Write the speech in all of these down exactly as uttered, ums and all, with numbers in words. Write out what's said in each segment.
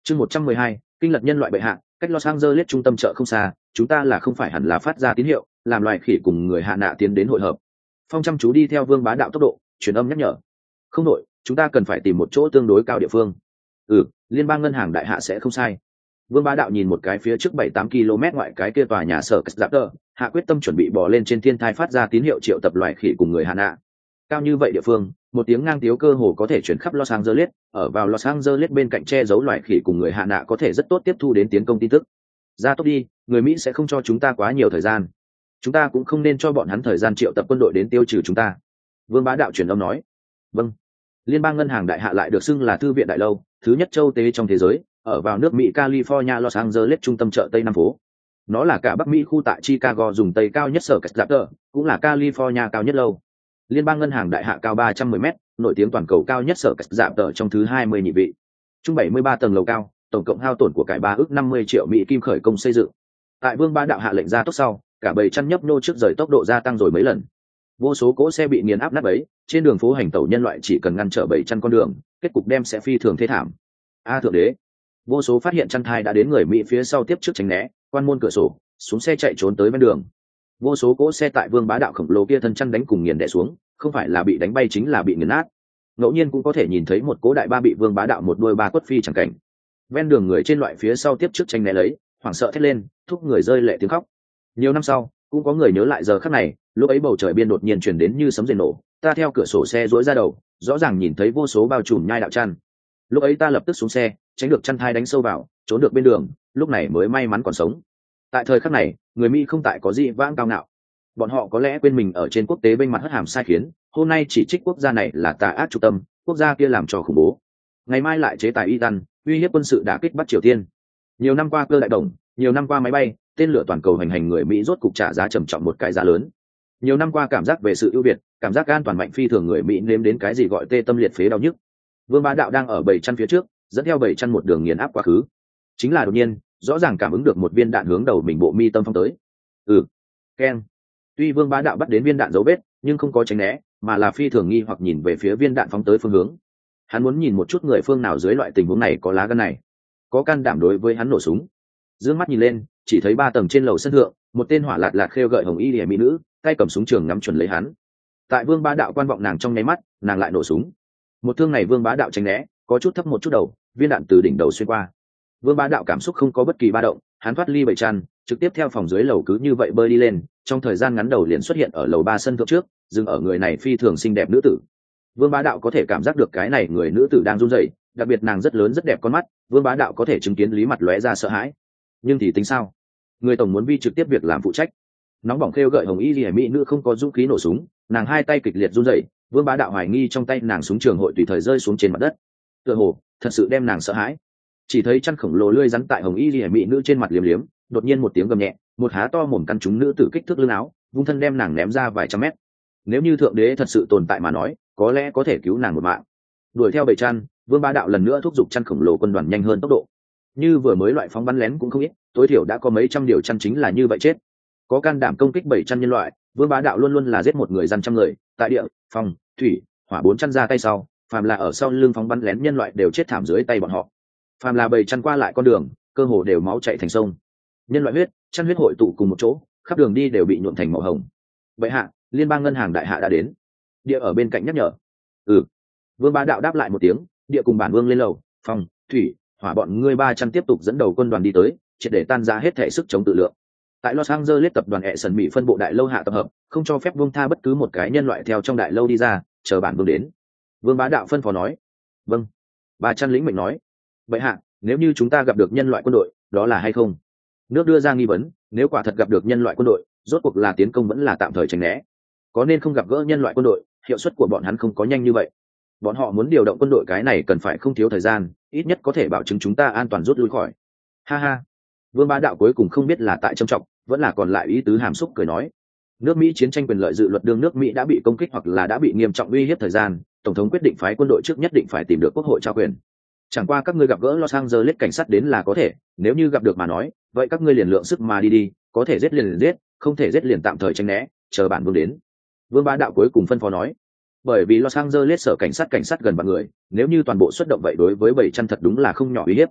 Chương một trăm mười hai, kinh lật nhân loại bệ hạ, cách Los Angeles trung tâm chợ không xa, chúng ta là không phải hẳn là phát ra tín hiệu, làm loài khỉ cùng người hạ nạ tiến đến hội hợp. Phong chăm chú đi theo Vương Bá Đạo tốc độ, truyền âm nhắc nhở. Không đổi, chúng ta cần phải tìm một chỗ tương đối cao địa phương. Ừ, liên bang ngân hàng đại hạ sẽ không sai. Vương Bá Đạo nhìn một cái phía trước bảy tám ki lô mét ngoại cái kia tòa nhà sở Capter, hạ quyết tâm chuẩn bị bò lên trên thiên thai phát ra tín hiệu triệu tập loài khỉ cùng người hạ nạ. Cao như vậy địa phương, một tiếng ngang tiếu cơ hồ có thể chuyển khắp Los Angeles, ở vào Los Angeles bên cạnh che giấu loài khỉ cùng người hạ nạ có thể rất tốt tiếp thu đến tiến công tin tức. Ra tốt đi, người Mỹ sẽ không cho chúng ta quá nhiều thời gian. Chúng ta cũng không nên cho bọn hắn thời gian triệu tập quân đội đến tiêu trừ chúng ta. Vương Bá Đạo truyền âm nói. Vâng. Liên bang ngân hàng đại hạ lại được xưng là thư viện đại lâu, thứ nhất châu tế trong thế giới, ở vào nước Mỹ California Los Angeles trung tâm chợ Tây Nam phố. Nó là cả Bắc Mỹ khu tại Chicago dùng Tây cao nhất sở Capter, cũng là California cao nhất lâu. Liên bang ngân hàng đại hạ cao ba trăm mười mét, nổi tiếng toàn cầu cao nhất sở Capter trong thứ hai mươi nhị vị. Trung bảy mươi ba tầng lầu cao, tổng cộng hao tổn của cải ba ước năm mươi triệu Mỹ kim khởi công xây dựng. Tại Vương Bá Đạo hạ lệnh ra tốc sau, cả bầy chăn nhấp nô trước rời tốc độ gia tăng rồi mấy lần. Vô số cỗ xe bị nghiền áp nát bấy, trên đường phố hành tẩu nhân loại chỉ cần ngăn trở bầy chăn con đường, kết cục đem sẽ phi thường thê thảm. A thượng đế! Vô số phát hiện chăn thai đã đến người Mỹ phía sau tiếp trước tránh né, quan môn cửa sổ, xuống xe chạy trốn tới bên đường. Vô số cỗ xe tại Vương Bá Đạo khổng lồ kia thân chăn đánh cùng nghiền đè xuống, không phải là bị đánh bay chính là bị nghiền nát. Ngẫu nhiên cũng có thể nhìn thấy một cỗ đại ba bị Vương Bá Đạo một đuôi ba quất phi chẳng cảnh. Ven đường người trên loại phía sau tiếp trước tranh né lấy, hoảng sợ thét lên, thúc người rơi lệ tiếng khóc. Nhiều năm sau, cũng có người nhớ lại giờ khắc này, lúc ấy bầu trời biên đột nhiên truyền đến như sấm rền nổ, ta theo cửa sổ xe rũi ra đầu, rõ ràng nhìn thấy vô số bao trùm nhai đạo chăn. Lúc ấy ta lập tức xuống xe, tránh được chăn thai đánh sâu vào, trốn được bên đường, lúc này mới may mắn còn sống. Tại thời khắc này, người Mỹ không tại có gì vãng cao ngạo. Bọn họ có lẽ quên mình ở trên quốc tế bên mặt hất hàm sai khiến, hôm nay chỉ trích quốc gia này là tà ác trung tâm, quốc gia kia làm trò khủng bố. Ngày mai lại chế tài y tân, uy hiếp quân sự đả kích Bắc Triều Tiên. Nhiều năm qua cơ đại đồng, nhiều năm qua máy bay, tên lửa toàn cầu hành hành người Mỹ rốt cục trả giá trầm trọng một cái giá lớn. Nhiều năm qua cảm giác về sự ưu việt, cảm giác an toàn mạnh phi thường người Mỹ nếm đến cái gì gọi tê tâm liệt phế đau nhức. Vương Bá Đạo đang ở bầy chăn phía trước, dẫn theo bầy chăn một đường nghiền áp quá khứ. Chính là đột nhiên, rõ ràng cảm ứng được một viên đạn hướng đầu mình bộ mi tâm phong tới. Ừ, keng. Tuy Vương Bá Đạo bắt đến viên đạn dấu vết, nhưng không có tránh né, mà là phi thường nghi hoặc nhìn về phía viên đạn phóng tới phương hướng. Hắn muốn nhìn một chút người phương nào dưới loại tình huống này có lá gan này, có can đảm đối với hắn nổ súng. Dương mắt nhìn lên, chỉ thấy ba tầng trên lầu sân thượng, một tên hỏa lạt lạt khêu gợi hồng y liễu mỹ nữ, tay cầm súng trường ngắm chuẩn lấy hắn. Tại Vương Bá Đạo quan vọng nàng trong nháy mắt, nàng lại nổ súng. Một thương này Vương Bá Đạo tránh né, có chút thấp một chút đầu, viên đạn từ đỉnh đầu xuyên qua. Vương Bá Đạo cảm xúc không có bất kỳ ba động, hắn thoát ly bầy chăn, trực tiếp theo phòng dưới lầu cứ như vậy bơi đi lên, trong thời gian ngắn đầu liền xuất hiện ở lầu ba sân thượng trước, dừng ở người này phi thường xinh đẹp nữ tử. Vương Bá Đạo có thể cảm giác được cái này người nữ tử đang run rẩy, đặc biệt nàng rất lớn rất đẹp con mắt, Vương Bá Đạo có thể chứng kiến lý mặt lóe ra sợ hãi. Nhưng thì tính sao? Người tổng muốn vi trực tiếp việc làm phụ trách. Nóng bỏng khêu gợi hồng y liễu mỹ nữ không có dũng khí nổ súng, nàng hai tay kịch liệt run rẩy, Vương Bá Đạo hoài nghi trong tay nàng súng trường hội tùy thời rơi xuống trên mặt đất. Tựa hồ, thật sự đem nàng sợ hãi. Chỉ thấy chân khổng lồ lươi rắn tại hồng y liễu mỹ nữ trên mặt liếm liếm, đột nhiên một tiếng gầm nhẹ, một há to mồm căn trúng nữ tử kích thước lưng áo, vung thân đem nàng ném ra vài trăm mét. Nếu như thượng đế thật sự tồn tại mà nói, có lẽ có thể cứu nàng một mạng. Đuổi theo bầy chăn, Vương Bá Đạo lần nữa thúc giục chăn khổng lồ quân đoàn nhanh hơn tốc độ. Như vừa mới loại phóng bắn lén cũng không ít, tối thiểu đã có mấy trăm điều chăn chính là như vậy chết. Có can đảm công kích bảy chăn nhân loại, Vương Bá Đạo luôn luôn là giết một người dân trăm người, tại địa, phòng, thủy, hỏa bốn chăn ra tay sau, phàm là ở sau lưng phóng bắn lén nhân loại đều chết thảm dưới tay bọn họ. Phàm là bầy chăn qua lại con đường, cơ hồ đều máu chảy thành sông. Nhân loại huyết, chăn huyết hội tụ cùng một chỗ, khắp đường đi đều bị nhuộm thành màu hồng. Vậy hạ, liên bang ngân hàng đại hạ đã đến. Địa ở bên cạnh nhắc nhở. Ừ. Vương Bá Đạo đáp lại một tiếng, địa cùng bản vương lên lầu, phòng, thủy, hỏa bọn ngươi ba trăm tiếp tục dẫn đầu quân đoàn đi tới, triệt để tan ra hết thể sức chống tự lượng. Tại Los Angeles tập đoàn hệ sần mỹ phân bộ đại lâu hạ tập hợp, không cho phép vương tha bất cứ một cái nhân loại theo trong đại lâu đi ra, chờ bản vương đến. Vương Bá Đạo phân phó nói. Vâng. Ba trăm lĩnh mệnh nói. Vậy hạ, nếu như chúng ta gặp được nhân loại quân đội, đó là hay không? Nước đưa ra nghi vấn, nếu quả thật gặp được nhân loại quân đội, rốt cuộc là tiến công vẫn là tạm thời tránh né. Có nên không gặp gỡ nhân loại quân đội, hiệu suất của bọn hắn không có nhanh như vậy. Bọn họ muốn điều động quân đội cái này cần phải không thiếu thời gian, ít nhất có thể bảo chứng chúng ta an toàn rút lui khỏi. Ha ha. Vương Bá Đạo cuối cùng không biết là tại trầm trọng, vẫn là còn lại ý tứ hàm xúc cười nói. Nước Mỹ chiến tranh quyền lợi dự luật đương nước Mỹ đã bị công kích hoặc là đã bị nghiêm trọng uy hiếp thời gian, tổng thống quyết định phái quân đội trước nhất định phải tìm được quốc hội trao quyền. Chẳng qua các ngươi gặp gỡ Los Angeles cảnh sát đến là có thể, nếu như gặp được mà nói, vậy các ngươi liền lượng sức mà đi đi, có thể giết liền liền giết, không thể giết liền tạm thời tránh né, chờ bản vương đến. Vương Bá Đạo cuối cùng phân phó nói. Bởi vì Los Angeles sở cảnh sát cảnh sát gần vạn người, nếu như toàn bộ xuất động vậy đối với bảy trăm thật đúng là không nhỏ uy hiếp.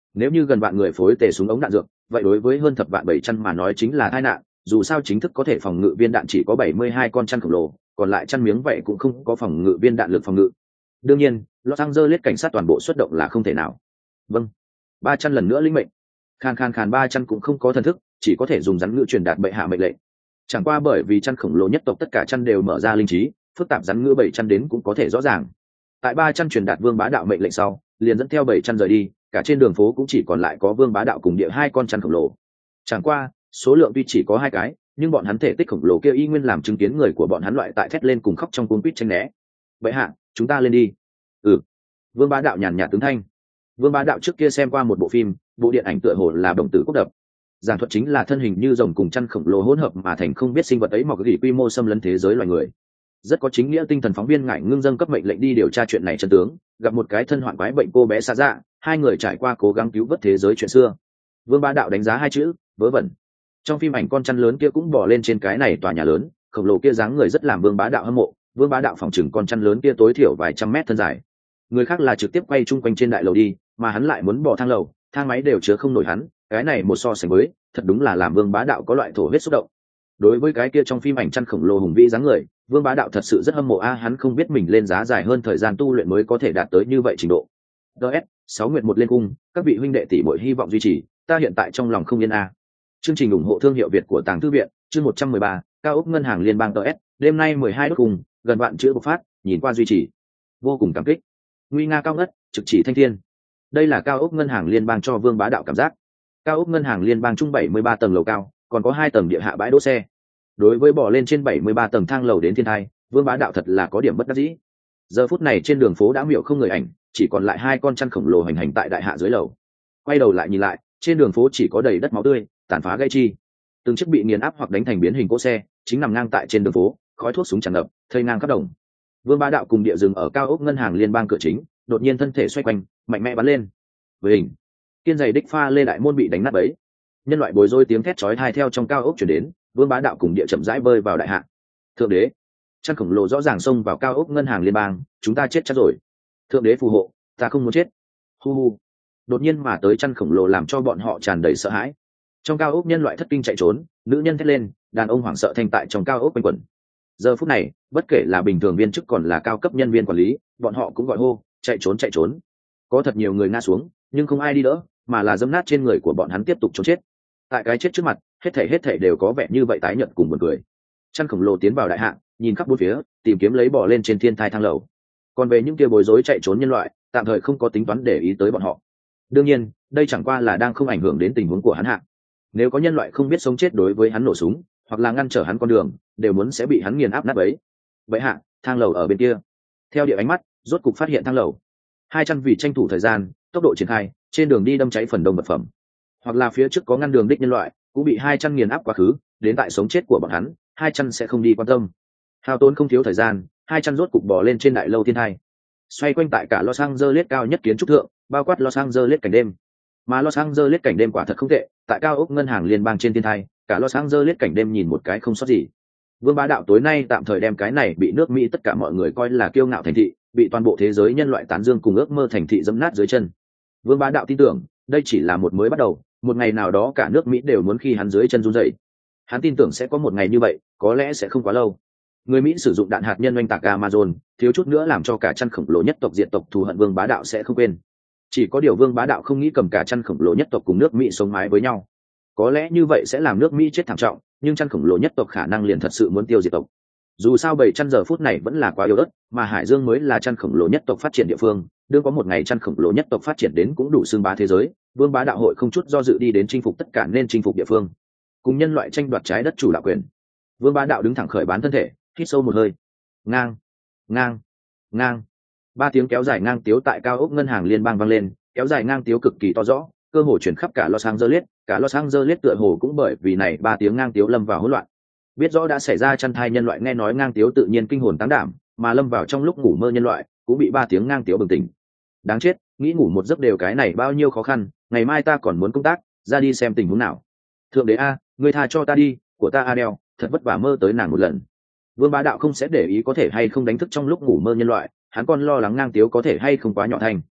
Nếu như gần vạn người phối tề súng ống đạn dược, vậy đối với hơn thập vạn bảy chăn mà nói chính là tai nạn, dù sao chính thức có thể phòng ngự viên đạn chỉ có bảy mươi hai con chăn khổng lồ, còn lại chăn miếng vậy cũng không có phòng ngự viên đạn lực phòng ngự. Đương nhiên, Los Angeles cảnh sát toàn bộ xuất động là không thể nào. Vâng. Ba chăn lần nữa lĩnh mệnh. Khàn khàn khàn ba chăn cũng không có thần thức, chỉ có thể dùng rắn ngữ truyền đạt bệ hạ mệnh lệnh. Chẳng qua bởi vì chăn khổng lồ nhất tộc tất cả chăn đều mở ra linh trí, phức tạp rắn ngữ bảy chăn đến cũng có thể rõ ràng. Tại ba chăn truyền đạt Vương Bá Đạo mệnh lệnh sau, liền dẫn theo bảy chăn rời đi, cả trên đường phố cũng chỉ còn lại có Vương Bá Đạo cùng địa hai con chăn khổng lồ. Chẳng qua, số lượng tuy chỉ có hai cái, nhưng bọn hắn thể tích khổng lồ kia y nguyên làm chứng kiến người của bọn hắn loại tại thét lên cùng khóc trong cuốn quýt tranh né. Bệ hạ, chúng ta lên đi. Ừ. Vương Bá Đạo nhàn nhạt tướng thanh. Vương Bá Đạo trước kia xem qua một bộ phim, bộ điện ảnh tựa hồ là Đồng Tử Quốc Đập. Giảng thuật chính là thân hình như rồng cùng chăn khổng lồ hỗn hợp mà thành không biết sinh vật ấy mọc gỉ quy mô xâm lấn thế giới loài người. Rất có chính nghĩa tinh thần phóng viên ngải ngưng dâng cấp mệnh lệnh đi điều tra chuyện này chân tướng, gặp một cái thân hoạn quái bệnh cô bé xa dạ, hai người trải qua cố gắng cứu vớt thế giới chuyện xưa. Vương Bá Đạo đánh giá hai chữ, vớ vẩn. Trong phim ảnh con chăn lớn kia cũng bỏ lên trên cái này tòa nhà lớn, khổng lồ kia dáng người rất làm Vương Bá Đạo hâm mộ. Vương Bá Đạo phòng chừng con chăn lớn kia tối thiểu vài trăm mét thân dài. Người khác là trực tiếp quay chung quanh trên đại lầu đi, mà hắn lại muốn bỏ thang lầu, thang máy đều chứa không nổi hắn, cái này một so sánh với, thật đúng là làm Vương Bá Đạo có loại thổ huyết xúc động. Đối với cái kia trong phim ảnh chăn khổng lồ hùng vĩ dáng người, Vương Bá Đạo thật sự rất hâm mộ a, hắn không biết mình lên giá dài hơn thời gian tu luyện mới có thể đạt tới như vậy trình độ. ds sáu nguyệt một lên cung, các vị huynh đệ tỷ muội hy vọng duy trì, ta hiện tại trong lòng không yên a. Chương trình ủng hộ thương hiệu Việt của Tàng Thư viện, chương một trăm mười ba, cao ốc ngân hàng liên bang ds, đêm nay mười hai đốt cùng, gần vạn chữ bộc phát, nhìn qua duy trì. Vô cùng cảm kích. Nguy nga cao ngất, trực chỉ thanh thiên. Đây là cao ốc ngân hàng liên bang cho Vương Bá Đạo cảm giác. Cao ốc ngân hàng liên bang chung bảy mươi ba tầng lầu cao, còn có hai tầng địa hạ bãi đỗ xe. Đối với bỏ lên trên bảy mươi ba tầng thang lầu đến thiên thai, Vương Bá Đạo thật là có điểm bất đắc dĩ. Giờ phút này trên đường phố đã miệu không người ảnh, chỉ còn lại hai con chăn khổng lồ hành hành tại đại hạ dưới lầu. Quay đầu lại nhìn lại, trên đường phố chỉ có đầy đất máu tươi, tàn phá gây chi. Từng chiếc bị nghiền áp hoặc đánh thành biến hình cỗ xe, chính nằm ngang tại trên đường phố, khói thuốc súng tràn ngập, thây ngang khắp đồng. Vương Bá Đạo cùng địa dừng ở cao ốc ngân hàng liên bang cửa chính, đột nhiên thân thể xoay quanh, mạnh mẽ bắn lên. Với hình, kiên giày đích pha lê đại môn bị đánh nát bấy. Nhân loại bối rối tiếng thét chói tai theo trong cao ốc truyền đến, Vương Bá Đạo cùng địa chậm rãi bơi vào đại hạ. Thượng đế, chăn khổng lồ rõ ràng xông vào cao ốc ngân hàng liên bang, chúng ta chết chắc rồi. Thượng đế phù hộ, ta không muốn chết. Hu hu. Đột nhiên mà tới chăn khổng lồ làm cho bọn họ tràn đầy sợ hãi. Trong cao ốc nhân loại thất kinh chạy trốn, nữ nhân thét lên, đàn ông hoảng sợ thanh tại trong cao ốc quanh quẩn. Giờ phút này, bất kể là bình thường viên chức còn là cao cấp nhân viên quản lý, bọn họ cũng gọi hô, chạy trốn chạy trốn. Có thật nhiều người ngã xuống, nhưng không ai đi đỡ, mà là dẫm nát trên người của bọn hắn tiếp tục trốn chết. Tại cái chết trước mặt, hết thảy hết thảy đều có vẻ như vậy tái nhợt cùng buồn cười. Chăn khổng lồ tiến vào đại hạ, nhìn khắp bốn phía, tìm kiếm lấy bò lên trên thiên thai thang lầu. Còn về những kia bối rối chạy trốn nhân loại, tạm thời không có tính toán để ý tới bọn họ. Đương nhiên, đây chẳng qua là đang không ảnh hưởng đến tình huống của hắn hạ. Nếu có nhân loại không biết sống chết đối với hắn nổ súng, hoặc là ngăn trở hắn con đường, đều muốn sẽ bị hắn nghiền áp nát bấy. Vậy hạ, thang lầu ở bên kia. Theo địa ánh mắt, rốt cục phát hiện thang lầu. Hai chân vì tranh thủ thời gian, tốc độ triển khai, trên đường đi đâm cháy phần đông vật phẩm. Hoặc là phía trước có ngăn đường đích nhân loại, cũng bị hai chân nghiền áp quá khứ, đến tại sống chết của bọn hắn, hai chân sẽ không đi quan tâm. Hao tốn không thiếu thời gian, hai chân rốt cục bò lên trên đại lâu thiên thai. Xoay quanh tại cả Los Angeles cao nhất kiến trúc thượng, bao quát Los Angeles cảnh đêm. Mà Los Angeles cảnh đêm quả thật không tệ, tại cao ốc ngân hàng liên bang trên thiên thai, cả Los Angeles cảnh đêm nhìn một cái không sót gì. Vương Bá Đạo tối nay tạm thời đem cái này bị nước Mỹ tất cả mọi người coi là kiêu ngạo thành thị, bị toàn bộ thế giới nhân loại tán dương cùng ước mơ thành thị dẫm nát dưới chân. Vương Bá Đạo tin tưởng, đây chỉ là một mới bắt đầu, một ngày nào đó cả nước Mỹ đều muốn khi hắn dưới chân run rẩy. Hắn tin tưởng sẽ có một ngày như vậy, có lẽ sẽ không quá lâu. Người Mỹ sử dụng đạn hạt nhân oanh tạc Amazon, thiếu chút nữa làm cho cả chăn khổng lồ nhất tộc diệt tộc thù hận Vương Bá Đạo sẽ không quên. Chỉ có điều Vương Bá Đạo không nghĩ cầm cả chăn khổng lồ nhất tộc cùng nước Mỹ sống mái với nhau. Có lẽ như vậy sẽ làm nước Mỹ chết thảm trọng, nhưng chăn khổng lồ nhất tộc khả năng liền thật sự muốn tiêu diệt tộc. Dù sao bảy chăn giờ phút này vẫn là quá yếu ớt, mà Hải Dương mới là chăn khổng lồ nhất tộc phát triển địa phương, đương có một ngày chăn khổng lồ nhất tộc phát triển đến cũng đủ xương bá thế giới, Vương Bá Đạo hội không chút do dự đi đến chinh phục tất cả nên chinh phục địa phương, cùng nhân loại tranh đoạt trái đất chủ đạo quyền. Vương Bá Đạo đứng thẳng khởi bán thân thể, hít sâu một hơi. Ngang, ngang, ngang. Ba tiếng kéo dài ngang tiếu tại cao ốc ngân hàng liên bang vang lên, kéo dài ngang tiếu cực kỳ to rõ, cơ hồ chuyển khắp cả Los Angeles, cả Los Angeles tựa hồ cũng bởi vì này ba tiếng ngang tiếu lâm vào hỗn loạn. Biết rõ đã xảy ra chăn thai nhân loại nghe nói ngang tiếu tự nhiên kinh hồn táng đảm, mà lâm vào trong lúc ngủ mơ nhân loại cũng bị ba tiếng ngang tiếu bừng tỉnh. Đáng chết, nghĩ ngủ một giấc đều cái này bao nhiêu khó khăn, ngày mai ta còn muốn công tác, ra đi xem tình huống nào. Thượng đế a, ngươi tha cho ta đi, của ta Adele, thật vất vả mơ tới nàng một lần. Vương Bá Đạo không sẽ để ý có thể hay không đánh thức trong lúc ngủ mơ nhân loại, hắn còn lo lắng ngang tiếu có thể hay không quá nhỏ thành.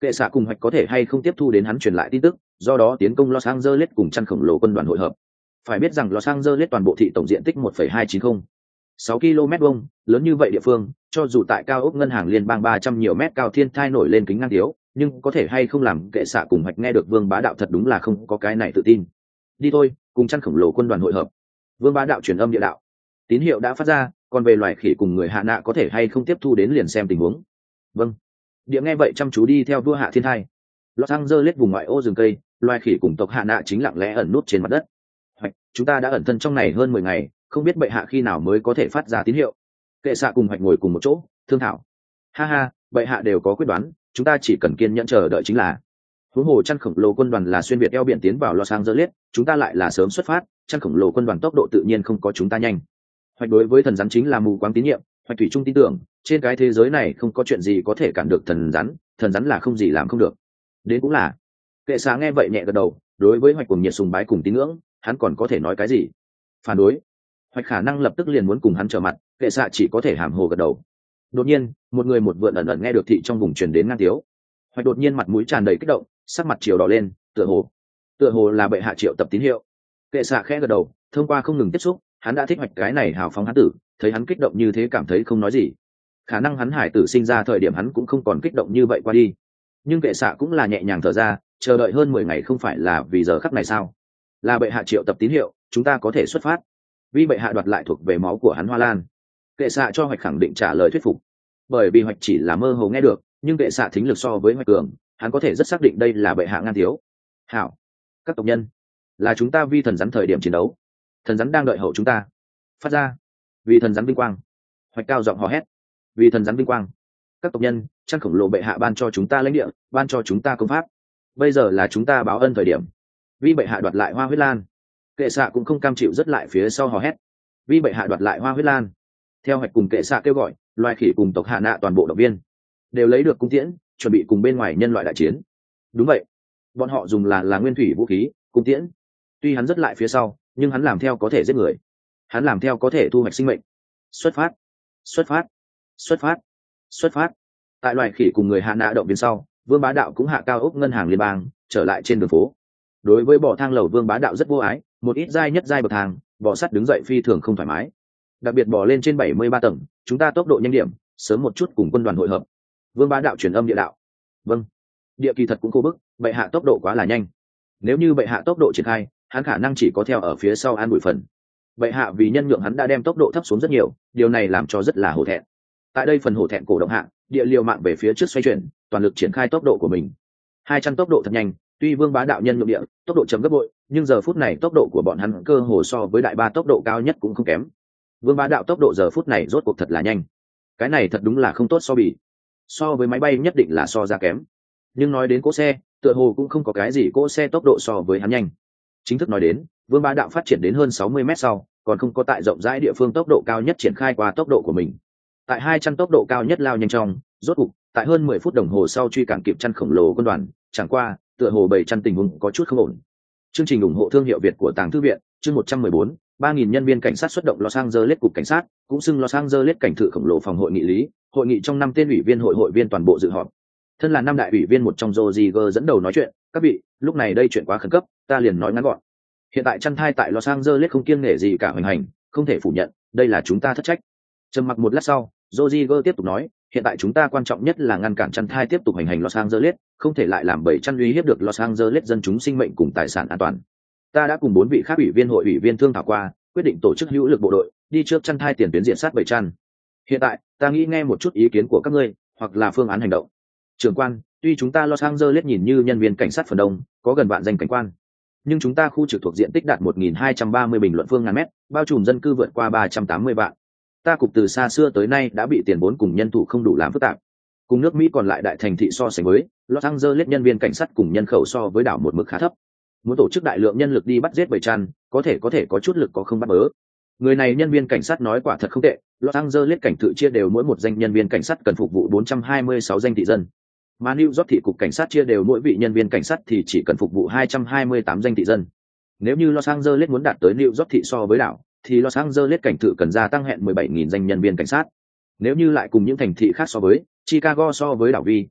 Kệ xạ cùng hoạch có thể hay không tiếp thu đến hắn truyền lại tin tức, do đó tiến công Los Angeles cùng chăn khổng lồ quân đoàn hội hợp. Phải biết rằng Los Angeles toàn bộ thị tổng diện tích một phẩy hai chín không sáu ki lô mét vuông, lớn như vậy địa phương, cho dù tại cao ốc ngân hàng liên bang ba trăm nhiều mét cao thiên thai nổi lên kính ngang thiếu, nhưng có thể hay không làm Kệ xạ cùng hoạch nghe được Vương Bá Đạo thật đúng là không có cái này tự tin. Đi thôi, cùng chăn khổng lồ quân đoàn hội hợp. Vương Bá Đạo truyền âm địa đạo. Tín hiệu đã phát ra, còn về loài khỉ cùng người hạ nạ có thể hay không tiếp thu đến liền xem tình huống. Vâng. Địa nghe vậy chăm chú đi theo vua hạ thiên thai. Los Angeles vùng ngoại ô rừng cây, loài khỉ cùng tộc hạ nạ chính lặng lẽ ẩn nút trên mặt đất. Hoạch, chúng ta đã ẩn thân trong này hơn mười ngày, không biết bệ hạ khi nào mới có thể phát ra tín hiệu. Kệ xạ cùng hoạch ngồi cùng một chỗ, thương thảo. Ha ha, bệ hạ đều có quyết đoán, chúng ta chỉ cần kiên nhẫn chờ đợi chính là. Huống hồ chăn khổng lồ quân đoàn là xuyên việt eo biển tiến vào Los Angeles, chúng ta lại là sớm xuất phát, chăn khổng lồ quân đoàn tốc độ tự nhiên không có chúng ta nhanh. Hoạch đối với thần rắn chính là mù quáng tín nhiệm, hoạch thủy trung tin tưởng, trên cái thế giới này không có chuyện gì có thể cản được thần rắn, thần rắn là không gì làm không được. Đến cũng là. Kệ xạ nghe vậy nhẹ gật đầu, đối với hoạch cùng nhiệt sùng bái cùng tín ngưỡng, hắn còn có thể nói cái gì? Phản đối. Hoạch khả năng lập tức liền muốn cùng hắn trở mặt, Kệ xạ chỉ có thể hàm hồ gật đầu. Đột nhiên, một người một vượn ẩn ẩn nghe được thị trong vùng truyền đến ngang tiếu. Hoạch đột nhiên mặt mũi tràn đầy kích động, sắc mặt chiều đỏ lên, tựa hồ, tựa hồ là bệ hạ triệu tập tín hiệu. Kệ xạ khẽ gật đầu, thông qua không ngừng tiếp xúc, hắn đã thích hoạch cái này hào phóng hắn tử, thấy hắn kích động như thế cảm thấy không nói gì. Khả năng hắn hải tử sinh ra thời điểm hắn cũng không còn kích động như vậy qua đi. Nhưng Kệ xạ cũng là nhẹ nhàng thở ra, chờ đợi hơn mười ngày không phải là vì giờ khắc này sao? Là bệ hạ triệu tập tín hiệu, chúng ta có thể xuất phát. Vì bệ hạ đoạt lại thuộc về máu của hắn Hoa Lan. Kệ xạ cho hoạch khẳng định trả lời thuyết phục. Bởi vì hoạch chỉ là mơ hồ nghe được, nhưng Kệ xạ thính lực so với hoạch cường, hắn có thể rất xác định đây là bệ hạ ngang thiếu. Hảo, các tộc nhân, là chúng ta vi thần rắn thời điểm chiến đấu, thần rắn đang đợi hậu chúng ta. Phát ra, vì thần rắn vinh quang. Hoạch cao giọng hò hét, vì thần rắn vinh quang. Các tộc nhân, chăn khổng lồ bệ hạ ban cho chúng ta lãnh địa, ban cho chúng ta công pháp. Bây giờ là chúng ta báo ân thời điểm. Vì bệ hạ đoạt lại Hoa Huyết Lan. Kệ xạ cũng không cam chịu rất lại phía sau hò hét. Vì bệ hạ đoạt lại Hoa Huyết Lan. Theo hoạch cùng Kệ xạ kêu gọi, loài khỉ cùng tộc hạ nạ toàn bộ động viên đều lấy được cung tiễn, chuẩn bị cùng bên ngoài nhân loại đại chiến. Đúng vậy, bọn họ dùng là là nguyên thủy vũ khí, cung tiễn. Tuy hắn rất lại phía sau, nhưng hắn làm theo có thể giết người, hắn làm theo có thể thu hoạch sinh mệnh. Xuất phát, xuất phát, xuất phát, xuất phát. Tại loài khỉ cùng người hạ nạ động viên sau, Vương Bá Đạo cũng hạ cao ốc ngân hàng liên bang, trở lại trên đường phố. Đối với bò thang lầu, Vương Bá Đạo rất vô ái, một ít giai nhất giai bậc thang, bò sắt đứng dậy phi thường không thoải mái. Đặc biệt bò lên trên bảy mươi ba tầng, chúng ta tốc độ nhanh điểm, sớm một chút cùng quân đoàn hội hợp. Vương Bá Đạo truyền âm địa đạo. Vâng. Địa kỳ thật cũng khô bức, bệ hạ tốc độ quá là nhanh. Nếu như bệ hạ tốc độ triển khai, hắn khả năng chỉ có theo ở phía sau an bụi phần. Bệ hạ vì nhân nhượng hắn đã đem tốc độ thấp xuống rất nhiều, điều này làm cho rất là hổ thẹn. Tại đây phần hổ thẹn cổ động hạ, địa liều mạng về phía trước xoay chuyển, toàn lực triển khai tốc độ của mình. Hai trăm tốc độ thật nhanh, tuy Vương Bá Đạo nhân nhượng địa, tốc độ chậm gấp bội, nhưng giờ phút này tốc độ của bọn hắn cơ hồ so với đại ba tốc độ cao nhất cũng không kém. Vương Bá Đạo tốc độ giờ phút này rốt cuộc thật là nhanh. Cái này thật đúng là không tốt so bì. So với máy bay nhất định là so ra kém. Nhưng nói đến cỗ xe, tựa hồ cũng không có cái gì cỗ xe tốc độ so với hắn nhanh. Chính thức nói đến, Vương Bá Đạo phát triển đến hơn sáu mươi mét sau, còn không có tại rộng rãi địa phương tốc độ cao nhất triển khai qua tốc độ của mình. Tại hai trăm tốc độ cao nhất lao nhanh trong, rốt cục, tại hơn mười phút đồng hồ sau truy cản kịp chăn khổng lồ quân đoàn, chẳng qua, tựa hồ bảy chăn tình huống có chút không ổn. Chương trình ủng hộ thương hiệu Việt của Tàng Thư viện, chương một trăm mười bốn, ba nghìn nhân viên cảnh sát xuất động Los Angeles cục cảnh sát, cũng xưng Los Angeles cảnh thự khổng lồ phòng hội nghị lý, hội nghị trong năm tên ủy viên hội hội viên toàn bộ dự họp. Thân là năm đại ủy viên một trong Rodriguez dẫn đầu nói chuyện, các vị, lúc này đây chuyện quá khẩn cấp, ta liền nói ngắn gọn. Hiện tại chăn thai tại Los Angeles không kiêng nể gì cả hoành hành, không thể phủ nhận, đây là chúng ta thất trách. Trầm mặc một lát sau, Rodriguez tiếp tục nói, hiện tại chúng ta quan trọng nhất là ngăn cản chăn thai tiếp tục hành hành Los Angeles, không thể lại làm bầy chăn uy hiếp được Los Angeles dân chúng sinh mệnh cùng tài sản an toàn. Ta đã cùng bốn vị khác ủy viên hội ủy viên thương thảo qua, quyết định tổ chức hữu lực bộ đội đi trước chăn thai tiền tuyến diện sát bầy chăn. Hiện tại, ta nghĩ nghe một chút ý kiến của các ngươi, hoặc là phương án hành động. Trưởng quan, tuy chúng ta Los Angeles nhìn như nhân viên cảnh sát phần đông, có gần vạn danh cảnh quan, nhưng chúng ta khu trực thuộc diện tích đạt một nghìn hai trăm ba mươi bình luận phương ngàn mét, bao trùm dân cư vượt qua ba trăm tám mươi vạn. Ta cục từ xa xưa tới nay đã bị tiền vốn cùng nhân thủ không đủ làm phức tạp. Cùng nước Mỹ còn lại đại thành thị so sánh với, Los Angeles nhân viên cảnh sát cùng nhân khẩu so với đảo một mực khá thấp. Muốn tổ chức đại lượng nhân lực đi bắt giết bầy chăn, có thể có thể có chút lực có không bắt bớ. Người này nhân viên cảnh sát nói quả thật không tệ, Los Angeles cảnh tự chia đều mỗi một danh nhân viên cảnh sát cần phục vụ bốn trăm hai mươi sáu danh thị dân. Mà New York thị cục cảnh sát chia đều mỗi vị nhân viên cảnh sát thì chỉ cần phục vụ hai trăm hai mươi tám danh thị dân. Nếu như Los Angeles muốn đạt tới New York thị so với đảo, thì Los Angeles cảnh tự cần gia tăng hẹn mười bảy nghìn danh nhân viên cảnh sát. Nếu như lại cùng những thành thị khác so với, Chicago so với đảo Vi, một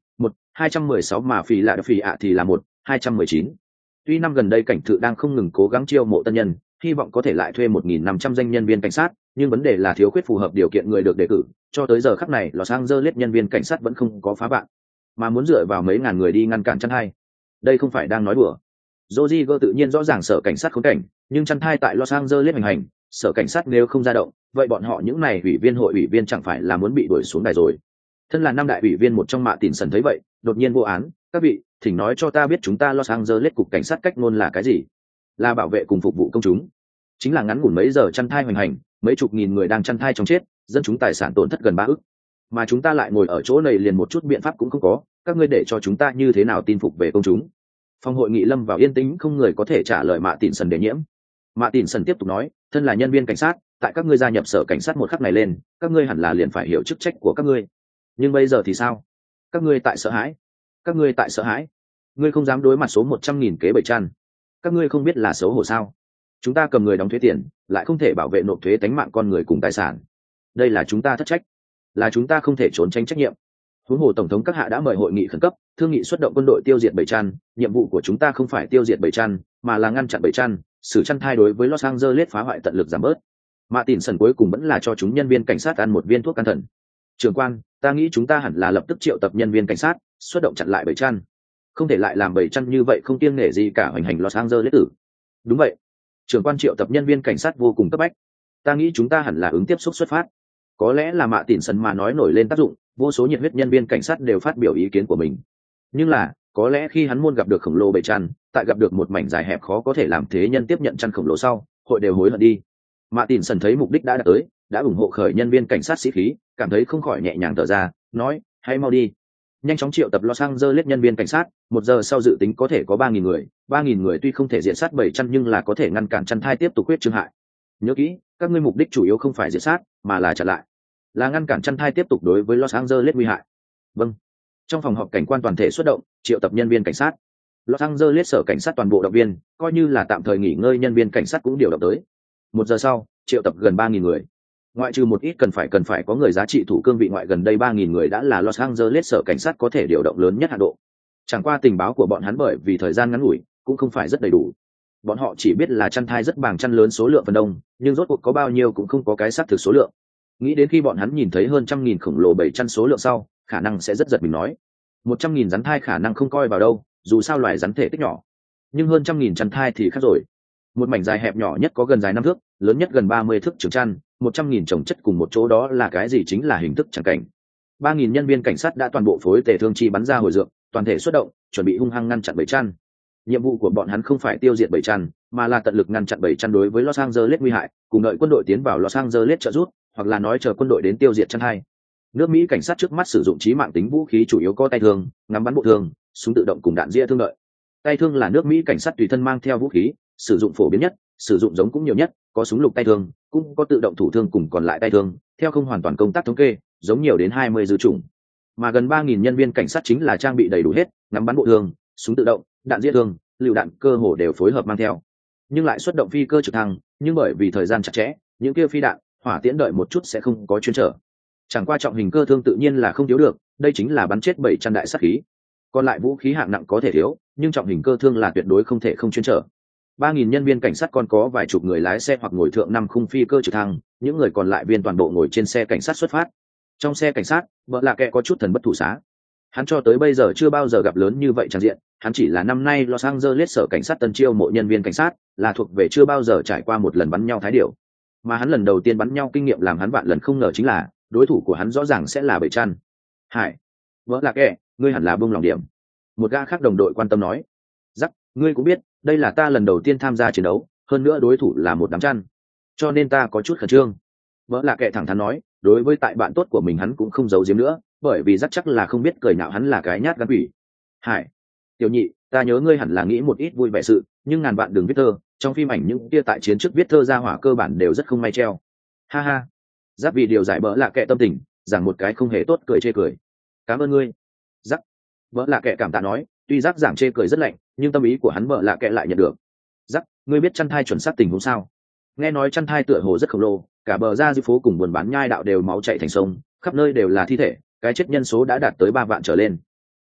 hai trăm mười sáu mà phì lạ phì ạ thì là một hai trăm mười chín. Tuy năm gần đây cảnh thự đang không ngừng cố gắng chiêu mộ tân nhân, hy vọng có thể lại thuê một nghìn năm trăm danh nhân viên cảnh sát, nhưng vấn đề là thiếu khuyết phù hợp điều kiện người được đề cử, cho tới giờ khắc này Los Angeles nhân viên cảnh sát vẫn không có phá bạn, mà muốn dựa vào mấy ngàn người đi ngăn cản chăn thai. Đây không phải đang nói đùa. Rodriguez tự nhiên rõ ràng sở cảnh sát khốn cảnh, nhưng chăn thai tại Los Angeles hành hành, sở cảnh sát nếu không ra động, vậy bọn họ những này ủy viên hội ủy viên chẳng phải là muốn bị đuổi xuống đài rồi. Thân là năm đại ủy viên một trong Mạ Tỉn Sần thấy vậy, đột nhiên vô án, các vị, thỉnh nói cho ta biết chúng ta Los Angeles cục cảnh sát cách ngôn là cái gì? Là bảo vệ cùng phục vụ công chúng. Chính là ngắn ngủn mấy giờ chăn thai hoành hành, mấy chục nghìn người đang chăn thai trong chết, dân chúng tài sản tổn thất gần ba ức. Mà chúng ta lại ngồi ở chỗ này liền một chút biện pháp cũng không có, các ngươi để cho chúng ta như thế nào tin phục về công chúng? Phòng hội nghị lâm vào yên tĩnh, không người có thể trả lời Mạ Tỉn Sần đề nhiễm. Mạ Tỉn Sần tiếp tục nói, thân là nhân viên cảnh sát, tại các ngươi gia nhập sở cảnh sát một khắc này lên, các ngươi hẳn là liền phải hiểu chức trách của các ngươi. Nhưng bây giờ thì sao? Các ngươi tại sợ hãi? Các ngươi tại sợ hãi? Ngươi không dám đối mặt số một trăm nghìn kế bầy chăn? Các ngươi không biết là xấu hổ sao? Chúng ta cầm người đóng thuế tiền, lại không thể bảo vệ nộp thuế tánh mạng con người cùng tài sản. Đây là chúng ta thất trách, là chúng ta không thể trốn tránh trách nhiệm. Huống hồ tổng thống các hạ đã mời hội nghị khẩn cấp, thương nghị xuất động quân đội tiêu diệt bầy chăn, nhiệm vụ của chúng ta không phải tiêu diệt bầy chăn, mà là ngăn chặn bầy chăn, xử chăn thai đối với Los Angeles phá hoại tận lực giảm bớt. Mạ Tỉn Sần cuối cùng vẫn là cho chúng nhân viên cảnh sát ăn một viên thuốc can thần. Trưởng quan, ta nghĩ chúng ta hẳn là lập tức triệu tập nhân viên cảnh sát, xuất động chặn lại bầy chăn. Không thể lại làm bầy chăn như vậy không kiêng nể gì cả hoành hành Los Angeles tử. Đúng vậy. Trưởng quan triệu tập nhân viên cảnh sát vô cùng cấp bách. Ta nghĩ chúng ta hẳn là ứng tiếp xúc xuất phát. Có lẽ là Mạ Tỉn Sần mà nói nổi lên tác dụng, vô số nhiệt huyết nhân viên cảnh sát đều phát biểu ý kiến của mình. Nhưng là, có lẽ khi hắn muôn gặp được khổng lồ bầy chăn, tại gặp được một mảnh dài hẹp khó có thể làm thế nhân tiếp nhận chăn khổng lồ sau, hội đều hối hận đi. Mạ Tỉn Sần thấy mục đích đã đạt tới, đã ủng hộ khởi nhân viên cảnh sát sĩ khí, cảm thấy không khỏi nhẹ nhàng thở ra, nói, hãy mau đi. Nhanh chóng triệu tập Los Angeles nhân viên cảnh sát, một giờ sau dự tính có thể có ba nghìn người, ba nghìn người tuy không thể diện sát bầy chăn nhưng là có thể ngăn cản chăn thai tiếp tục huyết trương hại. Nhớ kỹ, các ngươi mục đích chủ yếu không phải diệt sát, mà là chặn lại, là ngăn cản chăn thai tiếp tục đối với Los Angeles nguy hại. Vâng. Trong phòng họp cảnh quan toàn thể xuất động, triệu tập nhân viên cảnh sát. Los Angeles sở cảnh sát toàn bộ động viên, coi như là tạm thời nghỉ ngơi nhân viên cảnh sát cũng điều động tới. Một giờ sau, triệu tập gần ba nghìn người. Ngoại trừ một ít cần phải cần phải có người giá trị thủ cương vị ngoại, gần đây ba nghìn người đã là Los Angeles sở cảnh sát có thể điều động lớn nhất hạn độ. Chẳng qua tình báo của bọn hắn bởi vì thời gian ngắn ngủi, cũng không phải rất đầy đủ. Bọn họ chỉ biết là chăn thai rất bàng chăn lớn số lượng phần đông, nhưng rốt cuộc có bao nhiêu cũng không có cái xác thực số lượng. Nghĩ đến khi bọn hắn nhìn thấy hơn trăm nghìn khổng lồ bảy chăn số lượng sau, khả năng sẽ rất giật mình nói. Một trăm nghìn rắn thai khả năng không coi vào đâu, dù sao loài rắn thể tích nhỏ. Nhưng hơn trăm nghìn chăn thai thì khác rồi. Một mảnh dài hẹp nhỏ nhất có gần dài năm thước, lớn nhất gần ba mươi thước trường chăn, một trăm nghìn chồng chất cùng một chỗ đó là cái gì, chính là hình thức chẳng cảnh. Ba nghìn nhân viên cảnh sát đã toàn bộ phối tề thương chi bắn ra hồi dược, toàn thể xuất động, chuẩn bị hung hăng ngăn chặn bầy chăn. Nhiệm vụ của bọn hắn không phải tiêu diệt bầy chăn, mà là tận lực ngăn chặn bầy chăn đối với Los Angeles nguy hại, cùng đợi quân đội tiến vào Los Angeles trợ giúp, hoặc là nói chờ quân đội đến tiêu diệt chăn thai. Nước Mỹ cảnh sát trước mắt sử dụng chí mạng tính vũ khí chủ yếu có tay thương, ngắm bắn bộ thương, súng tự động cùng đạn ria thương đợi. Tay thương là nước Mỹ cảnh sát tùy thân mang theo vũ khí, sử dụng phổ biến nhất, sử dụng giống cũng nhiều nhất, có súng lục tay thương, cũng có tự động thủ thương cùng còn lại tay thương, theo không hoàn toàn công tác thống kê, giống nhiều đến hai mươi dư chủng. Mà gần ba nghìn nhân viên cảnh sát chính là trang bị đầy đủ hết, ngắm bắn bộ thương, súng tự động, đạn ria thương, lựu đạn cơ hồ đều phối hợp mang theo. Nhưng lại xuất động phi cơ trực thăng, nhưng bởi vì thời gian chặt chẽ, những kia phi đạn, hỏa tiễn đợi một chút sẽ không có chuyên trở. Chẳng qua trọng hình cơ thương tự nhiên là không thiếu được, đây chính là bắn chết bảy trăm đại sát khí. Còn lại vũ khí hạng nặng có thể thiếu, nhưng trọng hình cơ thương là tuyệt đối không thể không chuyên trở. Ba nghìn nhân viên cảnh sát còn có vài chục người lái xe hoặc ngồi thượng năm khung phi cơ trực thăng, những người còn lại viên toàn bộ ngồi trên xe cảnh sát xuất phát. Trong xe cảnh sát, vợ là kẻ có chút thần bất thủ xá. Hắn cho tới bây giờ chưa bao giờ gặp lớn như vậy tràn diện, hắn chỉ là năm nay Los Angeles sở cảnh sát tân chiêu mộ nhân viên cảnh sát, là thuộc về chưa bao giờ trải qua một lần bắn nhau thái điểu. Mà hắn lần đầu tiên bắn nhau kinh nghiệm làm hắn vạn lần không ngờ chính là đối thủ của hắn rõ ràng sẽ là bầy chăn. Hải, vợ là kẻ, ngươi hẳn là buông lòng điểm. Một gã khác đồng đội quan tâm nói. Rắc, ngươi cũng biết, đây là ta lần đầu tiên tham gia chiến đấu, hơn nữa đối thủ là một đám chăn, cho nên ta có chút khẩn trương. Vợ là kẻ thẳng thắn nói, đối với tại bạn tốt của mình hắn cũng không giấu giếm nữa, bởi vì Rắc chắc là không biết cười nhạo hắn là cái nhát gan quỷ. Hải, tiểu nhị, ta nhớ ngươi hẳn là nghĩ một ít vui vẻ sự, nhưng ngàn bạn đừng viết thơ, trong phim ảnh những kia tại chiến trước viết thơ ra hỏa cơ bản đều rất không may treo. Ha ha. Giáp vì điều giải bỡ lạ kệ tâm tình, rằng một cái không hề tốt cười chê cười. Cảm ơn ngươi. Giáp. Bỡ lạ kệ cảm tạ nói, tuy Giáp giảng chê cười rất lạnh, nhưng tâm ý của hắn bỡ lạ kệ lại nhận được. Giáp, ngươi biết chăn thai chuẩn xác tình huống sao? Nghe nói chăn thai tựa hồ rất khổng lồ, cả bờ ra dư phố cùng buôn bán nhai đạo đều máu chảy thành sông, khắp nơi đều là thi thể, cái chết nhân số đã đạt tới ba vạn trở lên.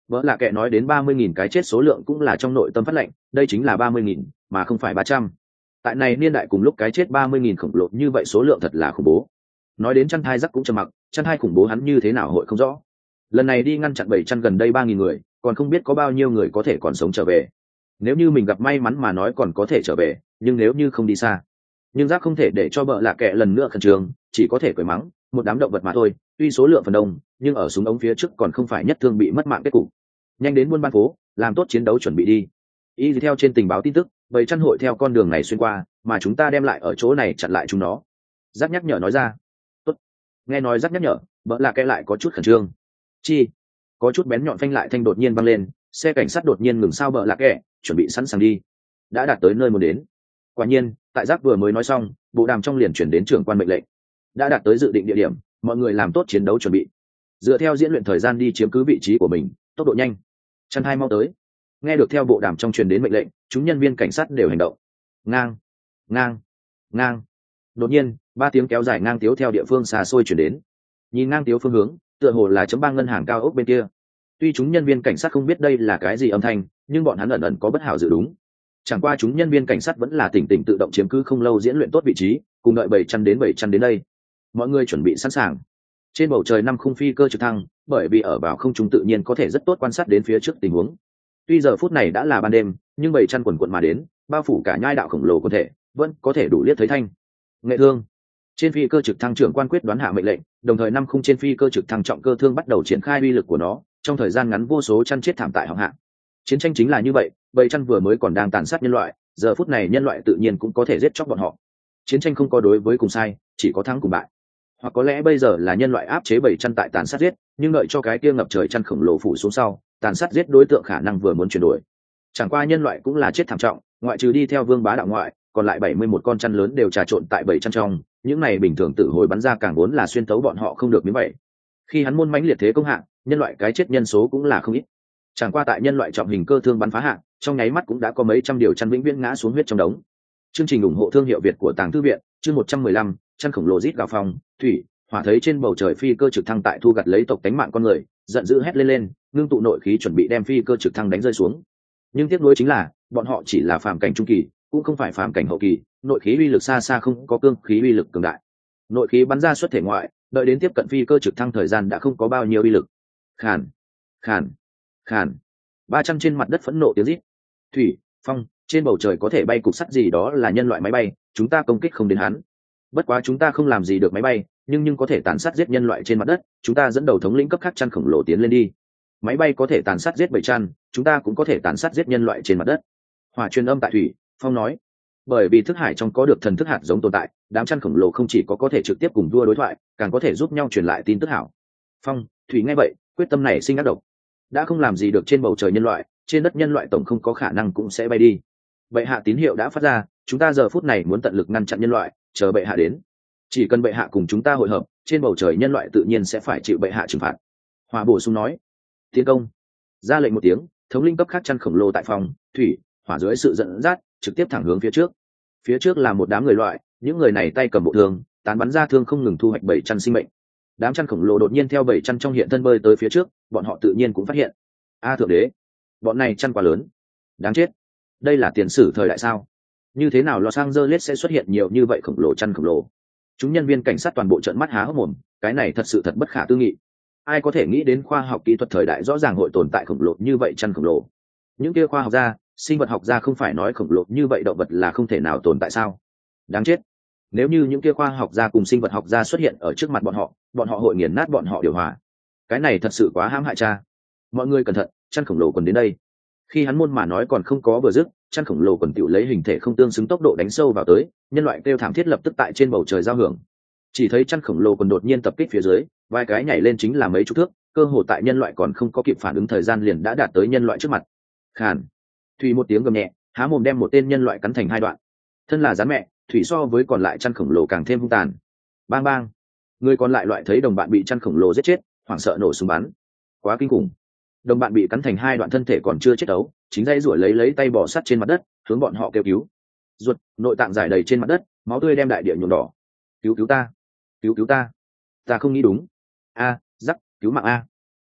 vợ lạ kệ nói đến ba mươi nghìn cái chết số lượng cũng là trong nội tâm phát lệnh, đây chính là ba mươi nghìn mà không phải ba trăm. Tại này niên đại cùng lúc cái chết ba mươi nghìn khổng lồ như vậy số lượng thật là khủng bố. Nói đến chăn thai rắc cũng trầm mặc, chăn thai khủng bố hắn như thế nào hội không rõ. Lần này đi ngăn chặn bảy chăn gần đây ba nghìn người, còn không biết có bao nhiêu người có thể còn sống trở về. Nếu như mình gặp may mắn mà nói còn có thể trở về, nhưng nếu như không đi xa, nhưng rác không thể để cho bợ lạ kệ lần nữa khẩn trương, chỉ có thể cười mắng, một đám động vật mà thôi, tuy số lượng phần đông, nhưng ở súng ống phía trước còn không phải nhất thương bị mất mạng kết cục. Nhanh đến buôn ban phố, làm tốt chiến đấu chuẩn bị đi. Y theo trên tình báo tin tức, bảy chăn hội theo con đường này xuyên qua, mà chúng ta đem lại ở chỗ này chặn lại chúng nó. Rác nhắc nhở nói ra. Tốt. Nghe nói rác nhắc nhở, bợ lạ kệ lại có chút khẩn trương. Chi? Có chút bén nhọn phanh lại thanh đột nhiên văng lên, xe cảnh sát đột nhiên ngừng sao bợ lạ kệ, chuẩn bị sẵn sàng đi. Đã đạt tới nơi muốn đến. Quả nhiên, tại giác vừa mới nói xong, bộ đàm trong liền chuyển đến trưởng quan mệnh lệnh. Đã đạt tới dự định địa điểm, mọi người làm tốt chiến đấu chuẩn bị. Dựa theo diễn luyện thời gian đi chiếm cứ vị trí của mình, tốc độ nhanh. Chăn hai mau tới. Nghe được theo bộ đàm trong truyền đến mệnh lệnh, chúng nhân viên cảnh sát đều hành động. Ngang, ngang, ngang. Đột nhiên, ba tiếng kéo dài ngang tiếu theo địa phương xa xôi chuyển đến. Nhìn ngang tiếu phương hướng, tựa hồ là chấm bang ngân hàng cao ốc bên kia. Tuy chúng nhân viên cảnh sát không biết đây là cái gì âm thanh, nhưng bọn hắn ẩn ẩn có bất hảo dự đúng. Chẳng qua chúng nhân viên cảnh sát vẫn là tỉnh tỉnh tự động chiếm cứ không lâu diễn luyện tốt vị trí, cùng đợi bảy trăm đến bảy trăm đến đây. Mọi người chuẩn bị sẵn sàng. Trên bầu trời năm khung phi cơ trực thăng, bởi vì ở vào không trung tự nhiên có thể rất tốt quan sát đến phía trước tình huống. Tuy giờ phút này đã là ban đêm, nhưng bảy trăm quần quần mà đến, bao phủ cả nhai đạo khổng lồ quân thể, vẫn có thể đủ liếc thấy thanh. Nghệ thương. Trên phi cơ trực thăng trưởng quan quyết đoán hạ mệnh lệnh, đồng thời năm khung trên phi cơ trực thăng trọng cơ thương bắt đầu triển khai uy lực của nó, trong thời gian ngắn vô số chăn chết thảm tại họng hạ. Chiến tranh chính là như vậy, bảy chăn vừa mới còn đang tàn sát nhân loại, giờ phút này nhân loại tự nhiên cũng có thể giết chóc bọn họ. Chiến tranh không có đối với cùng sai, chỉ có thắng cùng bại. Hoặc có lẽ bây giờ là nhân loại áp chế bảy chăn tại tàn sát giết, nhưng đợi cho cái kia ngập trời chăn khổng lồ phủ xuống sau, tàn sát giết đối tượng khả năng vừa muốn chuyển đổi. Chẳng qua nhân loại cũng là chết thảm trọng, ngoại trừ đi theo vương bá đạo ngoại, còn lại bảy mươi mốt con chăn lớn đều trà trộn tại bảy chăn trong, những này bình thường tự hồi bắn ra càng vốn là xuyên tấu bọn họ không được miếng vậy. Khi hắn môn mãnh liệt thế công hạng, nhân loại cái chết nhân số cũng là không ít. Chẳng qua tại nhân loại trọng hình cơ thương bắn phá hạng, trong nháy mắt cũng đã có mấy trăm điều chăn vĩnh viễn ngã xuống huyết trong đống. Chương trình ủng hộ thương hiệu Việt của Tàng Thư viện, chương một trăm mười lăm, chăn khổng lồ rít gào phòng, thủy, hỏa thấy trên bầu trời phi cơ trực thăng tại thu gặt lấy tộc tánh mạng con người, giận dữ hét lên lên, ngưng tụ nội khí chuẩn bị đem phi cơ trực thăng đánh rơi xuống. Nhưng tiếc nuối chính là, bọn họ chỉ là phàm cảnh trung kỳ, cũng không phải phàm cảnh hậu kỳ, nội khí uy lực xa xa không có cương khí uy lực cường đại. Nội khí bắn ra xuất thể ngoại, đợi đến tiếp cận phi cơ trực thăng thời gian đã không có bao nhiêu uy lực. Khàn, khàn, khàn. Ba trăm trên mặt đất phẫn nộ tiếng rít. Thủy, phong, trên bầu trời có thể bay cục sắt gì đó là nhân loại máy bay, chúng ta công kích không đến hắn. Bất quá chúng ta không làm gì được máy bay, nhưng nhưng có thể tàn sát giết nhân loại trên mặt đất, chúng ta dẫn đầu thống lĩnh cấp khác chăn khổng lồ tiến lên đi. Máy bay có thể tàn sát giết bảy chăn, chúng ta cũng có thể tàn sát giết nhân loại trên mặt đất. Hỏa truyền âm tại thủy, phong nói. Bởi vì thức hải trong có được thần thức hạt giống tồn tại, đám chăn khổng lồ không chỉ có có thể trực tiếp cùng vua đối thoại, càng có thể giúp nhau truyền lại tin tức hảo. Phong, thủy nghe vậy, quyết tâm này sinh ác độc. Đã không làm gì được trên bầu trời nhân loại, trên đất nhân loại tổng không có khả năng cũng sẽ bay đi. Bệ hạ tín hiệu đã phát ra, chúng ta giờ phút này muốn tận lực ngăn chặn nhân loại, chờ bệ hạ đến. Chỉ cần bệ hạ cùng chúng ta hội hợp, trên bầu trời nhân loại tự nhiên sẽ phải chịu bệ hạ trừng phạt. Hỏa bổ sung nói. Tiến công. Ra lệnh một tiếng, thống linh cấp khác chăn khổng lồ tại phòng, thủy, hỏa dưới sự dẫn dắt, trực tiếp thẳng hướng phía trước. Phía trước là một đám người loại, những người này tay cầm bộ thương, tán bắn ra thương không ngừng thu hoạch bảy chăn sinh mệnh. Đám chăn khổng lồ đột nhiên theo bảy chăn trong hiện thân bơi tới phía trước, bọn họ tự nhiên cũng phát hiện. A thượng đế, bọn này chăn quá lớn, đáng chết. Đây là tiền sử thời đại sao? Như thế nào Los Angeles sẽ xuất hiện nhiều như vậy khổng lồ chăn khổng lồ? Chúng nhân viên cảnh sát toàn bộ trợn mắt há hốc mồm, cái này thật sự thật bất khả tư nghị. Ai có thể nghĩ đến khoa học kỹ thuật thời đại rõ ràng hội tồn tại khổng lồ như vậy chăn khổng lồ? Những kia khoa học gia, sinh vật học gia không phải nói khổng lồ như vậy động vật là không thể nào tồn tại sao? Đáng chết. Nếu như những kia khoa học gia cùng sinh vật học gia xuất hiện ở trước mặt bọn họ, bọn họ hội nghiền nát bọn họ điều hòa. Cái này thật sự quá hãm hại cha. Mọi người cẩn thận, chăn khổng lồ còn đến đây. Khi hắn môn mà nói còn không có vừa dứt, chăn khổng lồ còn tiểu lấy hình thể không tương xứng tốc độ đánh sâu vào tới, nhân loại kêu thảm thiết lập tức tại trên bầu trời giao hưởng. Chỉ thấy chăn khổng lồ còn đột nhiên tập kích phía dưới, vài cái nhảy lên chính là mấy chục thước, cơ hồ tại nhân loại còn không có kịp phản ứng thời gian liền đã đạt tới nhân loại trước mặt. Khàn. Thủy một tiếng gầm nhẹ, há mồm đem một tên nhân loại cắn thành hai đoạn. Thân là rắn mẹ, thủy so với còn lại chăn khổng lồ càng thêm hung tàn. Bang bang. Người còn lại loại thấy đồng bạn bị chăn khổng lồ giết chết, hoảng sợ nổ súng bắn. Quá kinh khủng. Đồng bạn bị cắn thành hai đoạn thân thể còn chưa chết đấu, chính dây ruổi lấy lấy tay bò sắt trên mặt đất, hướng bọn họ kêu cứu. Ruột, nội tạng giải đầy trên mặt đất, máu tươi đem đại địa nhuộm đỏ. Cứu cứu ta, cứu cứu ta, ta không nghĩ đúng. A, rắc, cứu mạng a.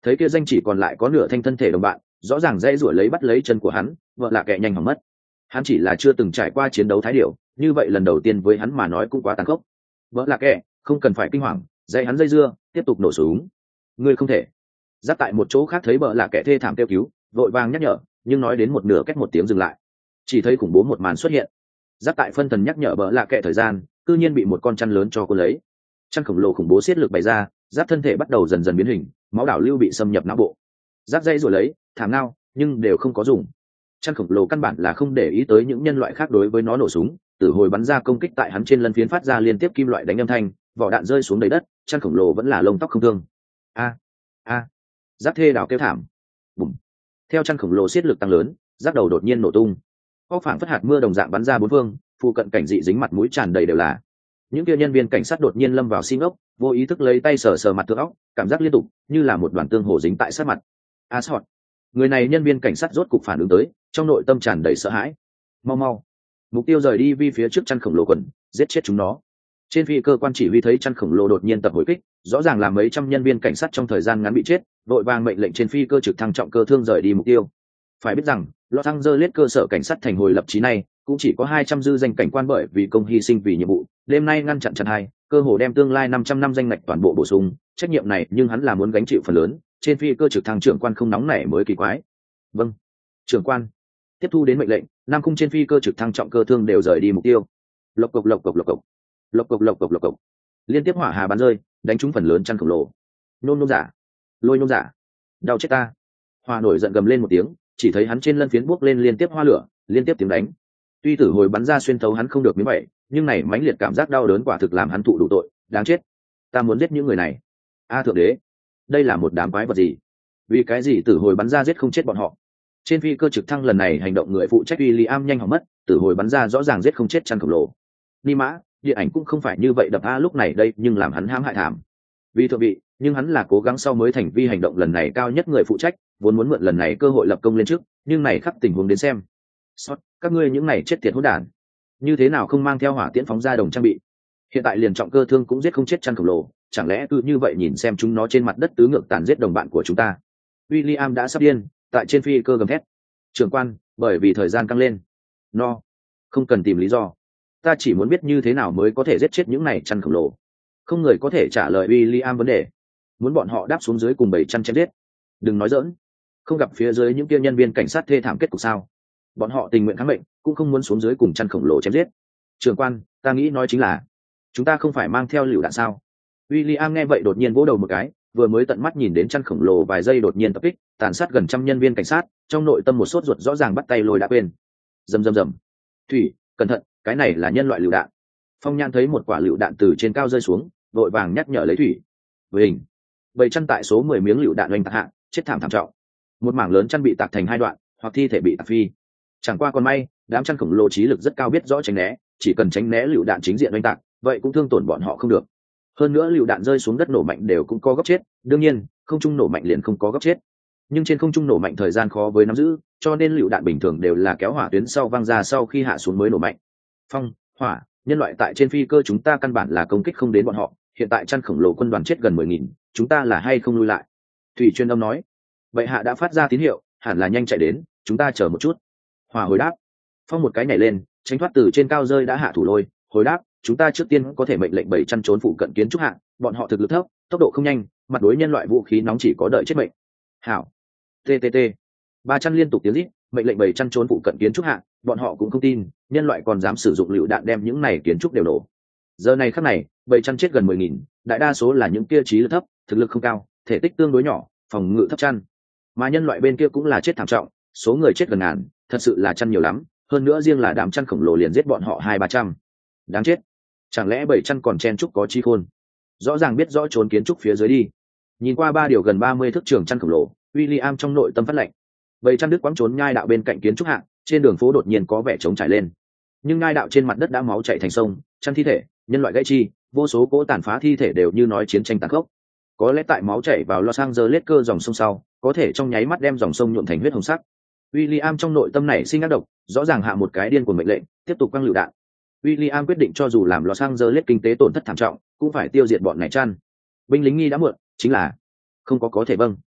Thấy kia danh chỉ còn lại có nửa thanh thân thể đồng bạn, rõ ràng dây rủi lấy bắt lấy chân của hắn, vợ lạ kệ nhanh hỏng mất. Hắn chỉ là chưa từng trải qua chiến đấu thái điểu, như vậy lần đầu tiên với hắn mà nói cũng quá tàn khốc. Vợ lạ kệ không cần phải kinh hoàng, dây hắn dây dưa tiếp tục nổ súng. Ngươi không thể. Giáp tại một chỗ khác thấy vợ lạ kệ thê thảm kêu cứu, vội vàng nhắc nhở, nhưng nói đến một nửa cách một tiếng dừng lại, chỉ thấy khủng bố một màn xuất hiện. Giáp tại phân thần nhắc nhở vợ lạ kệ thời gian, cư nhiên bị một con chăn lớn cho cô lấy. Chăn khổng lồ khủng bố xiết lực bày ra, Giáp thân thể bắt đầu dần dần biến hình, máu đảo lưu bị xâm nhập não bộ. Giáp dây rồi lấy thảm nao nhưng đều không có dùng. Chăn khổng lồ căn bản là không để ý tới những nhân loại khác đối với nó nổ súng, tử hồi bắn ra công kích tại hắn trên lân phiến phát ra liên tiếp kim loại đánh âm thanh, vỏ đạn rơi xuống đầy đất, chăn khổng lồ vẫn là lông tóc không thương. A a Giáp thê đảo kêu thảm. Bùm. Theo chăn khổng lồ xiết lực tăng lớn, Giáp đầu đột nhiên nổ tung, óc phảng phất hạt mưa đồng dạng bắn ra bốn phương, phụ cận cảnh dị dính mặt mũi tràn đầy đều là. Những kia nhân viên cảnh sát đột nhiên lâm vào xin ốc, vô ý thức lấy tay sờ sờ mặt tựa óc, cảm giác liên tục như là một đoàn tương hổ dính tại sát mặt. A sọt. Người này nhân viên cảnh sát rốt cục phản ứng tới, trong nội tâm tràn đầy sợ hãi. Mau mau, mục tiêu rời đi vi phía trước chăn khổng lồ quần, giết chết chúng nó. Trên phi cơ quan chỉ huy thấy chăn khổng lồ đột nhiên tập hồi kích, rõ ràng là mấy trăm nhân viên cảnh sát trong thời gian ngắn bị chết, vội vàng mệnh lệnh trên phi cơ trực thăng trọng cơ thương rời đi mục tiêu. Phải biết rằng Los Angeles cơ sở cảnh sát thành hồi lập chí này cũng chỉ có hai trăm dư danh cảnh quan, bởi vì công hy sinh vì nhiệm vụ đêm nay ngăn chặn chặn hai cơ hồ đem tương lai năm trăm năm danh ngạch toàn bộ bổ sung trách nhiệm này, nhưng hắn là muốn gánh chịu phần lớn. Trên phi cơ trực thăng trưởng quan không nóng nảy mới kỳ quái. Vâng trưởng quan. Tiếp thu đến mệnh lệnh, nam khung trên phi cơ trực thăng trọng cơ thương đều rời đi mục tiêu. Lộc cộc lộc cộc lộc cộc lộc cộc lộc cộc lộc cộc liên tiếp hỏa hà bắn rơi, đánh trúng phần lớn chăn khổng lồ. Nôn nôn giả, lôi nôn giả, đau chết ta. Hoa nổi giận gầm lên một tiếng, chỉ thấy hắn trên lân phiến buốc lên liên tiếp hoa lửa, liên tiếp tiếng đánh. Tuy tử hồi bắn ra xuyên thấu hắn không được miếng vậy, nhưng này mãnh liệt cảm giác đau đớn quả thực làm hắn thụ đủ tội. Đáng chết, ta muốn giết những người này. A thượng đế, đây là một đám quái vật gì? Vì cái gì tử hồi bắn ra giết không chết bọn họ? Trên phi cơ trực thăng lần này hành động người phụ trách William nhanh hỏng mất, tử hồi bắn ra rõ ràng giết không chết chăn khổng lồ. Ni mã, điện ảnh cũng không phải như vậy đập a lúc này đây, nhưng làm hắn hãm hại thảm. Vì thượng vị, nhưng hắn là cố gắng sau mới thành vi hành động lần này cao nhất người phụ trách, vốn muốn mượn lần này cơ hội lập công lên trước, nhưng này khắc tình huống đến xem. Sót, các ngươi những này chết tiệt hỗn đản, như thế nào không mang theo hỏa tiễn phóng ra đồng trang bị? Hiện tại liền trọng cơ thương cũng giết không chết chăn khổng lồ, chẳng lẽ cứ như vậy nhìn xem chúng nó trên mặt đất tứ ngược tàn giết đồng bạn của chúng ta? William đã sắp điên, tại trên phi cơ gầm thét. Trưởng quan, bởi vì thời gian căng lên. No, không cần tìm lý do. Ta chỉ muốn biết như thế nào mới có thể giết chết những này chăn khổng lồ. Không người có thể trả lời William vấn đề. Muốn bọn họ đáp xuống dưới cùng bảy chăn chém giết. Đừng nói giỡn. Không gặp phía dưới những kia nhân viên cảnh sát thê thảm kết cục sao? Bọn họ tình nguyện kháng mệnh, cũng không muốn xuống dưới cùng chăn khổng lồ chém giết. Trưởng quan, ta nghĩ nói chính là, chúng ta không phải mang theo lựu đạn sao? William nghe vậy đột nhiên vỗ đầu một cái, vừa mới tận mắt nhìn đến chăn khổng lồ vài giây đột nhiên tập kích, tàn sát gần trăm nhân viên cảnh sát, trong nội tâm một sốt ruột rõ ràng bắt tay lôi đã quên. Rầm rầm rầm. Thủy, cẩn thận, cái này là nhân loại lựu đạn. Phong Nhan thấy một quả lựu đạn từ trên cao rơi xuống, vội vàng nhắc nhở lấy Thủy. Với hình, bảy chăn tại số mười miếng lựu đạn oanh tạc hạ, chết thảm thảm trọng. Một mảng lớn chăn bị tạc thành hai đoạn, hoặc thi thể bị tạc phi. Chẳng qua còn may, đám chăn khổng lồ trí lực rất cao, biết rõ tránh né, chỉ cần tránh né lựu đạn chính diện oanh tạc, vậy cũng thương tổn bọn họ không được. Hơn nữa lựu đạn rơi xuống đất nổ mạnh đều cũng có góc chết, đương nhiên không trung nổ mạnh liền không có góc chết, nhưng trên không trung nổ mạnh thời gian khó với nắm giữ, cho nên lựu đạn bình thường đều là kéo hỏa tuyến sau văng ra sau khi hạ xuống mới nổ mạnh. Phong, hỏa, nhân loại tại trên phi cơ chúng ta căn bản là công kích không đến bọn họ, hiện tại chăn khổng lồ quân đoàn chết gần mười nghìn, chúng ta là hay không lui lại? Thủy chuyên âm nói. Vậy hạ đã phát ra tín hiệu, hẳn là nhanh chạy đến, chúng ta chờ một chút. Hỏa hồi đáp. Phong một cái nhảy lên, tránh thoát từ trên cao rơi đã hạ thủ lôi, hồi đáp, chúng ta trước tiên có thể mệnh lệnh bảy chăn trốn phụ cận kiến trúc hạng, bọn họ thực lực thấp, tốc độ không nhanh, mặt đối nhân loại vũ khí nóng chỉ có đợi chết mệnh. Hảo. Ttt. Ba chăn liên tục tiếng rít, mệnh lệnh bảy chăn trốn phụ cận kiến trúc hạng, bọn họ cũng không tin, nhân loại còn dám sử dụng lựu đạn đem những này kiến trúc đều nổ. Giờ này khắc này, bảy chăn chết gần mười nghìn, đại đa số là những kia trí lực thấp, thực lực không cao, thể tích tương đối nhỏ, phòng ngự thấp chăn. Mà nhân loại bên kia cũng là chết thảm trọng, số người chết gần ngàn, thật sự là chăn nhiều lắm, hơn nữa riêng là đám chăn khổng lồ liền giết bọn họ hai ba trăm. Đáng chết, chẳng lẽ bảy chăn còn chen trúc có chi khôn? Rõ ràng biết rõ trốn kiến trúc phía dưới đi. Nhìn qua ba điều gần ba mươi thước trường chăn khổng lồ, William trong nội tâm phát lạnh. Bảy chăn đứt quãng trốn nhai đạo bên cạnh kiến trúc hạng, trên đường phố đột nhiên có vẻ trống trải lên. Nhưng nhai đạo trên mặt đất đã máu chảy thành sông, chăn thi thể, nhân loại gãy chi, vô số cỗ tàn phá thi thể đều như nói chiến tranh tàn khốc. Có lẽ tại máu chảy vào Los Angeles cơ dòng sông sau, có thể trong nháy mắt đem dòng sông nhuộm thành huyết hồng sắc. William trong nội tâm này sinh ác độc, rõ ràng hạ một cái điên cuồng mệnh lệnh, tiếp tục quăng lựu đạn. William quyết định cho dù làm Los Angeles kinh tế tổn thất thảm trọng, cũng phải tiêu diệt bọn này chăn. Binh lính nghi đã muộn, chính là không có có thể vâng.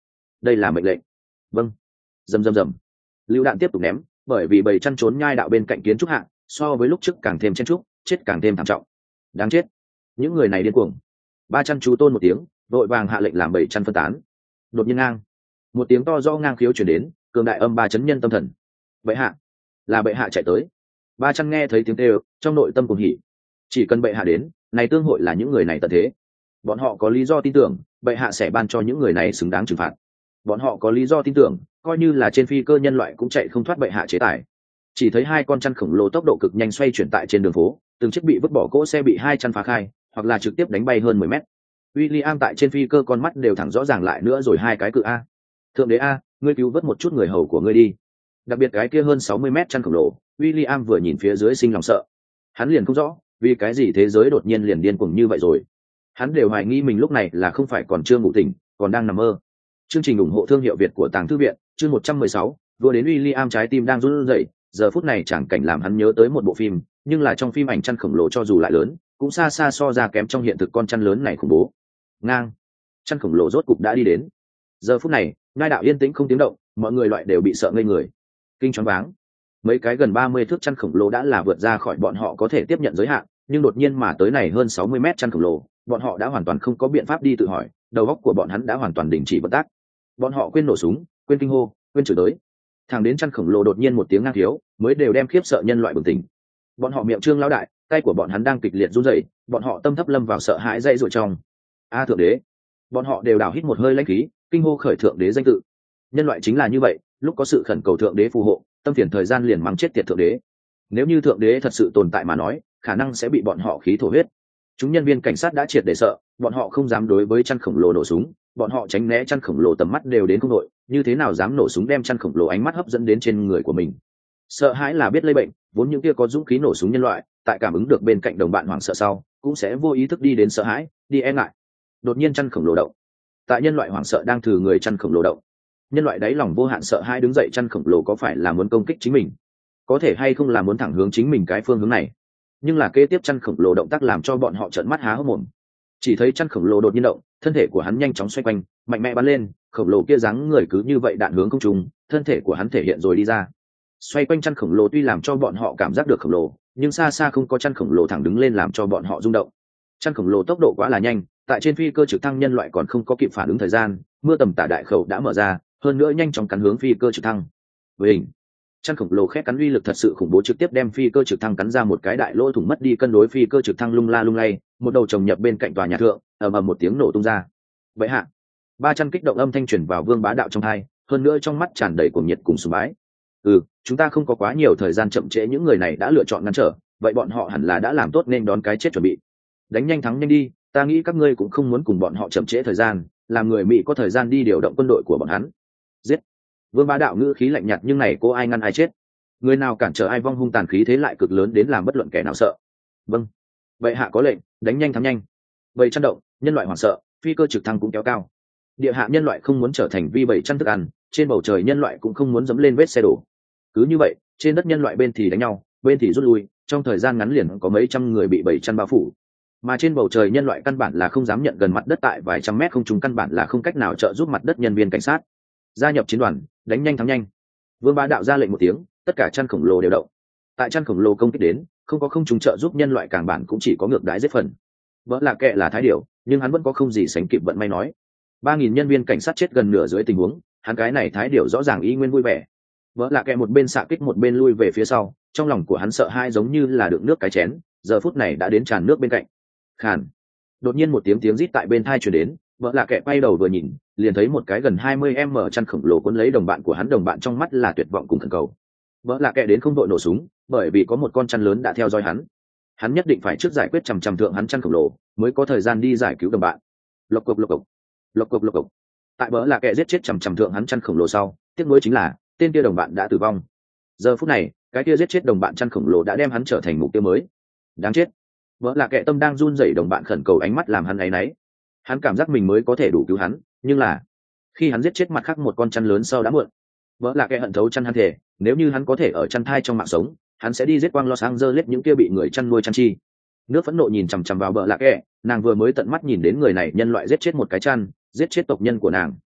đây là mệnh lệnh. Vâng. Rầm rầm rầm. Lưu đạn tiếp tục ném, bởi vì bầy chăn trốn nhai đạo bên cạnh kiến trúc hạng so với lúc trước càng thêm chen trúc, chết càng thêm thảm trọng. Đáng chết, những người này điên cuồng. Ba chăn chú tôn một tiếng, vội vàng hạ lệnh làm bầy chăn phân tán. Đột nhiên ngang, một tiếng to do ngang khiếu chuyển đến, cường đại âm ba chấn nhân tâm thần. Bệ hạ, là bệ hạ chạy tới. Ba chăn nghe thấy tiếng kêu, trong nội tâm cuồng hỉ. Chỉ cần bệ hạ đến, này tương hội là những người này tận thế. Bọn họ có lý do tin tưởng, bệ hạ sẽ ban cho những người này xứng đáng trừng phạt. Bọn họ có lý do tin tưởng, coi như là trên phi cơ nhân loại cũng chạy không thoát bệ hạ chế tài. Chỉ thấy hai con chăn khổng lồ tốc độ cực nhanh xoay chuyển tại trên đường phố, từng chiếc bị vứt bỏ cỗ xe bị hai chăn phá khai, hoặc là trực tiếp đánh bay hơn mười mét. William tại trên phi cơ con mắt đều thẳng rõ ràng lại nữa rồi hai cái cự a. Thượng đế a, ngươi cứu vớt một chút người hầu của ngươi đi. Đặc biệt cái kia hơn sáu mươi mét chăn khổng lồ, William vừa nhìn phía dưới sinh lòng sợ. Hắn liền không rõ, vì cái gì thế giới đột nhiên liền điên cuồng như vậy rồi. Hắn đều hoài nghi mình lúc này là không phải còn chưa ngủ tỉnh, còn đang nằm mơ. Chương trình ủng hộ thương hiệu Việt của Tàng Thư viện, chương một trăm mười sáu, vừa đến William trái tim đang run rẩy, giờ phút này chẳng cảnh làm hắn nhớ tới một bộ phim, nhưng là trong phim ảnh chăn khổng lồ cho dù lại lớn, cũng xa xa so ra kém trong hiện thực con chăn lớn này khủng bố. Ngang, chăn khổng lồ rốt cục đã đi đến. Giờ phút này, ngai đạo yên tĩnh không tiếng động, mọi người loại đều bị sợ ngây người. Kinh choáng váng. Mấy cái gần ba mươi thước chăn khổng lồ đã là vượt ra khỏi bọn họ có thể tiếp nhận giới hạn, nhưng đột nhiên mà tới này hơn sáu mươi mét chăn khổng lồ, bọn họ đã hoàn toàn không có biện pháp đi tự hỏi, đầu óc của bọn hắn đã hoàn toàn đình chỉ vận tác. Bọn họ quên nổ súng, quên kinh hô, quên chửi tới. Thẳng đến chăn khổng lồ đột nhiên một tiếng ngang thiếu, mới đều đem khiếp sợ nhân loại bừng tỉnh. Bọn họ miệng trương lão đại, tay của bọn hắn đang kịch liệt run rẩy, bọn họ tâm thấp lâm vào sợ hãi dậy rồi trong. A thượng đế! Bọn họ đều đảo hít một hơi lãnh khí, kinh hô khởi thượng đế danh tự. Nhân loại chính là như vậy, lúc có sự khẩn cầu thượng đế phù hộ, tâm phiền thời gian liền mắng chết tiệt thượng đế. Nếu như thượng đế thật sự tồn tại mà nói, khả năng sẽ bị bọn họ khí thổ huyết. Chúng nhân viên cảnh sát đã triệt để sợ, bọn họ không dám đối với chăn khổng lồ nổ súng, bọn họ tránh né chăn khổng lồ tầm mắt đều đến không đội, như thế nào dám nổ súng đem chăn khổng lồ ánh mắt hấp dẫn đến trên người của mình. Sợ hãi là biết lây bệnh, vốn những kia có dũng khí nổ súng nhân loại, tại cảm ứng được bên cạnh đồng bạn hoảng sợ sau, cũng sẽ vô ý thức đi đến sợ hãi, đi e ngại. Đột nhiên chăn khổng lồ động. Tại nhân loại hoảng sợ đang thử người chăn khổng lồ động. Nhân loại đáy lòng vô hạn sợ hãi đứng dậy, chăn khổng lồ có phải là muốn công kích chính mình? Có thể hay không là muốn thẳng hướng chính mình cái phương hướng này? Nhưng là kế tiếp chăn khổng lồ động tác làm cho bọn họ trợn mắt há hốc mồm. Chỉ thấy chăn khổng lồ đột nhiên động, thân thể của hắn nhanh chóng xoay quanh, mạnh mẽ bắn lên, khổng lồ kia dáng người cứ như vậy đạn hướng không trung, thân thể của hắn thể hiện rồi đi ra. Xoay quanh chăn khổng lồ tuy làm cho bọn họ cảm giác được khổng lồ, nhưng xa xa không có chăn khổng lồ thẳng đứng lên làm cho bọn họ rung động. Chăn khổng lồ tốc độ quá là nhanh, tại trên phi cơ trực thăng nhân loại còn không có kịp phản ứng thời gian, mưa tầm tả đại khẩu đã mở ra, hơn nữa nhanh chóng cắn hướng phi cơ trực thăng. Với hình, chăn khổng lồ khét cắn uy lực thật sự khủng bố, trực tiếp đem phi cơ trực thăng cắn ra một cái đại lỗ thủng, mất đi cân đối, phi cơ trực thăng lung la lung lay, một đầu chồng nhập bên cạnh tòa nhà thượng, ầm ầm một tiếng nổ tung ra. Vậy hạ, ba trăm kích động âm thanh truyền vào Vương Bá Đạo trong tai, hơn nữa trong mắt tràn đầy cuồng nhiệt cùng sùng bái. Ừ, chúng ta không có quá nhiều thời gian chậm trễ, những người này đã lựa chọn ngăn trở, vậy bọn họ hẳn là đã làm tốt nên đón cái chết chuẩn bị. Đánh nhanh thắng nhanh đi, ta nghĩ các ngươi cũng không muốn cùng bọn họ chậm trễ thời gian, làm người Mỹ có thời gian đi điều động quân đội của bọn hắn. Giết! Vương Bá Đạo ngữ khí lạnh nhạt, nhưng này cô ai ngăn ai chết, người nào cản trở ai vong, hung tàn khí thế lại cực lớn đến làm bất luận kẻ nào sợ. Vâng, vậy hạ có lệnh, đánh nhanh thắng nhanh. Bầy chăn động, nhân loại hoảng sợ, phi cơ trực thăng cũng kéo cao. Địa hạ nhân loại không muốn trở thành vi bầy chăn thức ăn, trên bầu trời nhân loại cũng không muốn dẫm lên vết xe đổ. Cứ như vậy, trên đất nhân loại bên thì đánh nhau, bên thì rút lui, trong thời gian ngắn liền có mấy trăm người bị bầy chăn bao phủ. Mà trên bầu trời nhân loại căn bản là không dám nhận gần mặt đất, tại vài trăm mét không trung căn bản là không cách nào trợ giúp mặt đất nhân viên cảnh sát. Gia nhập chiến đoàn, đánh nhanh thắng nhanh. Vương Bá Đạo ra lệnh một tiếng, tất cả chăn khổng lồ đều động. Tại chăn khổng lồ công kích đến, không có không trung trợ giúp nhân loại càng bản cũng chỉ có ngược đãi giết phần. Vỡ là kệ là thái điểu, nhưng hắn vẫn có không gì sánh kịp vận may nói. Ba nghìn nhân viên cảnh sát chết gần nửa dưới tình huống, hắn cái này thái điểu rõ ràng ý nguyên vui vẻ. Vỡ là kệ một bên xạ kích một bên lui về phía sau, trong lòng của hắn sợ hai giống như là đựng nước cái chén, giờ phút này đã đến tràn nước bên cạnh. Khàn. Đột nhiên một tiếng tiếng rít tại bên tai truyền đến, vợ là kẻ quay đầu vừa nhìn, liền thấy một cái gần hai mươi mét chăn khổng lồ cuốn lấy đồng bạn của hắn, đồng bạn trong mắt là tuyệt vọng cùng khẩn cầu. Vợ là kẻ đến không đội nổ súng, bởi vì có một con chăn lớn đã theo dõi hắn. Hắn nhất định phải trước giải quyết chằm chằm thượng hắn chăn khổng lồ, mới có thời gian đi giải cứu đồng bạn. Lộc cộc lộc cộc, lộc cộc lộc cộc. Tại vợ là kẻ giết chết chằm chằm thượng hắn chăn khổng lồ sau, tiếc nuối chính là tên kia đồng bạn đã tử vong. Giờ phút này, cái kia giết chết đồng bạn chăn khổng lồ đã đem hắn trở thành mục tiêu mới. Đáng chết. Vợ là kẻ tâm đang run rẩy, đồng bạn khẩn cầu ánh mắt làm hắn áy náy. Hắn cảm giác mình mới có thể đủ cứu hắn, nhưng là khi hắn giết chết mặt khác một con chăn lớn sau đã muộn. Vợ là kẻ hận thấu chăn hắn thể, nếu như hắn có thể ở chăn thai trong mạng sống, hắn sẽ đi giết quang Los Angeles những kia bị người chăn nuôi chăn chi. Nước phẫn nộ nhìn chằm chằm vào vợ là kẻ, nàng vừa mới tận mắt nhìn đến người này nhân loại giết chết một cái chăn, giết chết tộc nhân của nàng.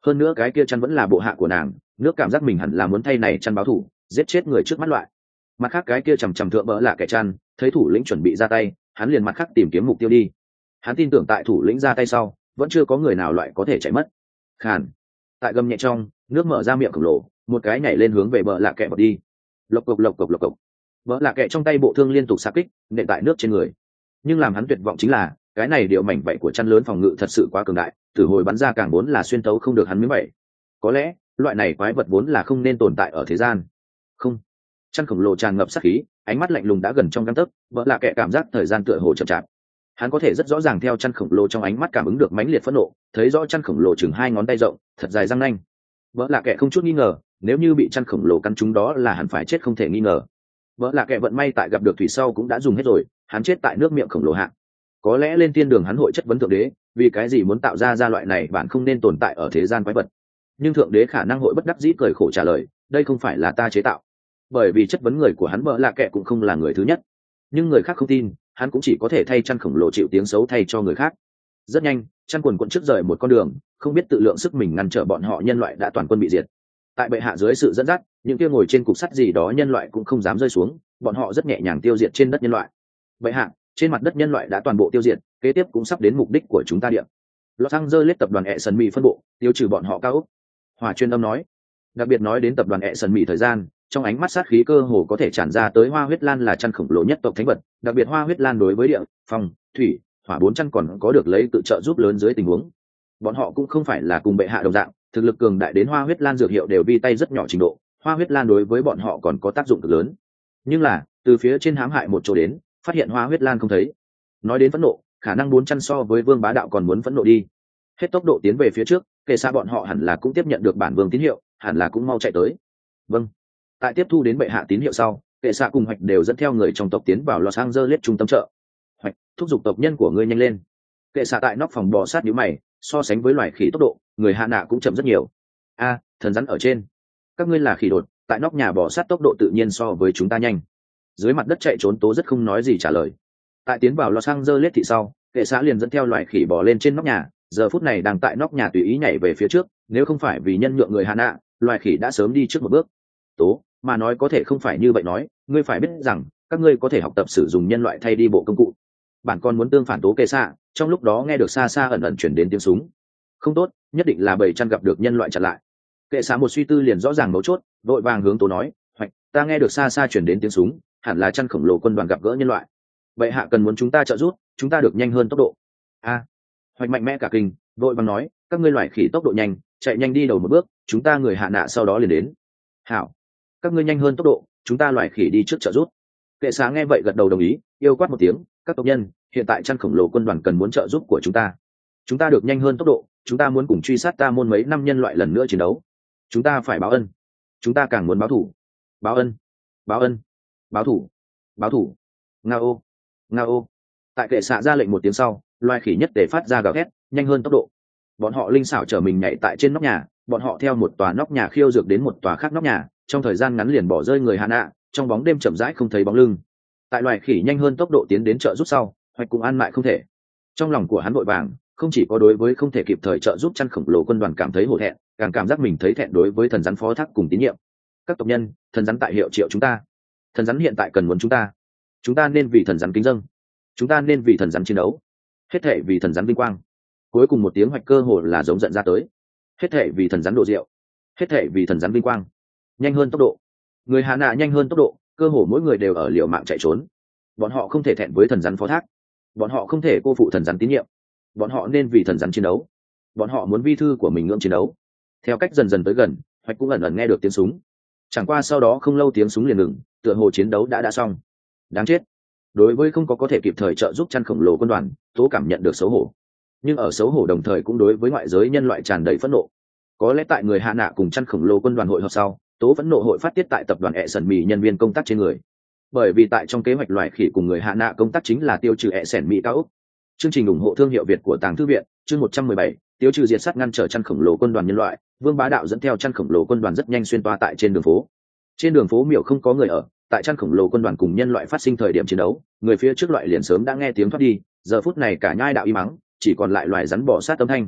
hơn nữa cái kia chăn vẫn là bộ hạ của nàng, nước cảm giác mình hẳn là muốn thay này chăn báo thủ, giết chết người trước mắt loại. Mặt khác cái kia chằm chằm thượng bỡ là kẻ chăn, thấy thủ lĩnh chuẩn bị ra tay, hắn liền mặt khác tìm kiếm mục tiêu đi. Hắn tin tưởng tại thủ lĩnh ra tay sau, vẫn chưa có người nào loại có thể chạy mất. Khàn. Tại gầm nhẹ trong, nước mở ra miệng khổng lồ, một cái nhảy lên hướng về bờ lạ kẹ bật đi. Lộc cộc lộc cộc lộc cộc. Bờ lạ kẹ trong tay bộ thương liên tục xạ kích, nện tại nước trên người. Nhưng làm hắn tuyệt vọng chính là, cái này điệu mảnh vảy của chăn lớn phòng ngự thật sự quá cường đại, tử hồi bắn ra càng vốn là xuyên tấu không được hắn miếng vảy. Có lẽ, loại này quái vật vốn là không nên tồn tại ở thế gian. Không. Chăn khổng lồ tràn ngập sát khí, ánh mắt lạnh lùng đã gần trong gang tấc, bờ lạ kẹ cảm giác thời gian tựa hồ chậm chạp. Hắn có thể rất rõ ràng theo chăn khổng lồ trong ánh mắt cảm ứng được mãnh liệt phẫn nộ, thấy rõ chăn khổng lồ chừng hai ngón tay rộng, thật dài răng nanh. Vỡ lạ kệ không chút nghi ngờ, nếu như bị chăn khổng lồ căn trúng đó là hẳn phải chết không thể nghi ngờ. Vỡ lạ kệ vận may tại gặp được thủy sau cũng đã dùng hết rồi, hắn chết tại nước miệng khổng lồ hạ. Có lẽ lên thiên đường hắn hội chất vấn thượng đế, vì cái gì muốn tạo ra ra loại này bạn không nên tồn tại ở thế gian quái vật. Nhưng thượng đế khả năng hội bất đắc dĩ cười khổ trả lời, đây không phải là ta chế tạo. Bởi vì chất vấn người của hắn vỡ lạ kệ cũng không là người thứ nhất, nhưng người khác không tin, hắn cũng chỉ có thể thay chăn khổng lồ chịu tiếng xấu thay cho người khác. Rất nhanh, chăn quần quận trước rời một con đường, không biết tự lượng sức mình ngăn trở bọn họ nhân loại đã toàn quân bị diệt. Tại bệ hạ dưới sự dẫn dắt, những kia ngồi trên cục sắt gì đó nhân loại cũng không dám rơi xuống, bọn họ rất nhẹ nhàng tiêu diệt trên đất nhân loại. Bệ hạ, trên mặt đất nhân loại đã toàn bộ tiêu diệt, kế tiếp cũng sắp đến mục đích của chúng ta địa. Los Angeles tập đoàn Edison Mỹ phân bộ, tiêu trừ bọn họ cao ốc. Hỏa chuyên âm nói. Đặc biệt nói đến tập đoàn Edison Mỹ thời gian, trong ánh mắt sát khí cơ hồ có thể tràn ra tới hoa huyết lan là chăn khổng lồ nhất tộc thánh vật, đặc biệt hoa huyết lan đối với địa, phong, thủy, hỏa bốn chăn còn có được lấy tự trợ giúp lớn dưới tình huống. Bọn họ cũng không phải là cùng bệ hạ đồng dạng, thực lực cường đại đến hoa huyết lan dược hiệu đều vi tay rất nhỏ trình độ, hoa huyết lan đối với bọn họ còn có tác dụng cực lớn. Nhưng là, từ phía trên hãm hại một chỗ đến, phát hiện hoa huyết lan không thấy. Nói đến phẫn nộ, khả năng bốn chăn so với Vương Bá Đạo còn muốn phẫn nộ đi. Hết tốc độ tiến về phía trước, kể xa bọn họ hẳn là cũng tiếp nhận được bản vương tín hiệu, hẳn là cũng mau chạy tới. Vâng. Tại tiếp thu đến bệ hạ tín hiệu sau, kệ xạ cùng Hoạch đều dẫn theo người trong tộc tiến vào Los Angeles trung tâm chợ. Hoạch, thúc giục tộc nhân của ngươi nhanh lên. Kệ xạ tại nóc phòng bò sát nhíu mày, so sánh với loài khỉ tốc độ, người hạ nạ cũng chậm rất nhiều. A, thần rắn ở trên. Các ngươi là khỉ đột, tại nóc nhà bò sát tốc độ tự nhiên so với chúng ta nhanh. Dưới mặt đất chạy trốn tố rất không nói gì trả lời. Tại tiến vào Los Angeles thị sau, kệ xạ liền dẫn theo loài khỉ bò lên trên nóc nhà, giờ phút này đang tại nóc nhà tùy ý nhảy về phía trước, nếu không phải vì nhân nhượng người hạ nạ, loài khỉ đã sớm đi trước một bước. Tố, mà nói có thể không phải như vậy nói, ngươi phải biết rằng các ngươi có thể học tập sử dụng nhân loại thay đi bộ công cụ. Bản con muốn tương phản tố kệ xạ, trong lúc đó nghe được xa xa ẩn ẩn chuyển đến tiếng súng. Không tốt, nhất định là bầy chăn gặp được nhân loại chặn lại. Kệ xạ một suy tư liền rõ ràng mấu chốt, vội vàng hướng tố nói, Hoạch, ta nghe được xa xa chuyển đến tiếng súng, hẳn là chăn khổng lồ quân đoàn gặp gỡ nhân loại. Bệ hạ cần muốn chúng ta trợ giúp, chúng ta được nhanh hơn tốc độ. A, Hoạch mạnh mẽ cả kinh, vội vàng nói, các ngươi loại khỉ tốc độ nhanh, chạy nhanh đi đầu một bước, chúng ta người hạ nạ sau đó liền đến. Hảo, các ngươi nhanh hơn tốc độ, chúng ta loại khỉ đi trước trợ giúp. Kệ xá nghe vậy gật đầu đồng ý, yêu quát một tiếng, các tộc nhân, hiện tại chăn khổng lồ quân đoàn cần muốn trợ giúp của chúng ta. Chúng ta được nhanh hơn tốc độ, chúng ta muốn cùng truy sát ta môn mấy năm nhân loại lần nữa chiến đấu. Chúng ta phải báo ân, chúng ta càng muốn báo thủ. Báo ân, báo ân, báo thủ, báo thủ. Ngao, ngao. Tại kệ xạ ra lệnh một tiếng sau, loài khỉ nhất để phát ra gào thét, nhanh hơn tốc độ. Bọn họ linh xảo trở mình nhảy tại trên nóc nhà, bọn họ theo một tòa nóc nhà khiêu dược đến một tòa khác nóc nhà, trong thời gian ngắn liền bỏ rơi người hạ nạ, trong bóng đêm chậm rãi không thấy bóng lưng. Tại loài khỉ nhanh hơn tốc độ tiến đến trợ giúp sau, Hoạch cũng an mại không thể. Trong lòng của hắn vội vàng, không chỉ có đối với không thể kịp thời trợ giúp chăn khổng lồ quân đoàn cảm thấy hổ thẹn, càng cảm giác mình thấy thẹn đối với thần rắn phó thác cùng tín nhiệm. Các tộc nhân, thần rắn tại hiệu triệu chúng ta. Thần rắn hiện tại cần muốn chúng ta. Chúng ta nên vì thần rắn kính dâng. Chúng ta nên vì thần rắn chiến đấu. Hết thể vì thần rắn vinh quang. Cuối cùng một tiếng Hoạch cơ hồ là giống giận ra tới. Hết thể vì thần rắn độ rượu. Hết thể vì thần rắn vinh quang. Nhanh hơn tốc độ. Người hạ nạ nhanh hơn tốc độ, cơ hồ mỗi người đều ở liều mạng chạy trốn. Bọn họ không thể thẹn với thần rắn phó thác. Bọn họ không thể cô phụ thần rắn tín nhiệm. Bọn họ nên vì thần rắn chiến đấu. Bọn họ muốn vi thư của mình ngưỡng chiến đấu. Theo cách dần dần tới gần, Hoạch cũng ẩn ẩn nghe được tiếng súng. Chẳng qua sau đó không lâu tiếng súng liền ngừng, tựa hồ chiến đấu đã đã xong. Đáng chết. Đối với không có có thể kịp thời trợ giúp chăn khổng lồ quân đoàn, Tố cảm nhận được xấu hổ. Nhưng ở xấu hổ đồng thời cũng đối với ngoại giới nhân loại tràn đầy phẫn nộ. Có lẽ tại người hạ nạ cùng chăn khổng lồ quân đoàn hội họp sau, Tố phẫn nộ hội phát tiết tại tập đoàn ẹ sần mì nhân viên công tác trên người. Bởi vì tại trong kế hoạch loài khỉ cùng người hạ nạ công tác chính là tiêu trừ ẹ sần mì cao ốc. Chương trình ủng hộ thương hiệu Việt của Tàng Thư viện, chương một trăm mười bảy, tiêu trừ diệt sát ngăn trở chăn khổng lồ quân đoàn nhân loại, Vương Bá Đạo dẫn theo chăn khổng lồ quân đoàn rất nhanh xuyên toa tại trên đường phố. Trên đường phố miểu không có người ở, tại chăn khổng lồ quân đoàn cùng nhân loại phát sinh thời điểm chiến đấu, người phía trước loại liền sớm đã nghe tiếng thoát đi, giờ phút này cả nhai đạo im mắng, chỉ còn lại loài rắn bỏ sát âm thanh.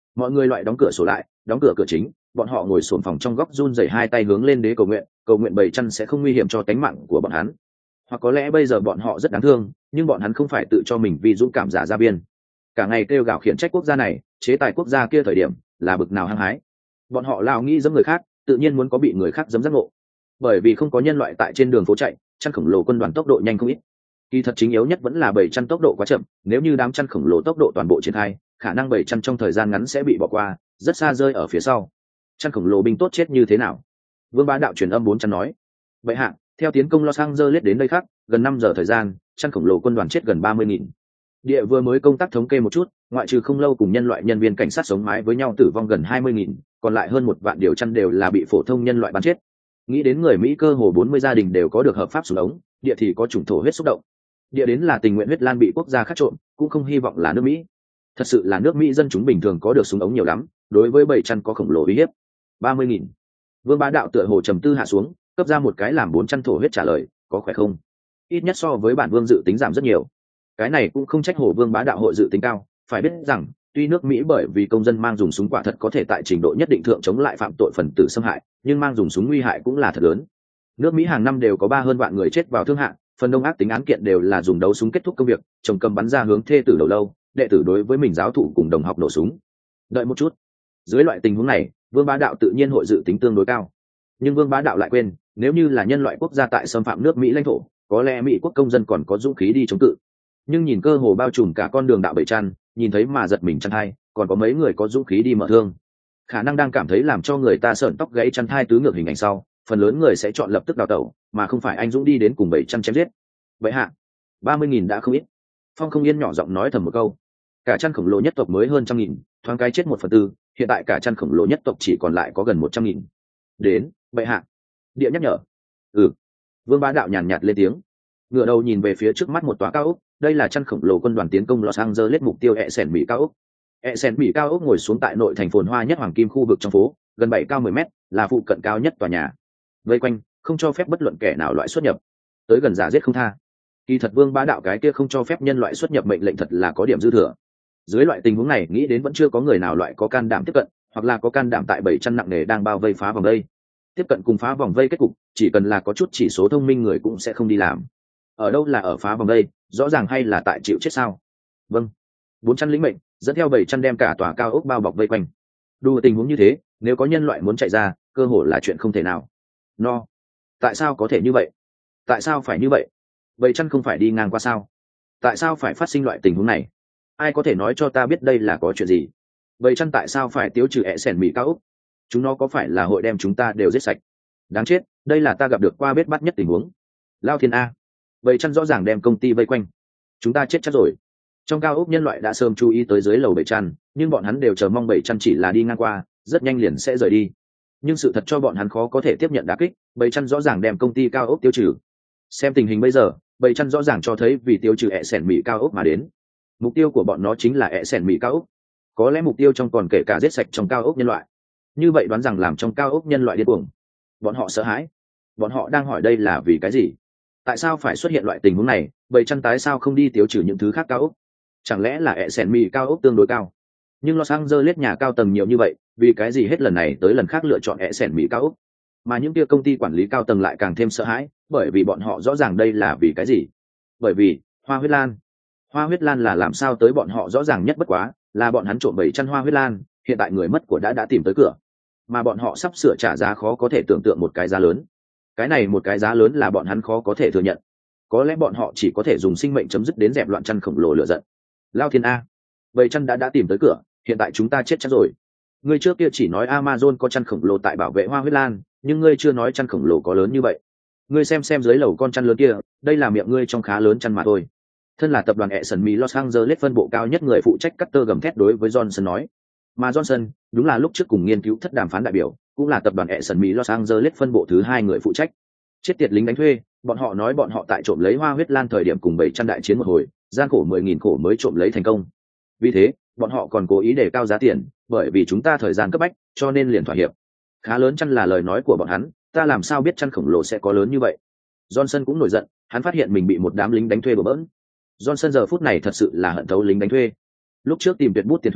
mọi người loại đóng cửa sổ lại, đóng cửa cửa chính, bọn họ ngồi xổm phòng trong góc run rẩy hai tay hướng lên đế cầu nguyện, cầu nguyện bầy chăn sẽ không nguy hiểm cho tính mạng của bọn hắn. Hoặc có lẽ bây giờ bọn họ rất đáng thương, nhưng bọn hắn không phải tự cho mình vì dũng cảm giả ra biên. Cả ngày kêu gào khiển trách quốc gia này, chế tài quốc gia kia thời điểm, là bực nào hăng hái. Bọn họ lao nghĩ giẫm người khác, tự nhiên muốn có bị người khác giẫm giác ngộ. Bởi vì không có nhân loại tại trên đường phố chạy, chăn khổng lồ quân đoàn tốc độ nhanh không ít. Kỳ thật chính yếu nhất vẫn là bầy chăn tốc độ quá chậm, nếu như đám chăn khổng lồ tốc độ toàn bộ triển khai, khả năng bầy chăn trong thời gian ngắn sẽ bị bỏ qua, rất xa rơi ở phía sau. Chăn khổng lồ binh tốt chết như thế nào? Vương Bá Đạo truyền âm bốn chăn nói. Vậy hạ, theo tiến công Los Angeles đến đây khác, gần năm giờ thời gian, chăn khổng lồ quân đoàn chết gần ba mươi nghìn. Địa vừa mới công tác thống kê một chút, ngoại trừ không lâu cùng nhân loại nhân viên cảnh sát sống mái với nhau tử vong gần hai mươi nghìn, còn lại hơn một vạn điều chăn đều là bị phổ thông nhân loại bắn chết. Nghĩ đến người Mỹ cơ hồ bốn mươi gia đình đều có được hợp pháp súng ống, địa thì có chủng thổ huyết xúc động. Địa đến là tình nguyện huyết lan bị quốc gia khác trộm, cũng không hy vọng là nước Mỹ. Thật sự là nước Mỹ dân chúng bình thường có được súng ống nhiều lắm, đối với bầy chăn có khổng lồ uy hiếp. ba mươi nghìn. Vương Bá Đạo tựa hồ trầm tư hạ xuống, cấp ra một cái làm bốn chăn thổ huyết trả lời, có khỏe không? Ít nhất so với bản vương dự tính giảm rất nhiều. Cái này cũng không trách Hồ Vương Bá Đạo hội dự tính cao, phải biết rằng, tuy nước Mỹ bởi vì công dân mang dùng súng quả thật có thể tại trình độ nhất định thượng chống lại phạm tội phần tử xâm hại, nhưng mang dùng súng nguy hại cũng là thật lớn. Nước Mỹ hàng năm đều có ba hơn vạn người chết vào thương hại, phần đông ác tính án kiện đều là dùng đấu súng kết thúc công việc, chồng cầm bắn ra hướng thê tử đầu lâu, đệ tử đối với mình giáo thụ cùng đồng học nổ súng. Đợi một chút, dưới loại tình huống này, Vương Bá Đạo tự nhiên hội dự tính tương đối cao. Nhưng Vương Bá Đạo lại quên, nếu như là nhân loại quốc gia tại xâm phạm nước Mỹ lãnh thổ, có lẽ Mỹ quốc công dân còn có dũng khí đi chống cự. Nhưng nhìn cơ hồ bao trùm cả con đường đạo bầy chăn, nhìn thấy mà giật mình chăn thai, còn có mấy người có dũng khí đi mở thương. Khả năng đang cảm thấy làm cho người ta sởn tóc gáy chăn thai tứ ngược hình ảnh sau, phần lớn người sẽ chọn lập tức đào tẩu, mà không phải anh dũng đi đến cùng bầy chăn chém giết. Vậy hạ, ba mươi nghìn đã không ít. Phong Không Yên nhỏ giọng nói thầm một câu. Cả chăn khổng lồ nhất tộc mới hơn trăm nghìn, thoáng cái chết một phần tư, hiện tại cả chăn khổng lồ nhất tộc chỉ còn lại có gần một trăm nghìn. Đến, vậy hạ. Địa nhắc nhở. Ừ. Vương Bá Đạo nhàn nhạt lên tiếng. Ngửa đầu nhìn về phía trước mắt một tòa cao ốc, đây là chăn khổng lồ quân đoàn tiến công Los Angeles mục tiêu ẹ sẻn Mỹ cao ốc. ẹ sẻn Mỹ cao ốc ngồi xuống tại nội thành phồn hoa nhất hoàng kim khu vực trong phố, gần bảy cao mười mét, là phụ cận cao nhất tòa nhà. Vây quanh, không cho phép bất luận kẻ nào loại xuất nhập. Tới gần giả giết không tha. Kỳ thật Vương Bá Đạo cái kia không cho phép nhân loại xuất nhập mệnh lệnh thật là có điểm dư thừa. Dưới loại tình huống này, nghĩ đến vẫn chưa có người nào loại có can đảm tiếp cận, hoặc là có can đảm tại bảy chăn nặng nề đang bao vây phá vòng vây. Tiếp cận cùng phá vòng vây kết cục, chỉ cần là có chút chỉ số thông minh người cũng sẽ không đi làm. Ở đâu là ở phá vòng vây, rõ ràng hay là tại chịu chết sao? Vâng. Bốn chăn lĩnh mệnh, dẫn theo bảy chăn đem cả tòa cao ốc bao bọc vây quanh. Đủ tình huống như thế, nếu có nhân loại muốn chạy ra, cơ hội là chuyện không thể nào. No. Tại sao có thể như vậy? Tại sao phải như vậy? Bảy chăn không phải đi ngang qua sao? Tại sao phải phát sinh loại tình huống này? Ai có thể nói cho ta biết đây là có chuyện gì? Bảy chăn tại sao phải tiêu trừ ẹ sẻn Mỹ cao ốc? Chúng nó có phải là hội đem chúng ta đều giết sạch? Đáng chết, đây là ta gặp được qua bết bắt nhất tình huống. Lao thiên a. Bảy chăn rõ ràng đem công ty vây quanh. Chúng ta chết chắc rồi. Trong cao ốc nhân loại đã sớm chú ý tới dưới lầu bảy chăn, nhưng bọn hắn đều chờ mong bảy chăn chỉ là đi ngang qua, rất nhanh liền sẽ rời đi. Nhưng sự thật cho bọn hắn khó có thể tiếp nhận đả kích, bảy chăn rõ ràng đem công ty cao ốc tiêu trừ. Xem tình hình bây giờ, bảy chăn rõ ràng cho thấy vì tiêu trừ ẹ sẻn Mỹ cao ốc mà đến. Mục tiêu của bọn nó chính là ẹ sẻn Mỹ cao ốc. Có lẽ mục tiêu trong còn kể cả giết sạch trong cao ốc nhân loại. Như vậy đoán rằng làm trong cao ốc nhân loại điên cuồng. Bọn họ sợ hãi. Bọn họ đang hỏi đây là vì cái gì? Tại sao phải xuất hiện loại tình huống này? Bảy chăn tái sao không đi tiêu trừ những thứ khác cao ốc? Chẳng lẽ là ẹ sẻn Mỹ cao ốc tương đối cao? Nhưng Los Angeles nhà cao tầng nhiều như vậy, vì cái gì hết lần này tới lần khác lựa chọn ẹ sẻn Mỹ cao ốc? Mà những kia công ty quản lý cao tầng lại càng thêm sợ hãi, bởi vì bọn họ rõ ràng đây là vì cái gì? Bởi vì hoa huyết lan. Hoa huyết lan là làm sao tới bọn họ rõ ràng nhất bất quá, là bọn hắn trộm bảy chăn hoa huyết lan, hiện tại người mất của đã đã tìm tới cửa, mà bọn họ sắp sửa trả giá khó có thể tưởng tượng một cái giá lớn. Cái này một cái giá lớn là bọn hắn khó có thể thừa nhận. Có lẽ bọn họ chỉ có thể dùng sinh mệnh chấm dứt đến dẹp loạn chăn khổng lồ lửa giận. Lao thiên a, bảy chăn đã đã tìm tới cửa, hiện tại chúng ta chết chắc rồi. Ngươi trước kia chỉ nói Amazon có chăn khổng lồ tại bảo vệ hoa huyết lan, nhưng ngươi chưa nói chăn khổng lồ có lớn như vậy. Ngươi xem xem dưới lầu con chăn lớn kia, đây là miệng ngươi trong khá lớn chăn mà thôi. Thân là tập đoàn Edison Mỹ Los Angeles phân bộ cao nhất người phụ trách Cutter gầm thét đối với Johnson nói. Mà Johnson, đúng là lúc trước cùng nghiên cứu thất đàm phán đại biểu, cũng là tập đoàn Edison Mỹ Los Angeles phân bộ thứ hai người phụ trách. Chết tiệt lính đánh thuê, bọn họ nói bọn họ tại trộm lấy hoa huyết lan thời điểm cùng bảy trăm đại chiến một hồi, gian khổ mười nghìn khổ mới trộm lấy thành công. Vì thế, bọn họ còn cố ý đề cao giá tiền, bởi vì chúng ta thời gian cấp bách, cho nên liền thỏa hiệp. Khá lớn chăn là lời nói của bọn hắn, ta làm sao biết chăn khổng lồ sẽ có lớn như vậy? Johnson cũng nổi giận, hắn phát hiện mình bị một đám lính đánh thuê bừa bỡn. Johnson giờ phút này thật sự là hận thấu lính đánh thuê. Lúc trước tìm tuyệt bút tiền thuê,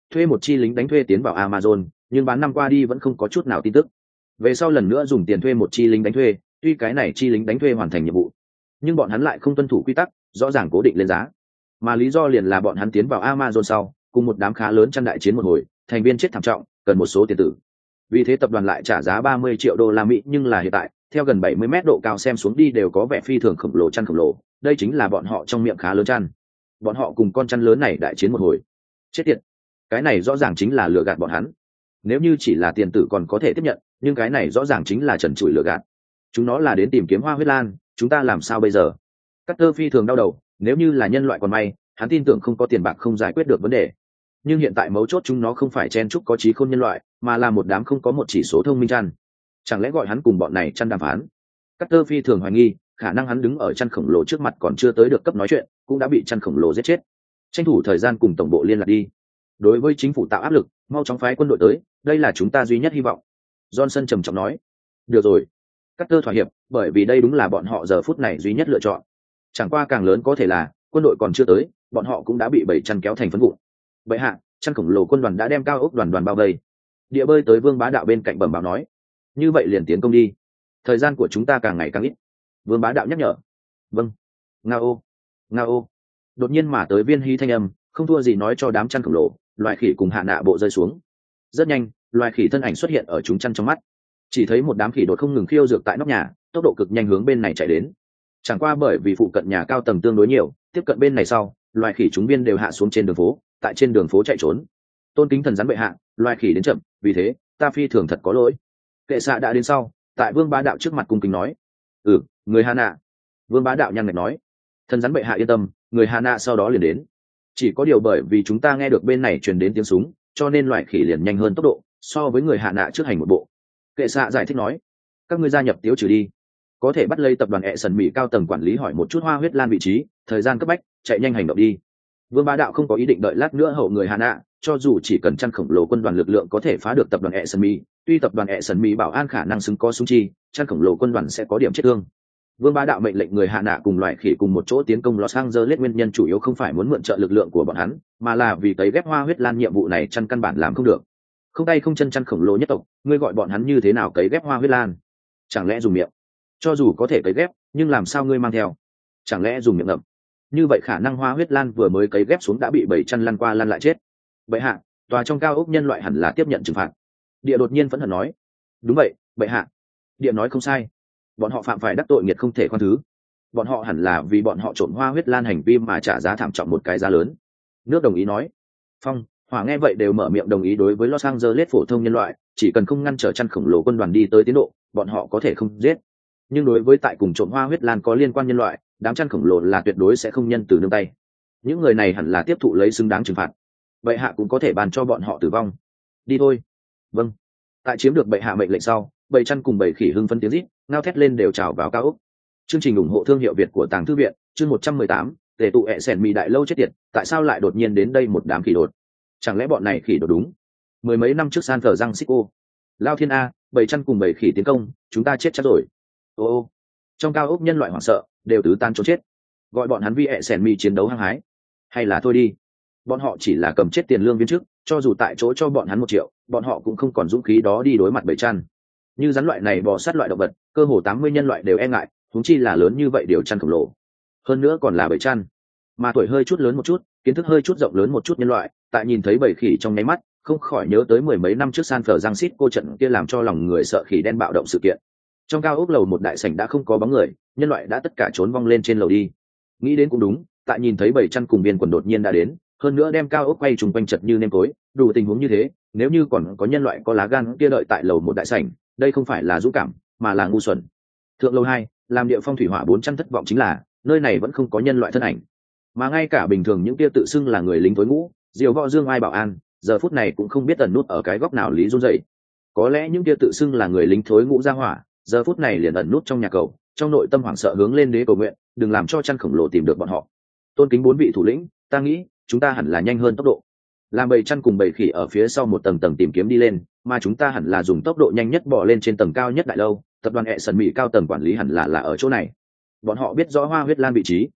thuê một chi lính đánh thuê tiến vào Amazon, nhưng bán năm qua đi vẫn không có chút nào tin tức. Về sau lần nữa dùng tiền thuê một chi lính đánh thuê, tuy cái này chi lính đánh thuê hoàn thành nhiệm vụ, nhưng bọn hắn lại không tuân thủ quy tắc, rõ ràng cố định lên giá. Mà lý do liền là bọn hắn tiến vào Amazon sau, cùng một đám khá lớn chăn đại chiến một hồi, thành viên chết thảm trọng, cần một số tiền tử. Vì thế tập đoàn lại trả giá ba mươi triệu đô la Mỹ, nhưng là hiện tại, theo gần bảy mươi mét độ cao xem xuống đi đều có vẻ phi thường khổng lồ chăn khổng lồ, đây chính là bọn họ trong miệng khá lớn chăn. Bọn họ cùng con chăn lớn này đại chiến một hồi. Chết tiệt. Cái này rõ ràng chính là lừa gạt bọn hắn. Nếu như chỉ là tiền tử còn có thể tiếp nhận, nhưng cái này rõ ràng chính là trần trụi lừa gạt. Chúng nó là đến tìm kiếm hoa huyết lan, chúng ta làm sao bây giờ? Carter phi thường đau đầu, nếu như là nhân loại còn may, hắn tin tưởng không có tiền bạc không giải quyết được vấn đề. Nhưng hiện tại mấu chốt chúng nó không phải chen chúc có trí khôn nhân loại, mà là một đám không có một chỉ số thông minh chăn. Chẳng lẽ gọi hắn cùng bọn này chăn đàm phán? Carter phi thường hoài nghi, khả năng hắn đứng ở chăn khổng lồ trước mặt còn chưa tới được cấp nói chuyện, cũng đã bị chăn khổng lồ giết chết. Tranh thủ thời gian cùng tổng bộ liên lạc đi. Đối với chính phủ tạo áp lực, mau chóng phái quân đội tới, đây là chúng ta duy nhất hy vọng. Johnson trầm trọng nói. Được rồi. Carter thỏa hiệp, bởi vì đây đúng là bọn họ giờ phút này duy nhất lựa chọn. Chẳng qua càng lớn có thể là, quân đội còn chưa tới, bọn họ cũng đã bị bảy chăn kéo thành phấn vụn. Vậy hạ, chăn khổng lồ quân đoàn đã đem cao ốc đoàn đoàn bao vây. Địa bơi tới Vương Bá Đạo bên cạnh bẩm báo nói. Như vậy liền tiến công đi. Thời gian của chúng ta càng ngày càng ít. Vương Bá Đạo nhắc nhở. Vâng. Ngao. Ngao. Đột nhiên mà tới viên hy thanh âm, không thua gì nói cho đám chăn khổng lồ, loài khỉ cùng hạ nạ bộ rơi xuống. Rất nhanh, loài khỉ thân ảnh xuất hiện ở chúng chăn trong mắt. Chỉ thấy một đám khỉ đột không ngừng khiêu dược tại nóc nhà, tốc độ cực nhanh hướng bên này chạy đến. Chẳng qua bởi vì phụ cận nhà cao tầng tương đối nhiều, tiếp cận bên này sau, loài khỉ chúng viên đều hạ xuống trên đường phố, tại trên đường phố chạy trốn. Tôn kính thần rắn bệ hạ, loài khỉ đến chậm, vì thế ta phi thường thật có lỗi. Kệ xạ đã đến sau, tại Vương Bá Đạo trước mặt cung kính nói. Ừ, người Hà Nạ. Vương Bá Đạo nhăn nhạt nói. Thần rắn bệ hạ yên tâm, người Hà Nạ sau đó liền đến. Chỉ có điều bởi vì chúng ta nghe được bên này truyền đến tiếng súng, cho nên loài khỉ liền nhanh hơn tốc độ, so với người Hà Nạ trước hành một bộ. Kệ xạ giải thích nói. Các ngươi gia nhập tiếu trừ đi. Có thể bắt lấy tập đoàn ẹ sần mỹ cao tầng quản lý hỏi một chút hoa huyết lan vị trí, thời gian cấp bách, chạy nhanh hành động đi. Vương Bá Đạo không có ý định đợi lát nữa hậu người Hà Nạ, cho dù chỉ cần chăn khổng lồ quân đoàn lực lượng có thể phá được tập đoàn ẹ sần mỹ, tuy tập đoàn ẹ sần mỹ bảo an khả năng xứng có súng chi, chăn khổng lồ quân đoàn sẽ có điểm chết thương. Vương Bá Đạo mệnh lệnh người Hà Nạ cùng loài khỉ cùng một chỗ tiến công Los Angeles, nguyên nhân chủ yếu không phải muốn mượn trợ lực lượng của bọn hắn, mà là vì cấy ghép hoa huyết lan nhiệm vụ này chăn căn bản làm không được. Không tay không chân chăn khổng lồ nhất tộc, ngươi gọi bọn hắn như thế nào cấy ghép hoa huyết lan? Chẳng lẽ dùng miệng? Cho dù có thể cấy ghép, nhưng làm sao ngươi mang theo? Chẳng lẽ dùng miệng ngậm? Như vậy khả năng hoa huyết lan vừa mới cấy ghép xuống đã bị bảy chăn lăn qua lăn lại chết. Bệ hạ, tòa trong cao ốc nhân loại hẳn là tiếp nhận trừng phạt. Địa đột nhiên phẫn hận nói. Đúng vậy, bệ hạ. Địa nói không sai. Bọn họ phạm phải đắc tội nghiệt không thể khoan thứ. Bọn họ hẳn là vì bọn họ trộm hoa huyết lan hành vi mà trả giá thảm trọng một cái giá lớn. Nước đồng ý nói. Phong, Hỏa nghe vậy đều mở miệng đồng ý. Đối với Los Angeles phổ thông nhân loại, chỉ cần không ngăn trở chăn khổng lồ quân đoàn đi tới tiến độ, bọn họ có thể không giết. Nhưng đối với tại cùng trộm hoa huyết lan có liên quan nhân loại, đám chăn khổng lồ là tuyệt đối sẽ không nhân từ nương tay. Những người này hẳn là tiếp thụ lấy xứng đáng trừng phạt. Bệ hạ cũng có thể bàn cho bọn họ tử vong. Đi thôi. Vâng. Tại chiếm được bệ hạ mệnh lệnh sau, bầy chăn cùng bầy khỉ hưng phấn tiếng rít, ngao thét lên đều trào vào cao ốc. Chương trình ủng hộ thương hiệu Việt của Tàng Thư viện, chương một trăm mười tám, tề tụ ẹ sẻn mì đại lâu chết tiệt, tại sao lại đột nhiên đến đây một đám khỉ đột? Chẳng lẽ bọn này khỉ đột đúng? Mười mấy năm trước San Francisco, Lao Thiên A, bầy chăn cùng bầy khỉ tiến công, chúng ta chết chắc rồi. Ô ô. Trong cao ốc nhân loại hoảng sợ, đều tứ tan trốn chết. Gọi bọn hắn vi ẹ sẻn mì chiến đấu hăng hái, hay là thôi đi. Bọn họ chỉ là cầm chết tiền lương viên chức, cho dù tại chỗ cho bọn hắn một triệu, bọn họ cũng không còn dũng khí đó đi đối mặt bầy chăn. Như rắn loại này bò sát loại động vật, cơ hồ tám mươi nhân loại đều e ngại, huống chi là lớn như vậy điều chăn khổng lồ. Hơn nữa còn là bầy chăn, mà tuổi hơi chút lớn một chút, kiến thức hơi chút rộng lớn một chút nhân loại, tại nhìn thấy bầy khỉ trong nháy mắt, không khỏi nhớ tới mười mấy năm trước San Francisco trận kia làm cho lòng người sợ khỉ đen bạo động sự kiện. Trong cao ốc lầu một đại sảnh đã không có bóng người, nhân loại đã tất cả trốn vong lên trên lầu đi. Nghĩ đến cũng đúng, tại nhìn thấy bầy chăn cùng viên quần đột nhiên đã đến, hơn nữa đem cao ốc quay trùng quanh chật như nêm tối, đủ tình huống như thế, nếu như còn có nhân loại có lá gan kia đợi tại lầu một đại sảnh, đây không phải là dũng cảm, mà là ngu xuẩn. Thượng lầu hai, làm địa phong thủy hỏa bốn trăm thất vọng chính là, nơi này vẫn không có nhân loại thân ảnh, mà ngay cả bình thường những kia tự xưng là người lính tối ngũ, diều võ dương ai bảo an, giờ phút này cũng không biết ẩn nút ở cái góc nào lý run rẩy. Có lẽ những kia tự xưng là người lính thối ngũ ra hỏa, giờ phút này liền ẩn nút trong nhà cầu, trong nội tâm hoảng sợ hướng lên đế cầu nguyện, đừng làm cho chăn khổng lồ tìm được bọn họ. Tôn kính bốn vị thủ lĩnh, ta nghĩ chúng ta hẳn là nhanh hơn tốc độ, làm bầy chăn cùng bầy khỉ ở phía sau một tầng tầng tìm kiếm đi lên, mà chúng ta hẳn là dùng tốc độ nhanh nhất bò lên trên tầng cao nhất đại lâu. Tập đoàn ẹ sần mỹ cao tầng quản lý hẳn là là ở chỗ này, bọn họ biết rõ hoa huyết lan vị trí.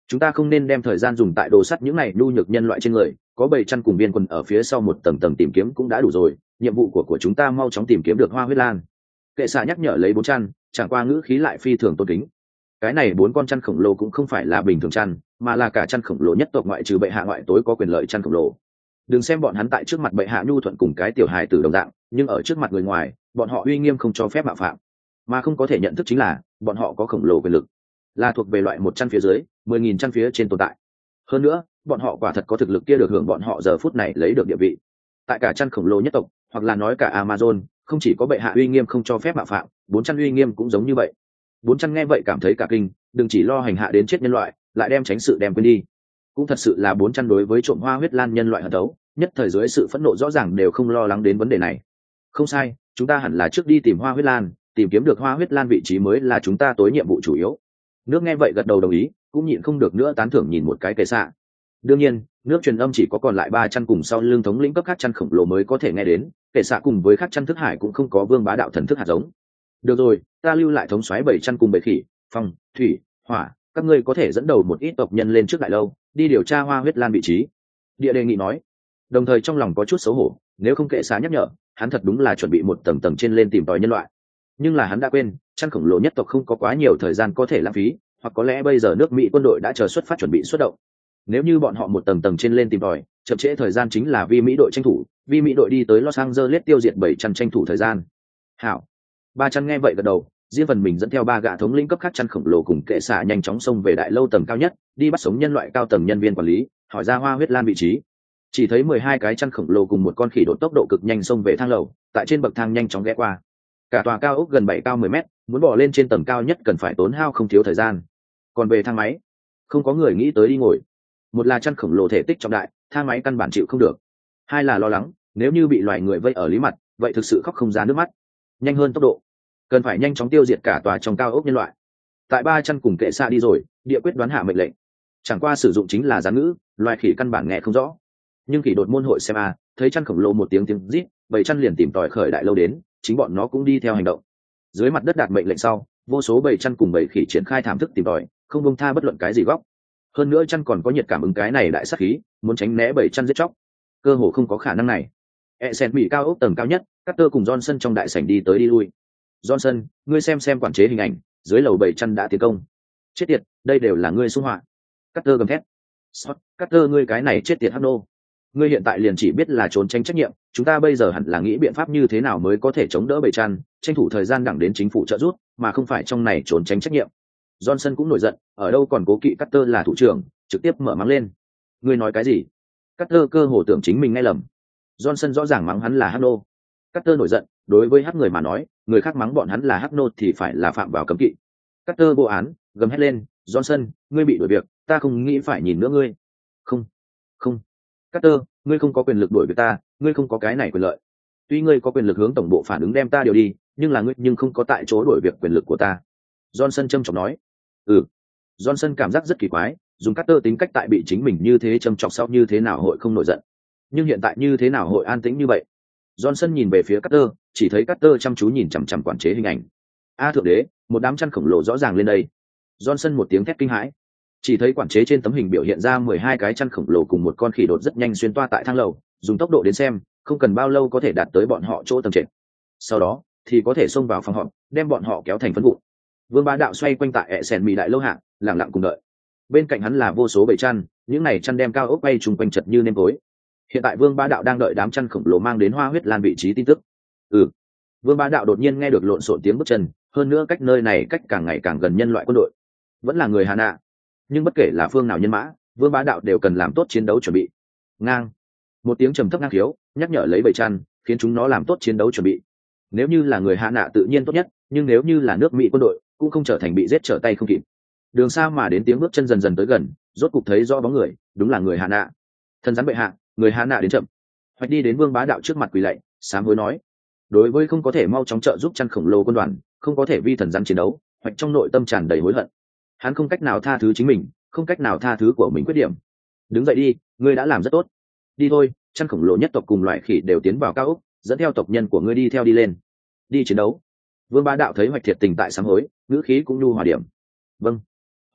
chúng ta không nên đem thời gian dùng tại đồ sắt những này nhu nhược nhân loại trên người, có bầy chăn cùng viên quân ở phía sau một tầng tầng tìm kiếm cũng đã đủ rồi, nhiệm vụ của của chúng ta mau chóng tìm kiếm được hoa huyết lan. Kệ xạ nhắc nhở lấy bốn chăn, chẳng qua ngữ khí lại phi thường tôn kính. Cái này bốn con chăn khổng lồ cũng không phải là bình thường chăn, mà là cả chăn khổng lồ nhất tộc ngoại trừ bệ hạ ngoại tối có quyền lợi chăn khổng lồ. Đừng xem bọn hắn tại trước mặt bệ hạ nhu thuận cùng cái tiểu hài tử đồng dạng, nhưng ở trước mặt người ngoài bọn họ uy nghiêm không cho phép mạo phạm, mà không có thể nhận thức chính là bọn họ có khổng lồ quyền lực, là thuộc về loại một chăn phía dưới mười nghìn chăn phía trên tồn tại. Hơn nữa bọn họ quả thật có thực lực kia được hưởng bọn họ giờ phút này lấy được địa vị tại cả chăn khổng lồ nhất tộc, hoặc là nói cả Amazon, không chỉ có bệ hạ uy nghiêm không cho phép mạo phạm, bốn chăn uy nghiêm cũng giống như vậy. Bốn chăn nghe vậy cảm thấy cả kinh, đừng chỉ lo hành hạ đến chết nhân loại, lại đem tránh sự đem quên đi. Cũng thật sự là bốn chăn đối với trộm hoa huyết lan nhân loại hận đấu, nhất thời dưới sự phẫn nộ rõ ràng đều không lo lắng đến vấn đề này. Không sai, chúng ta hẳn là trước đi tìm hoa huyết lan, tìm kiếm được hoa huyết lan vị trí mới là chúng ta tối nhiệm vụ chủ yếu. Nước nghe vậy gật đầu đồng ý, cũng nhịn không được nữa tán thưởng nhìn một cái Kệ xạ. Đương nhiên nước truyền âm chỉ có còn lại ba chăn cùng sau lưng thống lĩnh cấp các chăn khổng lồ mới có thể nghe đến, Kệ xạ cùng với các chăn thức hải cũng không có vương bá đạo thần thức hạt giống. Được rồi, ta lưu lại thống soái bảy chăn cùng bảy khỉ, phong, thủy, hỏa, các ngươi có thể dẫn đầu một ít tộc nhân lên trước đại lâu, đi điều tra hoa huyết lan vị trí. Địa đề nghị nói, đồng thời trong lòng có chút xấu hổ, nếu không Kệ xạ nhắc nhở, hắn thật đúng là chuẩn bị một tầng tầng trên lên tìm tòi nhân loại. Nhưng là hắn đã quên, chăn khổng lồ nhất tộc không có quá nhiều thời gian có thể lãng phí, hoặc có lẽ bây giờ nước Mỹ quân đội đã chờ xuất phát chuẩn bị xuất động. Nếu như bọn họ một tầng tầng trên lên tìm tòi, chậm trễ thời gian chính là vi Mỹ đội tranh thủ, vi Mỹ đội đi tới Los Angeles tiêu diệt bảy chăn tranh thủ thời gian. Hảo. Ba chăn nghe vậy gật đầu, riêng phần mình dẫn theo ba gã thống lĩnh cấp khác chăn khổng lồ cùng Kệ xạ nhanh chóng xông về đại lâu tầng cao nhất, đi bắt sống nhân loại cao tầng nhân viên quản lý, hỏi ra hoa huyết lan vị trí. Chỉ thấy mười hai cái chăn khổng lồ cùng một con khỉ đột tốc độ cực nhanh xông về thang lầu, tại trên bậc thang nhanh chóng ghé qua. Cả tòa cao ốc gần bảy cao mười mét, muốn bỏ lên trên tầng cao nhất cần phải tốn hao không thiếu thời gian. Còn về thang máy, không có người nghĩ tới đi ngồi. Một là chăn khổng lồ thể tích trọng đại, thang máy căn bản chịu không được. Hai là lo lắng, nếu như bị loài người vây ở lý mặt, vậy thực sự khóc không ra nước mắt. Nhanh hơn tốc độ, cần phải nhanh chóng tiêu diệt cả tòa trong cao ốc nhân loại. Tại ba chăn cùng Kệ xạ đi rồi, địa quyết đoán hạ mệnh lệnh. Chẳng qua sử dụng chính là gián ngữ, loài khỉ căn bản nghe không rõ. Nhưng khỉ đột môn hội xem a, thấy chăn khổng lồ một tiếng tiếng rít, bảy chăn liền tìm tòi khởi đại lâu đến, chính bọn nó cũng đi theo hành động. Dưới mặt đất đạt mệnh lệnh sau, vô số bảy chăn cùng bảy khỉ triển khai thảm thức tìm tòi, không buông tha bất luận cái gì góc. Hơn nữa chăn còn có nhiệt cảm ứng cái này đại sát khí, muốn tránh né bảy chăn giết chóc, cơ hồ không có khả năng này. E sen bị cao ốc tầng cao nhất, Carter cùng Johnson trong đại sảnh đi tới đi lui. Johnson, ngươi xem xem quản chế hình ảnh, dưới lầu bảy chăn đã tiến công. Chết tiệt, đây đều là ngươi xung họa. Carter gầm thét. Scott, Carter ngươi cái này chết tiệt hắc nô. Ngươi hiện tại liền chỉ biết là trốn tránh trách nhiệm, chúng ta bây giờ hẳn là nghĩ biện pháp như thế nào mới có thể chống đỡ bảy chăn, tranh thủ thời gian đẳng đến chính phủ trợ giúp, mà không phải trong này trốn tránh trách nhiệm. Johnson cũng nổi giận, ở đâu còn cố kỵ Carter là thủ trưởng, trực tiếp mở mắng lên. Ngươi nói cái gì? Carter cơ hồ tưởng chính mình nghe lầm. Johnson rõ ràng mắng hắn là hắc nô. Carter nổi giận, đối với hắc người mà nói, người khác mắng bọn hắn là hắc nô thì phải là phạm vào cấm kỵ. Carter vô án, gầm hét lên, Johnson, ngươi bị đuổi việc, ta không nghĩ phải nhìn nữa ngươi. Không, không. Carter, ngươi không có quyền lực đuổi việc ta, ngươi không có cái này quyền lợi. Tuy ngươi có quyền lực hướng tổng bộ phản ứng đem ta điều đi, nhưng là ngươi nhưng không có tại chỗ đuổi việc quyền lực của ta. Johnson trầm trọng nói. Ừ. Johnson cảm giác rất kỳ quái, dùng Carter tính cách tại bị chính mình như thế trầm trọng sau như thế nào hội không nổi giận. Nhưng hiện tại như thế nào hội an tĩnh như vậy? Johnson nhìn về phía Carter, chỉ thấy Carter chăm chú nhìn chằm chằm quản chế hình ảnh. A thượng đế, một đám chăn khổng lồ rõ ràng lên đây. Johnson một tiếng thét kinh hãi. Chỉ thấy quản chế trên tấm hình biểu hiện ra mười hai cái chăn khổng lồ cùng một con khỉ đột rất nhanh xuyên toa tại thang lầu, dùng tốc độ đến xem, không cần bao lâu có thể đạt tới bọn họ chỗ tầng trệt. Sau đó, thì có thể xông vào phòng họp, đem bọn họ kéo thành phấn vụn. Vương Bá Đạo xoay quanh tại ẹ sèn mì đại lâu hạng, lặng lặng cùng đợi. Bên cạnh hắn là vô số bầy chăn, những này chăn đem cao ốc bay trùng quanh chật như nêm tối. Hiện tại Vương Bá Đạo đang đợi đám chăn khổng lồ mang đến hoa huyết lan vị trí tin tức. Ừ. Vương Bá Đạo đột nhiên nghe được lộn xộn tiếng bước chân, hơn nữa cách nơi này cách càng ngày càng gần nhân loại quân đội. Vẫn là người Hà Nạ. Nhưng bất kể là phương nào nhân mã, Vương Bá Đạo đều cần làm tốt chiến đấu chuẩn bị. Ngang. Một tiếng trầm thấp ngang khiếu, nhắc nhở lấy bầy chăn, khiến chúng nó làm tốt chiến đấu chuẩn bị. Nếu như là người Hà Nạ tự nhiên tốt nhất, nhưng nếu như là nước Mỹ quân đội, cũng không trở thành bị giết trở tay không kịp. Đường xa mà đến tiếng bước chân dần dần tới gần, rốt cục thấy rõ bóng người, đúng là người Hà Nạ. Thần rắn bệ hạ, người Hà Nạ đến chậm. Hoạch đi đến Vương Bá Đạo trước mặt quỳ lạy, sám hối nói: đối với không có thể mau chóng trợ giúp chăn khổng lồ quân đoàn, không có thể vi thần rắn chiến đấu, Hoạch trong nội tâm tràn đầy hối hận. Hắn không cách nào tha thứ chính mình, không cách nào tha thứ của mình khuyết điểm. Đứng dậy đi, ngươi đã làm rất tốt. Đi thôi, chăn khổng lồ nhất tộc cùng loại khỉ đều tiến vào cao ốc, dẫn theo tộc nhân của ngươi đi theo đi lên. Đi chiến đấu. Vương Bá Đạo thấy Hoạch thiệt tình tại sám hối, ngữ khí cũng nhu hòa điểm. Vâng.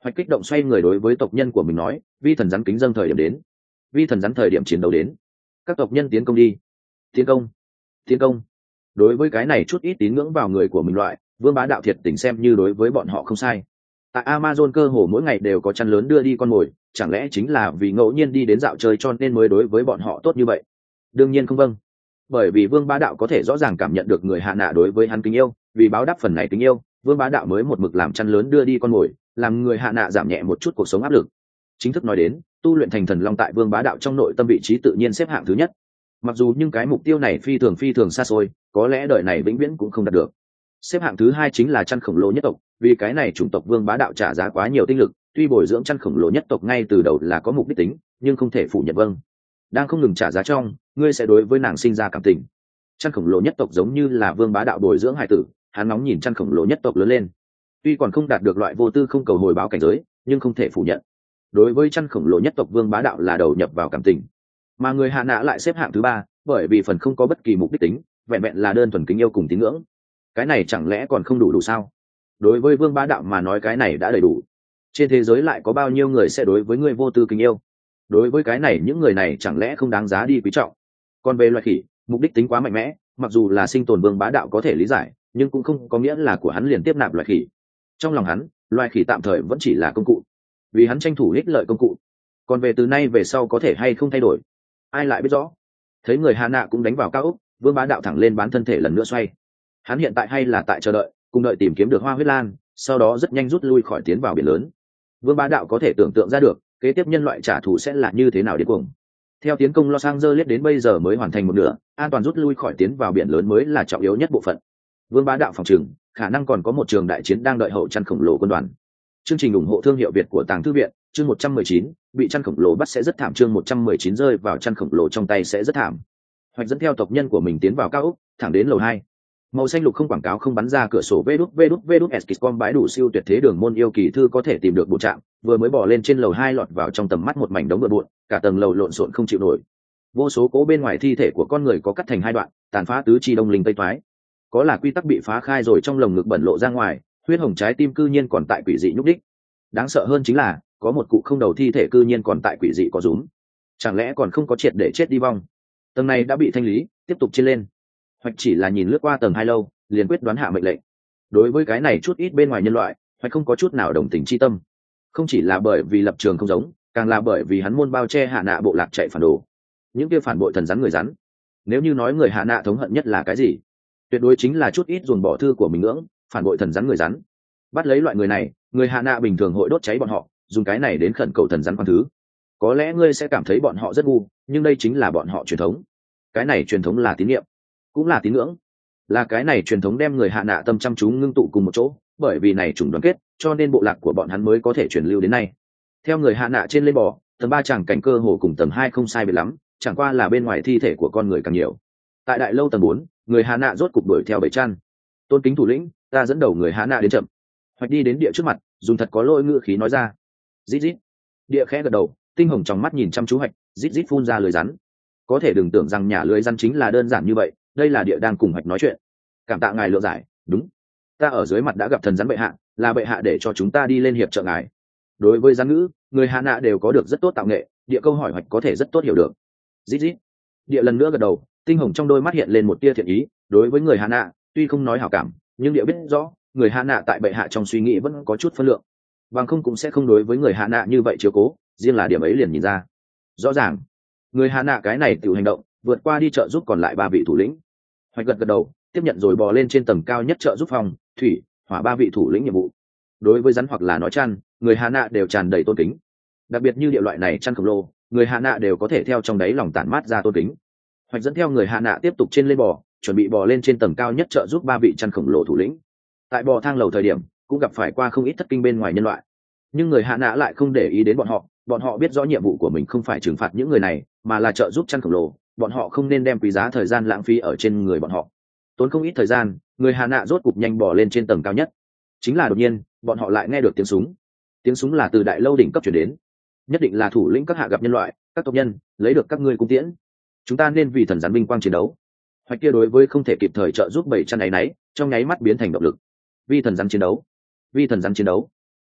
Hoạch kích động xoay người đối với tộc nhân của mình nói, vi thần rắn kính dâng thời điểm đến, vi thần rắn thời điểm chiến đấu đến, các tộc nhân tiến công đi, tiến công, tiến công. Đối với cái này chút ít tín ngưỡng vào người của mình loại, Vương Bá Đạo thiệt tình xem như đối với bọn họ không sai. Tại Amazon cơ hồ mỗi ngày đều có chăn lớn đưa đi con mồi, chẳng lẽ chính là vì ngẫu nhiên đi đến dạo chơi cho nên mới đối với bọn họ tốt như vậy? Đương nhiên không vâng. Bởi vì Vương Bá Đạo có thể rõ ràng cảm nhận được người hạ nạ đối với hắn kính yêu, vì báo đáp phần này kính yêu, Vương Bá Đạo mới một mực làm chăn lớn đưa đi con mồi, làm người hạ nạ giảm nhẹ một chút cuộc sống áp lực. Chính thức nói đến, tu luyện thành thần long tại Vương Bá Đạo trong nội tâm vị trí tự nhiên xếp hạng thứ nhất. Mặc dù nhưng cái mục tiêu này phi thường phi thường xa xôi, có lẽ đời này vĩnh viễn cũng không đạt được. Xếp hạng thứ hai chính là chăn khổng lồ nhất tộc, vì cái này chủng tộc Vương Bá Đạo trả giá quá nhiều tinh lực, tuy bồi dưỡng chăn khổng lồ nhất tộc ngay từ đầu là có mục đích tính, nhưng không thể phủ nhận vâng. Đang không ngừng trả giá trong, ngươi sẽ đối với nàng sinh ra cảm tình. Chăn khổng lồ nhất tộc giống như là Vương Bá Đạo bồi dưỡng hải tử, hắn nóng nhìn chăn khổng lồ nhất tộc lớn lên. Tuy còn không đạt được loại vô tư không cầu hồi báo cảnh giới, nhưng không thể phủ nhận. Đối với chăn khổng lồ nhất tộc Vương Bá Đạo là đầu nhập vào cảm tình. Mà người hạ nã lại xếp hạng thứ ba, bởi vì phần không có bất kỳ mục đích tính, vẹn vẹn là đơn thuần kính yêu cùng tín ngưỡng. Cái này chẳng lẽ còn không đủ đủ sao? Đối với Vương Bá Đạo mà nói cái này đã đầy đủ. Trên thế giới lại có bao nhiêu người sẽ đối với người vô tư kính yêu? Đối với cái này những người này chẳng lẽ không đáng giá đi quý trọng? Còn về loài khỉ, mục đích tính quá mạnh mẽ, mặc dù là sinh tồn Vương Bá Đạo có thể lý giải, nhưng cũng không có nghĩa là của hắn liền tiếp nạp loài khỉ. Trong lòng hắn, loài khỉ tạm thời vẫn chỉ là công cụ, vì hắn tranh thủ ích lợi công cụ. Còn về từ nay về sau có thể hay không thay đổi, ai lại biết rõ? Thấy người Hà Nạ cũng đánh vào cao ốc, Vương Bá Đạo thẳng lên bán thân thể lần nữa xoay. Hắn hiện tại hay là tại chờ đợi, cùng đợi tìm kiếm được Hoa Huyết Lan, sau đó rất nhanh rút lui khỏi tiến vào biển lớn. Vương Bá Đạo có thể tưởng tượng ra được, kế tiếp nhân loại trả thù sẽ là như thế nào điên cuồng. Theo tiến công Los Angeles đến bây giờ mới hoàn thành một nửa, an toàn rút lui khỏi tiến vào biển lớn mới là trọng yếu nhất bộ phận. Vương Bá Đạo phòng trừng, khả năng còn có một trường đại chiến đang đợi hậu chăn khổng lồ quân đoàn. Chương trình ủng hộ thương hiệu Việt của Tàng Thư viện, chương một trăm mười chín, bị chăn khổng lồ bắt sẽ rất thảm, chương một trăm mười chín rơi vào chăn khổng lồ trong tay sẽ rất thảm. Hoạch dẫn theo tộc nhân của mình tiến vào cao ốc, thẳng đến lầu hai. Màu xanh lục không quảng cáo không bắn ra cửa sổ vê đút vê đút vê đút escom bãi đủ siêu tuyệt thế đường môn yêu kỳ thư có thể tìm được bộ trạm, vừa mới bỏ lên trên lầu hai lọt vào trong tầm mắt một mảnh đống bừa bộn, cả tầng lầu lộn xộn không chịu nổi. Vô số cố bên ngoài thi thể của con người có cắt thành hai đoạn, tàn phá tứ chi đông linh tây thoái. Có là quy tắc bị phá khai rồi trong lồng ngực bẩn lộ ra ngoài, huyết hồng trái tim cư nhiên còn tại quỷ dị nhúc đích. Đáng sợ hơn chính là, có một cụ không đầu thi thể cư nhiên còn tại quỷ dị có rúm. Chẳng lẽ còn không có triệt để chết đi vong? Tầng này đã bị thanh lý, tiếp tục trên lên. Hoặc chỉ là nhìn lướt qua tầng hai lâu, liền quyết đoán hạ mệnh lệnh. Đối với cái này chút ít bên ngoài nhân loại, hoặc không có chút nào đồng tình chi tâm. Không chỉ là bởi vì lập trường không giống, càng là bởi vì hắn môn bao che hạ nạ bộ lạc chạy phản đồ. Những kia phản bội thần rắn người rắn. Nếu như nói người hạ nạ thống hận nhất là cái gì, tuyệt đối chính là chút ít ruồng bỏ thư của mình ngưỡng, phản bội thần rắn người rắn. Bắt lấy loại người này, người hạ nạ bình thường hội đốt cháy bọn họ, dùng cái này đến khẩn cầu thần rắn quan thứ. Có lẽ ngươi sẽ cảm thấy bọn họ rất ngu, nhưng đây chính là bọn họ truyền thống. Cái này truyền thống là tín niệm, cũng là tín ngưỡng. Là cái này truyền thống đem người hạ nạ tâm chăm chú ngưng tụ cùng một chỗ, bởi vì này chủng đoàn kết, cho nên bộ lạc của bọn hắn mới có thể truyền lưu đến nay. Theo người hạ nạ trên lên bò, tầng ba chẳng cảnh cơ hồ cùng tầng hai không sai biệt lắm, chẳng qua là bên ngoài thi thể của con người càng nhiều. Tại đại lâu tầng bốn, người hạ nạ rốt cục đuổi theo bảy chăn. Tôn kính thủ lĩnh, ta dẫn đầu người hạ nạ đến chậm. Hoạch đi đến địa trước mặt, dùng thật có lỗi ngữ khí nói ra. Rít rít. Địa khẽ gật đầu, tinh hồng trong mắt nhìn chăm chú Hoạch, rít rít phun ra lưới rắn. Có thể đừng tưởng rằng nhà lưới rắn chính là đơn giản như vậy, đây là địa đang cùng Hoạch nói chuyện. Cảm tạ ngài lượng giải, đúng. Ta ở dưới mặt đã gặp thần rắn bệ hạ, là bệ hạ để cho chúng ta đi lên hiệp trợ ngài. Đối với rắn ngữ, người hạ nạ đều có được rất tốt tạo nghệ, địa câu hỏi Hoạch có thể rất tốt hiểu được. Rít rít. Địa lần nữa gật đầu, tinh hồng trong đôi mắt hiện lên một tia thiện ý, đối với người hạ nạ, tuy không nói hảo cảm, nhưng địa biết rõ, người hạ nạ tại bệ hạ trong suy nghĩ vẫn có chút phân lượng, bằng không cũng sẽ không đối với người hạ nạ như vậy chiếu cố, riêng là điểm ấy liền nhìn ra. Rõ ràng, người hạ nạ cái này tự hành động, vượt qua đi trợ giúp còn lại ba vị thủ lĩnh. Hoạch gật gật đầu, tiếp nhận rồi bò lên trên tầng cao nhất trợ giúp phòng, thủy, hỏa ba vị thủ lĩnh nhiệm vụ. Đối với rắn hoặc là nói chăn, người hạ nạ đều tràn đầy tôn kính. Đặc biệt như địa loại này chăn khổng lồ, người hạ nạ đều có thể theo trong đáy lòng tản mát ra tôn kính. Hoạch dẫn theo người hạ nạ tiếp tục trên lên bò, chuẩn bị bò lên trên tầng cao nhất trợ giúp ba vị chăn khổng lồ thủ lĩnh. Tại bò thang lầu thời điểm, cũng gặp phải qua không ít thất kinh bên ngoài nhân loại, nhưng người hạ nạ lại không để ý đến bọn họ. Bọn họ biết rõ nhiệm vụ của mình không phải trừng phạt những người này, mà là trợ giúp chăn khổng lồ. Bọn họ không nên đem quý giá thời gian lãng phí ở trên người bọn họ. Tốn không ít thời gian, người hạ nạ rốt cục nhanh bò lên trên tầng cao nhất. Chính là đột nhiên, bọn họ lại nghe được tiếng súng. Tiếng súng là từ đại lâu đỉnh cấp chuyển đến. Nhất định là thủ lĩnh các hạ gặp nhân loại, các tộc nhân lấy được các ngươi cung tiễn. Chúng ta nên vì thần rắn vinh quang chiến đấu. Hoạch kia đối với không thể kịp thời trợ giúp bảy chăn ấy nấy, trong nháy mắt biến thành động lực. Vi thần rắn chiến đấu, vi thần rắn chiến đấu.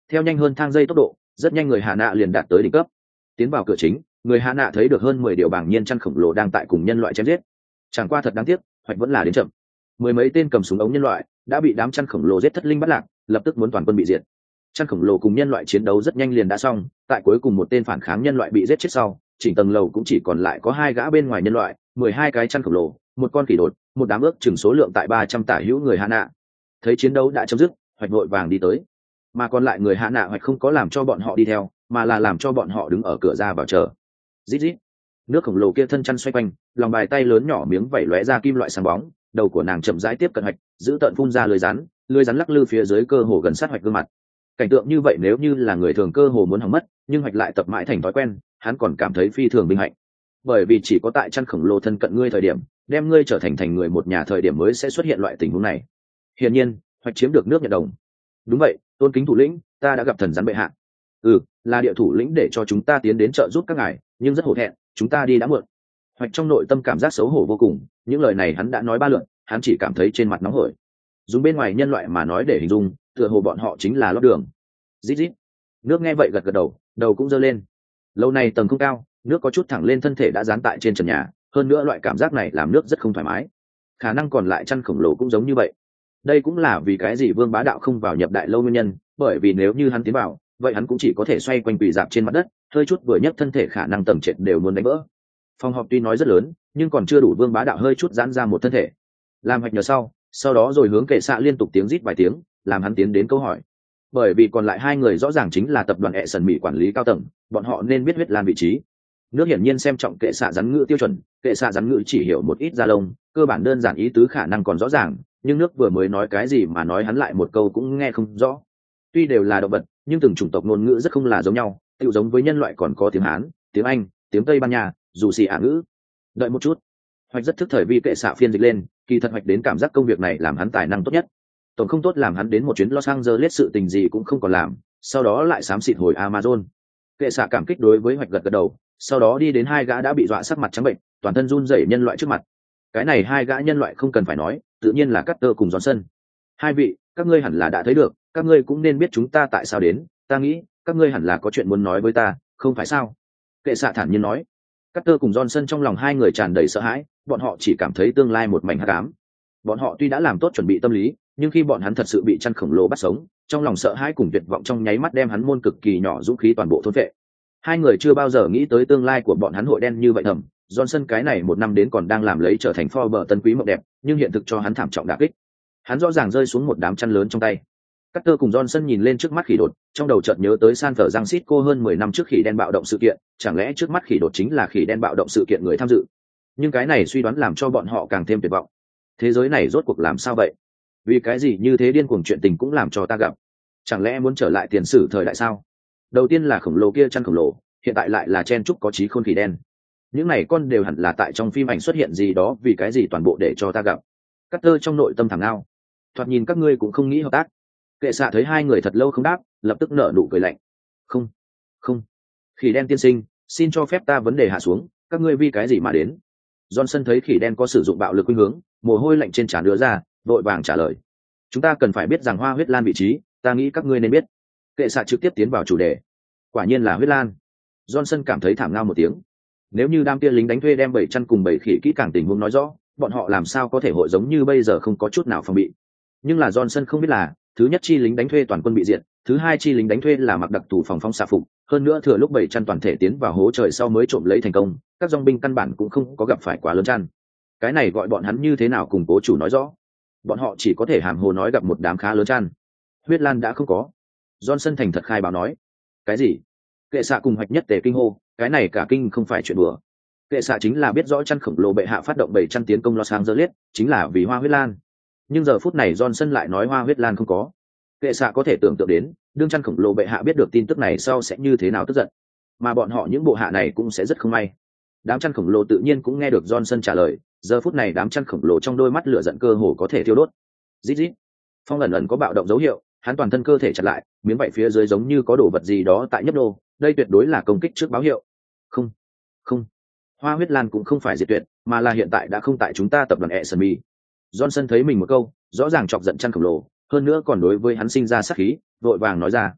theo nhanh hơn thang dây tốc độ, rất nhanh người hạ nạ liền đạt tới đỉnh cấp. Tiến vào cửa chính, người hạ nạ thấy được hơn mười điều bảng nhiên chăn khổng lồ đang tại cùng nhân loại chém giết. Chẳng qua thật đáng tiếc, hoạch vẫn là đến chậm. Mười mấy tên cầm súng ống nhân loại đã bị đám chăn khổng lồ giết thất linh bắt lạc, lập tức muốn toàn quân bị diệt. Chăn khổng lồ cùng nhân loại chiến đấu rất nhanh liền đã xong, tại cuối cùng một tên phản kháng nhân loại bị giết chết sau, chỉnh tầng lầu cũng chỉ còn lại có hai gã bên ngoài nhân loại, mười hai cái chăn khổng lồ, một con khỉ đột, một đám ước chừng số lượng tại ba trăm tả hữu người hạ nạ. Thấy chiến đấu đã chấm dứt, hoạch vội vàng đi tới, mà còn lại người hạ nạ hoạch không có làm cho bọn họ đi theo, mà là làm cho bọn họ đứng ở cửa ra vào chờ. Rít rít, nước khổng lồ kia thân chăn xoay quanh, lòng bài tay lớn nhỏ miếng vảy lóe ra kim loại sáng bóng, đầu của nàng chậm rãi tiếp cận hoạch, giữ tận phun ra lưới rắn, lưới rắn lắc lư phía dưới cơ hồ gần sát hoạch gương mặt. Cảnh tượng như vậy nếu như là người thường cơ hồ muốn hỏng mất, nhưng hoạch lại tập mãi thành thói quen, hắn còn cảm thấy phi thường vinh hạnh, bởi vì chỉ có tại chăn khổng lồ thân cận ngươi thời điểm, đem ngươi trở thành thành người một nhà thời điểm mới sẽ xuất hiện loại tình huống này. Hiển nhiên, hoạch chiếm được nước nhận đồng. Đúng vậy, tôn kính thủ lĩnh, ta đã gặp thần rắn bệ hạ. Ừ, là địa thủ lĩnh để cho chúng ta tiến đến trợ giúp các ngài, nhưng rất hổ thẹn, chúng ta đi đã muộn. Hoạch trong nội tâm cảm giác xấu hổ vô cùng, những lời này hắn đã nói ba lượt, hắn chỉ cảm thấy trên mặt nóng hổi. Dùng bên ngoài nhân loại mà nói để hình dung, tựa hồ bọn họ chính là lót đường. Rít rít. Nước nghe vậy gật gật đầu, đầu cũng giơ lên. Lâu này tầng không cao, nước có chút thẳng lên thân thể đã dán tại trên trần nhà, hơn nữa loại cảm giác này làm nước rất không thoải mái. Khả năng còn lại chăn khổng lồ cũng giống như vậy. Đây cũng là vì cái gì Vương Bá Đạo không vào nhập đại lâu nguyên nhân, bởi vì nếu như hắn tiến vào, vậy hắn cũng chỉ có thể xoay quanh quỳ dạp trên mặt đất, hơi chút vừa nhấc thân thể khả năng tầm trệt đều muốn đánh vỡ. Phòng họp tuy nói rất lớn, nhưng còn chưa đủ Vương Bá Đạo hơi chút giãn ra một thân thể. Làm hoạch nhờ sau, sau đó rồi hướng kệ xạ liên tục tiếng rít vài tiếng, làm hắn tiến đến câu hỏi. Bởi vì còn lại hai người rõ ràng chính là tập đoàn hệ sần mỹ quản lý cao tầng, bọn họ nên biết huyết lan vị trí. Nước hiển nhiên xem trọng kệ xạ rắn ngữ tiêu chuẩn, kệ xạ rắn ngữ chỉ hiểu một ít da lông, cơ bản đơn giản ý tứ khả năng còn rõ ràng, nhưng nước vừa mới nói cái gì mà nói hắn lại một câu cũng nghe không rõ. Tuy đều là động vật, nhưng từng chủng tộc ngôn ngữ rất không là giống nhau, tự giống với nhân loại còn có tiếng Hán, tiếng Anh, tiếng Tây Ban Nha, dù xì ả ngữ. Đợi một chút, hoạch rất thức thời vi kệ xạ phiên dịch lên, kỳ thật hoạch đến cảm giác công việc này làm hắn tài năng tốt nhất. Tổng không tốt làm hắn đến một chuyến Los Angeles sự tình gì cũng không còn làm, sau đó lại xám xịt hồi Amazon. Kệ xạ cảm kích đối với hoạch gật gật đầu, sau đó đi đến hai gã đã bị dọa sắc mặt trắng bệnh, toàn thân run rẩy nhân loại trước mặt. Cái này hai gã nhân loại không cần phải nói, tự nhiên là Carter cùng Johnson. Hai vị, các ngươi hẳn là đã thấy được, các ngươi cũng nên biết chúng ta tại sao đến, ta nghĩ các ngươi hẳn là có chuyện muốn nói với ta, không phải sao? Kệ xạ thản nhiên nói. Carter cùng Johnson trong lòng hai người tràn đầy sợ hãi, bọn họ chỉ cảm thấy tương lai một mảnh hắc ám. Bọn họ tuy đã làm tốt chuẩn bị tâm lý, nhưng khi bọn hắn thật sự bị chăn khổng lồ bắt sống, trong lòng sợ hãi cùng tuyệt vọng trong nháy mắt đem hắn môn cực kỳ nhỏ dũng khí toàn bộ thôn phệ. Hai người chưa bao giờ nghĩ tới tương lai của bọn hắn hội đen như vậy thầm. Johnson cái này một năm đến còn đang làm lấy trở thành Forbes tân quý mộng đẹp, nhưng hiện thực cho hắn thảm trọng đả kích. Hắn rõ ràng rơi xuống một đám chăn lớn trong tay. Carter cùng Johnson nhìn lên trước mắt khỉ đột, trong đầu chợt nhớ tới San Francisco hơn mười năm trước khỉ đen bạo động sự kiện, chẳng lẽ trước mắt khỉ đột chính là khỉ đen bạo động sự kiện người tham dự? Nhưng cái này suy đoán làm cho bọn họ càng thêm tuyệt vọng. Thế giới này rốt cuộc làm sao vậy? Vì cái gì như thế điên cuồng chuyện tình cũng làm cho ta gặp? Chẳng lẽ muốn trở lại tiền sử thời đại sao? Đầu tiên là khổng lồ kia chăn khổng lồ, hiện tại lại là chen trúc có trí khôn khỉ đen. Những này con đều hẳn là tại trong phim ảnh xuất hiện gì đó, vì cái gì toàn bộ để cho ta gặp? Carter trong nội tâm thẳng ngao. Thoạt nhìn các ngươi cũng không nghĩ hợp tác. Kệ xạ thấy hai người thật lâu không đáp, lập tức nở nụ cười lạnh. Không, không. Khỉ đen tiên sinh, xin cho phép ta vấn đề hạ xuống, các ngươi vì cái gì mà đến? Johnson thấy khỉ đen có sử dụng bạo lực khuynh hướng, mồ hôi lạnh trên trán đưa ra, vội vàng trả lời. Chúng ta cần phải biết rằng hoa huyết lan vị trí, ta nghĩ các ngươi nên biết. Kệ xạ trực tiếp tiến vào chủ đề. Quả nhiên là huyết lan. Johnson cảm thấy thảm ngao một tiếng. Nếu như đám kia lính đánh thuê đem bảy chăn cùng bảy khỉ kỹ càng tình huống nói rõ, bọn họ làm sao có thể hội giống như bây giờ không có chút nào phòng bị. Nhưng là Johnson không biết là, thứ nhất chi lính đánh thuê toàn quân bị diệt, thứ hai chi lính đánh thuê là mặc đặc thù phòng phong xạ phục, hơn nữa thừa lúc bảy chăn toàn thể tiến vào hố trời sau mới trộm lấy thành công, các dòng binh căn bản cũng không có gặp phải quá lớn chăn. Cái này gọi bọn hắn như thế nào cùng cố chủ nói rõ? Bọn họ chỉ có thể hàm hồ nói gặp một đám khá lớn chăn. Huyết lan đã không có. Johnson thành thật khai báo nói. Cái gì? Kệ xạ cùng hoạch nhất tề kinh hô, cái này cả kinh không phải chuyện đùa. Kệ xạ chính là biết rõ chăn khổng lồ bệ hạ phát động bảy chăn tiến công Los Angeles, chính là vì hoa huyết lan. Nhưng giờ phút này Johnson lại nói hoa huyết lan không có. Kệ xạ có thể tưởng tượng đến, đương chăn khổng lồ bệ hạ biết được tin tức này sau sẽ như thế nào tức giận. Mà bọn họ những bộ hạ này cũng sẽ rất không may. Đám chăn khổng lồ tự nhiên cũng nghe được Johnson trả lời, giờ phút này đám chăn khổng lồ trong đôi mắt lửa giận cơ hồ có thể thiêu đốt. Rít rít. Phong ẩn ẩn có bạo động dấu hiệu, hắn toàn thân cơ thể chặt lại, miếng vảy phía dưới giống như có đồ vật gì đó tại nhấp nô, đây tuyệt đối là công kích trước báo hiệu. Không, không. Hoa huyết lan cũng không phải diệt tuyệt, mà là hiện tại đã không tại chúng ta tập đoàn Esme. Johnson thấy mình một câu, rõ ràng chọc giận chăn khổng lồ, hơn nữa còn đối với hắn sinh ra sát khí, vội vàng nói ra.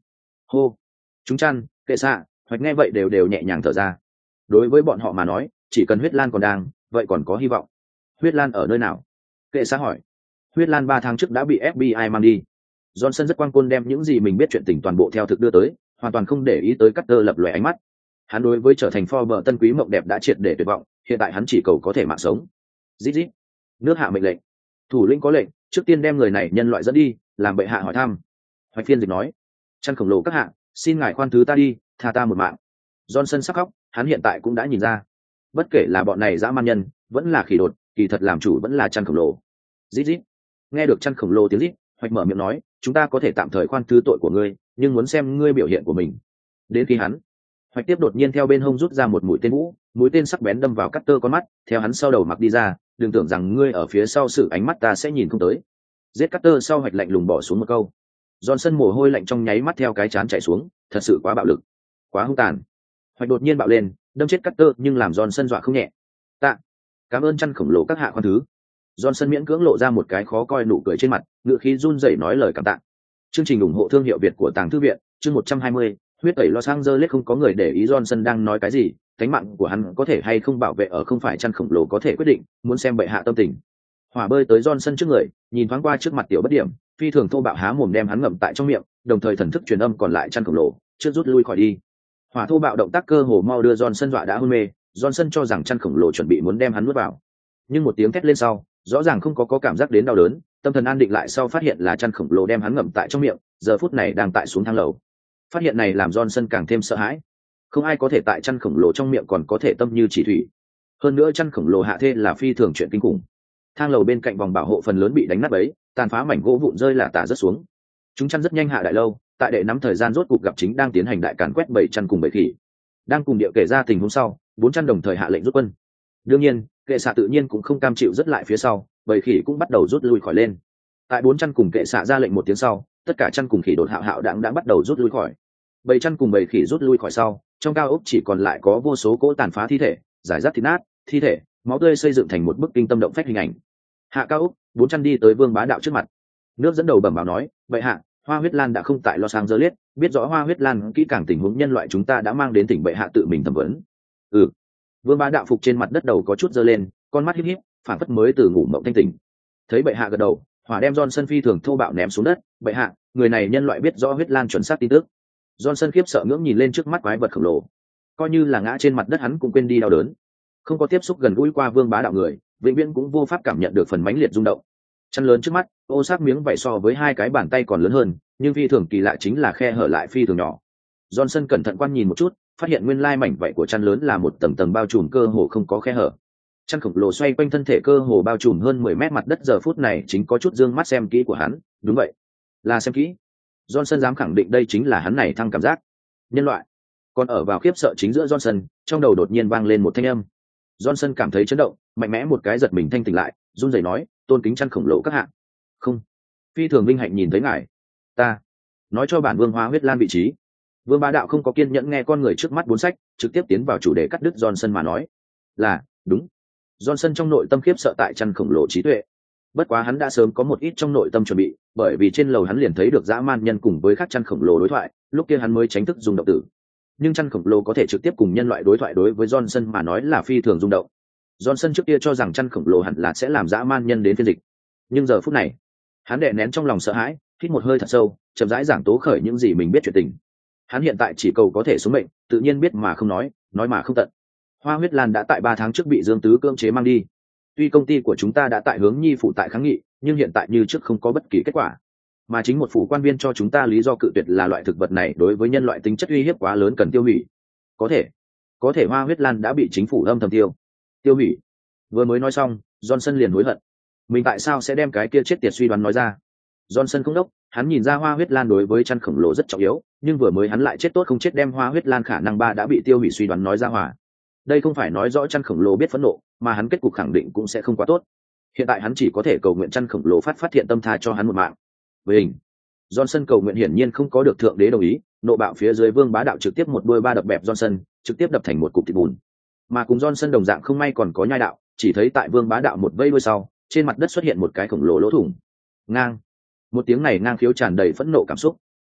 hô. Chúng chăn, kệ xạ, hoạch nghe vậy đều đều nhẹ nhàng thở ra. Đối với bọn họ mà nói, chỉ cần huyết lan còn đang, vậy còn có hy vọng. Huyết lan ở nơi nào? Kệ xạ hỏi. Huyết lan ba tháng trước đã bị ép bê i mang đi. Johnson rất quang côn đem những gì mình biết chuyện tình toàn bộ theo thực đưa tới, hoàn toàn không để ý tới Carter lập lòe ánh mắt. Hắn đối với trở thành Forbes tân quý mộng đẹp đã triệt để tuyệt vọng, hiện tại hắn chỉ cầu có thể mạng sống. Rít rít. Nước hạ mệnh lệnh. Thủ lĩnh có lệnh, trước tiên đem người này nhân loại dẫn đi, làm bệ hạ hỏi thăm. Hoạch phiên dịch nói. Chăn khổng lồ các hạ, xin ngài khoan thứ ta đi, tha ta một mạng. Johnson sắc khóc, hắn hiện tại cũng đã nhìn ra. Bất kể là bọn này dã man nhân, vẫn là khỉ đột, kỳ thật làm chủ vẫn là chăn khổng lồ. Rít rít. Nghe được chăn khổng lồ tiếng rít, Hoạch mở miệng nói, chúng ta có thể tạm thời khoan thứ tội của ngươi, nhưng muốn xem ngươi biểu hiện của mình. Đến khi hắn, Hoạch tiếp đột nhiên theo bên hông rút ra một mũi tên vũ, mũi tên sắc bén đâm vào Carter con mắt, theo hắn sau đầu mặc đi ra, đừng tưởng rằng ngươi ở phía sau sự ánh mắt ta sẽ nhìn không tới. Giết Carter sau Hoạch lạnh lùng bỏ xuống một câu. Johnson mồ hôi lạnh trong nháy mắt theo cái chán chảy xuống, thật sự quá bạo lực, quá hung tàn. Hoạch đột nhiên bạo lên, đâm chết Carter nhưng làm Johnson dọa không nhẹ. Tạ, cảm ơn chăn khổng lồ các hạ khoan thứ. Johnson miễn cưỡng lộ ra một cái khó coi nụ cười trên mặt, ngựa khí run rẩy nói lời cảm tạ. Chương trình ủng hộ thương hiệu Việt của Tàng Thư viện, chương một trăm hai mươi, huyết tẩy Los Angeles không có người để ý Johnson đang nói cái gì, cánh mạng của hắn có thể hay không bảo vệ ở không phải chăn khổng lồ có thể quyết định, muốn xem bệ hạ tâm tình. Hỏa bơi tới Johnson trước người, nhìn thoáng qua trước mặt tiểu bất điểm, phi thường thô bạo há mồm đem hắn ngậm tại trong miệng, đồng thời thần thức truyền âm còn lại chăn khổng lồ, trước rút lui khỏi đi. Hỏa thô bạo động tác cơ hồ mau đưa Johnson dọa đã hôn mê, Johnson cho rằng chăn khổng lồ chuẩn bị muốn đem hắn nuốt vào. Nhưng một tiếng thét lên sau, rõ ràng không có có cảm giác đến đau đớn, tâm thần an định lại sau phát hiện là chăn khổng lồ đem hắn ngậm tại trong miệng, giờ phút này đang tại xuống thang lầu. Phát hiện này làm Johnson càng thêm sợ hãi. Không ai có thể tại chăn khổng lồ trong miệng còn có thể tâm như chỉ thủy. Hơn nữa chăn khổng lồ hạ thê là phi thường chuyện kinh khủng. Thang lầu bên cạnh vòng bảo hộ phần lớn bị đánh nát bấy, tàn phá mảnh gỗ vụn rơi là tả rất xuống. Chúng chăn rất nhanh hạ đại lâu, tại đệ nắm thời gian rốt cuộc gặp chính đang tiến hành đại càn quét bảy chăn cùng bảy khỉ. Đang cùng địa kể ra tình huống sau, bốn chăn đồng thời hạ lệnh rút quân. Đương nhiên, kệ xạ tự nhiên cũng không cam chịu rất lại phía sau, bảy khỉ cũng bắt đầu rút lui khỏi lên. Tại bốn chăn cùng kệ xạ ra lệnh một tiếng sau, tất cả chăn cùng khỉ đột hạo hạo đãng đã bắt đầu rút lui khỏi. Bảy chăn cùng bảy khỉ rút lui khỏi sau, trong cao ốc chỉ còn lại có vô số cỗ tàn phá thi thể, giải rác thịt nát, thi thể, máu tươi xây dựng thành một bức kinh tâm động phách hình ảnh. Hạ cao ốc, bốn chăn đi tới Vương Bá Đạo trước mặt. Nước dẫn đầu bẩm báo nói, vậy hạ, Hoa Huyết Lan đã không tại Los Angeles, biết rõ Hoa Huyết Lan kỹ càng tình huống nhân loại chúng ta đã mang đến tỉnh bệ hạ tự mình thẩm vấn. Ừ. Vương Bá Đạo phục trên mặt đất đầu có chút giơ lên, con mắt híp híp, phản phất mới từ ngủ mộng thanh tỉnh. Thấy bệ hạ gật đầu, hỏa đem Johnson phi thường thô bạo ném xuống đất, bệ hạ, người này nhân loại biết rõ Huyết Lan chuẩn xác tin tức. Johnson khiếp sợ ngưỡng nhìn lên trước mắt quái vật khổng lồ, coi như là ngã trên mặt đất hắn cũng quên đi đau đớn. Không có tiếp xúc gần gũi qua Vương Bá Đạo người, vĩnh viễn cũng vô pháp cảm nhận được phần mãnh liệt rung động. Chân lớn trước mắt, ô sát miếng vảy so với hai cái bàn tay còn lớn hơn, nhưng phi thường kỳ lạ chính là khe hở lại phi thường nhỏ. Johnson cẩn thận quan nhìn một chút, phát hiện nguyên lai mảnh vảy của chân lớn là một tầng tầng bao trùm cơ hồ không có khe hở. Chân khổng lồ xoay quanh thân thể cơ hồ bao trùm hơn mười mét mặt đất giờ phút này chính có chút dương mắt xem kỹ của hắn, đúng vậy, là xem kỹ. Johnson dám khẳng định đây chính là hắn này thăng cảm giác. Nhân loại. Còn ở vào khiếp sợ chính giữa Johnson, trong đầu đột nhiên vang lên một thanh âm. Johnson cảm thấy chấn động, mạnh mẽ một cái giật mình thanh tỉnh lại, run rẩy nói, tôn kính chăn khổng lồ các hạ. Không, phi thường vinh hạnh nhìn thấy ngài. Ta nói cho bản vương Hoa Huyết Lan vị trí. Vương Bá Đạo không có kiên nhẫn nghe con người trước mắt bốn sách, trực tiếp tiến vào chủ đề cắt đứt Johnson mà nói. Là, đúng. Johnson trong nội tâm khiếp sợ tại chăn khổng lồ trí tuệ. Bất quá hắn đã sớm có một ít trong nội tâm chuẩn bị, bởi vì trên lầu hắn liền thấy được dã man nhân cùng với các chăn khổng lồ đối thoại, lúc kia hắn mới tránh thức dùng động tử. Nhưng chăn khổng lồ có thể trực tiếp cùng nhân loại đối thoại đối với Johnson mà nói là phi thường rung động. Johnson trước kia cho rằng chăn khổng lồ hẳn là sẽ làm dã man nhân đến phiên dịch, nhưng giờ phút này, hắn đè nén trong lòng sợ hãi, hít một hơi thật sâu, chậm rãi giảng tố khởi những gì mình biết chuyện tình. Hắn hiện tại chỉ cầu có thể sống mệnh, tự nhiên biết mà không nói, nói mà không tận. Hoa Huyết Lan đã tại ba tháng trước bị Dương Tứ cưỡng chế mang đi. Tuy công ty của chúng ta đã tại hướng Nhi phủ tại kháng nghị, nhưng hiện tại như trước không có bất kỳ kết quả. Mà chính một phủ quan viên cho chúng ta lý do cự tuyệt là loại thực vật này đối với nhân loại tính chất uy hiếp quá lớn cần tiêu hủy. Có thể, có thể Hoa Huyết Lan đã bị chính phủ âm thầm tiêu, tiêu hủy. Vừa mới nói xong, Johnson liền hối hận. Mình tại sao sẽ đem cái kia chết tiệt suy đoán nói ra? Johnson không đốc, hắn nhìn ra Hoa Huyết Lan đối với chăn khổng lồ rất trọng yếu, nhưng vừa mới hắn lại chết tốt không chết đem Hoa Huyết Lan khả năng ba đã bị tiêu hủy suy đoán nói ra hòa. Đây không phải nói rõ chăn khổng lồ biết phẫn nộ, mà hắn kết cục khẳng định cũng sẽ không quá tốt. Hiện tại hắn chỉ có thể cầu nguyện chăn khổng lồ phát phát hiện tâm tha cho hắn một mạng. Với hình, Johnson cầu nguyện hiển nhiên không có được thượng đế đồng ý, nộ bạo phía dưới Vương Bá Đạo trực tiếp một đôi ba đập bẹp Johnson, trực tiếp đập thành một cục thịt bùn. Mà cùng Johnson đồng dạng không may còn có nhai đạo, chỉ thấy tại Vương Bá Đạo một vây đuôi sau, trên mặt đất xuất hiện một cái khổng lồ lỗ thủng. Ngang. Một tiếng này ngang khiếu tràn đầy phẫn nộ cảm xúc.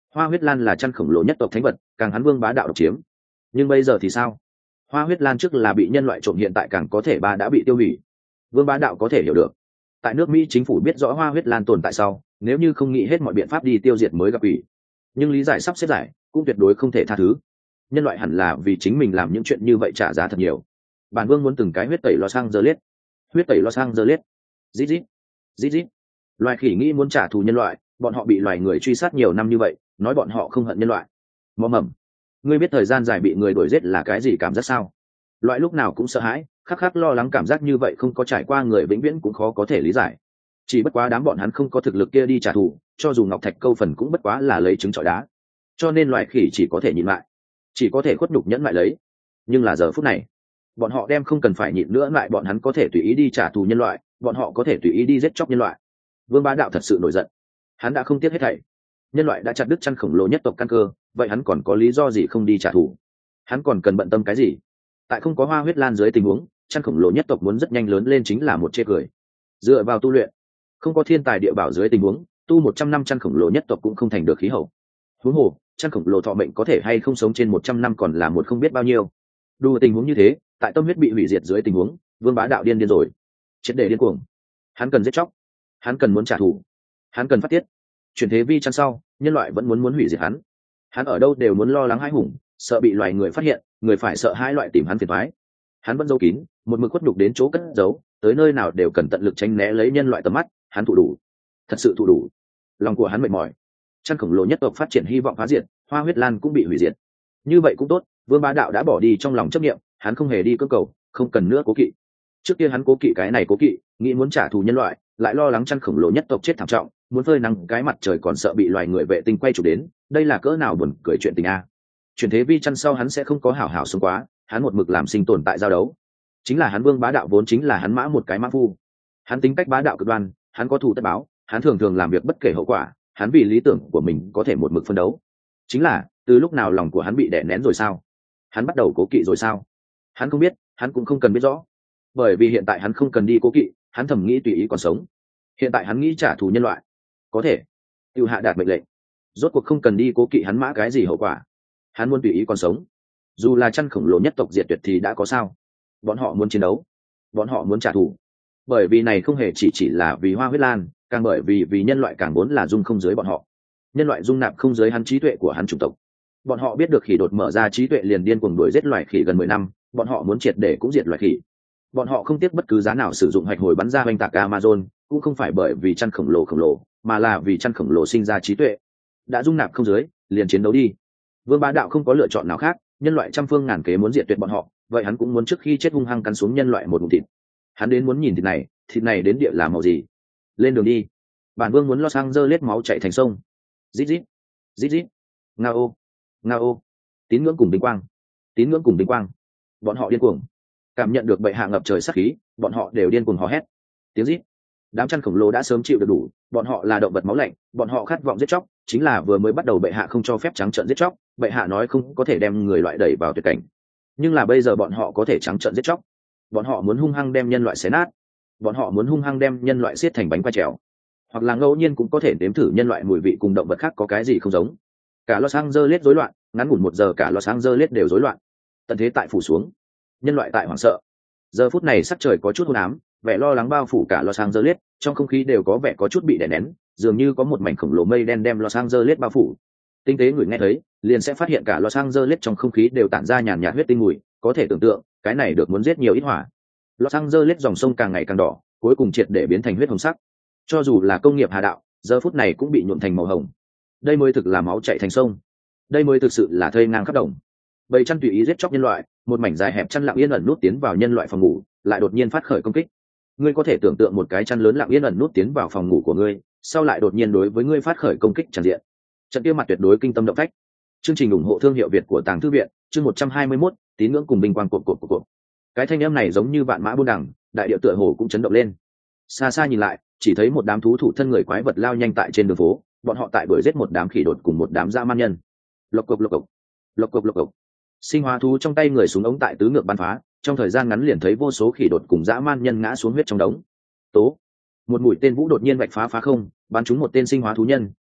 Hoa huyết lan là chăn khổng lồ nhất tộc thánh vật, càng hắn vương bá đạo độc chiếm. Nhưng bây giờ thì sao? Hoa huyết lan trước là bị nhân loại trộm, hiện tại càng có thể ba đã bị tiêu hủy. Vương bá đạo có thể hiểu được. Tại nước Mỹ chính phủ biết rõ hoa huyết lan tồn tại sau, nếu như không nghĩ hết mọi biện pháp đi tiêu diệt mới gặp ủy. Nhưng lý giải sắp xếp giải cũng tuyệt đối không thể tha thứ. Nhân loại hẳn là vì chính mình làm những chuyện như vậy trả giá thật nhiều. Bản vương muốn từng cái huyết tẩy Los Angeles. Huyết tẩy Los Angeles. Rít rít. Rít rít. Loài khỉ nghĩ muốn trả thù nhân loại, bọn họ bị loài người truy sát nhiều năm như vậy, nói bọn họ không hận nhân loại. Mò mầm. Ngươi biết thời gian dài bị người đuổi giết là cái gì cảm giác sao? Loại lúc nào cũng sợ hãi, khắc khắc lo lắng, cảm giác như vậy không có trải qua người vĩnh viễn cũng khó có thể lý giải. Chỉ bất quá đám bọn hắn không có thực lực kia đi trả thù, cho dù ngọc thạch câu phần cũng bất quá là lấy trứng trọi đá. Cho nên loài khỉ chỉ có thể nhịn lại, chỉ có thể khuất nhục nhẫn lại lấy. Nhưng là giờ phút này, bọn họ đem không cần phải nhịn nữa lại, bọn hắn có thể tùy ý đi trả thù nhân loại, bọn họ có thể tùy ý đi giết chóc nhân loại. Vương bá đạo thật sự nổi giận, hắn đã không tiếc hết thảy. Nhân loại đã chặt đứt chăn khổng lồ nhất tộc căn cơ, vậy hắn còn có lý do gì không đi trả thù? Hắn còn cần bận tâm cái gì? Tại không có hoa huyết lan dưới tình huống, chăn khổng lồ nhất tộc muốn rất nhanh lớn lên chính là một chê cười. Dựa vào tu luyện, không có thiên tài địa bảo dưới tình huống, tu một trăm năm chăn khổng lồ nhất tộc cũng không thành được khí hậu. Huống hồ, chăn khổng lồ thọ mệnh có thể hay không sống trên một trăm năm còn là một không biết bao nhiêu. Đủ tình huống như thế, tại tâm huyết bị hủy diệt dưới tình huống, vương bá đạo điên điên rồi, triệt để điên cuồng. Hắn cần giết chóc, hắn cần muốn trả thù, hắn cần phát tiết. Chuyển thế vi chăn sau, nhân loại vẫn muốn muốn hủy diệt hắn. Hắn ở đâu đều muốn lo lắng hãi hùng, sợ bị loài người phát hiện, người phải sợ hai loại tìm hắn phiền toái. Hắn vẫn giấu kín, một mực khuất nhục đến chỗ cất giấu, tới nơi nào đều cần tận lực tránh né lấy nhân loại tầm mắt. Hắn thụ đủ, thật sự thụ đủ. Lòng của hắn mệt mỏi. Chăn khổng lồ nhất tộc phát triển hy vọng phá diệt, hoa huyết lan cũng bị hủy diệt. Như vậy cũng tốt, vương bá đạo đã bỏ đi trong lòng chấp niệm, hắn không hề đi cưỡng cầu, không cần nữa cố kỵ. Trước kia hắn cố kỵ cái này cố kỵ, nghĩ muốn trả thù nhân loại, lại lo lắng chăn khổng lồ nhất tộc chết thảm trọng, muốn phơi nắng cái mặt trời còn sợ bị loài người vệ tinh quay chụp đến, đây là cỡ nào buồn cười chuyện tình a. Chuyển thế vi chăn sau hắn sẽ không có hảo hảo sống quá, hắn một mực làm sinh tồn tại giao đấu. Chính là hắn vương bá đạo vốn chính là hắn mã một cái mã phu. Hắn tính cách bá đạo cực đoan, hắn có thù tất báo, hắn thường thường làm việc bất kể hậu quả, hắn vì lý tưởng của mình có thể một mực phân đấu. Chính là, từ lúc nào lòng của hắn bị đè nén rồi sao? Hắn bắt đầu cố kỵ rồi sao? Hắn không biết, hắn cũng không cần biết rõ. Bởi vì hiện tại hắn không cần đi cố kỵ, hắn thầm nghĩ tùy ý còn sống. Hiện tại hắn nghĩ trả thù nhân loại, có thể tiêu hạ đạt mệnh lệnh, rốt cuộc không cần đi cố kỵ hắn mã cái gì hậu quả. Hắn muốn tùy ý còn sống, dù là chăn khổng lồ nhất tộc diệt tuyệt thì đã có sao? Bọn họ muốn chiến đấu, bọn họ muốn trả thù. Bởi vì này không hề chỉ chỉ là vì hoa huyết lan, càng bởi vì vì nhân loại càng muốn là dung không dưới bọn họ. Nhân loại dung nạp không dưới hắn trí tuệ của hắn chủng tộc. Bọn họ biết được khỉ đột mở ra trí tuệ liền điên cuồng đuổi giết loài khỉ gần mười năm, bọn họ muốn triệt để cũng diệt loài khỉ. Bọn họ không tiếc bất cứ giá nào sử dụng hạch hồi bắn ra hoành tạc Amazon, cũng không phải bởi vì chăn khổng lồ khổng lồ, mà là vì chăn khổng lồ sinh ra trí tuệ. Đã dung nạp không dưới, liền chiến đấu đi. Vương bá đạo không có lựa chọn nào khác, nhân loại trăm phương ngàn kế muốn diệt tuyệt bọn họ, vậy hắn cũng muốn trước khi chết hung hăng cắn xuống nhân loại một ngụm thịt. Hắn đến muốn nhìn thịt này, thịt này đến địa là màu gì? Lên đường đi. Bản vương muốn Los Angeles máu chảy thành sông. Rít rít, rít rít. Ngao, ngao. Tín ngưỡng cùng vinh quang, tín ngưỡng cùng vinh quang. Bọn họ điên cuồng. Cảm nhận được bệ hạ ngập trời sát khí, bọn họ đều điên cuồng hò hét. Tiếng rít. Đám chăn khổng lồ đã sớm chịu được đủ, bọn họ là động vật máu lạnh, bọn họ khát vọng giết chóc, chính là vừa mới bắt đầu bệ hạ không cho phép trắng trợn giết chóc, bệ hạ nói không có thể đem người loại đẩy vào tuyệt cảnh. Nhưng là bây giờ bọn họ có thể trắng trợn giết chóc. Bọn họ muốn hung hăng đem nhân loại xé nát, bọn họ muốn hung hăng đem nhân loại xiết thành bánh qua trèo, hoặc là ngẫu nhiên cũng có thể nếm thử nhân loại mùi vị cùng động vật khác có cái gì không giống. Cả Los Angeles rối loạn, ngắn ngủn một giờ cả Los Angeles đều rối loạn. Tận thế tại phủ xuống, nhân loại tại hoảng sợ. Giờ phút này sắc trời có chút hôn ám, vẻ lo lắng bao phủ cả Los Angeles, trong không khí đều có vẻ có chút bị đè nén, dường như có một mảnh khổng lồ mây đen đem Los Angeles bao phủ. Tinh tế người nghe thấy, liền sẽ phát hiện cả Los Angeles trong không khí đều tản ra nhàn nhạt huyết tinh mùi, có thể tưởng tượng, cái này được muốn giết nhiều ít hỏa. Los Angeles dòng sông càng ngày càng đỏ, cuối cùng triệt để biến thành huyết hồng sắc. Cho dù là công nghiệp hà đạo, giờ phút này cũng bị nhuộm thành màu hồng. Đây mới thực là máu chảy thành sông. Đây mới thực sự là thây ngang khắp đồng. Bầy chăn tùy ý giết chóc nhân loại, một mảnh dài hẹp chăn lặng yên ẩn nút tiến vào nhân loại phòng ngủ, lại đột nhiên phát khởi công kích. Ngươi có thể tưởng tượng một cái chăn lớn lặng yên ẩn nút tiến vào phòng ngủ của ngươi, sau lại đột nhiên đối với ngươi phát khởi công kích tràn diện. Trận kia mặt tuyệt đối kinh tâm động phách. Chương trình ủng hộ thương hiệu Việt của Tàng Thư viện, chương một trăm hai mươi mốt, tín ngưỡng cùng bình quang cột cột cột cột. Cái thanh âm này giống như vạn mã buôn đằng, đại địa tựa hồ cũng chấn động lên. Xa xa nhìn lại, chỉ thấy một đám thú thủ thân người quái vật lao nhanh tại trên đường phố, bọn họ tại đuổi giết một đám khỉ đột cùng một đám dã man nhân. Lộc cộc lộc cộc, lộc cộc lộc cộc. Sinh hóa thú trong tay người súng ống tại tứ ngược bắn phá, trong thời gian ngắn liền thấy vô số khỉ đột cùng dã man nhân ngã xuống huyết trong đống. Tố, một mũi tên vũ đột nhiên vạch phá phá không, bắn trúng một tên sinh hóa thú nhân,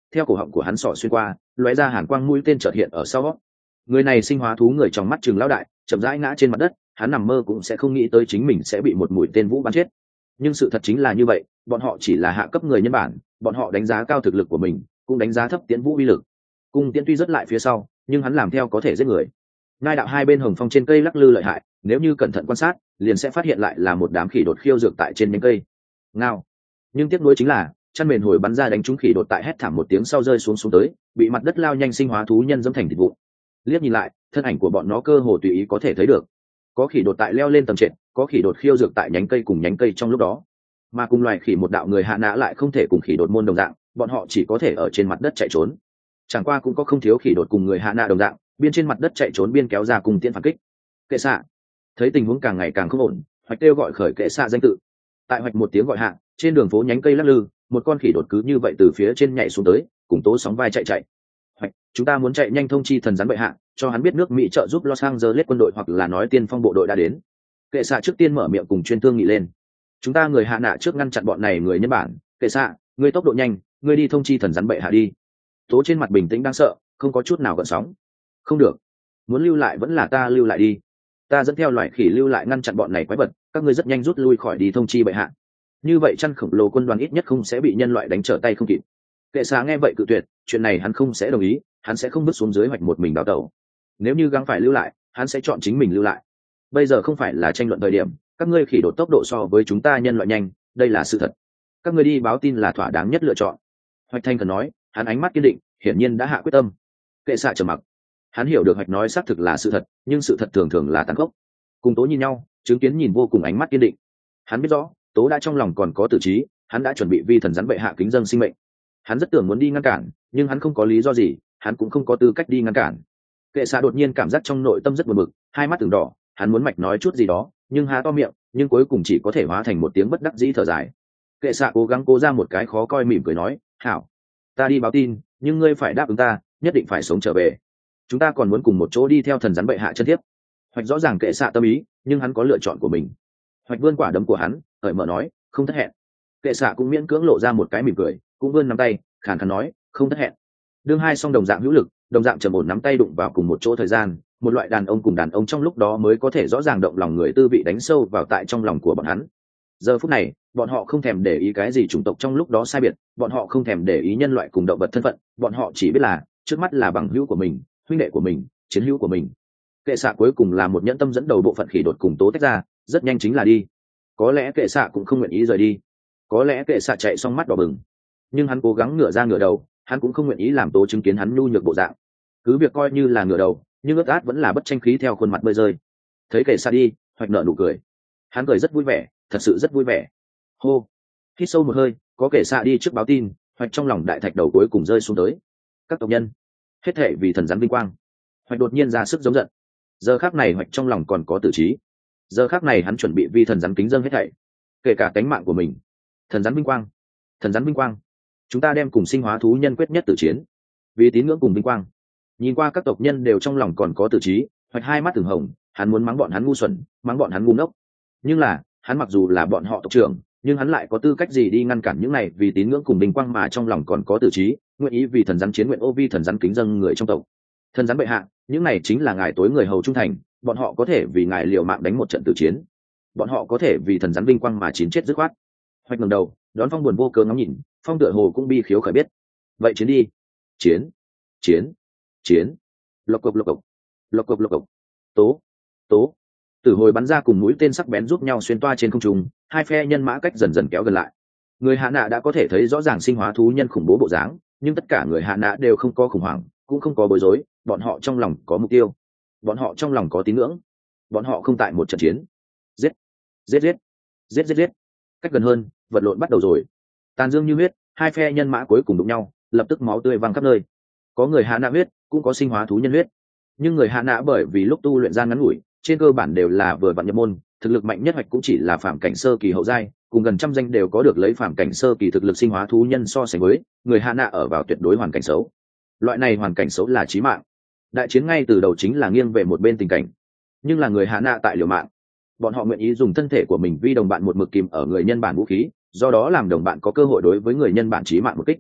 theo cổ họng của hắn sọ xuyên qua, lóe ra hàn quang mũi tên chợt hiện ở sau. Người này sinh hóa thú người trong mắt trừng lão đại, chậm rãi ngã trên mặt đất, hắn nằm mơ cũng sẽ không nghĩ tới chính mình sẽ bị một mũi tên vũ bắn chết. Nhưng sự thật chính là như vậy, bọn họ chỉ là hạ cấp người nhân bản, bọn họ đánh giá cao thực lực của mình, cũng đánh giá thấp tiễn vũ uy lực. Cung tiễn tuy rất lại phía sau, nhưng hắn làm theo có thể giết người. Ngai đạo hai bên hồng phong trên cây lắc lư lợi hại, nếu như cẩn thận quan sát, liền sẽ phát hiện lại là một đám khỉ đột khiêu dược tại trên nhánh cây. Ngao. Nhưng tiếc nuối chính là, chăn mền hồi bắn ra đánh trúng khỉ đột tại hét thảm một tiếng sau rơi xuống xuống tới, bị mặt đất lao nhanh sinh hóa thú nhân dẫm thành thịt vụn. Liếc nhìn lại, thân ảnh của bọn nó cơ hồ tùy ý có thể thấy được. Có khỉ đột tại leo lên tầng trệt, có khỉ đột khiêu dược tại nhánh cây cùng nhánh cây trong lúc đó. Mà cùng loài khỉ một đạo người hạ nã lại không thể cùng khỉ đột môn đồng dạng, bọn họ chỉ có thể ở trên mặt đất chạy trốn. Chẳng qua cũng có không thiếu khỉ đột cùng người hạ nã đồng dạng, biên trên mặt đất chạy trốn biên kéo ra cùng tiễn phản kích. Kệ xạ. Thấy tình huống càng ngày càng không ổn, Hoạch kêu gọi khởi kệ xạ danh tự. Tại Hoạch một tiếng gọi hạ, trên đường phố nhánh cây lắc lư, một con khỉ đột cứ như vậy từ phía trên nhảy xuống tới, cùng tố sóng vai chạy chạy. Hoạch, chúng ta muốn chạy nhanh thông chi thần rắn bệ hạ, cho hắn biết nước Mỹ trợ giúp Los Angeles quân đội hoặc là nói tiên phong bộ đội đã đến. Kệ xạ trước tiên mở miệng cùng chuyên thương nghị lên. Chúng ta người hạ nạ trước ngăn chặn bọn này người nhân bản. Kệ xạ, ngươi tốc độ nhanh, ngươi đi thông chi thần rắn bệ hạ đi. Tố trên mặt bình tĩnh đang sợ, không có chút nào gợn sóng. Không được, muốn lưu lại vẫn là ta lưu lại đi. Ta dẫn theo loài khỉ lưu lại ngăn chặn bọn này quái vật, các ngươi rất nhanh rút lui khỏi đi thông chi bệ hạ. Như vậy chăn khổng lồ quân đoàn ít nhất không sẽ bị nhân loại đánh trở tay không kịp. Kệ xạ nghe vậy cự tuyệt, chuyện này hắn không sẽ đồng ý, hắn sẽ không bước xuống dưới Hoạch một mình đào tẩu. Nếu như gắng phải lưu lại, hắn sẽ chọn chính mình lưu lại. Bây giờ không phải là tranh luận thời điểm, các ngươi khỉ đột tốc độ so với chúng ta nhân loại nhanh, đây là sự thật. Các ngươi đi báo tin là thỏa đáng nhất lựa chọn. Hoạch Thanh cần nói, hắn ánh mắt kiên định, hiển nhiên đã hạ quyết tâm. Kệ xạ trầm mặc. Hắn hiểu được Hoạch nói xác thực là sự thật, nhưng sự thật thường thường là tàn khốc. Cùng Tố nhìn nhau, chứng kiến nhìn vô cùng ánh mắt kiên định. Hắn biết rõ, Tố đã trong lòng còn có tử trí, hắn đã chuẩn bị vi thần rắn bệ hạ kính dâng sinh mệnh. Hắn rất tưởng muốn đi ngăn cản, nhưng hắn không có lý do gì, hắn cũng không có tư cách đi ngăn cản. Kệ xạ đột nhiên cảm giác trong nội tâm rất buồn bực, hai mắt từng đỏ, hắn muốn mạch nói chút gì đó, nhưng há to miệng, nhưng cuối cùng chỉ có thể hóa thành một tiếng bất đắc dĩ thở dài. Kệ xạ cố gắng cố ra một cái khó coi mỉm cười nói, hảo, ta đi báo tin, nhưng ngươi phải đáp ứng ta, nhất định phải sống trở về. Chúng ta còn muốn cùng một chỗ đi theo thần rắn bệ hạ chân tiếp. Hoạch rõ ràng kệ xạ tâm ý, nhưng hắn có lựa chọn của mình. Hoạch vươn quả đấm của hắn, cởi mở nói, không thất hẹn. Kệ xạ cũng miễn cưỡng lộ ra một cái mỉm cười, cũng vươn nắm tay, khàn khàn nói, không thất hẹn. Đương hai song đồng dạng hữu lực, đồng dạng trầm ổn nắm tay đụng vào cùng một chỗ thời gian, một loại đàn ông cùng đàn ông trong lúc đó mới có thể rõ ràng động lòng người tư vị đánh sâu vào tại trong lòng của bọn hắn. Giờ phút này, bọn họ không thèm để ý cái gì chủng tộc trong lúc đó sai biệt, bọn họ không thèm để ý nhân loại cùng động vật thân phận, bọn họ chỉ biết là trước mắt là bằng hữu của mình, huynh đệ của mình, chiến hữu của mình. Kệ xạ cuối cùng là một nhẫn tâm dẫn đầu bộ phận khỉ đột cùng Tố tách ra, rất nhanh chính là đi. Có lẽ kệ xạ cũng không nguyện ý rời đi, có lẽ kệ xạ chạy xong mắt đỏ bừng, nhưng hắn cố gắng ngửa ra ngửa đầu, hắn cũng không nguyện ý làm Tố chứng kiến hắn nhu nhược bộ dạng. Cứ việc coi như là ngửa đầu, nhưng ướt át vẫn là bất tranh khí theo khuôn mặt bơi rơi. Thấy kệ xạ đi, Hoạch nở nụ cười, hắn cười rất vui vẻ, thật sự rất vui vẻ. Hô, hít sâu một hơi, có kệ xạ đi trước báo tin, Hoạch trong lòng đại thạch đầu cuối cùng rơi xuống tới. Các tộc nhân, hết thệ vì thần rắn vinh quang. Hoạch đột nhiên ra sức giống giận. Giờ khắc này Hoạch trong lòng còn có tử trí. Giờ khắc này hắn chuẩn bị vì thần rắn kính dâng hết thảy, kể cả cánh mạng của mình. Thần rắn vinh quang, thần rắn vinh quang, chúng ta đem cùng sinh hóa thú nhân quyết nhất tử chiến, vì tín ngưỡng cùng vinh quang. Nhìn qua các tộc nhân đều trong lòng còn có tử trí, Hoạch hai mắt từng hồng, hắn muốn mắng bọn hắn ngu xuẩn, mắng bọn hắn ngu ngốc. Nhưng là, hắn mặc dù là bọn họ tộc trưởng, nhưng hắn lại có tư cách gì đi ngăn cản những này vì tín ngưỡng cùng vinh quang mà trong lòng còn có tử trí, nguyện ý vì thần rắn chiến nguyện ô vi thần rắn kính dâng người trong tộc. Thần rắn bệ hạ, những này chính là ngài tối người hầu trung thành, bọn họ có thể vì ngài liều mạng đánh một trận tử chiến, bọn họ có thể vì thần rắn vinh quang mà chín chết dứt khoát. Hoạch ngẩng đầu, đón Phong buồn vô cớ ngắm nhìn, Phong tựa hồ cũng bi khiếu khởi biết. Vậy chiến đi, chiến, chiến, chiến. Lộc cộc lộc cộc, lộc cộc lộc cộc. Tố, Tố. Tử hồi bắn ra cùng mũi tên sắc bén giúp nhau xuyên toa trên không trung, hai phe nhân mã cách dần dần kéo gần lại. Người hạ nạ đã có thể thấy rõ ràng sinh hóa thú nhân khủng bố bộ dáng, nhưng tất cả người hạ nạ đều không có khủng hoảng, cũng không có bối rối, bọn họ trong lòng có mục tiêu, bọn họ trong lòng có tín ngưỡng, bọn họ không tại một trận chiến. Giết, giết giết, giết giết giết. Cách gần hơn, vật lộn bắt đầu rồi. Tàn dương như huyết, hai phe nhân mã cuối cùng đụng nhau, lập tức máu tươi văng khắp nơi. Có người hạ nạ huyết, cũng có sinh hóa thú nhân huyết, nhưng người hạ nạ bởi vì lúc tu luyện gian ngắn ngủi, trên cơ bản đều là vừa vặn nhập môn, thực lực mạnh nhất Hoạch cũng chỉ là phàm cảnh sơ kỳ hậu giai, cùng gần trăm danh đều có được lấy phàm cảnh sơ kỳ thực lực sinh hóa thú nhân so sánh với, người hạ nạ ở vào tuyệt đối hoàn cảnh xấu. Loại này hoàn cảnh xấu là chí mạng. Đại chiến ngay từ đầu chính là nghiêng về một bên tình cảnh, nhưng là người hạ nạ tại liều mạng, bọn họ nguyện ý dùng thân thể của mình vi đồng bạn một mực kìm ở người nhân bản vũ khí, do đó làm đồng bạn có cơ hội đối với người nhân bản chí mạng một kích.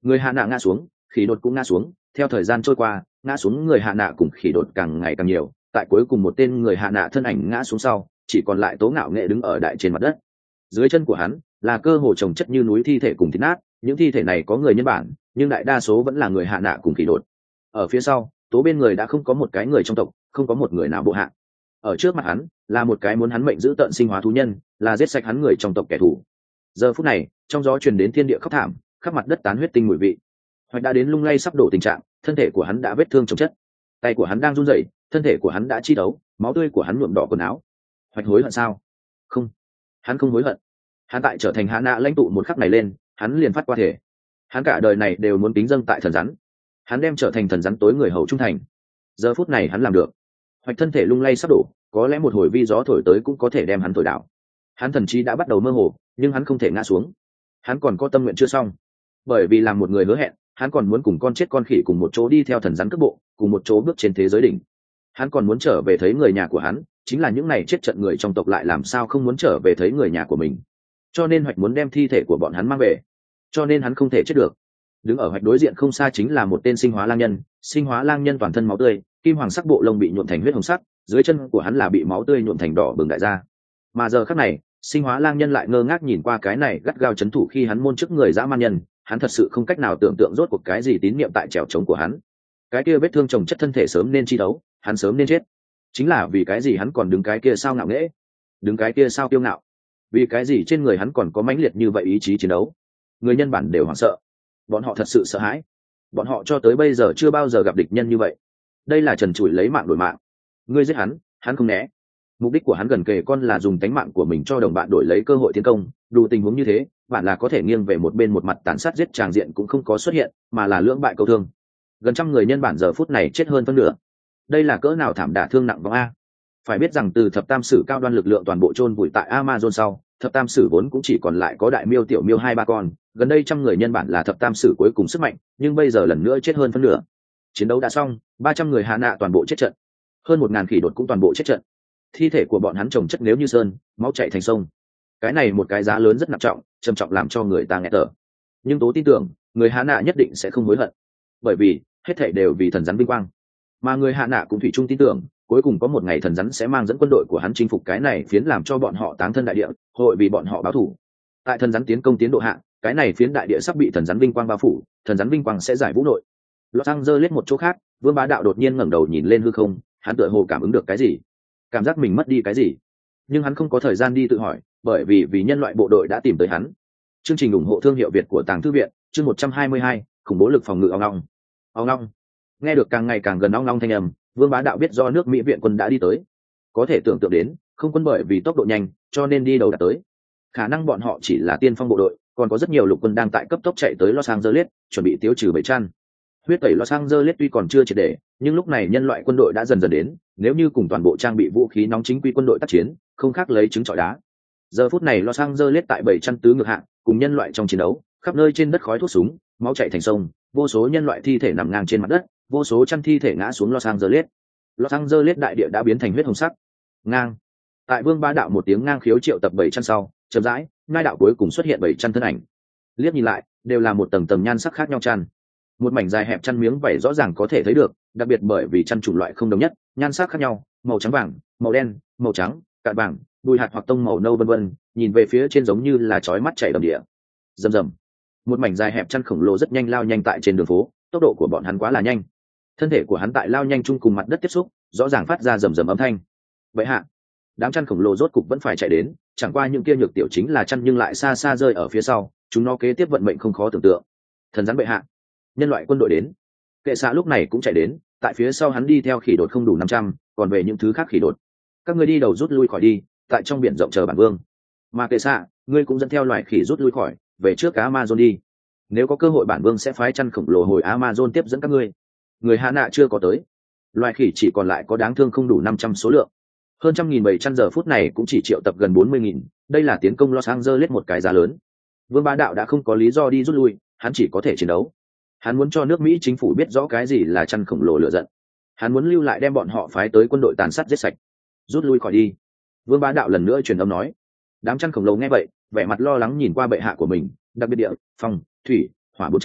Người hạ nạ ngã xuống, khỉ đột cũng ngã xuống. Theo thời gian trôi qua, ngã xuống người hạ nạ cùng khỉ đột càng ngày càng nhiều. Tại cuối cùng một tên người hạ nạ thân ảnh ngã xuống sau, chỉ còn lại Tố Ngạo Nghệ đứng ở đại trên mặt đất. Dưới chân của hắn là cơ hồ chồng chất như núi thi thể cùng thịt nát. Những thi thể này có người nhân bản, nhưng đại đa số vẫn là người hạ nạ cùng khỉ đột. Ở phía sau, Tố bên người đã không có một cái người trong tộc, không có một người nào bộ hạ. Ở trước mặt hắn là một cái muốn hắn mệnh giữ tận sinh hóa thú nhân, là giết sạch hắn người trong tộc kẻ thù. Giờ phút này, trong gió truyền đến thiên địa khóc thảm, khắp mặt đất tán huyết tinh mùi vị. Hoạch đã đến lung lay sắp đổ tình trạng, thân thể của hắn đã vết thương chồng chất, tay của hắn đang run rẩy, thân thể của hắn đã chi đấu, máu tươi của hắn nhuộm đỏ quần áo. Hoạch hối hận sao? Không, hắn không hối hận. Hắn tại trở thành hạ nạ lãnh tụ một khắc này lên, hắn liền phát qua thể, hắn cả đời này đều muốn kính dâng tại thần rắn. Hắn đem trở thành thần rắn tối người hầu trung thành. Giờ phút này hắn làm được. Hoạch thân thể lung lay sắp đổ, có lẽ một hồi vi gió thổi tới cũng có thể đem hắn thổi đảo. Hắn thần trí đã bắt đầu mơ hồ, nhưng hắn không thể ngã xuống. Hắn còn có tâm nguyện chưa xong, bởi vì làm một người hứa hẹn, hắn còn muốn cùng con chết con khỉ cùng một chỗ đi theo thần rắn cước bộ, cùng một chỗ bước trên thế giới đỉnh. Hắn còn muốn trở về thấy người nhà của hắn, chính là những này chết trận người trong tộc lại làm sao không muốn trở về thấy người nhà của mình. Cho nên Hoạch muốn đem thi thể của bọn hắn mang về, cho nên hắn không thể chết được. Đứng ở Hoạch đối diện không xa chính là một tên sinh hóa lang nhân. Sinh hóa lang nhân toàn thân máu tươi, kim hoàng sắc bộ lông bị nhuộm thành huyết hồng sắc, dưới chân của hắn là bị máu tươi nhuộm thành đỏ bừng đại gia. Mà giờ khắc này, sinh hóa lang nhân lại ngơ ngác nhìn qua cái này gắt gao chấn thủ khi hắn môn trước người dã man nhân. Hắn thật sự không cách nào tưởng tượng rốt cuộc cái gì tín niệm tại trèo trống của hắn. Cái kia vết thương chồng chất thân thể sớm nên chi đấu, hắn sớm nên chết. Chính là vì cái gì hắn còn đứng cái kia sao ngạo nghễ, đứng cái kia sao kiêu ngạo? Vì cái gì trên người hắn còn có mãnh liệt như vậy ý chí chiến đấu? Người nhân bản đều hoảng sợ, bọn họ thật sự sợ hãi. Bọn họ cho tới bây giờ chưa bao giờ gặp địch nhân như vậy. Đây là trần trụi lấy mạng đổi mạng. Ngươi giết hắn, hắn không né. Mục đích của hắn gần kề con là dùng tánh mạng của mình cho đồng bạn đổi lấy cơ hội tiến công. Đủ tình huống như thế, bạn là có thể nghiêng về một bên, một mặt tàn sát giết tràng diện cũng không có xuất hiện, mà là lưỡng bại câu thương. Gần trăm người nhân bản giờ phút này chết hơn phân nửa. Đây là cỡ nào thảm đả thương nặng vong a. Phải biết rằng từ thập tam sử cao đoan lực lượng toàn bộ chôn vùi tại Amazon sau, thập tam sử vốn cũng chỉ còn lại có đại miêu tiểu miêu hai ba con, gần đây trăm người nhân bản là thập tam sử cuối cùng sức mạnh, nhưng bây giờ lần nữa chết hơn phân nửa. Chiến đấu đã xong, ba trăm người hạ nạ toàn bộ chết trận, hơn một ngàn khỉ đột cũng toàn bộ chết trận. Thi thể của bọn hắn chồng chất nếu như sơn, máu chảy thành sông. Cái này một cái giá lớn rất nặng trọng, trầm trọng làm cho người ta nghẹt thở. Nhưng Tố tin tưởng, người hạ nạ nhất định sẽ không hối hận, bởi vì hết thảy đều vì thần rắn vinh quang. Mà người hạ nạ cũng thủy chung tin tưởng, cuối cùng có một ngày thần rắn sẽ mang dẫn quân đội của hắn chinh phục cái này phiến làm cho bọn họ táng thân đại địa, hội vì bọn họ báo thù. Tại thần rắn tiến công tiến độ hạ, cái này phiến đại địa sắp bị thần rắn vinh quang bao phủ, thần rắn vinh quang sẽ giải vũ nội. Los Angeles một chỗ khác, Vương Bá Đạo đột nhiên ngẩng đầu nhìn lên hư không, hắn tựa hồ cảm ứng được cái gì, cảm giác mình mất đi cái gì, nhưng hắn không có thời gian đi tự hỏi, bởi vì vì nhân loại bộ đội đã tìm tới hắn. Chương trình ủng hộ thương hiệu Việt của Tàng Thư viện, chương một trăm hai mươi hai, khủng bố lực phòng ngự ong ong. Ong ong. Nghe được càng ngày càng gần ong ong thanh âm, Vương Bá Đạo biết do nước Mỹ viện quân đã đi tới. Có thể tưởng tượng đến, không quân bởi vì tốc độ nhanh, cho nên đi đầu đã tới. Khả năng bọn họ chỉ là tiên phong bộ đội, còn có rất nhiều lục quân đang tại cấp tốc chạy tới Los Angeles, chuẩn bị tiêu trừ bầy chăn. Huyết tẩy Los Angeles tuy còn chưa triệt để, nhưng lúc này nhân loại quân đội đã dần dần đến, nếu như cùng toàn bộ trang bị vũ khí nóng chính quy quân đội tác chiến, không khác lấy trứng trọi đá. Giờ phút này Los Angeles tại bầy chăn tứ ngược hạng, cùng nhân loại trong chiến đấu, khắp nơi trên đất khói thuốc súng, máu chảy thành sông, vô số nhân loại thi thể nằm ngang trên mặt đất, vô số chăn thi thể ngã xuống Los Angeles. Los Angeles đại địa đã biến thành huyết hồng sắc. Ngang. Tại Vương Bá Đạo một tiếng ngang khiếu triệu tập bảy chăn sau, chậm rãi, ngai đạo cuối cùng xuất hiện bảy chăn thân ảnh. Liếc nhìn lại, đều là một tầng tầng nhan sắc khác nhau chăn. Một mảnh dài hẹp chăn miếng vảy rõ ràng có thể thấy được, đặc biệt bởi vì chăn chủng loại không đồng nhất, nhan sắc khác nhau, màu trắng vàng, màu đen, màu trắng, cạn vàng, đùi hạt hoặc tông màu nâu vân vân, nhìn về phía trên giống như là chói mắt chảy đầm địa. Rầm rầm. Một mảnh dài hẹp chăn khổng lồ rất nhanh lao nhanh tại trên đường phố, tốc độ của bọn hắn quá là nhanh. Thân thể của hắn tại lao nhanh chung cùng mặt đất tiếp xúc, rõ ràng phát ra rầm rầm âm thanh. Vậy hạ, đám chăn khổng lồ rốt cục vẫn phải chạy đến, chẳng qua những kia nhược tiểu chính là chăn nhưng lại xa xa rơi ở phía sau, chúng nó kế tiếp vận mệnh không khó tưởng tượng. Thần rắn bệ hạ, nhân loại quân đội đến. Kệ xạ lúc này cũng chạy đến, tại phía sau hắn đi theo khỉ đột không đủ năm trăm, còn về những thứ khác khỉ đột. Các ngươi đi đầu rút lui khỏi đi, tại trong biển rộng chờ bản vương. Mà kệ xạ, ngươi cũng dẫn theo loài khỉ rút lui khỏi, về trước cá Amazon đi. Nếu có cơ hội bản vương sẽ phái chăn khổng lồ hồi Amazon tiếp dẫn các ngươi. Người hạ nạ chưa có tới, loài khỉ chỉ còn lại có đáng thương không đủ năm trăm số lượng. Hơn trăm nghìn bảy trăm giờ phút này cũng chỉ triệu tập gần bốn mươi nghìn, đây là tiến công Los Angeles một cái giá lớn. Vương Bá Đạo đã không có lý do đi rút lui, hắn chỉ có thể chiến đấu. Hắn muốn cho nước Mỹ chính phủ biết rõ cái gì là chăn khổng lồ lửa giận. Hắn muốn lưu lại đem bọn họ phái tới quân đội tàn sát giết sạch. Rút lui khỏi đi. Vương Bá Đạo lần nữa truyền âm nói. Đám chăn khổng lồ nghe vậy, vẻ mặt lo lắng nhìn qua bệ hạ của mình, đặc biệt địa, phong, thủy, hỏa bốn chăn,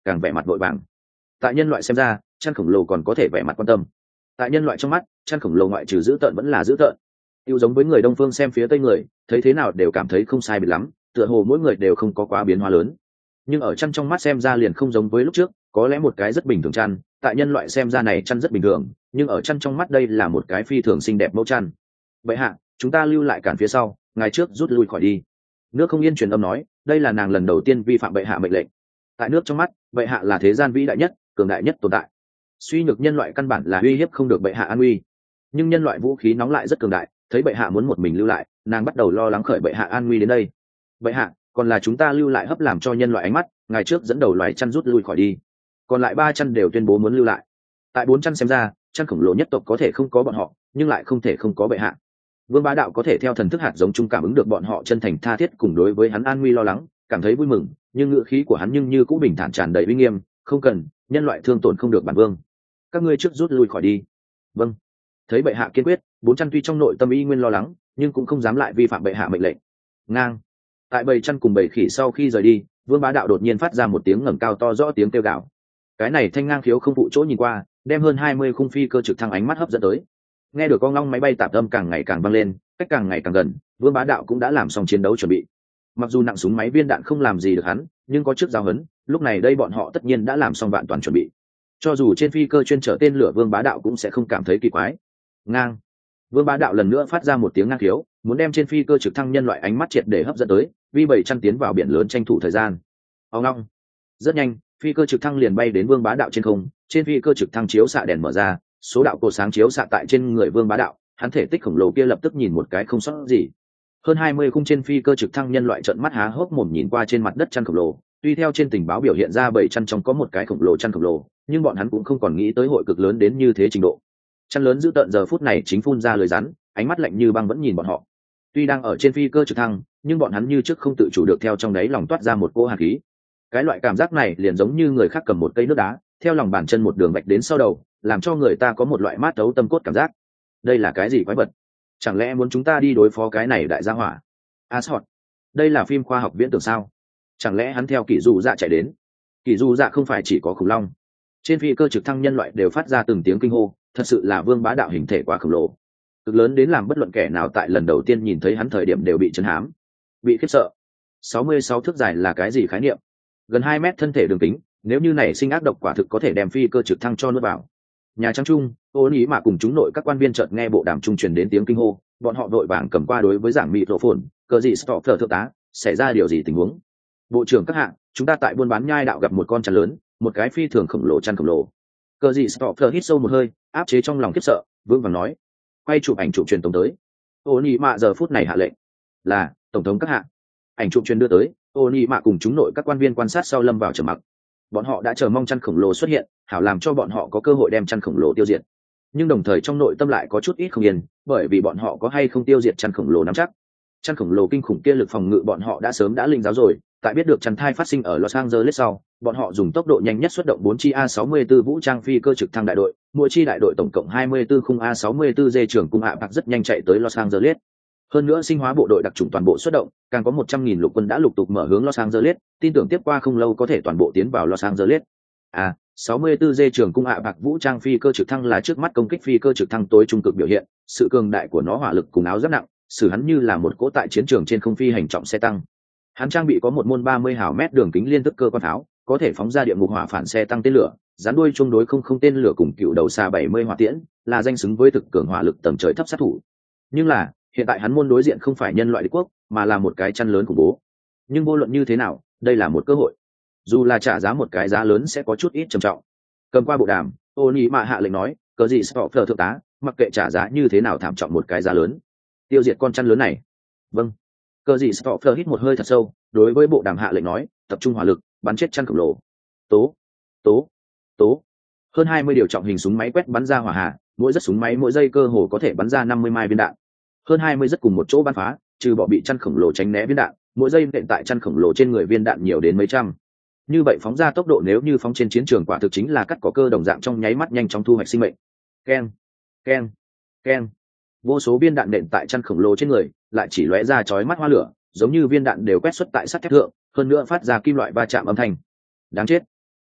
càng vẻ mặt vội vàng. Tại nhân loại xem ra, chăn khổng lồ còn có thể vẻ mặt quan tâm. Tại nhân loại trong mắt, chăn khổng lồ ngoại trừ dữ tợn vẫn là dữ tợn. Yêu giống với người Đông phương xem phía Tây người, thấy thế nào đều cảm thấy không sai biệt lắm, tựa hồ mỗi người đều không có quá biến hóa lớn. Nhưng ở chăn trong mắt xem ra liền không giống với lúc trước, có lẽ một cái rất bình thường chăn, tại nhân loại xem ra này chăn rất bình thường, nhưng ở chăn trong mắt đây là một cái phi thường xinh đẹp mẫu chăn. Vậy hạ, chúng ta lưu lại cản phía sau, ngày trước rút lui khỏi đi. Nước không yên truyền âm nói, đây là nàng lần đầu tiên vi phạm bệ hạ mệnh lệnh. Tại nước trong mắt, bệ hạ là thế gian vĩ đại nhất, cường đại nhất tồn tại. Suy nhược nhân loại căn bản là uy hiếp không được bệ hạ an uy. Nhưng nhân loại vũ khí nóng lại rất cường đại, thấy bệ hạ muốn một mình lưu lại, nàng bắt đầu lo lắng khởi bệ hạ an nguy đến đây. Bệ hạ, còn là chúng ta lưu lại hấp làm cho nhân loại ánh mắt, ngày trước dẫn đầu loài chăn rút lui khỏi đi. Còn lại ba chăn đều tuyên bố muốn lưu lại. Tại bốn chăn xem ra, chăn khổng lồ nhất tộc có thể không có bọn họ, nhưng lại không thể không có bệ hạ. Vương Bá Đạo có thể theo thần thức hạt giống chung cảm ứng được bọn họ chân thành tha thiết cùng đối với hắn an nguy lo lắng, cảm thấy vui mừng, nhưng ngữ khí của hắn nhưng như cũng bình thản tràn đầy uy nghiêm, không cần, nhân loại thương tổn không được bản vương. Các ngươi trước rút lui khỏi đi. Vâng. Thấy bệ hạ kiên quyết, bốn chăn tuy trong nội tâm y nguyên lo lắng, nhưng cũng không dám lại vi phạm bệ hạ mệnh lệnh. Ngang. Tại bầy chăn cùng bầy khỉ sau khi rời đi, Vương Bá Đạo đột nhiên phát ra một tiếng ngẩng cao to rõ tiếng kêu gào. Cái này thanh ngang khiếu không phụ chỗ nhìn qua, đem hơn hai mươi khung phi cơ trực thăng ánh mắt hấp dẫn tới. Nghe được con long máy bay tạp âm càng ngày càng vang lên, cách càng ngày càng gần, Vương Bá Đạo cũng đã làm xong chiến đấu chuẩn bị. Mặc dù nặng súng máy viên đạn không làm gì được hắn, nhưng có trước giao hấn, lúc này đây bọn họ tất nhiên đã làm xong vạn toàn chuẩn bị. Cho dù trên phi cơ chuyên chở tên lửa, Vương Bá Đạo cũng sẽ không cảm thấy kỳ quái. Ngang. Vương Bá Đạo lần nữa phát ra một tiếng ngang khiếu, muốn đem trên phi cơ trực thăng nhân loại ánh mắt triệt để hấp dẫn tới, vì bảy chăn tiến vào biển lớn tranh thủ thời gian. Ông long. Rất nhanh, phi cơ trực thăng liền bay đến Vương Bá Đạo trên không, trên phi cơ trực thăng chiếu xạ đèn mở ra, số đạo cột sáng chiếu xạ tại trên người Vương Bá Đạo, hắn thể tích khổng lồ kia lập tức nhìn một cái không sót gì. Hơn hai mươi khung trên phi cơ trực thăng nhân loại trợn mắt há hốc mồm nhìn qua trên mặt đất chăn khổng lồ, tuy theo trên tình báo biểu hiện ra bảy chăn trong có một cái khổng lồ chăn khổng lồ, nhưng bọn hắn cũng không còn nghĩ tới hội cực lớn đến như thế trình độ. Chăn lớn giữ tận giờ phút này chính phun ra lời rắn, ánh mắt lạnh như băng vẫn nhìn bọn họ. Tuy đang ở trên phi cơ trực thăng, nhưng bọn hắn như trước không tự chủ được theo trong đáy lòng toát ra một cỗ hàn khí. Cái loại cảm giác này liền giống như người khác cầm một cây nước đá, theo lòng bàn chân một đường vạch đến sau đầu, làm cho người ta có một loại mát thấu tâm cốt cảm giác. Đây là cái gì quái vật? Chẳng lẽ muốn chúng ta đi đối phó cái này đại gia hỏa? Asshole, đây là phim khoa học viễn tưởng sao? Chẳng lẽ hắn theo kỷ dù dạ chạy đến? Kỷ dù dạ không phải chỉ có khủng long. Trên phi cơ trực thăng nhân loại đều phát ra từng tiếng kinh hô, thật sự là Vương Bá Đạo hình thể quá khổng lồ, cực lớn đến làm bất luận kẻ nào tại lần đầu tiên nhìn thấy hắn thời điểm đều bị chấn hám, bị khiếp sợ. sáu mươi sáu thước dài là cái gì khái niệm? Gần hai mét thân thể đường kính, nếu như này sinh ác độc quả thực có thể đem phi cơ trực thăng cho nuốt vào. Nhà Trắng Trung, Ôn Ý mà cùng chúng nội các quan viên chợt nghe bộ đàm trung truyền đến tiếng kinh hô, bọn họ vội vàng cầm qua đối với giảng microphone, cờ gì Stoffer thượng tá, xảy ra điều gì tình huống? Bộ trưởng các hạng, chúng ta tại buôn bán nhai đạo gặp một con chăn lớn, một cái phi thường khổng lồ chăn khổng lồ. Cờ gì Stoffer hít sâu một hơi, áp chế trong lòng khiếp sợ, vững vàng nói, quay chụp ảnh chụp truyền tổng tới. Ôn Ý mà giờ phút này hạ lệnh, là tổng thống các hạng. Ảnh chụp truyền đưa tới, Ôn Ý mà cùng chúng nội các quan viên quan sát sau lâm vào trầm mặc. Bọn họ đã chờ mong chăn khổng lồ xuất hiện, hảo làm cho bọn họ có cơ hội đem chăn khổng lồ tiêu diệt. Nhưng đồng thời trong nội tâm lại có chút ít không yên, bởi vì bọn họ có hay không tiêu diệt chăn khổng lồ nắm chắc. Chăn khổng lồ kinh khủng kia lực phòng ngự bọn họ đã sớm đã linh giáo rồi, tại biết được chăn thai phát sinh ở Los Angeles sau, bọn họ dùng tốc độ nhanh nhất xuất động bốn chi A sáu mươi tư vũ trang phi cơ trực thăng đại đội, mỗi chi đại đội tổng cộng hai mươi tư khung A sáu mươi tư D trưởng cung hạ bạc rất nhanh chạy tới Los Angeles. Hơn nữa sinh hóa bộ đội đặc chủng toàn bộ xuất động, càng có một trăm nghìn lục quân đã lục tục mở hướng Los Angeles, tin tưởng tiếp qua không lâu có thể toàn bộ tiến vào Los Angeles. À, sáu mươi tư D trường cung hạ bạc vũ trang phi cơ trực thăng là trước mắt công kích phi cơ trực thăng tối trung cực biểu hiện, sự cường đại của nó hỏa lực cùng áo giáp nặng, xử hắn như là một cỗ tại chiến trường trên không phi hành trọng xe tăng. Hắn trang bị có một môn ba mươi hào mét đường kính liên thức cơ quan pháo, có thể phóng ra địa ngục hỏa phản xe tăng tên lửa, dán đuôi chung đối không không tên lửa cùng cựu đầu xa bảy mươi hỏa tiễn, là danh xứng với thực cường hỏa lực tầm trời thấp sát thủ. Nhưng là, hiện tại hắn môn đối diện không phải nhân loại đế quốc, mà là một cái chăn lớn khủng bố. Nhưng vô luận như thế nào, đây là một cơ hội. Dù là trả giá một cái giá lớn sẽ có chút ít trầm trọng. Cầm qua bộ đàm, Ôn Ý mà hạ lệnh nói, cờ gì Stoffer thượng tá, mặc kệ trả giá như thế nào thảm trọng một cái giá lớn, tiêu diệt con chăn lớn này. Vâng. Cờ gì Stoffer hít một hơi thật sâu, đối với bộ đàm hạ lệnh nói, tập trung hỏa lực, bắn chết chăn khổng lồ. Tố, tố, tố. Hơn hai mươi điều trọng hình súng máy quét bắn ra hỏa hà, mỗi rất súng máy mỗi giây cơ hồ có thể bắn ra năm mươi mai viên đạn. Hơn hai mươi rất cùng một chỗ bắn phá, trừ bỏ bị chăn khổng lồ tránh né viên đạn, mỗi giây nện tại chăn khổng lồ trên người viên đạn nhiều đến mấy trăm. Như vậy phóng ra tốc độ nếu như phóng trên chiến trường quả thực chính là cắt cỏ cơ đồng dạng trong nháy mắt nhanh chóng thu hoạch sinh mệnh. Keng, keng, keng. Vô số viên đạn nện tại chăn khổng lồ trên người, lại chỉ lóe ra chói mắt hoa lửa, giống như viên đạn đều quét xuất tại sắt thép thượng, hơn nữa phát ra kim loại va chạm âm thanh. Đáng chết.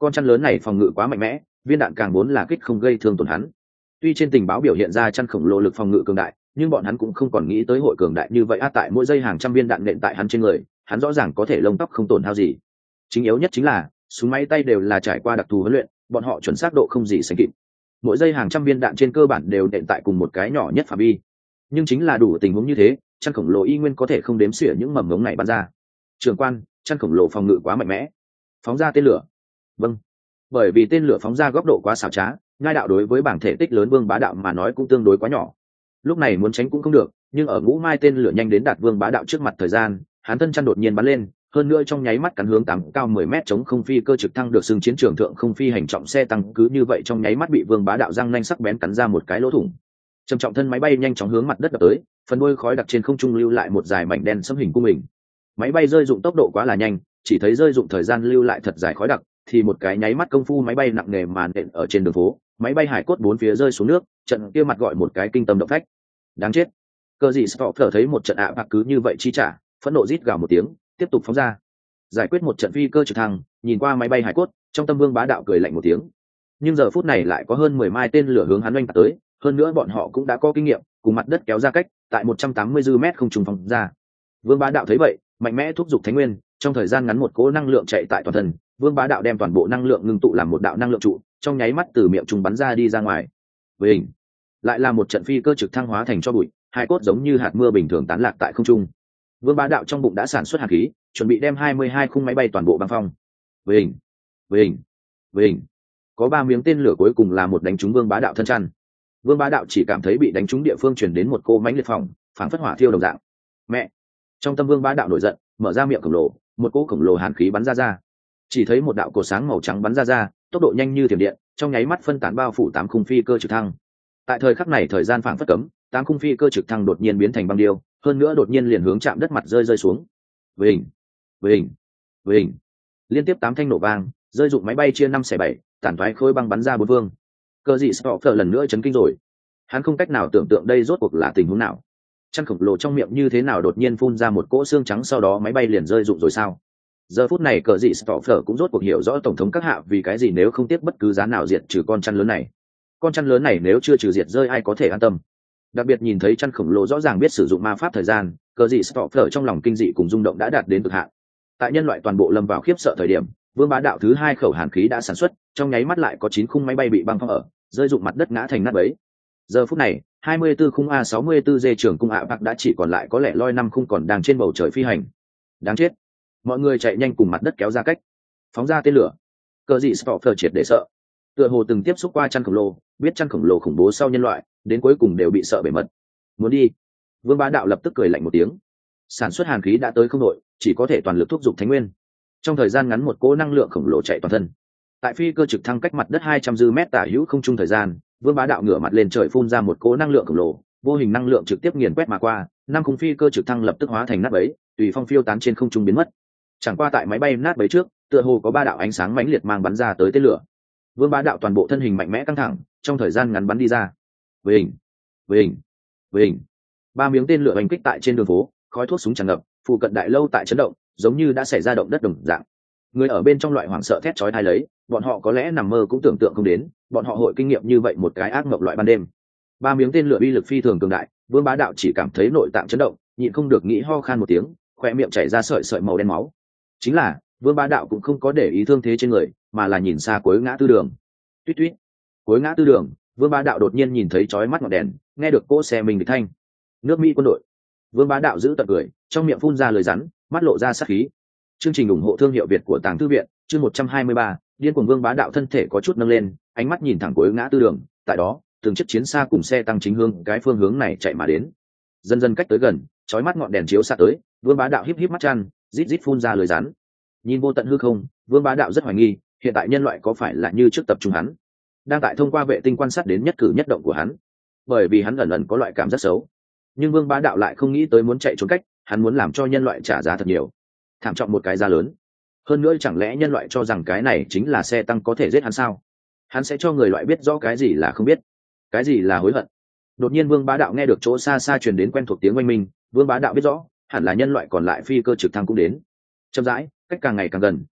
con chăn lớn này phòng ngự quá mạnh mẽ, viên đạn càng vốn là kích không gây thương tổn hắn. Tuy trên tình báo biểu hiện ra chăn khổng lồ lực phòng ngự cường đại, nhưng bọn hắn cũng không còn nghĩ tới hội cường đại như vậy. A tại mỗi giây hàng trăm viên đạn nện tại hắn trên người, hắn rõ ràng có thể lông tóc không tổn hao gì. Chính yếu nhất chính là súng máy tay đều là trải qua đặc thù huấn luyện, bọn họ chuẩn xác độ không gì sánh kịp. Mỗi giây hàng trăm viên đạn trên cơ bản đều nện tại cùng một cái nhỏ nhất phạm vi. Nhưng chính là đủ tình huống như thế, chăn khổng lồ y nguyên có thể không đếm xỉa những mầm ngống này bắn ra. Trường quan, chăn khổng lồ phòng ngự quá mạnh mẽ. Phóng ra tên lửa. Vâng. Bởi vì tên lửa phóng ra góc độ quá xảo trá, ngai đạo đối với bảng thể tích lớn Vương Bá Đạo mà nói cũng tương đối quá nhỏ. Lúc này muốn tránh cũng không được, nhưng ở ngũ mai tên lửa nhanh đến đạt Vương Bá Đạo trước mặt thời gian, hắn thân chăn đột nhiên bắn lên, hơn nữa trong nháy mắt cắn hướng tám cao mười mét chống không phi cơ trực thăng được xưng chiến trường thượng không phi hành trọng xe tăng, cứ như vậy trong nháy mắt bị Vương Bá Đạo răng nanh sắc bén cắn ra một cái lỗ thủng. Trầm trọng thân máy bay nhanh chóng hướng mặt đất đập tới, phần đuôi khói đặc trên không trung lưu lại một dài mảnh đen xâm hình cung hình. Máy bay rơi dụng tốc độ quá là nhanh, chỉ thấy rơi dụng thời gian lưu lại thật dài khói đặc, thì một cái nháy mắt công phu máy bay nặng nề màn nện ở trên đường phố, máy bay hải cốt bốn phía rơi xuống nước, trận kia mặt gọi một cái kinh tâm động phách. Đáng chết. Cờ gì Stoffer thấy một trận ạ bạc cứ như vậy chi trả, phẫn nộ rít gào một tiếng, tiếp tục phóng ra. Giải quyết một trận phi cơ trực thăng, nhìn qua máy bay hải cốt, trong tâm Vương Bá Đạo cười lạnh một tiếng. Nhưng giờ phút này lại có hơn mười mai tên lửa hướng hắn oanh tạc tới, hơn nữa bọn họ cũng đã có kinh nghiệm, cùng mặt đất kéo ra cách, tại một trăm tám mươi mét không trùng phóng ra. Vương Bá Đạo thấy vậy, mạnh mẽ thúc giục Thánh Nguyên, trong thời gian ngắn một cỗ năng lượng chạy tại toàn thân, Vương Bá Đạo đem toàn bộ năng lượng ngưng tụ làm một đạo năng lượng trụ, trong nháy mắt từ miệng trùng bắn ra đi ra ngoài. Với hình, lại là một trận phi cơ trực thăng hóa thành cho bụi, hai cốt giống như hạt mưa bình thường tán lạc tại không trung. Vương Bá Đạo trong bụng đã sản xuất hạt khí, chuẩn bị đem hai mươi hai khung máy bay toàn bộ băng phong. Với hình, với hình, với hình, có ba miếng tên lửa cuối cùng là một đánh trúng Vương Bá Đạo thân chăn. Vương Bá Đạo chỉ cảm thấy bị đánh trúng địa phương truyền đến một cô mãnh liệt phòng, phảng phất hỏa thiêu đồng dạng. Mẹ! Trong tâm Vương Bá Đạo nổi giận, mở ra miệng khổng lồ, một cỗ khổng lồ hàn khí bắn ra ra. Chỉ thấy một đạo cột sáng màu trắng bắn ra ra, tốc độ nhanh như thiểm điện, trong nháy mắt phân tán bao phủ tám khung phi cơ trực thăng. Tại thời khắc này thời gian phảng phất cấm, tám khung phi cơ trực thăng đột nhiên biến thành băng điêu, hơn nữa đột nhiên liền hướng chạm đất mặt rơi rơi xuống. Với hình, với hình, với hình, liên tiếp tám thanh nổ vang, rơi dụng máy bay chia năm xẻ bảy, tản thoái khối băng bắn ra bốn phương. Cơ dị Stoffer lần nữa chấn kinh rồi. Hắn không cách nào tưởng tượng đây rốt cuộc là tình huống nào. Chăn khổng lồ trong miệng như thế nào đột nhiên phun ra một cỗ xương trắng, sau đó máy bay liền rơi rụng rồi sao? Giờ phút này cờ dị Stoffer cũng rốt cuộc hiểu rõ tổng thống các hạ vì cái gì nếu không tiếc bất cứ giá nào diệt trừ con chăn lớn này. Con chăn lớn này nếu chưa trừ diệt rơi ai có thể an tâm. Đặc biệt nhìn thấy chăn khổng lồ rõ ràng biết sử dụng ma pháp thời gian, cờ dị Stoffer trong lòng kinh dị cùng rung động đã đạt đến cực hạn. Tại nhân loại toàn bộ lâm vào khiếp sợ thời điểm, Vương Bá Đạo thứ hai khẩu hàn khí đã sản xuất, trong nháy mắt lại có chín khung máy bay bị băng phong ở, rơi dụng mặt đất ngã thành nát bấy. Giờ phút này, hai mươi tư khung A sáu mươi tư D trưởng cung ạ bạc đã chỉ còn lại có lẻ loi năm khung còn đang trên bầu trời phi hành. Đáng chết. Mọi người chạy nhanh cùng mặt đất kéo ra cách, phóng ra tên lửa. Cờ dị Stoffer triệt để sợ. Tựa hồ từng tiếp xúc qua chăn khổng lồ, biết chăn khổng lồ khủng bố sau nhân loại, đến cuối cùng đều bị sợ bể mật. Muốn đi. Vương Bá Đạo lập tức cười lạnh một tiếng. Sản xuất hàn khí đã tới không đội, chỉ có thể toàn lực thúc giục Thánh Nguyên. Trong thời gian ngắn một cỗ năng lượng khổng lồ chạy toàn thân. Tại phi cơ trực thăng cách mặt đất hai trăm dư mét tả hữu không trung thời gian, Vương Bá Đạo ngửa mặt lên trời phun ra một cỗ năng lượng khổng lồ, vô hình năng lượng trực tiếp nghiền quét mà qua, năm khung phi cơ trực thăng lập tức hóa thành nát bấy, tùy phong phiêu tán trên không trung biến mất. Chẳng qua tại máy bay nát bấy trước, tựa hồ có ba đạo ánh sáng mãnh liệt mang bắn ra tới tên lửa. Vương Bá Đạo toàn bộ thân hình mạnh mẽ căng thẳng, trong thời gian ngắn bắn đi ra. Với hình, với hình, với hình. Ba miếng tên lửa đánh kích tại trên đường phố, khói thuốc súng tràn ngập, phụ cận đại lâu tại chấn động, giống như đã xảy ra động đất đồng dạng. Người ở bên trong loại hoảng sợ thét chói tai lấy, bọn họ có lẽ nằm mơ cũng tưởng tượng không đến, bọn họ hội kinh nghiệm như vậy một cái ác mộng loại ban đêm. Ba miếng tên lửa uy lực phi thường cường đại, Vương Bá Đạo chỉ cảm thấy nội tạng chấn động, nhịn không được nghĩ ho khan một tiếng, khóe miệng chảy ra sợi sợi màu đen máu. Chính là, Vương Bá Đạo cũng không có để ý thương thế trên người, mà là nhìn xa cuối ngã tư đường. Tuýt tuýt. Cuối ngã tư đường, Vương Bá Đạo đột nhiên nhìn thấy chói mắt ngọn đèn, nghe được cỗ xe mình địch thanh. Nước Mỹ quân đội. Vương Bá Đạo giữ tận cười, trong miệng phun ra lời rắn, mắt lộ ra sát khí. Chương trình ủng hộ thương hiệu Việt của Tàng Thư viện, chương một trăm hai mươi ba, điên cuồng Vương Bá Đạo thân thể có chút nâng lên, ánh mắt nhìn thẳng cuối ngã tư đường, tại đó, từng chiếc chiến xa cùng xe tăng chính hướng cái phương hướng này chạy mà đến. Dần dần cách tới gần, chói mắt ngọn đèn chiếu xa tới, Vương Bá Đạo híp híp mắt chăn, rít rít phun ra lời rắn. Nhìn vô tận hư không, Vương Bá Đạo rất hoài nghi, hiện tại nhân loại có phải là như trước tập trung hắn, đang tại thông qua vệ tinh quan sát đến nhất cử nhất động của hắn, bởi vì hắn ẩn ẩn có loại cảm giác xấu. Nhưng Vương Bá Đạo lại không nghĩ tới muốn chạy trốn cách, hắn muốn làm cho nhân loại trả giá thật nhiều, thảm trọng một cái giá lớn. Hơn nữa chẳng lẽ nhân loại cho rằng cái này chính là xe tăng có thể giết hắn sao? Hắn sẽ cho người loại biết rõ cái gì là không biết, cái gì là hối hận. Đột nhiên Vương Bá Đạo nghe được chỗ xa xa truyền đến quen thuộc tiếng oanh minh, Vương Bá Đạo biết rõ, hẳn là nhân loại còn lại phi cơ trực thăng cũng đến. Chậm rãi, cách càng ngày càng gần,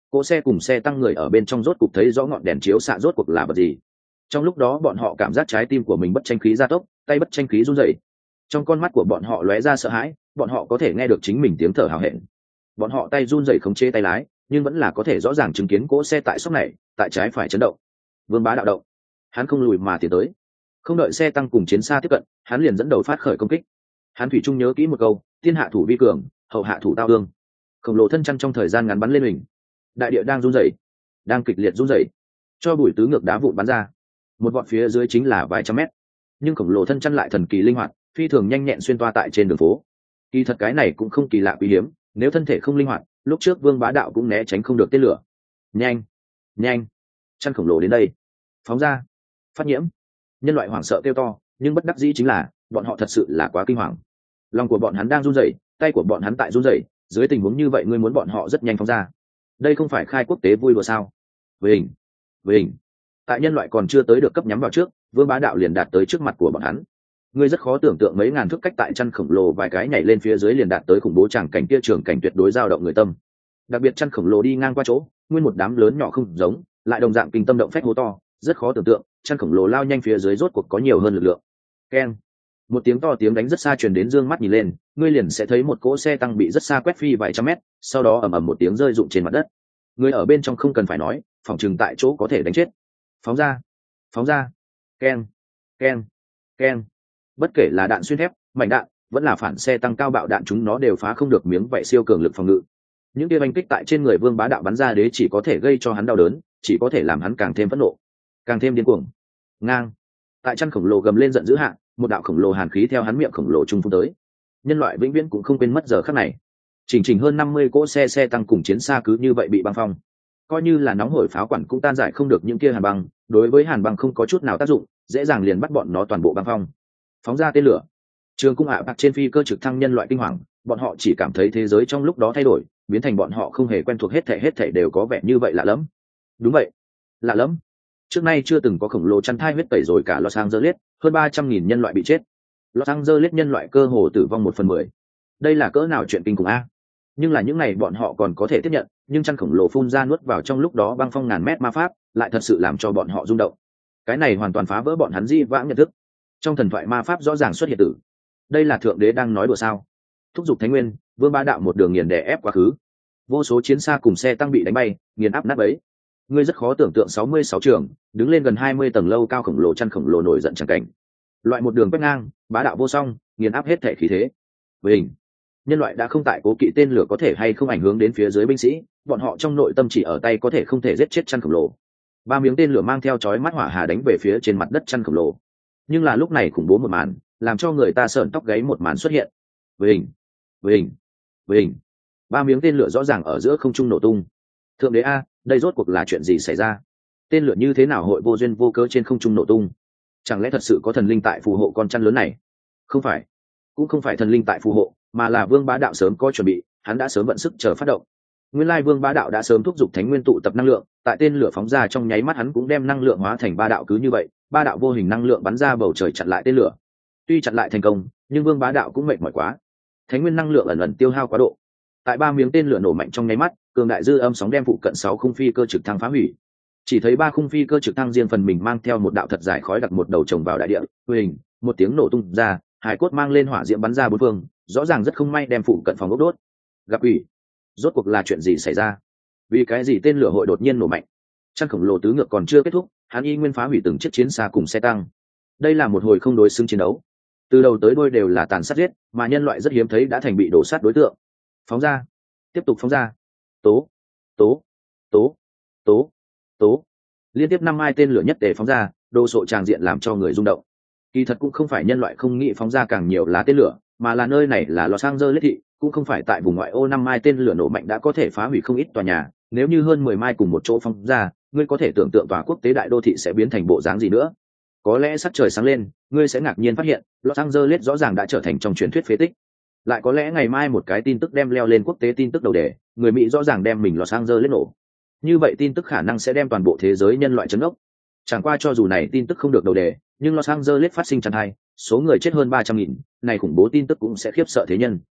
cỗ xe cùng xe tăng người ở bên trong rốt cục thấy rõ ngọn đèn chiếu xạ rốt cuộc là vật gì. Trong lúc đó bọn họ cảm giác trái tim của mình bất tranh khí gia tốc, tay bất tranh khí run rẩy. Trong con mắt của bọn họ lóe ra sợ hãi, bọn họ có thể nghe được chính mình tiếng thở hào hẹn. Bọn họ tay run rẩy khống chế tay lái, nhưng vẫn là có thể rõ ràng chứng kiến cỗ xe tại sóc này, tại trái phải chấn động. Vương Bá Đạo động, hắn không lùi mà tiến tới, không đợi xe tăng cùng chiến xa tiếp cận, hắn liền dẫn đầu phát khởi công kích. Hắn thủy chung nhớ kỹ một câu: tiên hạ thủ vi cường, hậu hạ thủ tao ương. Khổng lồ thân chăn trong thời gian ngắn bắn lên mình, đại địa đang run rẩy, đang kịch liệt run rẩy, cho bụi tứ ngược đá vụn bắn ra, một vọt phía dưới chính là vài trăm mét. Nhưng khổng lồ thân chăn lại thần kỳ linh hoạt, phi thường nhanh nhẹn xuyên toa tại trên đường phố. Kỳ thật cái này cũng không kỳ lạ quý hiếm, nếu thân thể không linh hoạt, lúc trước Vương Bá Đạo cũng né tránh không được tên lửa. Nhanh, nhanh, chăn khổng lồ đến đây, phóng ra, phát nhiễm. Nhân loại hoảng sợ kêu to, nhưng bất đắc dĩ chính là bọn họ thật sự là quá kinh hoàng. Lòng của bọn hắn đang run rẩy, tay của bọn hắn tại run rẩy, dưới tình huống như vậy ngươi muốn bọn họ rất nhanh phóng ra, đây không phải khai quốc tế vui đùa sao? Với hình, với hình. Tại nhân loại còn chưa tới được cấp nhắm vào trước, Vương Bá Đạo liền đạt tới trước mặt của bọn hắn. Ngươi rất khó tưởng tượng mấy ngàn thước cách tại chăn khổng lồ vài cái nhảy lên phía dưới liền đạt tới khủng bố tràng cảnh kia, trường cảnh tuyệt đối dao động người tâm. Đặc biệt chăn khổng lồ đi ngang qua chỗ, nguyên một đám lớn nhỏ không giống, lại đồng dạng kinh tâm động phách hố to, rất khó tưởng tượng, chăn khổng lồ lao nhanh phía dưới rốt cuộc có nhiều hơn lực lượng. Keng. Một tiếng to tiếng đánh rất xa truyền đến, dương mắt nhìn lên, ngươi liền sẽ thấy một cỗ xe tăng bị rất xa quét phi vài trăm mét, sau đó ầm ầm một tiếng rơi rụng trên mặt đất. Người ở bên trong không cần phải nói, phòng chừng tại chỗ có thể đánh chết. Phóng ra, phóng ra. Keng, keng, keng. Bất kể là đạn xuyên thép, mảnh đạn, vẫn là phản xe tăng cao bạo đạn, chúng nó đều phá không được miếng vậy siêu cường lực phòng ngự. Những tia oanh kích tại trên người Vương Bá Đạo bắn ra đế chỉ có thể gây cho hắn đau đớn, chỉ có thể làm hắn càng thêm phẫn nộ, càng thêm điên cuồng. Ngang. Tại chăn khổng lồ gầm lên giận dữ hạ, một đạo khổng lồ hàn khí theo hắn miệng khổng lồ trung phun tới. Nhân loại vĩnh viễn cũng không quên mất giờ khắc này. Chỉnh chỉnh hơn năm mươi cỗ xe xe tăng cùng chiến xa cứ như vậy bị băng phong. Coi như là nóng hổi pháo quản cũng tan giải không được những kia hàn băng, đối với hàn băng không có chút nào tác dụng, dễ dàng liền bắt bọn nó toàn bộ băng phong. Phóng ra tên lửa. Trường cung ạ bạc trên phi cơ trực thăng nhân loại kinh hoàng, bọn họ chỉ cảm thấy thế giới trong lúc đó thay đổi, biến thành bọn họ không hề quen thuộc, hết thảy hết thảy đều có vẻ như vậy lạ lẫm. Đúng vậy, lạ lẫm. Trước nay chưa từng có khổng lồ chăn thai huyết tẩy rồi cả Los Angeles, hơn ba trăm nghìn nhân loại bị chết. Los Angeles nhân loại cơ hồ tử vong một phần mười. Đây là cỡ nào chuyện kinh khủng a? Nhưng là những ngày bọn họ còn có thể tiếp nhận, nhưng chăn khổng lồ phun ra nuốt vào trong lúc đó băng phong ngàn mét ma pháp, lại thật sự làm cho bọn họ rung động. Cái này hoàn toàn phá vỡ bọn hắn di vãng nhận thức. Trong thần thoại ma pháp rõ ràng xuất hiện tử. Đây là thượng đế đang nói đùa sao? Thúc giục Thánh Nguyên, Vương Bá Đạo một đường nghiền đè ép quá khứ. Vô số chiến xa cùng xe tăng bị đánh bay, nghiền áp nát bấy. Ngươi rất khó tưởng tượng sáu mươi sáu trường, đứng lên gần hai mươi tầng lâu cao khổng lồ chăn khổng lồ nổi giận chẳng cảnh. Loại một đường quét ngang, bá đạo vô song, nghiền áp hết thể khí thế. Với hình, nhân loại đã không tại cố kỵ tên lửa có thể hay không ảnh hưởng đến phía dưới binh sĩ, bọn họ trong nội tâm chỉ ở tay có thể không thể giết chết chăn khổng lồ. Ba miếng tên lửa mang theo chói mắt hỏa hà đánh về phía trên mặt đất chăn khổng lồ. Nhưng là lúc này khủng bố một màn, làm cho người ta sởn tóc gáy một màn xuất hiện. Với hình, với hình, với hình. Ba miếng tên lửa rõ ràng ở giữa không trung nổ tung. Thượng đế a, đây rốt cuộc là chuyện gì xảy ra? Tên lửa như thế nào hội vô duyên vô cớ trên không trung nổ tung? Chẳng lẽ thật sự có thần linh tại phù hộ con chăn lớn này? Không phải, cũng không phải thần linh tại phù hộ, mà là Vương Bá Đạo sớm có chuẩn bị, hắn đã sớm vận sức chờ phát động. Nguyên lai Vương Bá Đạo đã sớm thúc giục Thánh Nguyên tụ tập năng lượng, tại tên lửa phóng ra trong nháy mắt hắn cũng đem năng lượng hóa thành ba đạo, cứ như vậy, ba đạo vô hình năng lượng bắn ra bầu trời chặn lại tên lửa. Tuy chặn lại thành công, nhưng Vương Bá Đạo cũng mệt mỏi quá. Thánh Nguyên năng lượng ẩn ẩn tiêu hao quá độ. Tại ba miếng tên lửa nổ mạnh trong nháy mắt, cường đại dư âm sóng đem phụ cận sáu khung phi cơ trực thăng phá hủy. Chỉ thấy ba khung phi cơ trực thăng riêng phần mình mang theo một đạo thật dài khói đặc một đầu chồng vào đại địa, hình, một tiếng nổ tung ra, hải cốt mang lên hỏa diễm bắn ra bốn phương, rõ ràng rất không may đem phụ cận phòng ốc đốt. Gặp ủy, rốt cuộc là chuyện gì xảy ra? Vì cái gì tên lửa hội đột nhiên nổ mạnh? Chăn khổng lồ tứ ngược còn chưa kết thúc, hắn y nguyên phá hủy từng chiếc chiến xa cùng xe tăng. Đây là một hồi không đối xứng chiến đấu, từ đầu tới đuôi đều là tàn sát giết, mà nhân loại rất hiếm thấy đã thành bị đổ sát đối tượng. Phóng ra, tiếp tục phóng ra. Tố, tố, tố, tố, tố. Liên tiếp năm mai tên lửa nhất tề phóng ra, đồ sộ tràng diện làm cho người rung động. Kỳ thật cũng không phải nhân loại không nghĩ phóng ra càng nhiều lá tên lửa, mà là nơi này là Los Angeles thị, cũng không phải tại vùng ngoại ô năm mai tên lửa nổ mạnh đã có thể phá hủy không ít tòa nhà, nếu như hơn mười mai cùng một chỗ phóng ra, ngươi có thể tưởng tượng tòa quốc tế đại đô thị sẽ biến thành bộ dáng gì nữa. Có lẽ sắc trời sáng lên, ngươi sẽ ngạc nhiên phát hiện, Los Angeles rõ ràng đã trở thành trong truyền thuyết phế tích. Lại có lẽ ngày mai một cái tin tức đem leo lên quốc tế tin tức đầu đề, người Mỹ rõ ràng đem mình Los Angeles nổ. Như vậy tin tức khả năng sẽ đem toàn bộ thế giới nhân loại chấn ốc. Chẳng qua cho dù này tin tức không được đầu đề, nhưng Los Angeles phát sinh chăn thai, số người chết hơn ba trăm nghìn, này khủng bố tin tức cũng sẽ khiếp sợ thế nhân.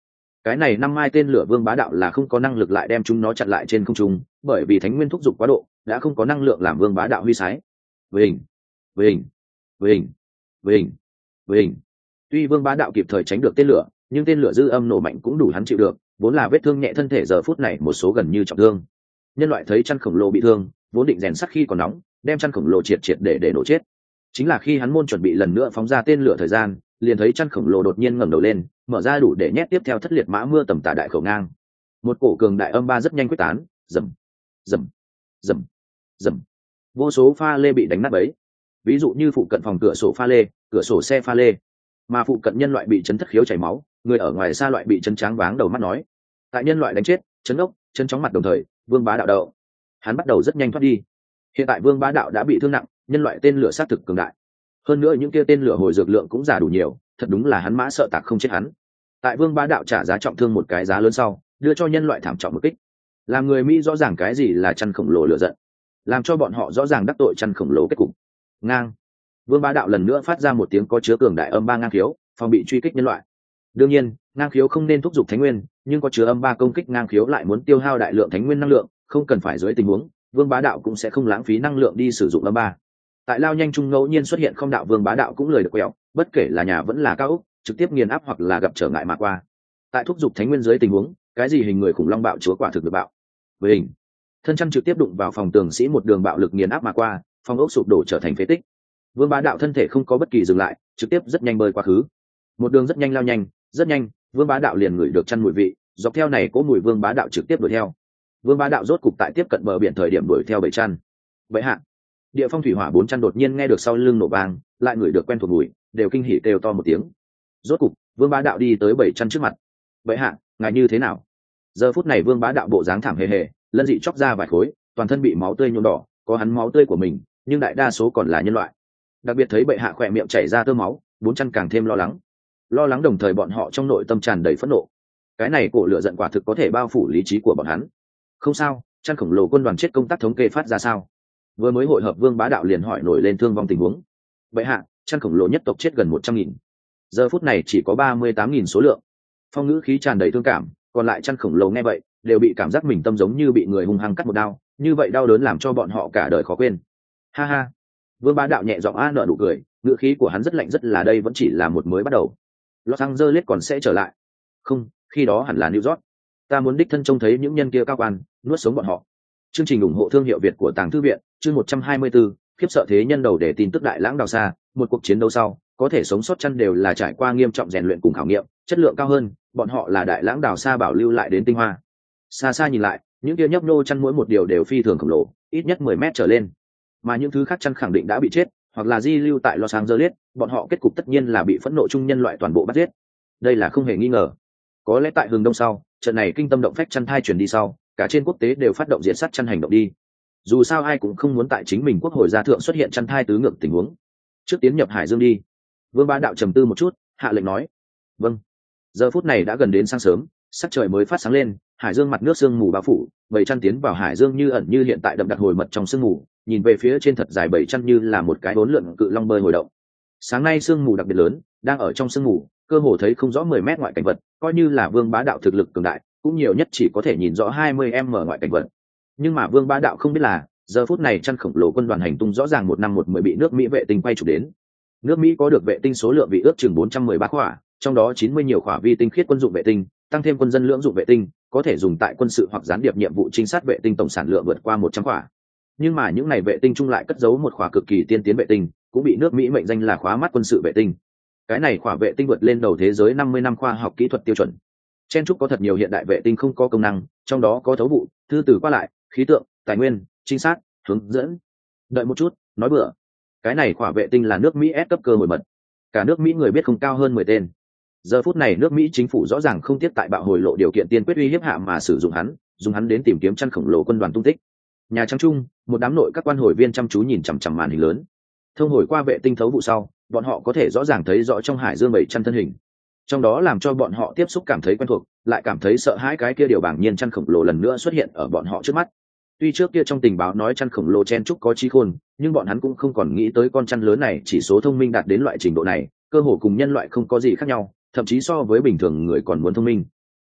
cái này năm mai tên lửa vương bá đạo là không có năng lực lại đem chúng nó chặn lại trên không trung, bởi vì thánh nguyên thúc giục quá độ đã không có năng lượng làm vương bá đạo huy sái. Với hình với hình với hình với hình với hình tuy vương bá đạo kịp thời tránh được tên lửa, nhưng tên lửa dư âm nổ mạnh cũng đủ hắn chịu được, vốn là vết thương nhẹ thân thể giờ phút này một số gần như trọng thương. Nhân loại thấy chăn khổng lồ bị thương, vốn định rèn sắt khi còn nóng đem chăn khổng lồ triệt triệt để để nổ chết. Chính là khi hắn môn chuẩn bị lần nữa phóng ra tên lửa thời gian, liền thấy chăn khổng lồ đột nhiên ngẩng đầu lên, mở ra đủ để nhét tiếp theo thất liệt mã mưa tầm tả đại khẩu ngang. Một cổ cường đại âm ba rất nhanh quyết tán, rầm rầm rầm rầm, vô số pha lê bị đánh nát bấy. Ví dụ như phụ cận phòng cửa sổ pha lê, cửa sổ xe pha lê, mà phụ cận nhân loại bị chấn thất khiếu chảy máu, người ở ngoài xa loại bị chấn tráng váng đầu mắt nói. Tại nhân loại đánh chết, chấn ốc, chấn chóng mặt đồng thời, vương bá đạo đậu, hắn bắt đầu rất nhanh thoát đi. Hiện tại vương bá đạo đã bị thương nặng, nhân loại tên lửa sát thực cường đại, hơn nữa những kia tên lửa hồi dược lượng cũng giả đủ nhiều, thật đúng là hắn mã sợ tạc không chết hắn. Tại vương bá đạo trả giá trọng thương một cái giá lớn sau, đưa cho nhân loại thảm trọng một kích. Làm người Mỹ rõ ràng cái gì là chăn khổng lồ lửa giận, làm cho bọn họ rõ ràng đắc tội chăn khổng lồ kết cục. Ngang, vương bá đạo lần nữa phát ra một tiếng có chứa cường đại âm ba ngang khiếu, phòng bị truy kích nhân loại. Đương nhiên, ngang khiếu không nên thúc giục thánh nguyên, nhưng có chứa âm ba công kích ngang khiếu lại muốn tiêu hao đại lượng thánh nguyên năng lượng, không cần phải dưới tình huống, vương bá đạo cũng sẽ không lãng phí năng lượng đi sử dụng âm ba. Tại lao nhanh trung ngẫu nhiên xuất hiện không đạo vương bá đạo cũng lời được quẹo, bất kể là nhà vẫn là cao ốc, trực tiếp nghiền áp hoặc là gặp trở ngại mà qua. Tại thúc giục thánh nguyên dưới tình huống, cái gì hình người khủng long bạo chúa quả thực được bạo. Với hình thân chăn trực tiếp đụng vào phòng tường sĩ một đường bạo lực nghiền áp mà qua, phòng ốc sụp đổ trở thành phế tích. Vương bá đạo thân thể không có bất kỳ dừng lại, trực tiếp rất nhanh bơi qua khứ. Một đường rất nhanh lao nhanh, rất nhanh, vương bá đạo liền ngửi được chăn mùi vị, dọc theo này cỗ mùi vương bá đạo trực tiếp đuổi theo. Vương bá đạo rốt cục tại tiếp cận bờ biển thời điểm đuổi theo bảy chăn. Vậy hạ, địa phong thủy hỏa bốn chăn đột nhiên nghe được sau lưng nổ vang, lại ngửi được quen thuộc mùi, đều kinh hỉ kêu to một tiếng. Rốt cục, vương bá đạo đi tới bảy chăn trước mặt. Vậy hạ, ngài như thế nào? Giờ phút này vương bá đạo bộ dáng thảm hề hề, lân dị chóc ra vài khối, toàn thân bị máu tươi nhuộm đỏ, có hắn máu tươi của mình, nhưng đại đa số còn là nhân loại. Đặc biệt thấy bệ hạ khỏe miệng chảy ra tơ máu, bốn chăn càng thêm lo lắng. Lo lắng đồng thời bọn họ trong nội tâm tràn đầy phẫn nộ. Cái này cổ lửa giận quả thực có thể bao phủ lý trí của bọn hắn. Không sao, chăn khổng lồ quân đoàn chết công tác thống kê phát ra sao? Vừa mới hội hợp vương bá đạo liền hỏi nổi lên thương vong tình huống. Bệ hạ, chăn khổng lồ nhất tộc chết gần một trăm nghìn. Giờ phút này chỉ có ba mươi tám nghìn số lượng. Phong ngữ khí tràn đầy thương cảm, còn lại chăn khổng lồ nghe vậy, đều bị cảm giác mình tâm giống như bị người hung hăng cắt một đao, như vậy đau đớn làm cho bọn họ cả đời khó quên. Ha ha. Vương bá đạo nhẹ giọng a nở nụ cười, ngữ khí của hắn rất lạnh rất là đây vẫn chỉ là một mới bắt đầu. Los Angeles còn sẽ trở lại. Không, khi đó hẳn là New York. Ta muốn đích thân trông thấy những nhân kia cao quan, nuốt sống bọn họ. Chương trình ủng hộ thương hiệu Việt của Tàng Thư viện, chương một trăm hai mươi tư, khiếp sợ thế nhân đầu để tin tức đại lãng đào xa, một cuộc chiến đấu sau, có thể sống sót chăn đều là trải qua nghiêm trọng rèn luyện cùng khảo nghiệm, chất lượng cao hơn, bọn họ là đại lãng đào xa bảo lưu lại đến tinh hoa. Xa xa nhìn lại, những kia nhấp nô chăn mỗi một điều đều phi thường khổng lồ, ít nhất mười mét trở lên. Mà những thứ khác chăn khẳng định đã bị chết, hoặc là di lưu tại Los Angeles, bọn họ kết cục tất nhiên là bị phẫn nộ chung nhân loại toàn bộ bắt giết. Đây là không hề nghi ngờ. Có lẽ tại hướng đông sau, trận này kinh tâm động phách chăn thai truyền đi sau, cả trên quốc tế đều phát động diện sát chăn hành động đi. Dù sao ai cũng không muốn tại chính mình quốc hội gia thượng xuất hiện chăn thai tứ ngược tình huống. Trước tiến nhập Hải Dương đi. Vương bá đạo trầm tư một chút, hạ lệnh nói. Vâng. Giờ phút này đã gần đến sáng sớm, sắc trời mới phát sáng lên, Hải Dương mặt nước sương mù bao phủ, bảy chăn tiến vào Hải Dương như ẩn như hiện tại đậm đặc hồi mật trong sương mù, nhìn về phía trên thật dài bảy chăn như là một cái bốn lượn cự long bơi hồi động. Sáng nay sương mù đặc biệt lớn, đang ở trong sương mù, cơ hồ thấy không rõ mười mét ngoại cảnh vật, coi như là Vương bá đạo thực lực cường đại, cũng nhiều nhất chỉ có thể nhìn rõ hai mươi mét ngoại cảnh vật. Nhưng mà Vương bá đạo không biết là, giờ phút này chăn khổng lồ quân đoàn hành tung rõ ràng một năm một mười bị nước Mỹ vệ tinh quay chụp đến. Nước Mỹ có được vệ tinh số lượng bị ước chừng bốn trăm mười ba khỏa, trong đó chín mươi nhiều khỏa vi tinh khiết quân dụng vệ tinh, tăng thêm quân dân lưỡng dụng vệ tinh, có thể dùng tại quân sự hoặc gián điệp nhiệm vụ trinh sát vệ tinh tổng sản lượng vượt qua một trăm khỏa. Nhưng mà những này vệ tinh chung lại cất giấu một khỏa cực kỳ tiên tiến vệ tinh, cũng bị nước Mỹ mệnh danh là khóa mắt quân sự vệ tinh. Cái này khỏa vệ tinh vượt lên đầu thế giới năm mươi năm khoa học kỹ thuật tiêu chuẩn. Chen trúc có thật nhiều hiện đại vệ tinh không có công năng, trong đó có thấu vụ, thư từ qua lại, khí tượng, tài nguyên, trinh sát, hướng dẫn. Đợi một chút, nói bừa. Cái này khỏa vệ tinh là nước Mỹ ép cấp cơ hội mật. Cả nước Mỹ người biết không cao hơn mười tên. Giờ phút này nước Mỹ chính phủ rõ ràng không tiếc tại bạo hồi lộ điều kiện tiên quyết uy hiếp hạ mà sử dụng hắn, dùng hắn đến tìm kiếm chăn khổng lồ quân đoàn tung tích. Nhà Trắng Trung, một đám nội các quan hồi viên chăm chú nhìn chằm chằm màn hình lớn. Thông hồi qua vệ tinh thấu vụ sau, bọn họ có thể rõ ràng thấy rõ trong Hải Dương bảy chăn thân hình. Trong đó làm cho bọn họ tiếp xúc cảm thấy quen thuộc, lại cảm thấy sợ hãi cái kia điều bảng nhiên chăn khổng lồ lần nữa xuất hiện ở bọn họ trước mắt. Tuy trước kia trong tình báo nói chăn khổng lồ chen trúc có trí khôn, nhưng bọn hắn cũng không còn nghĩ tới con chăn lớn này chỉ số thông minh đạt đến loại trình độ này, cơ hồ cùng nhân loại không có gì khác nhau, thậm chí so với bình thường người còn muốn thông minh.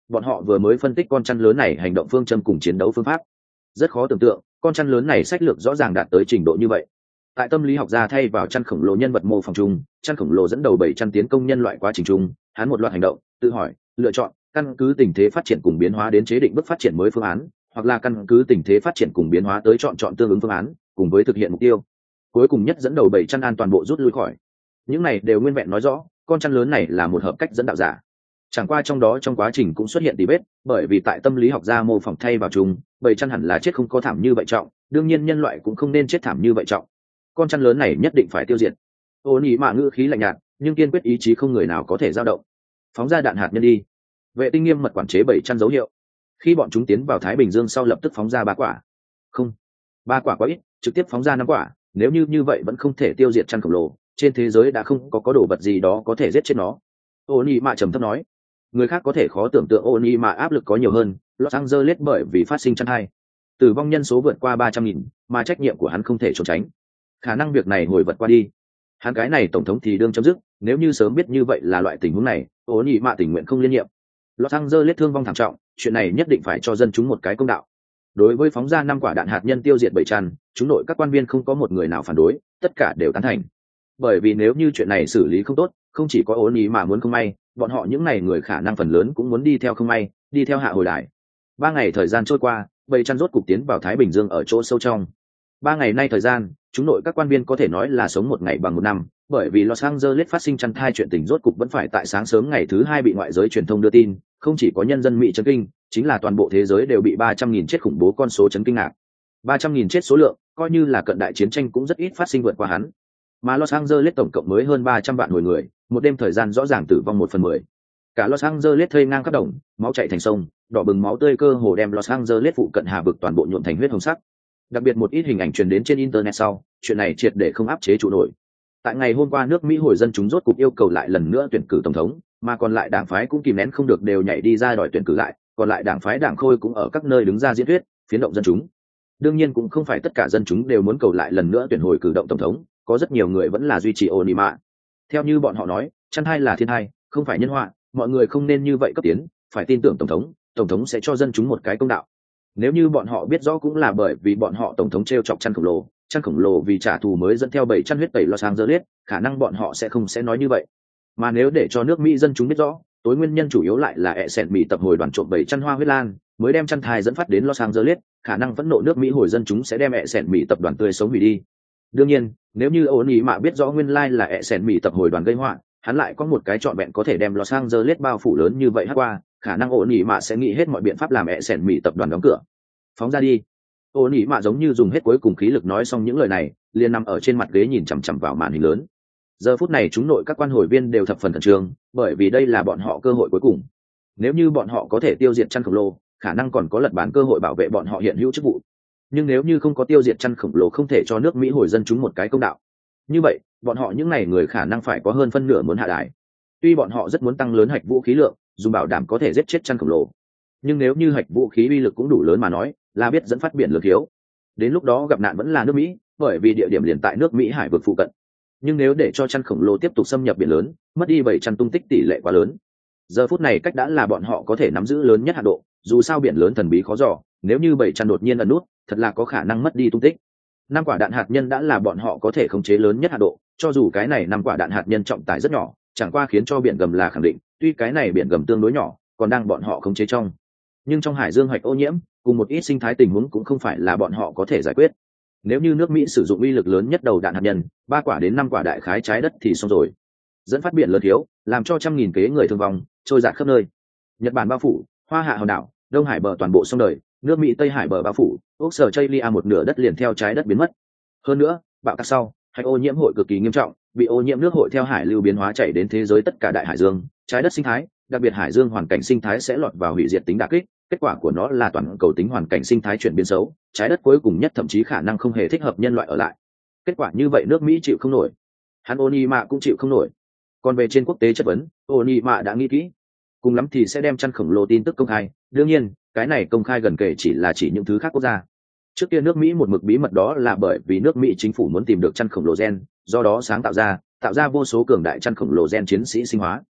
bọn họ vừa mới phân tích con chăn lớn này hành động phương châm cùng chiến đấu phương pháp. Rất khó tưởng tượng con chăn lớn này sách lược rõ ràng đạt tới trình độ như vậy. Tại tâm lý học gia thay vào chăn khổng lồ nhân vật mô phỏng chung, chăn khổng lồ dẫn đầu bảy chăn tiến công nhân loại quá trình chung, hắn một loạt hành động, tự hỏi, lựa chọn, căn cứ tình thế phát triển cùng biến hóa đến chế định bước phát triển mới phương án, hoặc là căn cứ tình thế phát triển cùng biến hóa tới chọn chọn tương ứng phương án, cùng với thực hiện mục tiêu. Cuối cùng nhất dẫn đầu bảy chăn an toàn bộ rút lui khỏi. Những này đều nguyên vẹn nói rõ, con chăn lớn này là một hợp cách dẫn đạo giả. Chẳng qua trong đó trong quá trình cũng xuất hiện tỉ vết, bởi vì tại tâm lý học gia mô phỏng thay vào chung, bảy chăn hẳn là chết không có thảm như vậy trọng, đương nhiên nhân loại cũng không nên chết thảm như vậy trọng. Con chăn lớn này nhất định phải tiêu diệt. Ô nhị mạ ngữ khí lạnh nhạt, nhưng kiên quyết ý chí không người nào có thể dao động. Phóng ra đạn hạt nhân đi. Vệ tinh nghiêm mật quản chế bảy chăn dấu hiệu. Khi bọn chúng tiến vào Thái Bình Dương sau lập tức phóng ra ba quả. Không, ba quả quá ít, trực tiếp phóng ra năm quả. Nếu như như vậy vẫn không thể tiêu diệt chăn khổng lồ, trên thế giới đã không có có đồ vật gì đó có thể giết chết nó. Ô nhị mạ trầm thấp nói. Người khác có thể khó tưởng tượng ô nhị mạ áp lực có nhiều hơn. Los Angeles bởi vì phát sinh chăn hai, tử vong nhân số vượt qua ba trăm nghìn, mà trách nhiệm của hắn không thể trốn tránh. Khả năng việc này ngồi vật qua đi, hắn cái này tổng thống thì đương chấm dứt. Nếu như sớm biết như vậy là loại tình huống này, ô nhị mạ tình nguyện không liên nhiệm. Los Angeles thương vong thảm trọng, chuyện này nhất định phải cho dân chúng một cái công đạo. Đối với phóng ra năm quả đạn hạt nhân tiêu diệt bảy chăn, chúng nội các quan viên không có một người nào phản đối, tất cả đều tán thành. Bởi vì nếu như chuyện này xử lý không tốt, không chỉ có ô nhị mạ muốn không may, bọn họ những này người khả năng phần lớn cũng muốn đi theo không may, đi theo hạ hồi đại. Ba ngày thời gian trôi qua, bảy chăn rốt cục tiến vào Thái Bình Dương ở chỗ sâu trong. Ba ngày nay thời gian, chúng nội các quan viên có thể nói là sống một ngày bằng một năm, bởi vì Los Angeles phát sinh chăn thai chuyện tình rốt cục vẫn phải tại sáng sớm ngày thứ hai bị ngoại giới truyền thông đưa tin, không chỉ có nhân dân Mỹ chấn kinh, chính là toàn bộ thế giới đều bị ba trăm nghìn chết khủng bố con số chấn kinh ngạc. ba trăm nghìn chết số lượng, coi như là cận đại chiến tranh cũng rất ít phát sinh vượt qua hắn. Mà Los Angeles tổng cộng mới hơn ba trăm vạn hồi người, một đêm thời gian rõ ràng tử vong một phần mười. Cả Los Angeles thây ngang khắp đồng, máu chảy thành sông, đỏ bừng máu tươi cơ hồ đem Los Angeles phụ cận hà vực toàn bộ nhuộm thành huyết hồng sắc. Đặc biệt một ít hình ảnh truyền đến trên internet sau, chuyện này triệt để không áp chế trụ nổi. Tại ngày hôm qua nước Mỹ hồi dân chúng rốt cục yêu cầu lại lần nữa tuyển cử tổng thống, mà còn lại đảng phái cũng kìm nén không được đều nhảy đi ra đòi tuyển cử lại, còn lại đảng phái đảng khôi cũng ở các nơi đứng ra diễn thuyết, phiến động dân chúng. Đương nhiên cũng không phải tất cả dân chúng đều muốn cầu lại lần nữa tuyển hồi cử động tổng thống, có rất nhiều người vẫn là duy trì Onima. Theo như bọn họ nói, chăn thai là thiên thai, không phải nhân họa, mọi người không nên như vậy cấp tiến, phải tin tưởng tổng thống, tổng thống sẽ cho dân chúng một cái công đạo. Nếu như bọn họ biết rõ cũng là bởi vì bọn họ tổng thống treo chọc chăn khổng lồ, chăn khổng lồ vì trả thù mới dẫn theo bảy chăn huyết tẩy Los Angeles, khả năng bọn họ sẽ không sẽ nói như vậy. Mà nếu để cho nước Mỹ dân chúng biết rõ, tối nguyên nhân chủ yếu lại là ẹ sẹn Mỹ tập hồi đoàn trộm bảy chăn hoa huyết lan, mới đem chăn thai dẫn phát đến Los Angeles, khả năng phẫn nộ nước Mỹ hồi dân chúng sẽ đem ẹ sẹn Mỹ tập đoàn tươi sống hủy đi. Đương nhiên, nếu như ổn ý mà biết rõ nguyên lai là ẹ sẹn Mỹ tập hồi đoàn gây họa, hắn lại có một cái trọn vẹn có thể đem Los Angeles bao phủ lớn như vậy hát qua, khả năng ổn ý mà sẽ nghĩ hết mọi biện pháp làm ẹ sẹn Mỹ tập đoàn đóng cửa. Phóng ra đi. Ổn ý mà giống như dùng hết cuối cùng khí lực nói xong những lời này, liền nằm ở trên mặt ghế nhìn chằm chằm vào màn hình lớn. Giờ phút này chúng nội các quan hồi viên đều thập phần khẩn trương, bởi vì đây là bọn họ cơ hội cuối cùng. Nếu như bọn họ có thể tiêu diệt chăn khổng lồ, khả năng còn có lật bản cơ hội bảo vệ bọn họ hiện hữu chức vụ. Nhưng nếu như không có tiêu diệt chăn khổng lồ không thể cho nước Mỹ hồi dân chúng một cái công đạo. Như vậy, bọn họ những này người khả năng phải có hơn phân nửa muốn hạ đài. Tuy bọn họ rất muốn tăng lớn hạch vũ khí lượng, dùng bảo đảm có thể giết chết chăn khổng lồ. Nhưng nếu như hạch vũ khí uy lực cũng đủ lớn mà nói, là biết dẫn phát biển lực thiếu. Đến lúc đó gặp nạn vẫn là nước Mỹ, bởi vì địa điểm liền tại nước Mỹ hải vực phụ cận. Nhưng nếu để cho chăn khổng lồ tiếp tục xâm nhập biển lớn, mất đi bảy chăn tung tích tỷ lệ quá lớn. Giờ phút này cách đã là bọn họ có thể nắm giữ lớn nhất hạ độ, dù sao biển lớn thần bí khó dò, nếu như bảy chăn đột nhiên ẩn nút, thật là có khả năng mất đi tung tích. Năm quả đạn hạt nhân đã là bọn họ có thể khống chế lớn nhất hạ độ, cho dù cái này năm quả đạn hạt nhân trọng tải rất nhỏ, chẳng qua khiến cho biển gầm là khẳng định, tuy cái này biển gầm tương đối nhỏ, còn đang bọn họ khống chế trong. Nhưng trong hải dương hạch ô nhiễm, cùng một ít sinh thái tình huống cũng không phải là bọn họ có thể giải quyết. Nếu như nước Mỹ sử dụng uy lực lớn nhất đầu đạn hạt nhân, ba quả đến năm quả đại khái trái đất thì xong rồi. Dẫn phát biển lớn thiếu, làm cho trăm nghìn kế người thương vong, trôi dạt khắp nơi. Nhật Bản bao phủ, Hoa Hạ hòn đảo, Đông Hải bờ toàn bộ xong đời, nước Mỹ Tây Hải bờ bao phủ, ốc sở Chailia một nửa đất liền theo trái đất biến mất. Hơn nữa, bạo tạc sau, hạch ô nhiễm hội cực kỳ nghiêm trọng, bị ô nhiễm nước hội theo hải lưu biến hóa chảy đến thế giới tất cả đại hải dương, trái đất sinh thái, đặc biệt hải dương hoàn cảnh sinh thái sẽ lọt vào hủy diệt tính đả kích. Kết quả của nó là toàn cầu tính hoàn cảnh sinh thái chuyển biến xấu, trái đất cuối cùng nhất thậm chí khả năng không hề thích hợp nhân loại ở lại. Kết quả như vậy nước Mỹ chịu không nổi, hắn Onima cũng chịu không nổi. Còn về trên quốc tế chất vấn, Onima đã nghĩ kỹ, cùng lắm thì sẽ đem chăn khổng lồ tin tức công khai. Đương nhiên, cái này công khai gần kể chỉ là chỉ những thứ khác quốc gia. Trước kia nước Mỹ một mực bí mật đó là bởi vì nước Mỹ chính phủ muốn tìm được chăn khổng lồ gen, do đó sáng tạo ra, tạo ra vô số cường đại chăn khổng lồ gen chiến sĩ sinh hóa.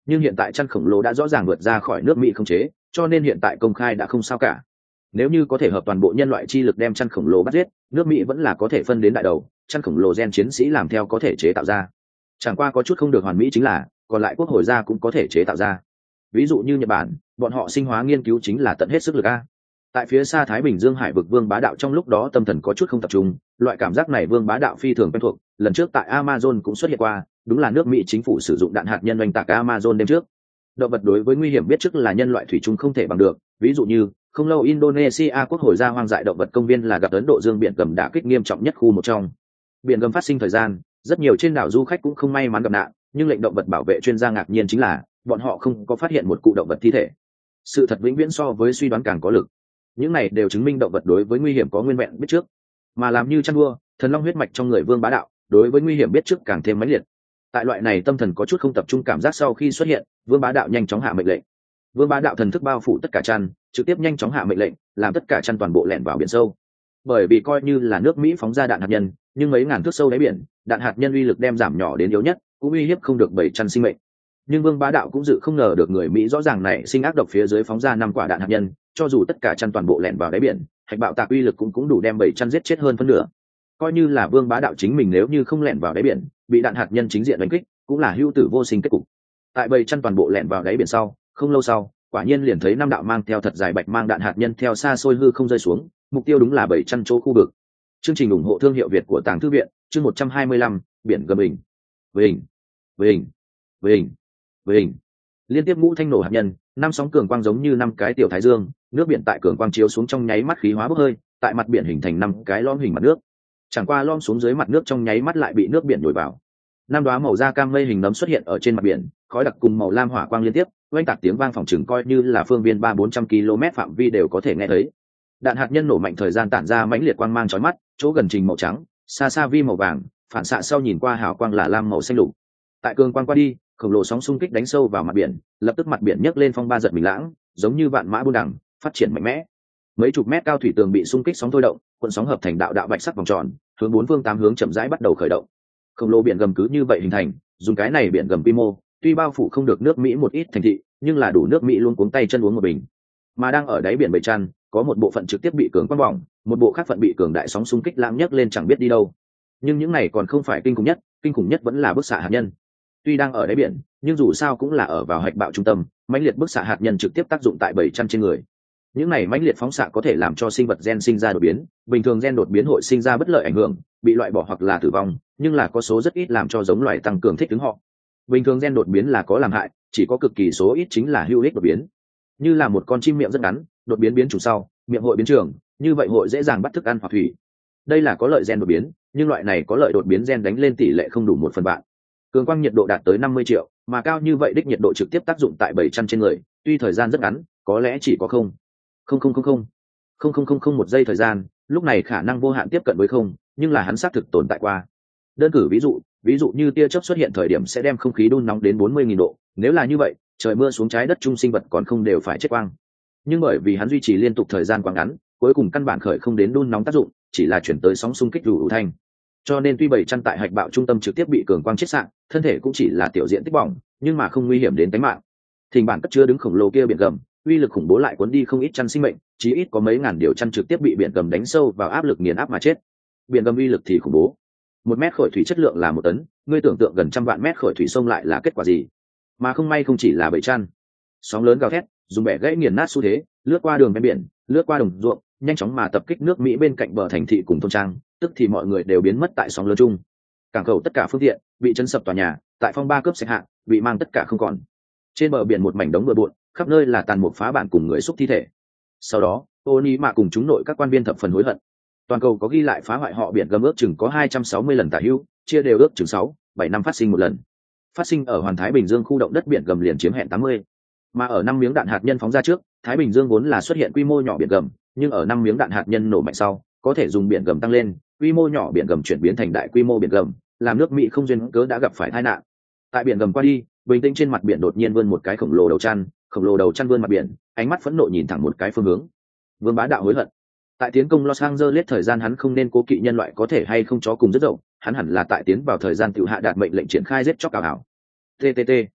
nhưng hiện tại chăn khổng lồ đã rõ ràng vượt ra khỏi nước Mỹ khống chế, cho nên hiện tại công khai đã không sao cả. Nếu như có thể hợp toàn bộ nhân loại chi lực đem chăn khổng lồ bắt giết, nước Mỹ vẫn là có thể phân đến đại đầu, chăn khổng lồ gen chiến sĩ làm theo có thể chế tạo ra. Chẳng qua có chút không được hoàn mỹ chính là, còn lại quốc hồi gia cũng có thể chế tạo ra. Ví dụ như Nhật Bản, bọn họ sinh hóa nghiên cứu chính là tận hết sức lực a. Tại phía xa Thái Bình Dương hải vực Vương Bá Đạo trong lúc đó tâm thần có chút không tập trung, loại cảm giác này Vương Bá Đạo phi thường quen thuộc, lần trước tại Amazon cũng xuất hiện qua, đúng là nước Mỹ chính phủ sử dụng đạn hạt nhân oanh tạc Amazon đêm trước. Động vật đối với nguy hiểm biết trước là nhân loại thủy chung không thể bằng được, ví dụ như không lâu Indonesia quốc hồi gia hoang dại động vật công viên là gặp Ấn Độ Dương biển gầm đả kích nghiêm trọng nhất khu một trong. Biển gầm phát sinh thời gian, rất nhiều trên đảo du khách cũng không may mắn gặp nạn, nhưng lệnh động vật bảo vệ chuyên gia ngạc nhiên chính là bọn họ không có phát hiện một cụ động vật thi thể. Sự thật vĩnh viễn so với suy đoán càng có lực. Những này đều chứng minh động vật đối với nguy hiểm có nguyên vẹn biết trước, mà làm như chăn đua, thần long huyết mạch trong người Vương Bá Đạo đối với nguy hiểm biết trước càng thêm mãnh liệt. Tại loại này tâm thần có chút không tập trung cảm giác sau khi xuất hiện, Vương Bá Đạo nhanh chóng hạ mệnh lệnh. Vương Bá Đạo thần thức bao phủ tất cả chăn, trực tiếp nhanh chóng hạ mệnh lệnh, làm tất cả chăn toàn bộ lẻn vào biển sâu. Bởi vì coi như là nước Mỹ phóng ra đạn hạt nhân, nhưng mấy ngàn thước sâu đáy biển, đạn hạt nhân uy lực đem giảm nhỏ đến yếu nhất, cũng uy hiếp không được bảy chăn sinh mệnh. Nhưng Vương Bá Đạo cũng dự không ngờ được người Mỹ rõ ràng này sinh ác độc phía dưới phóng ra năm quả đạn hạt nhân, cho dù tất cả chăn toàn bộ lẻn vào đáy biển, hạch bạo tạc uy lực cũng cũng đủ đem bảy chăn giết chết hơn phân nửa. Coi như là Vương Bá Đạo chính mình nếu như không lẻn vào đáy biển, bị đạn hạt nhân chính diện đánh kích, cũng là hữu tử vô sinh kết cục. Tại bảy chăn toàn bộ lẻn vào đáy biển sau, không lâu sau, quả nhiên liền thấy năm đạo mang theo thật dài bạch mang đạn hạt nhân theo xa xôi hư không rơi xuống, mục tiêu đúng là bảy chăn chỗ khu vực. Chương trình ủng hộ thương hiệu Việt của Tàng Thư viện, chương một trăm hai mươi lăm, biển gầm hình. Vình, vình, vình, vình. Liên tiếp ngũ thanh nổ hạt nhân, năm sóng cường quang giống như năm cái tiểu thái dương, nước biển tại cường quang chiếu xuống trong nháy mắt khí hóa bốc hơi, tại mặt biển hình thành năm cái lõm hình mặt nước. Chẳng qua lõm xuống dưới mặt nước trong nháy mắt lại bị nước biển nhồi vào. Năm đóa màu da cam mây hình nấm xuất hiện ở trên mặt biển, khói đặc cùng màu lam hỏa quang liên tiếp, oanh tạc tiếng vang phòng chừng coi như là phương viên ba bốn trăm ki lô mét phạm vi đều có thể nghe thấy. Đạn hạt nhân nổ mạnh thời gian tản ra mãnh liệt quang mang chói mắt, chỗ gần trình màu trắng, xa xa vi màu vàng, phản xạ sau nhìn qua hào quang là lam màu xanh lục. Tại cường quang qua đi, khổng lồ sóng xung kích đánh sâu vào mặt biển, lập tức mặt biển nhấc lên phong ba giật mình lãng, giống như vạn mã buôn đằng, phát triển mạnh mẽ. Mấy chục mét cao thủy tường bị xung kích sóng thôi động, cuộn sóng hợp thành đạo đạo bạch sắc vòng tròn, hướng bốn phương tám hướng chậm rãi bắt đầu khởi động. Khổng lồ biển gầm cứ như vậy hình thành, dùng cái này biển gầm quy mô, tuy bao phủ không được nước Mỹ một ít thành thị, nhưng là đủ nước Mỹ luôn cuống tay chân uống một bình. Mà đang ở đáy biển bầy chăn, có một bộ phận trực tiếp bị cường quang bỏng, một bộ khác phận bị cường đại sóng xung kích lãng nhấc lên chẳng biết đi đâu. Nhưng những này còn không phải kinh khủng nhất, kinh khủng nhất vẫn là bức xạ hạt nhân. Tuy đang ở đáy biển, nhưng dù sao cũng là ở vào hạch bạo trung tâm, mãnh liệt bức xạ hạt nhân trực tiếp tác dụng tại bầy chăn trên người. Những này mãnh liệt phóng xạ có thể làm cho sinh vật gen sinh ra đột biến, bình thường gen đột biến hội sinh ra bất lợi ảnh hưởng, bị loại bỏ hoặc là tử vong, nhưng là có số rất ít làm cho giống loài tăng cường thích ứng họ. Bình thường gen đột biến là có làm hại, chỉ có cực kỳ số ít chính là hữu ích đột biến. Như là một con chim miệng rất ngắn, đột biến biến chủ sau, miệng hội biến trường, như vậy hội dễ dàng bắt thức ăn hoặc thủy. Đây là có lợi gen đột biến, nhưng loại này có lợi đột biến gen đánh lên tỷ lệ không đủ một phần vạn. Cường quang nhiệt độ đạt tới năm mươi triệu, mà cao như vậy đích nhiệt độ trực tiếp tác dụng tại bảy chăn trên người, tuy thời gian rất ngắn, có lẽ chỉ có không không không không không không không không không một giây thời gian, lúc này khả năng vô hạn tiếp cận với không, nhưng là hắn xác thực tồn tại qua. Đơn cử ví dụ, ví dụ như tia chớp xuất hiện thời điểm sẽ đem không khí đun nóng đến bốn mươi nghìn độ, nếu là như vậy, trời mưa xuống trái đất trung sinh vật còn không đều phải chết quang. Nhưng bởi vì hắn duy trì liên tục thời gian quá ngắn, cuối cùng căn bản khởi không đến đun nóng tác dụng, chỉ là chuyển tới sóng xung kích đủ đủ thanh. Cho nên tuy bảy chăn tại hạch bạo trung tâm trực tiếp bị cường quang chết sạn, thân thể cũng chỉ là tiểu diện tích bỏng, nhưng mà không nguy hiểm đến tính mạng. Thình bản cất chứa đứng khổng lồ kia biển gầm, uy lực khủng bố lại cuốn đi không ít chăn sinh mệnh, chí ít có mấy ngàn điều chăn trực tiếp bị biển gầm đánh sâu vào áp lực nghiền áp mà chết. Biển gầm uy lực thì khủng bố. Một mét khối thủy chất lượng là một tấn, ngươi tưởng tượng gần trăm vạn mét khối thủy sông lại là kết quả gì? Mà không may không chỉ là bảy chăn. Sóng lớn gào thét, dùng bẻ gãy nghiền nát xu thế, lướt qua đường ven biển, lướt qua đồng ruộng, nhanh chóng mà tập kích nước Mỹ bên cạnh bờ thành thị cùng thôn trang, tức thì mọi người đều biến mất tại sóng lớn chung. Cảng khẩu tất cả phương tiện bị chấn sập tòa nhà, tại phong ba cướp sạch hạ, bị mang tất cả không còn. Trên bờ biển một mảnh đống bừa bộn, khắp nơi là tàn mục phá bản cùng người xúc thi thể. Sau đó, Tony mà cùng chúng nội các quan viên thập phần hối hận. Toàn cầu có ghi lại phá hoại họ biển gầm ước chừng có hai trăm sáu mươi lần tả hữu, chia đều ước chừng sáu, bảy năm phát sinh một lần. Phát sinh ở Hoàn Thái Bình Dương khu động đất biển gầm liền chiếm hẹn tám mươi. Mà ở năm miếng đạn hạt nhân phóng ra trước, Thái Bình Dương vốn là xuất hiện quy mô nhỏ biển gầm, nhưng ở năm miếng đạn hạt nhân nổ mạnh sau, có thể dùng biển gầm tăng lên, quy mô nhỏ biển gầm chuyển biến thành đại quy mô biển gầm, làm nước Mỹ không duyên cớ đã gặp phải tai nạn. Tại biển gầm qua đi, bình tĩnh trên mặt biển đột nhiên vươn một cái khổng lồ đầu chăn, khổng lồ đầu chăn vươn mặt biển, ánh mắt phẫn nộ nhìn thẳng một cái phương hướng. Vương Bá Đạo hối hận. Tại tiến công Los Angeles thời gian hắn không nên cố kỵ nhân loại có thể hay không chó cùng rất rộng, hắn hẳn là tại tiến vào thời gian tiểu hạ đạt mệnh lệnh triển khai giết chóc ảo ảo. tê tê tê.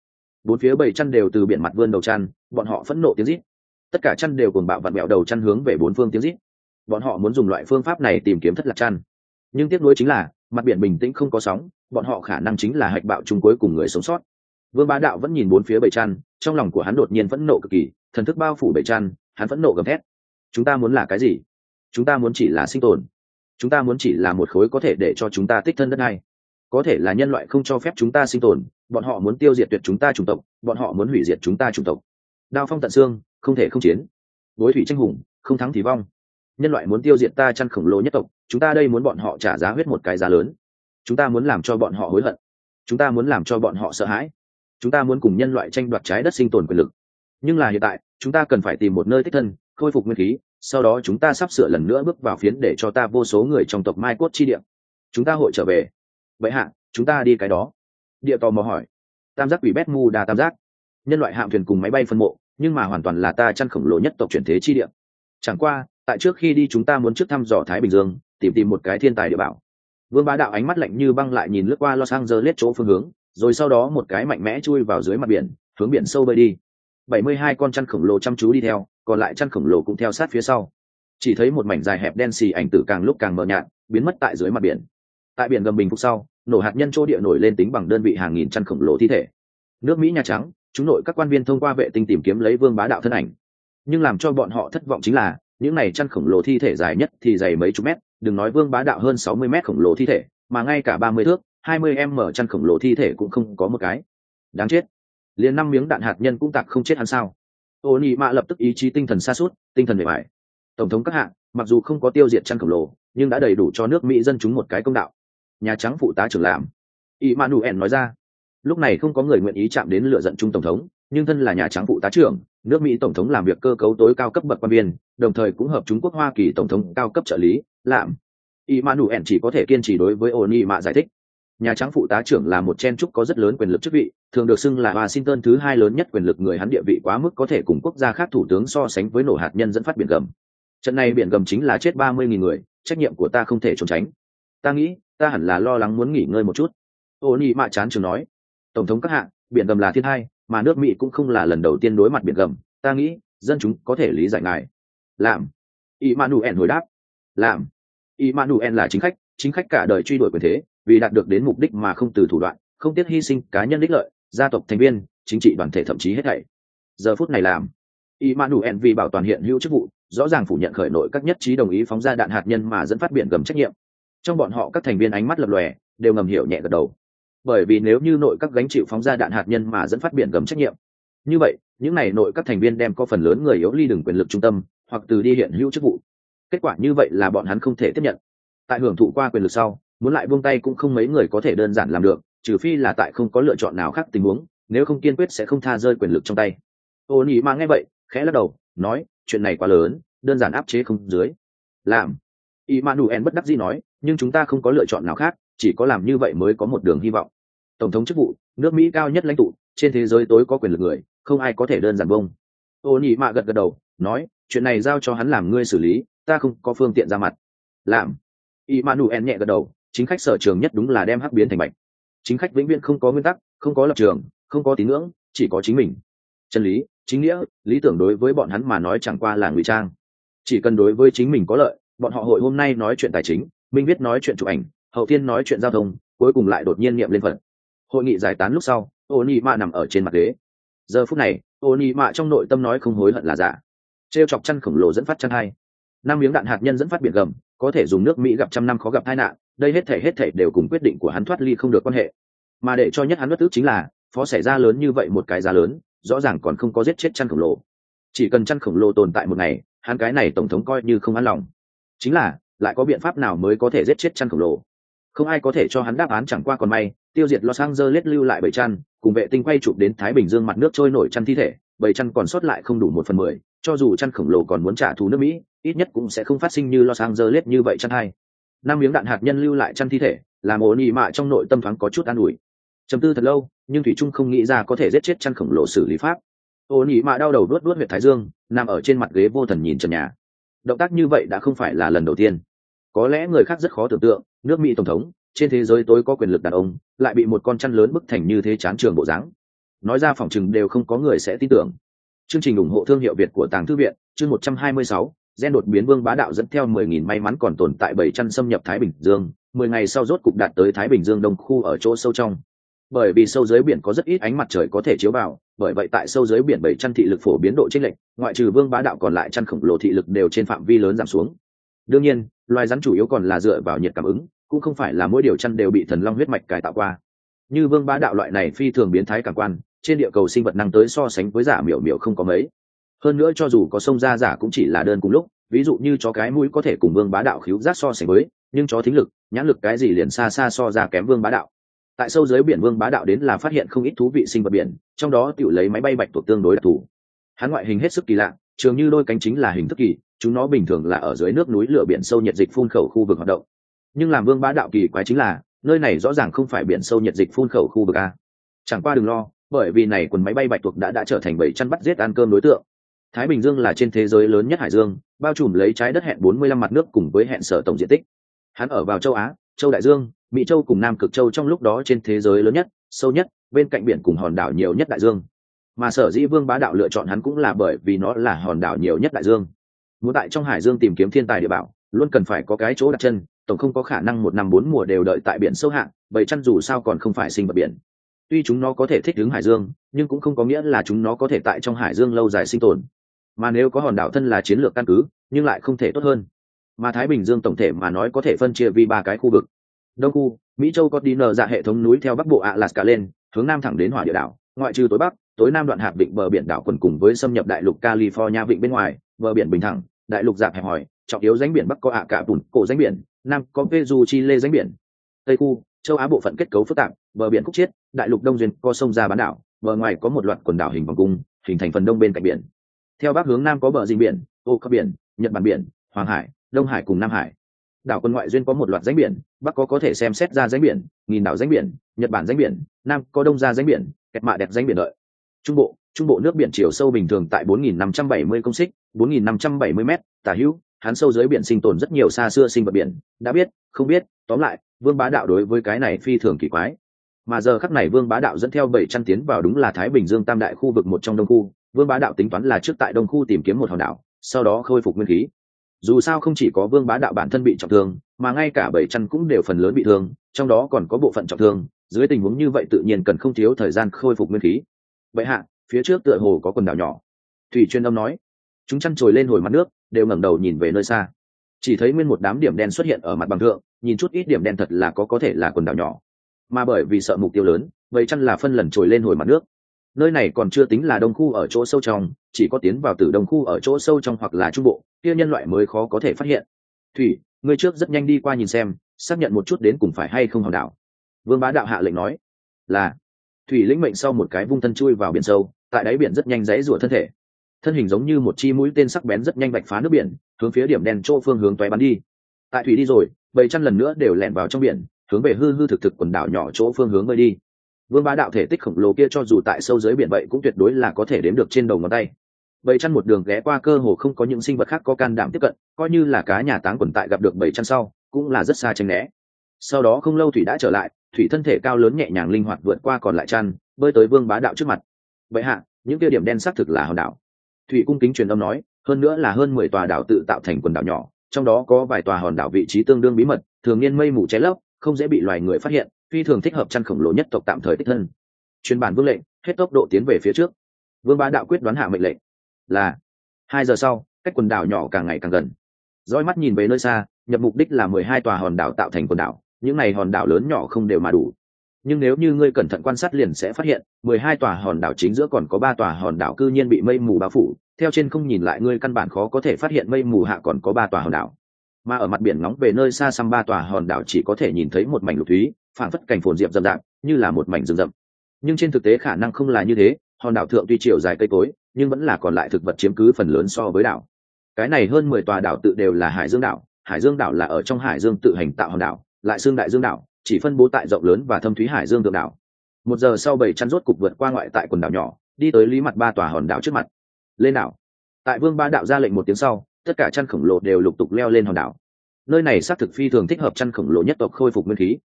bốn phía bầy chăn đều từ biển mặt vươn đầu chăn, bọn họ phẫn nộ tiếng rít. Tất cả chăn đều cuồng bạo vặn vẹo đầu chăn hướng về bốn phương tiếng rít. Bọn họ muốn dùng loại phương pháp này tìm kiếm thất lạc chăn, nhưng tiếc nuối chính là mặt biển bình tĩnh không có sóng, bọn họ khả năng chính là hạch bạo chung cuối cùng người sống sót. Vương Bá Đạo vẫn nhìn bốn phía bầy chăn, trong lòng của hắn đột nhiên phẫn nộ cực kỳ, thần thức bao phủ bầy chăn, hắn phẫn nộ gầm thét. Chúng ta muốn là cái gì? Chúng ta muốn chỉ là sinh tồn. Chúng ta muốn chỉ là một khối có thể để cho chúng ta tích thân đất này. Có thể là nhân loại không cho phép chúng ta sinh tồn, bọn họ muốn tiêu diệt tuyệt chúng ta chủng tộc, bọn họ muốn hủy diệt chúng ta chủng tộc. Đao phong tận xương, không thể không chiến. Đối thủy tranh hùng, không thắng thì vong. Nhân loại muốn tiêu diệt ta chăn khổng lồ nhất tộc, chúng ta đây muốn bọn họ trả giá huyết một cái giá lớn. Chúng ta muốn làm cho bọn họ hối hận. Chúng ta muốn làm cho bọn họ sợ hãi. Chúng ta muốn cùng nhân loại tranh đoạt trái đất sinh tồn quyền lực. Nhưng là hiện tại, chúng ta cần phải tìm một nơi tích thân, khôi phục nguyên khí, sau đó chúng ta sắp sửa lần nữa bước vào phiến để cho ta vô số người trong tộc mai cốt chi địa. Chúng ta hội trở về. Vậy hạ, chúng ta đi cái đó. Địa tò mò hỏi. Tam giác quỷ Bermuda tam giác. Nhân loại hạm thuyền cùng máy bay phân mộ, nhưng mà hoàn toàn là ta chăn khổng lồ nhất tộc chuyển thế chi địa. Chẳng qua, tại trước khi đi chúng ta muốn trước thăm dò Thái Bình Dương, tìm tìm một cái thiên tài địa bảo. Vương Bá Đạo ánh mắt lạnh như băng lại nhìn lướt qua Los Angeles chỗ phương hướng, rồi sau đó một cái mạnh mẽ chui vào dưới mặt biển, hướng biển sâu bơi đi. bảy mươi hai con chăn khổng lồ chăm chú đi theo, còn lại chăn khổng lồ cũng theo sát phía sau. Chỉ thấy một mảnh dài hẹp đen xì ảnh tử càng lúc càng mờ nhạt, biến mất tại dưới mặt biển. Tại biển gầm bình phục sau, nổ hạt nhân chỗ địa nổi lên tính bằng đơn vị hàng nghìn chăn khổng lồ thi thể. Nước Mỹ Nhà Trắng, chúng nội các quan viên thông qua vệ tinh tìm kiếm lấy Vương Bá Đạo thân ảnh. Nhưng làm cho bọn họ thất vọng chính là, những này chăn khổng lồ thi thể dài nhất thì dày mấy chục mét, đừng nói Vương Bá Đạo hơn sáu mươi mét khổng lồ thi thể, mà ngay cả ba mươi thước, hai mươi em mở chăn khổng lồ thi thể cũng không có một cái. Đáng chết. Liền năm miếng đạn hạt nhân cũng tạc không chết hắn sao? Ô Nhị Mạ lập tức ý chí tinh thần sa sút, tinh thần bề bại. Tổng thống các hạng, mặc dù không có tiêu diệt chăn khổng lồ, nhưng đã đầy đủ cho nước Mỹ dân chúng một cái công đạo. Nhà Trắng phụ tá trưởng làm. Emmanuel nói ra. Lúc này không có người nguyện ý chạm đến lựa giận trung tổng thống, nhưng thân là Nhà Trắng phụ tá trưởng, nước Mỹ tổng thống làm việc cơ cấu tối cao cấp bậc quan viên, đồng thời cũng hợp Trung Quốc Hoa Kỳ tổng thống cao cấp trợ lý, làm. Emmanuel chỉ có thể kiên trì đối với Ô Nhị Mạ giải thích. Nhà Trắng phụ tá trưởng là một chen trúc có rất lớn quyền lực chức vị, thường được xưng là Washington thứ hai lớn nhất quyền lực người, hắn địa vị quá mức có thể cùng quốc gia khác thủ tướng so sánh với nổ hạt nhân dẫn phát biển gầm. Trận này biển gầm chính là chết ba mươi nghìn người, trách nhiệm của ta không thể trốn tránh. Ta nghĩ, ta hẳn là lo lắng muốn nghỉ ngơi một chút. Ô Nhị Mạ chán chường nói. Tổng thống các hạng, biển gầm là thiên hai, mà nước Mỹ cũng không là lần đầu tiên đối mặt biển gầm, ta nghĩ, dân chúng có thể lý giải ngài. Làm. Emmanuel hồi đáp. Làm. Emmanuel là chính khách, chính khách cả đời truy đuổi quyền thế, vì đạt được đến mục đích mà không từ thủ đoạn, không tiếc hy sinh cá nhân đích lợi, gia tộc thành viên, chính trị đoàn thể thậm chí hết thảy. Giờ phút này làm. Emmanuel vì bảo toàn hiện hữu chức vụ, rõ ràng phủ nhận khởi nội các nhất trí đồng ý phóng ra đạn hạt nhân mà dẫn phát biển gầm trách nhiệm. Trong bọn họ các thành viên ánh mắt lập lòe, đều ngầm hiểu nhẹ gật đầu. Bởi vì nếu như nội các gánh chịu phóng ra đạn hạt nhân mà dẫn phát biển gầm trách nhiệm, như vậy, những này nội các thành viên đem có phần lớn người yếu ly đừng quyền lực trung tâm, hoặc từ đi hiện hữu chức vụ. Kết quả như vậy là bọn hắn không thể tiếp nhận. Tại hưởng thụ qua quyền lực sau, muốn lại buông tay cũng không mấy người có thể đơn giản làm được, trừ phi là tại không có lựa chọn nào khác tình huống, nếu không kiên quyết sẽ không tha rơi quyền lực trong tay. Ô Nhị Mạ nghe vậy, khẽ lắc đầu, nói, chuyện này quá lớn, đơn giản áp chế không dưới. Làm. Emmanuel bất đắc dĩ nói, nhưng chúng ta không có lựa chọn nào khác, chỉ có làm như vậy mới có một đường hy vọng. Tổng thống chức vụ, nước Mỹ cao nhất lãnh tụ, trên thế giới tối có quyền lực người, không ai có thể đơn giản bông. Ô Nhị Mạ gật gật đầu, nói, chuyện này giao cho hắn làm ngươi xử lý, ta không có phương tiện ra mặt. Làm. Emmanuel nhẹ gật đầu, chính khách sở trường nhất đúng là đem hắc biến thành bạch. Chính khách vĩnh viễn không có nguyên tắc, không có lập trường, không có tín ngưỡng, chỉ có chính mình. Chân lý, chính nghĩa, lý tưởng đối với bọn hắn mà nói chẳng qua là ngụy trang. Chỉ cần đối với chính mình có lợi, bọn họ hội hôm nay nói chuyện tài chính, minh viết nói chuyện chụp ảnh, hậu thiên nói chuyện giao thông, cuối cùng lại đột nhiên niệm lên Phật. Hội nghị giải tán lúc sau, Ô Nhị Mạ nằm ở trên mặt ghế. Giờ phút này, Ô Nhị Mạ trong nội tâm nói không hối hận là giả. Trêu chọc chăn khổng lồ dẫn phát chăn hai. Năm miếng đạn hạt nhân dẫn phát biển gầm, có thể dùng nước Mỹ gặp trăm năm khó gặp tai nạn, đây hết thảy hết thảy đều cùng quyết định của hắn thoát ly không được quan hệ. Mà để cho nhất hắn bất tức chính là, phó xảy ra lớn như vậy một cái giá lớn, rõ ràng còn không có giết chết chăn khổng lồ. Chỉ cần chăn khổng lồ tồn tại một ngày, hắn cái này tổng thống coi như không an lòng. Chính là, lại có biện pháp nào mới có thể giết chết chăn khổng lồ? Không ai có thể cho hắn đáp án, chẳng qua còn may, tiêu diệt Los Angeles lưu lại bầy chăn, cùng vệ tinh quay chụp đến Thái Bình Dương mặt nước trôi nổi chăn thi thể, bầy chăn còn sót lại không đủ một phần mười, cho dù chăn khổng lồ còn muốn trả thù nước Mỹ, ít nhất cũng sẽ không phát sinh như Los Angeles như vậy chăn hai. Năm miếng đạn hạt nhân lưu lại chăn thi thể, làm Ô Nhị Mạ trong nội tâm thoáng có chút an ủi. Trầm tư thật lâu, nhưng thủy trung không nghĩ ra có thể giết chết chăn khổng lồ xử lý pháp. Ô Nhị Mạ đau đầu đuốt đuốt huyệt thái dương, nằm ở trên mặt ghế vô thần nhìn trần nhà. Động tác như vậy đã không phải là lần đầu tiên. Có lẽ người khác rất khó tưởng tượng, nước Mỹ tổng thống, trên thế giới tối có quyền lực đàn ông, lại bị một con chăn lớn bức thành như thế chán trường bộ dáng. nói ra phỏng chừng đều không có người sẽ tin tưởng. Chương trình ủng hộ thương hiệu Việt của Tàng Thư viện, chương một trăm hai mươi sáu, gen đột biến Vương Bá Đạo dẫn theo mười nghìn may mắn còn tồn tại bảy trăm xâm nhập Thái Bình Dương, mười ngày sau rốt cục đạt tới Thái Bình Dương Đông khu ở chỗ sâu trong. Bởi vì sâu dưới biển có rất ít ánh mặt trời có thể chiếu vào, bởi vậy tại sâu dưới biển bảy trăm thị lực phổ biến độ chênh lệch, ngoại trừ Vương Bá Đạo còn lại chăn khổng lồ thị lực đều trên phạm vi lớn giảm xuống. Đương nhiên, loài rắn chủ yếu còn là dựa vào nhiệt cảm ứng, cũng không phải là mỗi điều chăn đều bị thần long huyết mạch cải tạo qua. Như Vương Bá Đạo loại này phi thường biến thái cảm quan, trên địa cầu sinh vật năng tới so sánh với giả miểu miểu không có mấy. Hơn nữa cho dù có sông ra giả cũng chỉ là đơn cùng lúc, ví dụ như chó cái mũi có thể cùng Vương Bá Đạo khíu giác so sánh với, nhưng chó thính lực, nhãn lực cái gì liền xa xa so ra kém Vương Bá Đạo. Tại sâu dưới biển Vương Bá Đạo đến là phát hiện không ít thú vị sinh vật biển, trong đó tiểu lấy máy bay bạch tuộc tương đối đặc thù. Hắn ngoại hình hết sức kỳ lạ, trường như đôi cánh chính là hình thức kỳ, chúng nó bình thường là ở dưới nước núi lửa biển sâu nhiệt dịch phun khẩu khu vực hoạt động. Nhưng làm Vương Bá Đạo kỳ quái chính là, nơi này rõ ràng không phải biển sâu nhiệt dịch phun khẩu khu vực a. Chẳng qua đừng lo, bởi vì này quần máy bay bạch tuộc đã đã trở thành bảy chăn bắt giết ăn cơm đối tượng. Thái Bình Dương là trên thế giới lớn nhất hải dương, bao trùm lấy trái đất hẹn bốn mươi lăm mặt nước cùng với hẹn sở tổng diện tích. Hắn ở vào châu Á, châu Đại Dương, Mỹ châu cùng Nam Cực châu trong lúc đó trên thế giới lớn nhất, sâu nhất, bên cạnh biển cùng hòn đảo nhiều nhất đại dương. Mà sở dĩ Vương Bá Đạo lựa chọn hắn cũng là bởi vì nó là hòn đảo nhiều nhất đại dương. Muốn tại trong hải dương tìm kiếm thiên tài địa bảo, luôn cần phải có cái chỗ đặt chân, tổng không có khả năng một năm bốn mùa đều đợi tại biển sâu hạng, bảy chăn dù sao còn không phải sinh vật biển. Tuy chúng nó có thể thích ứng hải dương, nhưng cũng không có nghĩa là chúng nó có thể tại trong hải dương lâu dài sinh tồn. Mà nếu có hòn đảo thân là chiến lược căn cứ, nhưng lại không thể tốt hơn. Mà Thái Bình Dương tổng thể mà nói có thể phân chia vì ba cái khu vực. Đông khu, Mỹ châu có đi nở dạ hệ thống núi theo bắc bộ Alaska lên, hướng nam thẳng đến hỏa địa đảo, ngoại trừ tối bắc, tối nam đoạn hạp vịnh bờ biển đảo quần cùng với xâm nhập đại lục California vịnh bên ngoài, bờ biển bình thẳng, đại lục dạp hẹp hòi, trọng yếu rãnh biển bắc có ạ cả bùn, cổ rãnh biển, nam có Peru Chile rãnh biển. Tây khu, châu Á bộ phận kết cấu phức tạp, bờ biển khúc chiết, đại lục đông duyên có sông ra bán đảo, bờ ngoài có một loạt quần đảo hình vòng cung, hình thành phần đông bên cạnh biển. Theo bắc hướng nam có bờ dinh biển, ô cấp biển, Nhật Bản biển, Hoàng Hải, Đông Hải cùng Nam Hải. Đảo quân ngoại duyên có một loạt rãnh biển, bắc có có thể xem xét ra rãnh biển, nghìn đảo rãnh biển, Nhật Bản rãnh biển, nam có đông ra rãnh biển, kẹt mạ đẹp rãnh biển đợi. Trung bộ, trung bộ nước biển chiều sâu bình thường tại bốn nghìn năm trăm bảy mươi công xích, bốn nghìn năm trăm bảy mươi mét, tả hữu, hắn sâu dưới biển sinh tồn rất nhiều xa xưa sinh vật biển, đã biết, không biết, tóm lại, Vương Bá Đạo đối với cái này phi thường kỳ quái. Mà giờ khắc này Vương Bá Đạo dẫn theo bảy trăm tiến vào đúng là Thái Bình Dương tam đại khu vực một trong Đông khu, Vương Bá Đạo tính toán là trước tại Đông khu tìm kiếm một hòn đảo, sau đó khôi phục nguyên khí. Dù sao không chỉ có Vương Bá Đạo bản thân bị trọng thương, mà ngay cả bảy trăm cũng đều phần lớn bị thương, trong đó còn có bộ phận trọng thương, dưới tình huống như vậy tự nhiên cần không thiếu thời gian khôi phục nguyên khí. Vậy hạ, phía trước tựa hồ có quần đảo nhỏ. Thủy Chuyên Âm nói. Chúng chăn trồi lên hồi mặt nước, đều ngẩng đầu nhìn về nơi xa. Chỉ thấy nguyên một đám điểm đen xuất hiện ở mặt bằng thượng, nhìn chút ít điểm đen thật là có có thể là quần đảo nhỏ. Mà bởi vì sợ mục tiêu lớn, vậy chăn là phân lần trồi lên hồi mặt nước. Nơi này còn chưa tính là đông khu ở chỗ sâu trong, chỉ có tiến vào từ đông khu ở chỗ sâu trong hoặc là trung bộ, kia nhân loại mới khó có thể phát hiện. Thủy, ngươi trước rất nhanh đi qua nhìn xem, xác nhận một chút đến cùng phải hay không hòn đảo. Vương Bá Đạo hạ lệnh nói. Là. Thủy lĩnh mệnh sau một cái vung thân chui vào biển sâu, tại đáy biển rất nhanh rẽ rủa thân thể. Thân hình giống như một chi mũi tên sắc bén rất nhanh vạch phá nước biển, hướng phía điểm đen chỗ phương hướng toé bắn đi. Tại Thủy đi rồi, bảy chăn lần nữa đều lẻn vào trong biển, hướng về hư hư thực thực quần đảo nhỏ chỗ phương hướng bơi đi. Vương Bá Đạo thể tích khổng lồ kia cho dù tại sâu dưới biển vậy cũng tuyệt đối là có thể đếm được trên đầu ngón tay. Bảy chăn một đường ghé qua cơ hồ không có những sinh vật khác có can đảm tiếp cận, coi như là cá nhà táng quần tại gặp được bảy chăn sau, cũng là rất xa tránh né. Sau đó không lâu Thủy đã trở lại, Thủy thân thể cao lớn nhẹ nhàng linh hoạt vượt qua còn lại chăn, bơi tới Vương Bá Đạo trước mặt. Vậy hạ, những kia điểm đen xác thực là hòn đảo. Thủy cung kính truyền âm nói, hơn nữa là hơn mười tòa đảo tự tạo thành quần đảo nhỏ, trong đó có vài tòa hòn đảo vị trí tương đương bí mật, thường niên mây mù che lấp, không dễ bị loài người phát hiện, phi thường thích hợp chăn khổng lồ nhất tộc tạm thời tích thân. Truyền bản vương lệnh, hết tốc độ tiến về phía trước. Vương Bá Đạo quyết đoán hạ mệnh lệnh. Là. Hai giờ sau, cách quần đảo nhỏ càng ngày càng gần. Dõi mắt nhìn về nơi xa, nhập mục đích là mười hai tòa hòn đảo tạo thành quần đảo, những này hòn đảo lớn nhỏ không đều mà đủ. Nhưng nếu như ngươi cẩn thận quan sát liền sẽ phát hiện, mười hai tòa hòn đảo chính giữa còn có ba tòa hòn đảo cư nhiên bị mây mù bao phủ, theo trên không nhìn lại ngươi căn bản khó có thể phát hiện mây mù hạ còn có ba tòa hòn đảo. Mà ở mặt biển ngóng về nơi xa xăm ba tòa hòn đảo chỉ có thể nhìn thấy một mảnh lục thúy, phảng phất cảnh phồn diệp rậm rạp, như là một mảnh rừng rậm. Nhưng trên thực tế khả năng không là như thế, hòn đảo thượng tuy chiều dài cây cối, nhưng vẫn là còn lại thực vật chiếm cứ phần lớn so với đảo. Cái này hơn mười tòa đảo tự đều là hải dương đảo, hải dương đảo là ở trong hải dương tự hành tạo hòn đảo, lại xương đại dương đảo, chỉ phân bố tại rộng lớn và thâm thúy hải dương thượng đảo. Một giờ sau bảy chăn rốt cục vượt qua ngoại tại quần đảo nhỏ, đi tới lý mặt ba tòa hòn đảo trước mặt. Lên đảo. Tại Vương Bá Đạo ra lệnh một tiếng sau, tất cả chăn khổng lồ đều lục tục leo lên hòn đảo. Nơi này xác thực phi thường thích hợp chăn khổng lồ nhất tộc khôi phục nguyên khí.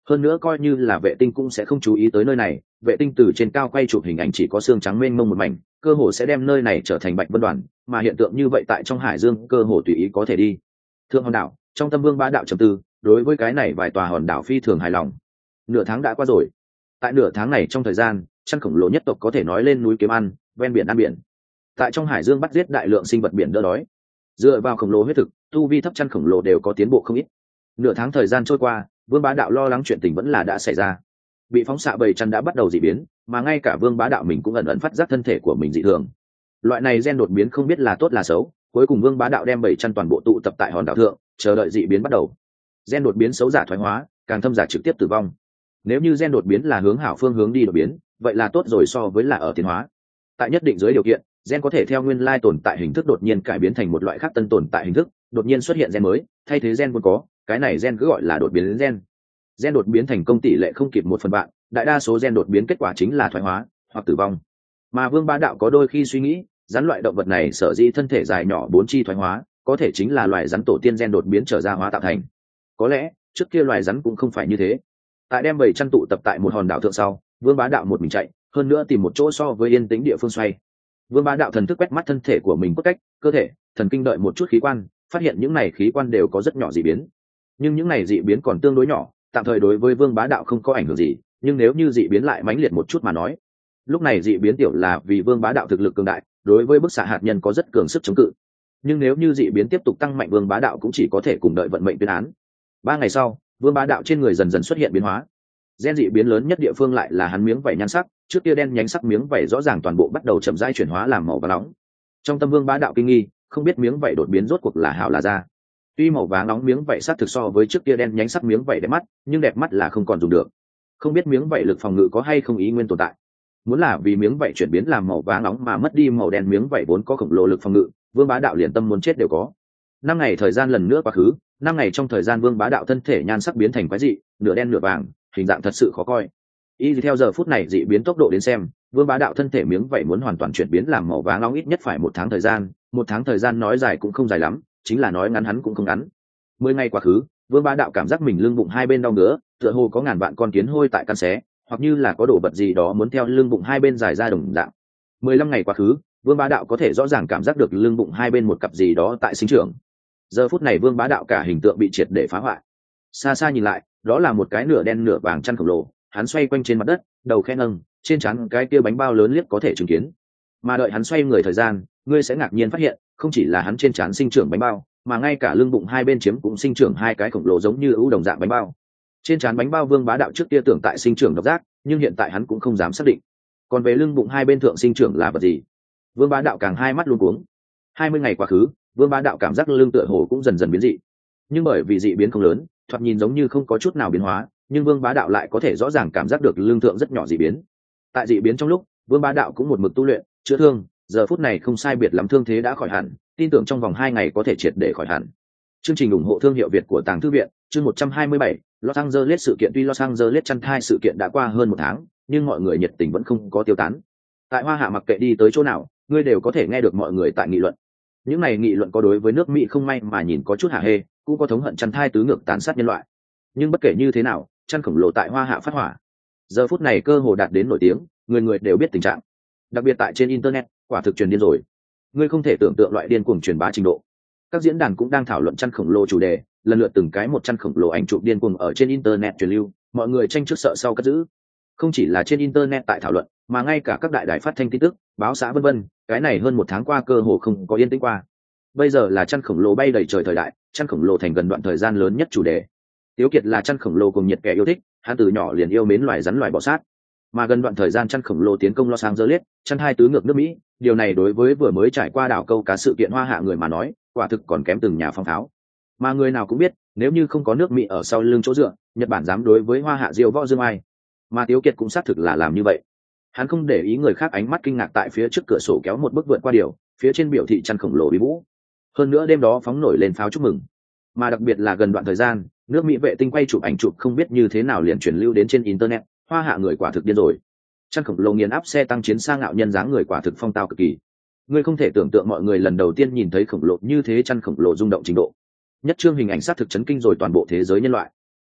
hơn nữa coi như là vệ tinh cũng sẽ không chú ý tới nơi này. Vệ tinh từ trên cao quay chụp hình ảnh chỉ có xương trắng mênh mông một mảnh, cơ hồ sẽ đem nơi này trở thành bạch vân đoàn, mà hiện tượng như vậy tại trong hải dương cơ hồ tùy ý có thể đi. Thượng hòn đảo, trong tâm Vương Bá Đạo trầm tư, đối với cái này vài tòa hòn đảo phi thường hài lòng. Nửa tháng đã qua rồi, tại nửa tháng này trong thời gian, chăn khổng lồ nhất tộc có thể nói lên núi kiếm ăn, ven biển ăn biển, tại trong hải dương bắt giết đại lượng sinh vật biển đỡ đói. Dựa vào khổng lồ huyết thực, tu vi thấp chăn khổng lồ đều có tiến bộ không ít. Nửa tháng thời gian trôi qua, Vương Bá Đạo lo lắng chuyện tình vẫn là đã xảy ra. Bị phóng xạ bầy chăn đã bắt đầu dị biến, mà ngay cả Vương Bá Đạo mình cũng ẩn ẩn phát giác thân thể của mình dị thường. Loại này gen đột biến không biết là tốt là xấu, cuối cùng Vương Bá Đạo đem bầy chăn toàn bộ tụ tập tại hòn đảo thượng, chờ đợi dị biến bắt đầu. Gen đột biến xấu giả thoái hóa, càng thâm giả trực tiếp tử vong. Nếu như gen đột biến là hướng hảo phương hướng đi đột biến, vậy là tốt rồi so với là ở tiến hóa. Tại nhất định dưới điều kiện, gen có thể theo nguyên lai tồn tại hình thức đột nhiên cải biến thành một loại khác tân tồn tại hình thức, đột nhiên xuất hiện gen mới, thay thế gen vốn có, cái này gen cứ gọi là đột biến gen. Gen đột biến thành công tỷ lệ không kịp một phần vạn, đại đa số gen đột biến kết quả chính là thoái hóa hoặc tử vong. Mà Vương Bá Đạo có đôi khi suy nghĩ, rắn loại động vật này sở dĩ thân thể dài nhỏ bốn chi thoái hóa, có thể chính là loài rắn tổ tiên gen đột biến trở ra hóa tạo thành. Có lẽ trước kia loài rắn cũng không phải như thế. Tại đem bầy chăn tụ tập tại một hòn đảo thượng sau, Vương Bá Đạo một mình chạy, hơn nữa tìm một chỗ so với yên tĩnh địa phương xoay. Vương Bá Đạo thần thức quét mắt thân thể của mình cốt cách, cơ thể, thần kinh đợi một chút khí quan, phát hiện những này khí quan đều có rất nhỏ dị biến. Nhưng những này dị biến còn tương đối nhỏ, tạm thời đối với Vương Bá Đạo không có ảnh hưởng gì, nhưng nếu như dị biến lại mãnh liệt một chút mà nói, lúc này dị biến tiểu là vì Vương Bá Đạo thực lực cường đại, đối với bức xạ hạt nhân có rất cường sức chống cự. Nhưng nếu như dị biến tiếp tục tăng mạnh, Vương Bá Đạo cũng chỉ có thể cùng đợi vận mệnh tuyên án. Ba ngày sau, Vương Bá Đạo trên người dần dần xuất hiện biến hóa. Gen dị biến lớn nhất địa phương lại là hắn miếng vảy nhan sắc, trước kia đen nhánh sắc miếng vảy rõ ràng toàn bộ bắt đầu chậm rãi chuyển hóa làm màu vàng nóng. Trong tâm Vương Bá Đạo kinh nghi, không biết miếng vảy đột biến rốt cuộc là hảo là ra. Tuy màu vàng nóng miếng vảy sắc thực so với trước kia đen nhánh sắc miếng vảy đẹp mắt, nhưng đẹp mắt là không còn dùng được. Không biết miếng vảy lực phòng ngự có hay không ý nguyên tồn tại. Muốn là vì miếng vảy chuyển biến làm màu vàng nóng mà mất đi màu đen miếng vảy vốn có khổng lồ lực phòng ngự, Vương Bá Đạo liền tâm muốn chết đều có. Năm ngày thời gian lần nữa quá khứ, năm ngày trong thời gian Vương Bá Đạo thân thể nhan sắc biến thành quái dị, nửa đen nửa vàng, hình dạng thật sự khó coi. Y theo giờ phút này dị biến tốc độ đến xem, Vương Bá Đạo thân thể miếng vảy muốn hoàn toàn chuyển biến làm màu vàng nóng ít nhất phải một tháng thời gian, một tháng thời gian nói dài cũng không dài lắm, chính là nói ngắn hắn cũng không ngắn. Mười ngày quá khứ, Vương Bá Đạo cảm giác mình lưng bụng hai bên đau ngứa, tựa hồ có ngàn vạn con kiến hôi tại căn xé, hoặc như là có đồ vật gì đó muốn theo lưng bụng hai bên dài ra đồng dạng. Mười lăm ngày quá khứ, Vương Bá Đạo có thể rõ ràng cảm giác được lưng bụng hai bên một cặp gì đó tại sinh trưởng. Giờ phút này Vương Bá Đạo cả hình tượng bị triệt để phá hoại. Xa xa nhìn lại, đó là một cái nửa đen nửa vàng chăn khổng lồ, hắn xoay quanh trên mặt đất, đầu khẽ nâng, trên trán cái kia bánh bao lớn liếc có thể chứng kiến. Mà đợi hắn xoay người thời gian, ngươi sẽ ngạc nhiên phát hiện, không chỉ là hắn trên trán sinh trưởng bánh bao, mà ngay cả lưng bụng hai bên chiếm cũng sinh trưởng hai cái khổng lồ giống như ưu đồng dạng bánh bao. Trên trán bánh bao Vương Bá Đạo trước kia tưởng tại sinh trưởng độc giác, nhưng hiện tại hắn cũng không dám xác định. Còn về lưng bụng hai bên thượng sinh trưởng là vật gì, Vương Bá Đạo càng hai mắt luống cuống. Hai mươi ngày quá khứ, Vương Bá Đạo cảm giác lưng tựa hồ cũng dần dần biến dị, nhưng bởi vì dị biến không lớn, thoạt nhìn giống như không có chút nào biến hóa, nhưng Vương Bá Đạo lại có thể rõ ràng cảm giác được lưng thượng rất nhỏ dị biến. Tại dị biến trong lúc, Vương Bá Đạo cũng một mực tu luyện, chữa thương, giờ phút này không sai biệt lắm thương thế đã khỏi hẳn, tin tưởng trong vòng hai ngày có thể triệt để khỏi hẳn. Chương trình ủng hộ thương hiệu Việt của Tàng Thư viện, chương một trăm hai mươi bảy, Los Angeles sự kiện. Tuy Los Angeles chăn thai sự kiện đã qua hơn một tháng, nhưng mọi người nhiệt tình vẫn không có tiêu tán. Tại Hoa Hạ mặc kệ đi tới chỗ nào, ngươi đều có thể nghe được mọi người tại nghị luận. Những này nghị luận có đối với nước Mỹ không may mà nhìn có chút hả hê, cũng có thống hận chăn thai tứ ngược tàn sát nhân loại. Nhưng bất kể như thế nào, chăn khổng lồ tại Hoa Hạ phát hỏa. Giờ phút này cơ hồ đạt đến nổi tiếng, người người đều biết tình trạng. Đặc biệt tại trên internet, quả thực truyền điên rồi. Ngươi không thể tưởng tượng loại điên cuồng truyền bá trình độ. Các diễn đàn cũng đang thảo luận chăn khổng lồ chủ đề, lần lượt từng cái một chăn khổng lồ ảnh chụp điên cuồng ở trên internet truyền lưu, mọi người tranh trước sợ sau cất giữ. Không chỉ là trên internet tại thảo luận, mà ngay cả các đại đài phát thanh tin tức, báo xã vân vân, cái này hơn một tháng qua cơ hồ không có yên tĩnh qua. Bây giờ là chăn khổng lồ bay đầy trời thời đại, chăn khổng lồ thành gần đoạn thời gian lớn nhất chủ đề. Tiếu Kiệt là chăn khổng lồ cùng nhiệt kẻ yêu thích, hắn từ nhỏ liền yêu mến loài rắn loài bọ sát. Mà gần đoạn thời gian chăn khổng lồ tiến công Los Angeles, chăn hai tứ ngược nước Mỹ, điều này đối với vừa mới trải qua đảo câu cá sự kiện Hoa Hạ người mà nói, quả thực còn kém từng nhà phong tháo. Mà người nào cũng biết, nếu như không có nước Mỹ ở sau lưng chỗ dựa, Nhật Bản dám đối với Hoa Hạ diêu võ dương ai. Mà Tiếu Kiệt cũng xác thực là làm như vậy. Hắn không để ý người khác ánh mắt kinh ngạc tại phía trước cửa sổ kéo một bước vượt qua điều, phía trên biểu thị chăn khổng lồ bí vũ. Hơn nữa đêm đó phóng nổi lên pháo chúc mừng. Mà đặc biệt là gần đoạn thời gian, nước Mỹ vệ tinh quay chụp ảnh chụp không biết như thế nào liền truyền lưu đến trên internet, Hoa Hạ người quả thực điên rồi. Chăn khổng lồ nghiền áp xe tăng chiến xa ngạo nhân dáng người quả thực phong tao cực kỳ. Ngươi không thể tưởng tượng mọi người lần đầu tiên nhìn thấy khổng lồ như thế chăn khổng lồ rung động trình độ. Nhất trương hình ảnh sát thực chấn kinh rồi toàn bộ thế giới nhân loại.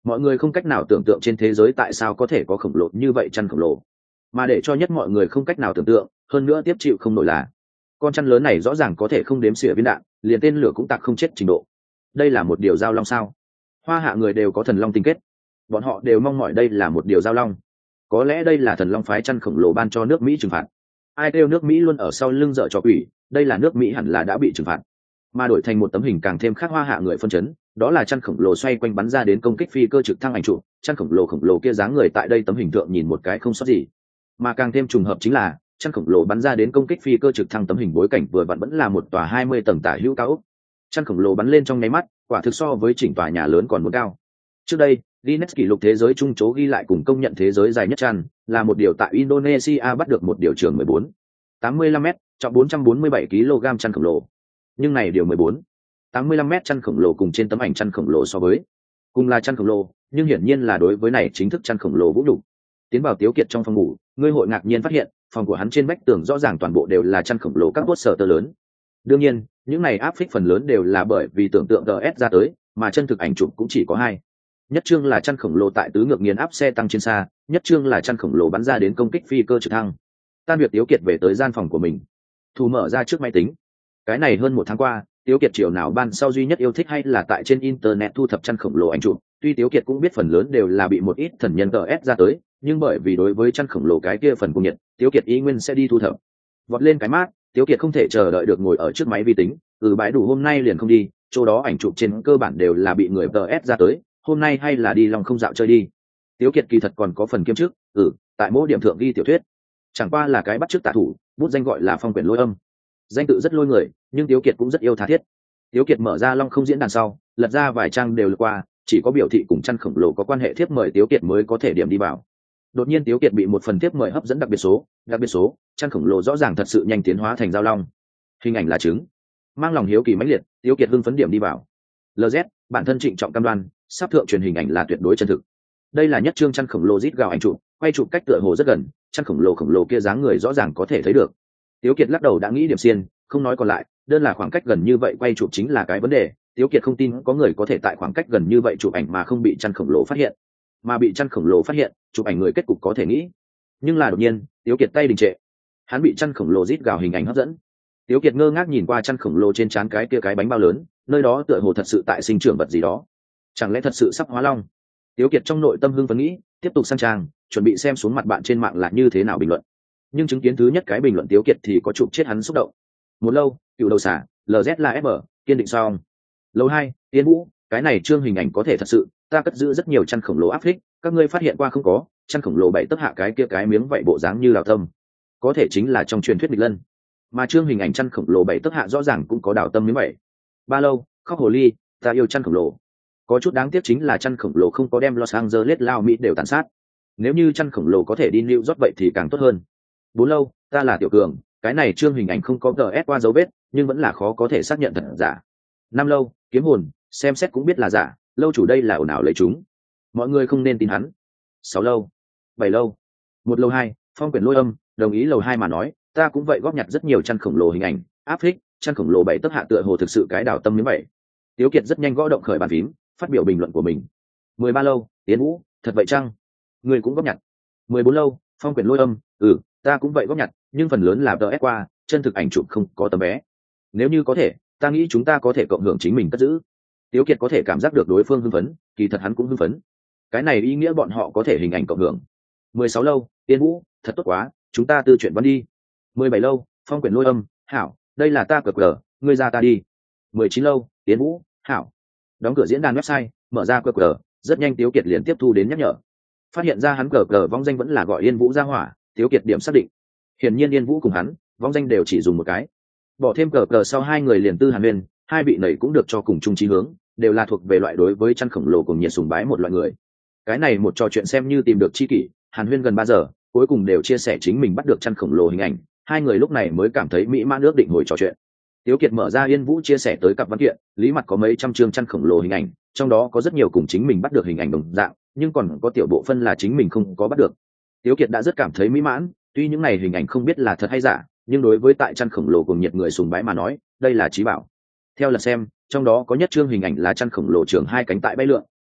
mọi người không cách nào tưởng tượng trên thế giới tại sao có thể có khổng lồ như vậy chăn khổng lồ, mà để cho nhất mọi người không cách nào tưởng tượng hơn nữa tiếp chịu không nổi là con chăn lớn này rõ ràng có thể không đếm xỉa viên đạn, liền tên lửa cũng tạc không chết trình độ. Đây là một điều giao long sao? Hoa hạ người đều có thần long tinh kết, bọn họ đều mong mỏi đây là một điều giao long. Có lẽ đây là thần long phái chăn khổng lồ ban cho nước Mỹ trừng phạt. Ai kêu nước Mỹ luôn ở sau lưng dợ cho quỷ, đây là nước Mỹ hẳn là đã bị trừng phạt. Mà đổi thành một tấm hình càng thêm khác hoa hạ người phân chấn, đó là chăn khổng lồ xoay quanh bắn ra đến công kích phi cơ trực thăng ảnh chụp, chăn khổng lồ khổng lồ kia dáng người tại đây tấm hình tượng nhìn một cái không sót gì. Mà càng thêm trùng hợp chính là chăn khổng lồ bắn ra đến công kích phi cơ trực thăng tấm hình bối cảnh vừa vặn vẫn là một tòa hai mươi tầng tả hữu cao ốc. Chăn khổng lồ bắn lên trong nháy mắt, quả thực so với chỉnh tòa nhà lớn còn muốn cao. Trước đây, Guinness kỷ lục thế giới trung chố ghi lại cùng công nhận thế giới dài nhất chăn, là một điều tại Indonesia bắt được một điều trường mười bốn tám mươi lăm mét, trọng bốn trăm bốn mươi bảy ki lô gam chăn khổng lồ. Nhưng này điều mười bốn tám mươi lăm mét chăn khổng lồ cùng trên tấm ảnh chăn khổng lồ so với, cùng là chăn khổng lồ, nhưng hiển nhiên là đối với này chính thức chăn khổng lồ vũ nhục. Tiến vào Tiếu Kiệt trong phòng ngủ, ngươi hội ngạc nhiên phát hiện, phòng của hắn trên vách tường rõ ràng toàn bộ đều là chăn khổng lồ các poster lớn. Đương nhiên, những này áp phích phần lớn đều là bởi vì tưởng tượng giê ét ra tới, mà chân thực ảnh chụp cũng chỉ có hai. Nhất chương là chăn khổng lồ tại tứ ngược nghiền áp xe tăng trên xa, nhất chương là chăn khổng lồ bắn ra đến công kích phi cơ trực thăng. Tan việc Tiếu Kiệt về tới gian phòng của mình, Thu mở ra trước máy tính. Cái này hơn một tháng qua, Tiếu Kiệt chiều nào ban sau duy nhất yêu thích hay là tại trên internet thu thập chăn khổng lồ ảnh chụp. Tuy Tiếu Kiệt cũng biết phần lớn đều là bị một ít thần nhân giê ét ra tới, nhưng bởi vì đối với chăn khổng lồ cái kia phần cung nhiệt, Tiếu Kiệt ý nguyên sẽ đi thu thập. Vọt lên cái mát, Tiếu Kiệt không thể chờ đợi được ngồi ở trước máy vi tính, ừ bãi đủ hôm nay liền không đi, chỗ đó ảnh chụp trên cơ bản đều là bị người giê ét ra tới, hôm nay hay là đi lòng không dạo chơi đi. Tiếu Kiệt kỳ thật còn có phần kiêm chức, ừ, tại mỗi điểm thượng ghi tiểu thuyết. Chẳng qua là cái bắt chước tạ thủ, bút danh gọi là Phong Quyển Lôi Âm. Danh tự rất lôi người, nhưng Tiếu Kiệt cũng rất yêu tha thiết. Tiếu Kiệt mở ra long không diễn đàn sau, lật ra vài trang đều lượt qua, chỉ có biểu thị cùng chăn khổng lồ có quan hệ thiếp mời Tiếu Kiệt mới có thể điểm đi vào. Đột nhiên Tiếu Kiệt bị một phần thiếp mời hấp dẫn đặc biệt số, đặc biệt số, chăn khổng lồ rõ ràng thật sự nhanh tiến hóa thành giao long. Hình ảnh là trứng. Mang lòng hiếu kỳ mãnh liệt, Tiếu Kiệt hưng phấn điểm đi vào. lờ dét, bản thân trịnh trọng cam đoan, sắp thượng truyền hình ảnh là tuyệt đối chân thực. Đây là nhất chương chăn khổng lồ rít gào ảnh chụp, quay chụp cách tựa hồ rất gần, chăn khổng lồ khổng lồ kia dáng người rõ ràng có thể thấy được. Tiếu Kiệt lắc đầu đã nghĩ điểm xiên, không nói còn lại, đơn là khoảng cách gần như vậy quay chụp chính là cái vấn đề. Tiếu Kiệt không tin có người có thể tại khoảng cách gần như vậy chụp ảnh mà không bị chăn khổng lồ phát hiện, mà bị chăn khổng lồ phát hiện, chụp ảnh người kết cục có thể nghĩ. Nhưng là đột nhiên, Tiếu Kiệt tay đình trệ, hắn bị chăn khổng lồ rít gào hình ảnh hấp dẫn. Tiếu Kiệt ngơ ngác nhìn qua chăn khổng lồ trên trán cái kia cái bánh bao lớn, nơi đó tựa hồ thật sự tại sinh trưởng vật gì đó, chẳng lẽ thật sự sắp hóa long? Tiếu Kiệt trong nội tâm hưng phấn nghĩ, tiếp tục sang trang, chuẩn bị xem xuống mặt bạn trên mạng là như thế nào bình luận. Nhưng chứng kiến thứ nhất cái bình luận Tiếu Kiệt thì có chụp chết hắn xúc động. Một lâu, cựu đầu xả, lờ dét là ép bờ, kiên định xong. Lâu hai, Yên Vũ, cái này trương hình ảnh có thể thật sự, ta cất giữ rất nhiều chăn khổng lồ áp phích, các ngươi phát hiện qua không có, chăn khổng lồ bảy tấc hạ cái kia cái miếng vậy bộ dáng như đào tâm, có thể chính là trong truyền thuyết địch lân. Mà trương hình ảnh chăn khổng lồ bảy tấc hạ rõ ràng cũng có đào tâm miếng vậy. Ba lâu, khóc hồ ly, ta yêu chăn khổng lồ. Có chút đáng tiếc chính là chăn khổng lồ không có đem Los Angeles lao Mỹ đều tàn sát. Nếu như chăn khổng lồ có thể đi New York vậy thì càng tốt hơn. Bốn lâu, ta là Tiểu Cường, cái này trương hình ảnh không có giê ét qua dấu vết, nhưng vẫn là khó có thể xác nhận thật giả. Năm lâu, kiếm hồn, xem xét cũng biết là giả, lâu chủ đây là ồn ào lấy chúng. Mọi người không nên tin hắn. Sáu lâu, bảy lâu, một lâu hai, Phong Quyển Lôi Âm, đồng ý lầu hai mà nói, ta cũng vậy góp nhặt rất nhiều chăn khổng lồ hình ảnh, áp phích, chăn khổng lồ bảy tấc hạ tựa hồ thực sự cái đào tâm như vậy. Tiếu Kiệt rất nhanh gõ động khởi bàn phím, phát biểu bình luận của mình. Mười ba lâu, Tiến Vũ, thật vậy chăng? Người cũng góp nhặt. Mười bốn lâu, Phong Quyển Lôi Âm, ừ, ta cũng vậy góp nhặt, nhưng phần lớn là giê ét qua, chân thực ảnh chụp không có tấm vé. Nếu như có thể, ta nghĩ chúng ta có thể cộng hưởng chính mình cất giữ. Tiếu Kiệt có thể cảm giác được đối phương hưng phấn, kỳ thật hắn cũng hưng phấn. Cái này ý nghĩa bọn họ có thể hình ảnh cộng hưởng. Mười sáu lâu, Tiến Vũ, thật tốt quá, chúng ta tư chuyện văn đi. Mười bảy lâu, Phong Quyển Lôi Âm, hảo, đây là ta cờ cờ, ngươi ra ta đi. Mười chín lâu, Tiến Vũ, hảo. Đóng cửa diễn đàn website, mở ra cờ cờ, rất nhanh Tiếu Kiệt liền tiếp thu đến nhắc nhở. Phát hiện ra hắn cờ cờ vong danh vẫn là gọi Yên Vũ ra hỏa, Tiếu Kiệt điểm xác định. Hiển nhiên Yên Vũ cùng hắn, vong danh đều chỉ dùng một cái. Bỏ thêm cờ cờ sau hai người liền tư hàn huyên, hai vị này cũng được cho cùng chung chí hướng, đều là thuộc về loại đối với chăn khổng lồ cùng nhiệt sùng bái một loại người. Cái này một trò chuyện xem như tìm được chi kỷ, hàn huyên gần ba giờ, cuối cùng đều chia sẻ chính mình bắt được chăn khổng lồ hình ảnh, hai người lúc này mới cảm thấy mỹ mãn ước định hồi trò chuyện. Tiếu Kiệt mở ra Yên Vũ chia sẻ tới cặp văn kiện, lý mặt có mấy trăm chương chăn khổng lồ hình ảnh, trong đó có rất nhiều cùng chính mình bắt được hình ảnh đồng dạng, nhưng còn có tiểu bộ phân là chính mình không có bắt được. Tiếu Kiệt đã rất cảm thấy mỹ mãn, tuy những này hình ảnh không biết là thật hay giả, nhưng đối với tại chăn khổng lồ cùng nhiệt người sùng bái mà nói, đây là trí bảo. Theo là xem, trong đó có nhất chương hình ảnh là chăn khổng lồ trưởng hai cánh tại bay lượn,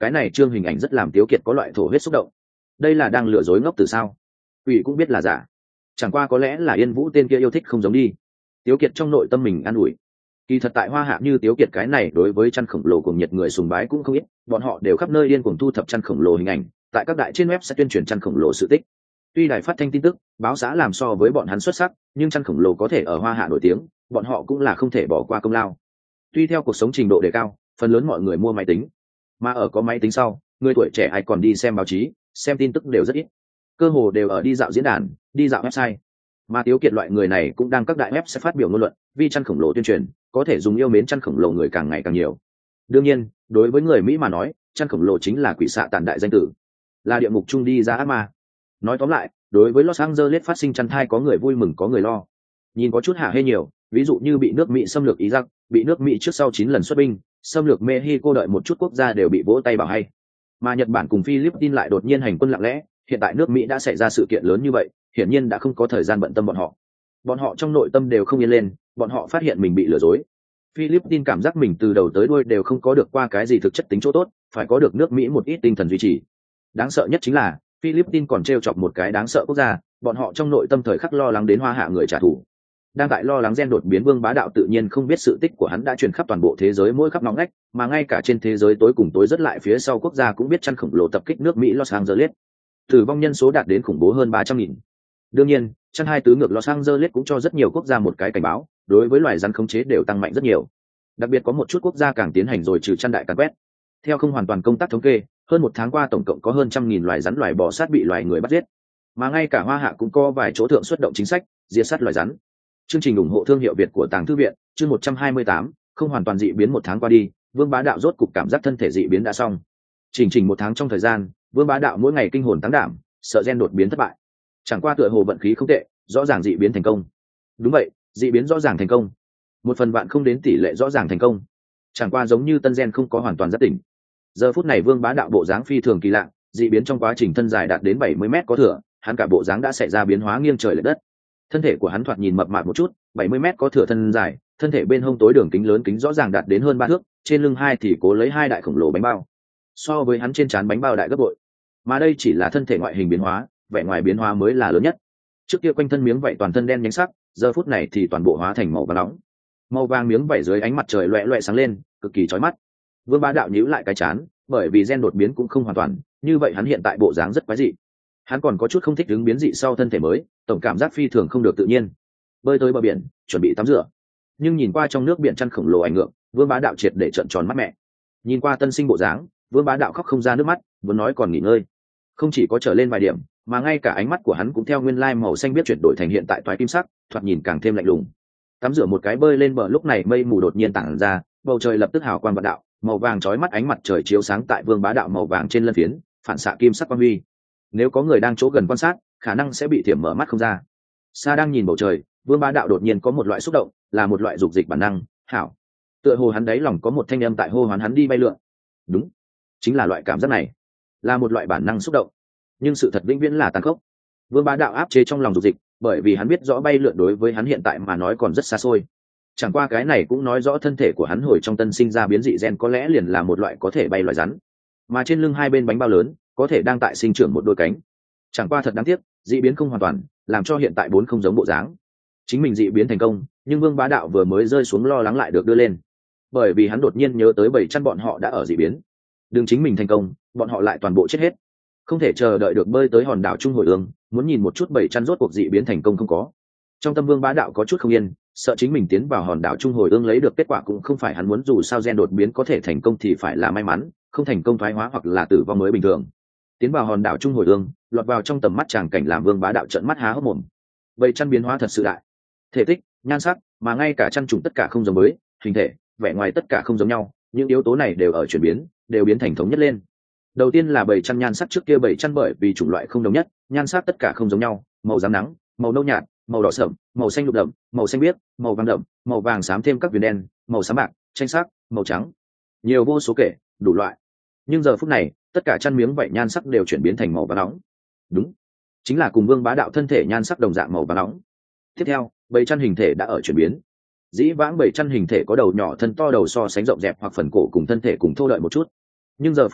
cái này trương hình ảnh rất làm Tiếu Kiệt có loại thổ huyết xúc động. Đây là đang lừa dối ngốc từ sao? Quỷ cũng biết là giả. Chẳng qua có lẽ là Yên Vũ tên kia yêu thích không giống đi. Tiếu Kiệt trong nội tâm mình an ủi. Kỳ thật tại Hoa Hạ như Tiếu Kiệt cái này đối với chăn khổng lồ cùng nhiệt người sùng bái cũng không ít, bọn họ đều khắp nơi điên cuồng thu thập chăn khổng lồ hình ảnh, tại các đại trên web sẽ tuyên truyền chăn khổng lồ sự tích. Tuy đài phát thanh tin tức, báo xã làm so với bọn hắn xuất sắc, nhưng chăn khổng lồ có thể ở Hoa Hạ nổi tiếng, bọn họ cũng là không thể bỏ qua công lao. Tuy theo cuộc sống trình độ đề cao, phần lớn mọi người mua máy tính, mà ở có máy tính sau, người tuổi trẻ ai còn đi xem báo chí, xem tin tức đều rất ít, cơ hồ đều ở đi dạo diễn đàn, đi dạo website. Mà Tiếu Kiệt loại người này cũng đang các đại web sẽ phát biểu ngôn luận, vì chăn khổng lồ tuyên truyền, có thể dùng yêu mến chăn khổng lồ người càng ngày càng nhiều. Đương nhiên, đối với người Mỹ mà nói, chăn khổng lồ chính là quỷ xạ tàn đại danh tử, là địa ngục chung đi ra ác ma. Nói tóm lại, đối với Los Angeles phát sinh chăn thai có người vui mừng có người lo. Nhìn có chút hạ hê nhiều, ví dụ như bị nước Mỹ xâm lược Iraq, bị nước Mỹ trước sau chín lần xuất binh, xâm lược Mexico, đợi một chút quốc gia đều bị vỗ tay bảo hay. Mà Nhật Bản cùng Philippines lại đột nhiên hành quân lặng lẽ, hiện tại nước Mỹ đã xảy ra sự kiện lớn như vậy, hiển nhiên đã không có thời gian bận tâm bọn họ. Bọn họ trong nội tâm đều không yên lên, bọn họ phát hiện mình bị lừa dối. Philippines cảm giác mình từ đầu tới đuôi đều không có được qua cái gì thực chất tính chỗ tốt, phải có được nước Mỹ một ít tinh thần duy trì. Đáng sợ nhất chính là Philippines còn trêu chọc một cái đáng sợ quốc gia, bọn họ trong nội tâm thời khắc lo lắng đến Hoa Hạ người trả thù. Đang tại lo lắng gen đột biến Vương Bá Đạo tự nhiên không biết sự tích của hắn đã truyền khắp toàn bộ thế giới mỗi khắp ngóc ngách, mà ngay cả trên thế giới tối cùng tối rất lại phía sau quốc gia cũng biết chăn khổng lồ tập kích nước Mỹ Los Angeles. Tử vong nhân số đạt đến khủng bố hơn ba trăm nghìn. Đương nhiên, chăn hai tứ ngược Los Angeles cũng cho rất nhiều quốc gia một cái cảnh báo, đối với loài rắn khống chế đều tăng mạnh rất nhiều. Đặc biệt có một chút quốc gia càng tiến hành rồi trừ chăn đại càn quét. Theo không hoàn toàn công tác thống kê, hơn một tháng qua tổng cộng có hơn trăm nghìn loài rắn loài bò sát bị loài người bắt giết. Mà ngay cả Hoa Hạ cũng có vài chỗ thượng xuất động chính sách diệt sát loài rắn. Chương trình ủng hộ thương hiệu Việt của Tàng Thư viện, chương một trăm hai mươi tám, không hoàn toàn dị biến một tháng qua đi, Vương Bá Đạo rốt cục cảm giác thân thể dị biến đã xong. Chỉnh trình một tháng trong thời gian, Vương Bá Đạo mỗi ngày kinh hồn táng đảm, sợ gen đột biến thất bại. Chẳng qua tựa hồ vận khí không tệ, rõ ràng dị biến thành công. Đúng vậy, dị biến rõ ràng thành công. Một phần vạn không đến tỷ lệ rõ ràng thành công. Chẳng qua giống như tân gen không có hoàn toàn giác tỉnh. Giờ phút này Vương Bá Đạo bộ dáng phi thường kỳ lạ, dị biến trong quá trình thân dài đạt đến bảy mươi mét có thừa, hắn cả bộ dáng đã xảy ra biến hóa nghiêng trời lệch đất. Thân thể của hắn thoạt nhìn mập mạp một chút, bảy mươi mét có thừa thân dài, thân thể bên hông tối đường kính lớn kính rõ ràng đạt đến hơn ba thước, trên lưng hai thì cố lấy hai đại khổng lồ bánh bao. So với hắn trên trán bánh bao đại gấp bội. Mà đây chỉ là thân thể ngoại hình biến hóa, vẻ ngoài biến hóa mới là lớn nhất. Trước kia quanh thân miếng vảy toàn thân đen nhánh sắc, giờ phút này thì toàn bộ hóa thành màu vàng nóng. Màu vàng miếng vảy dưới ánh mặt trời loẹt loẹt sáng lên, cực kỳ chói mắt. Vương Bá Đạo nhíu lại cái trán, bởi vì gen đột biến cũng không hoàn toàn, như vậy hắn hiện tại bộ dáng rất quái dị. Hắn còn có chút không thích ứng biến dị sau thân thể mới, tổng cảm giác phi thường không được tự nhiên. Bơi tới bờ biển, chuẩn bị tắm rửa, nhưng nhìn qua trong nước biển chăn khổng lồ ảnh ngược, Vương Bá Đạo triệt để trợn tròn mắt mẹ. Nhìn qua tân sinh bộ dáng, Vương Bá Đạo khóc không ra nước mắt, muốn nói còn nghỉ ngơi. Không chỉ có trở lên vài điểm, mà ngay cả ánh mắt của hắn cũng theo nguyên lai màu xanh biết chuyển đổi thành hiện tại toái kim sắc, thoạt nhìn càng thêm lạnh lùng. Tắm rửa một cái bơi lên bờ, lúc này mây mù đột nhiên tản ra, bầu trời lập tức hào quang vạn đạo, màu vàng chói mắt, ánh mặt trời chiếu sáng tại Vương Bá Đạo màu vàng trên lân phiến, phản xạ kim sắc quang huy. Nếu có người đang chỗ gần quan sát, khả năng sẽ bị thiểm mở mắt không ra. Sa đang nhìn bầu trời, Vương Bá Đạo đột nhiên có một loại xúc động, là một loại dục dịch bản năng, hảo. Tựa hồ hắn đáy lòng có một thanh âm tại hô hoán hắn đi bay lượn. Đúng, chính là loại cảm giác này, là một loại bản năng xúc động. Nhưng sự thật vĩnh viễn là tàn khốc. Vương Bá Đạo áp chế trong lòng dục dịch, bởi vì hắn biết rõ bay lượn đối với hắn hiện tại mà nói còn rất xa xôi. Chẳng qua cái này cũng nói rõ thân thể của hắn hồi trong tân sinh ra biến dị gen có lẽ liền là một loại có thể bay loài rắn, mà trên lưng hai bên bánh bao lớn có thể đang tại sinh trưởng một đôi cánh. Chẳng qua thật đáng tiếc, dị biến không hoàn toàn, làm cho hiện tại bốn không giống bộ dáng. Chính mình dị biến thành công, nhưng Vương Bá Đạo vừa mới rơi xuống lo lắng lại được đưa lên, bởi vì hắn đột nhiên nhớ tới bảy chăn bọn họ đã ở dị biến. Đừng chính mình thành công, bọn họ lại toàn bộ chết hết. Không thể chờ đợi được bơi tới hòn đảo Trung Hồi Ương, muốn nhìn một chút bảy chăn rốt cuộc dị biến thành công không có. Trong tâm Vương Bá Đạo có chút không yên, sợ chính mình tiến vào hòn đảo Trung Hồi Ương lấy được kết quả cũng không phải hắn muốn, dù sao gen đột biến có thể thành công thì phải là may mắn, không thành công thoái hóa hoặc là tử vong mới bình thường. Tiến vào hòn đảo Trung Hồi Ương, lọt vào trong tầm mắt chàng cảnh làm Vương Bá Đạo trợn mắt há hốc mồm. Bảy chăn biến hóa thật sự đại, thể tích, nhan sắc, mà ngay cả chăn trùng tất cả không giống mới, hình thể, vẻ ngoài tất cả không giống nhau, những yếu tố này đều ở chuyển biến, đều biến thành thống nhất lên. Đầu tiên là bảy chăn nhan sắc, trước kia bảy chăn bởi vì chủng loại không đồng nhất, nhan sắc tất cả không giống nhau, màu rám nắng, màu nâu nhạt, màu đỏ sẫm, màu xanh lục đậm, màu xanh biếc, màu vàng đậm, màu vàng xám thêm các viền đen, màu xám bạc, tranh sắc, màu trắng, nhiều vô số kể, đủ loại. Nhưng giờ phút này, tất cả chăn miếng vậy nhan sắc đều chuyển biến thành màu vàng nóng. Đúng, chính là cùng Vương Bá Đạo thân thể nhan sắc đồng dạng màu vàng nóng. Tiếp theo, bảy chăn hình thể đã ở chuyển biến. Dĩ vãng bảy chăn hình thể có đầu nhỏ, thân to, đầu so sánh rộng dẹp hoặc phần cổ cùng thân thể cùng thô đợi một chút. Nhưng giờ phút này,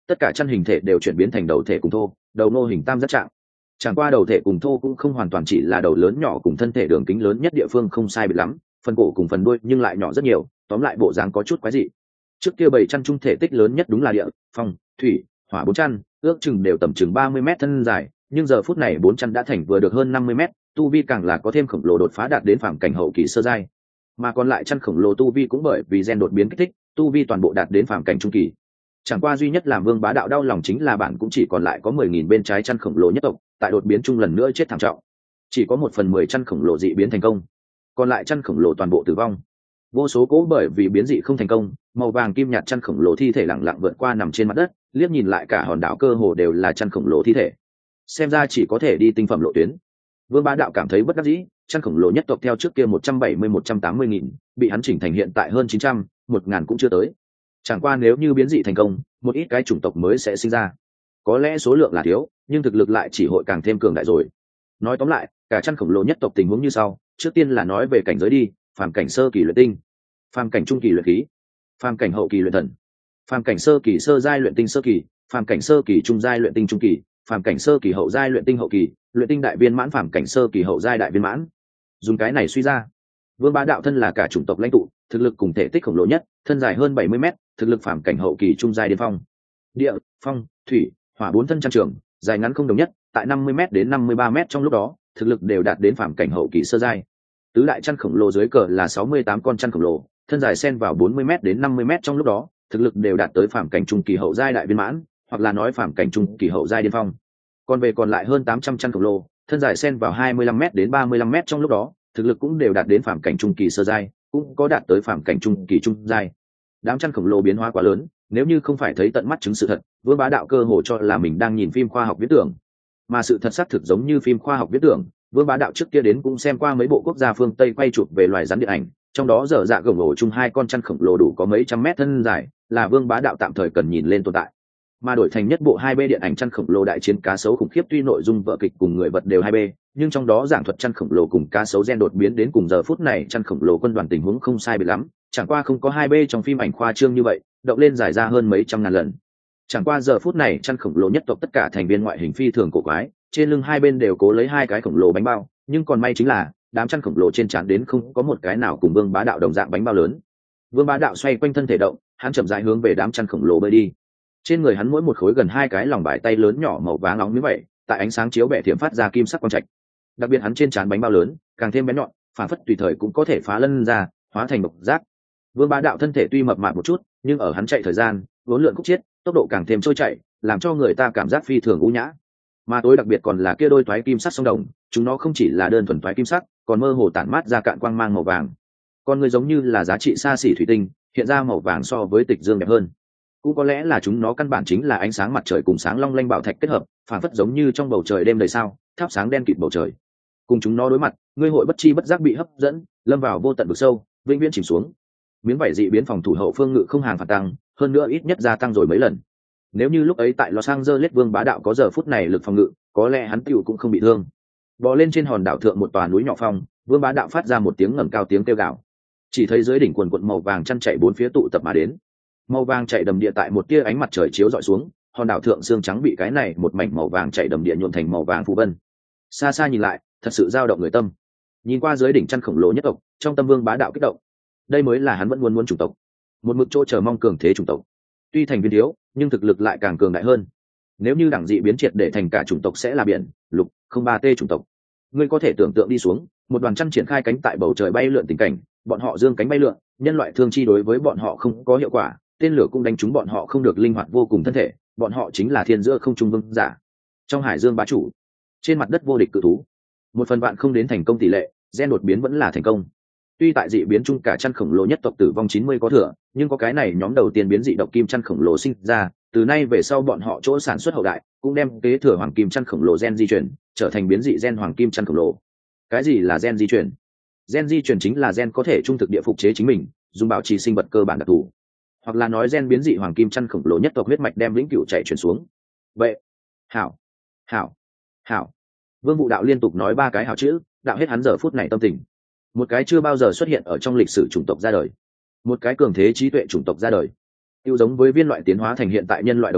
tất cả chăn hình thể đều chuyển biến thành đầu thể cùng thô, đầu nô hình tam giác trạng. Chẳng qua đầu thể cùng thô cũng không hoàn toàn chỉ là đầu lớn nhỏ cùng thân thể đường kính lớn nhất địa phương không sai biệt lắm, phần cổ cùng phần đuôi nhưng lại nhỏ rất nhiều, tóm lại bộ dáng có chút quái dị. Trước kia bảy chăn chung thể tích lớn nhất đúng là địa, phong, thủy, hỏa bốn chăn, ước chừng đều tầm chừng ba mươi mét thân dài, nhưng giờ phút này bốn chăn đã thành vừa được hơn năm mươi mét, tu vi càng là có thêm khổng lồ đột phá đạt đến phàm cảnh hậu kỳ sơ giai. Mà còn lại chăn khổng lồ tu vi cũng bởi vì gen đột biến kích thích, tu vi toàn bộ đạt đến phàm cảnh trung kỳ. Chẳng qua duy nhất làm Vương Bá Đạo đau lòng chính là bản cũng chỉ còn lại có mười nghìn bên trái chăn khổng lồ nhất tộc, tại đột biến chung lần nữa chết thảm trọng. Chỉ có một phần mười chăn khổng lồ dị biến thành công, còn lại chăn khổng lồ toàn bộ tử vong. Vô số cố bởi vì biến dị không thành công, màu vàng kim nhạt chăn khổng lồ thi thể lặng lặng vượt qua nằm trên mặt đất, liếc nhìn lại cả hòn đảo cơ hồ đều là chăn khổng lồ thi thể. Xem ra chỉ có thể đi tinh phẩm lộ tuyến. Vương Bá Đạo cảm thấy bất đắc dĩ, chăn khổng lồ nhất tộc theo trước kia một trăm bảy mươi một trăm tám mươi nghìn, bị hắn chỉnh thành hiện tại hơn chín trăm, một ngàn cũng chưa tới. Chẳng qua nếu như biến dị thành công, một ít cái chủng tộc mới sẽ sinh ra. Có lẽ số lượng là thiếu, nhưng thực lực lại chỉ hội càng thêm cường đại rồi. Nói tóm lại, cả chăn khổng lồ nhất tộc tình huống như sau, trước tiên là nói về cảnh giới đi, phàm cảnh sơ kỳ luyện tinh, phàm cảnh trung kỳ luyện khí, phàm cảnh hậu kỳ luyện thần, phàm cảnh sơ kỳ sơ giai luyện tinh sơ kỳ, phàm cảnh sơ kỳ trung giai luyện tinh trung kỳ, phàm cảnh sơ kỳ hậu giai luyện tinh hậu kỳ, luyện tinh đại viên mãn phàm cảnh sơ kỳ hậu giai đại viên mãn. Dùng cái này suy ra, Vương Bá Đạo thân là cả chủng tộc lãnh tụ, thực lực cùng thể tích khổng lồ nhất, thân dài hơn bảy mươi mét, thực lực phàm cảnh hậu kỳ trung giai điên phong. Địa, phong, thủy, hỏa bốn thân chăn trường, dài ngắn không đồng nhất, tại năm mươi mét đến năm mươi ba mét trong lúc đó, thực lực đều đạt đến phàm cảnh hậu kỳ sơ giai. Tứ đại chăn khổng lồ dưới cờ là sáu mươi tám con chăn khổng lồ, thân dài xen vào bốn mươi mét đến năm mươi mét trong lúc đó, thực lực đều đạt tới phàm cảnh trung kỳ hậu giai đại viên mãn, hoặc là nói phàm cảnh trung kỳ hậu giai điên phong. Còn về còn lại hơn tám trăm chăn khổng lồ, thân dài xen vào hai mươi lăm mét đến ba mươi lăm mét trong lúc đó, thực lực cũng đều đạt đến phàm cảnh trung kỳ sơ giai, cũng có đạt tới phàm cảnh trung kỳ trung giai. Đám chăn khổng lồ biến hóa quá lớn, nếu như không phải thấy tận mắt chứng sự thật, Vương Bá Đạo cơ hồ cho là mình đang nhìn phim khoa học viễn tưởng. Mà sự thật xác thực giống như phim khoa học viễn tưởng, Vương Bá Đạo trước kia đến cũng xem qua mấy bộ quốc gia phương Tây quay chụp về loài rắn điện ảnh, trong đó dở dạ gồng ổ chung hai con chăn khổng lồ đủ có mấy trăm mét thân dài, là Vương Bá Đạo tạm thời cần nhìn lên tồn tại. Mà đổi thành nhất bộ hai B điện ảnh chăn khổng lồ đại chiến cá sấu khủng khiếp, tuy nội dung vở kịch cùng người vật đều hai B, nhưng trong đó giảng thuật chăn khổng lồ cùng cá sấu gen đột biến đến cùng giờ phút này chăn khổng lồ quân đoàn tình huống không sai biệt lắm, chẳng qua không có hai B trong phim ảnh khoa trương như vậy, động lên giải ra hơn mấy trăm ngàn lần. Chẳng qua giờ phút này chăn khổng lồ nhất tộc tất cả thành viên ngoại hình phi thường cổ quái, trên lưng hai bên đều cố lấy hai cái khổng lồ bánh bao, nhưng còn may chính là đám chăn khổng lồ trên trán đến không có một cái nào cùng Vương Bá Đạo đồng dạng bánh bao lớn. Vương Bá Đạo xoay quanh thân thể động, hắn chậm rãi hướng về đám chăn khổng lồ bơi đi. Trên người hắn mỗi một khối gần hai cái lòng bài tay lớn nhỏ màu vàng nóng như vậy, tại ánh sáng chiếu bẻ thiểm phát ra kim sắc quang trạch. Đặc biệt hắn trên trán bánh bao lớn, càng thêm bén nhọn, phản phất tùy thời cũng có thể phá lân ra, hóa thành độc giác. Vương Bá Đạo thân thể tuy mập mạp một chút, nhưng ở hắn chạy thời gian, vốn lượn khúc chiết, tốc độ càng thêm trôi chạy, làm cho người ta cảm giác phi thường u nhã. Mà tối đặc biệt còn là kia đôi toái kim sắc song đồng, chúng nó không chỉ là đơn thuần toái kim sắc, còn mơ hồ tản mát ra cạn quang mang màu vàng. Con người giống như là giá trị xa xỉ thủy tinh, hiện ra màu vàng so với tịch dương đẹp hơn. Cũng có lẽ là chúng nó căn bản chính là ánh sáng mặt trời cùng sáng long lanh bảo thạch kết hợp, phản phất giống như trong bầu trời đêm đầy sao, thắp sáng đen kịt bầu trời. Cùng chúng nó đối mặt, ngươi hội bất chi bất giác bị hấp dẫn, lâm vào vô tận vực sâu, vĩnh viễn chìm xuống. Miếng vảy dị biến phòng thủ hậu phương ngự không hàng phản tăng, hơn nữa ít nhất gia tăng rồi mấy lần. Nếu như lúc ấy tại Los Angeles Vương Bá Đạo có giờ phút này lực phòng ngự, có lẽ hắn tiểu cũng không bị thương. Bò lên trên hòn đảo thượng một tòa núi nhỏ phong, Vương Bá Đạo phát ra một tiếng ngẩng cao tiếng kêu gào. Chỉ thấy dưới đỉnh quần quần màu vàng chăn chạy bốn phía tụ tập mà đến. Màu vàng chạy đầm địa tại một tia ánh mặt trời chiếu rọi xuống, hòn đảo thượng xương trắng bị cái này một mảnh màu vàng chạy đầm địa nhuộm thành màu vàng phù vân. Xa xa nhìn lại, thật sự dao động người tâm. Nhìn qua dưới đỉnh chăn khổng lồ nhất tộc, trong tâm Vương Bá Đạo kích động. Đây mới là hắn vẫn muốn muốn chủng tộc, một mực chỗ chờ mong cường thế chủng tộc. Tuy thành viên thiếu, nhưng thực lực lại càng cường đại hơn. Nếu như đẳng dị biến triệt để thành cả chủng tộc sẽ là biển, lục, không ba t chủng tộc. Ngươi có thể tưởng tượng đi xuống, một đoàn chăn triển khai cánh tại bầu trời bay lượn tình cảnh, bọn họ dương cánh bay lượn, nhân loại thương chi đối với bọn họ không có hiệu quả, tên lửa cũng đánh trúng bọn họ không được linh hoạt vô cùng thân thể, bọn họ chính là thiên giữa không trung vương giả. Trong hải dương bá chủ, trên mặt đất vô địch cự thú. Một phần vạn không đến thành công tỷ lệ, gen đột biến vẫn là thành công. Tuy tại dị biến chung cả chăn khổng lồ nhất tộc tử vong chín mươi có thừa, nhưng có cái này nhóm đầu tiên biến dị độc kim chăn khổng lồ sinh ra, từ nay về sau bọn họ chỗ sản xuất hậu đại cũng đem kế thừa hoàng kim chăn khổng lồ gen di chuyển, trở thành biến dị gen hoàng kim chăn khổng lồ. Cái gì là gen di chuyển? Gen di chuyển chính là gen có thể trung thực địa phục chế chính mình, dùng bảo trì sinh vật cơ bản đặc thù. Hoặc là nói gen biến dị hoàng kim chăn khổng lồ nhất tộc huyết mạch đem vĩnh cửu chạy chuyển xuống. Vậy, hảo, hảo, hảo. Vương Vũ Đạo liên tục nói ba cái hảo chữ, đạo hết hắn giờ phút này tâm tình. Một cái chưa bao giờ xuất hiện ở trong lịch sử chủng tộc ra đời, một cái cường thế trí tuệ chủng tộc ra đời. Tiêu giống với viên loại tiến hóa thành hiện tại nhân loại đồng dạng,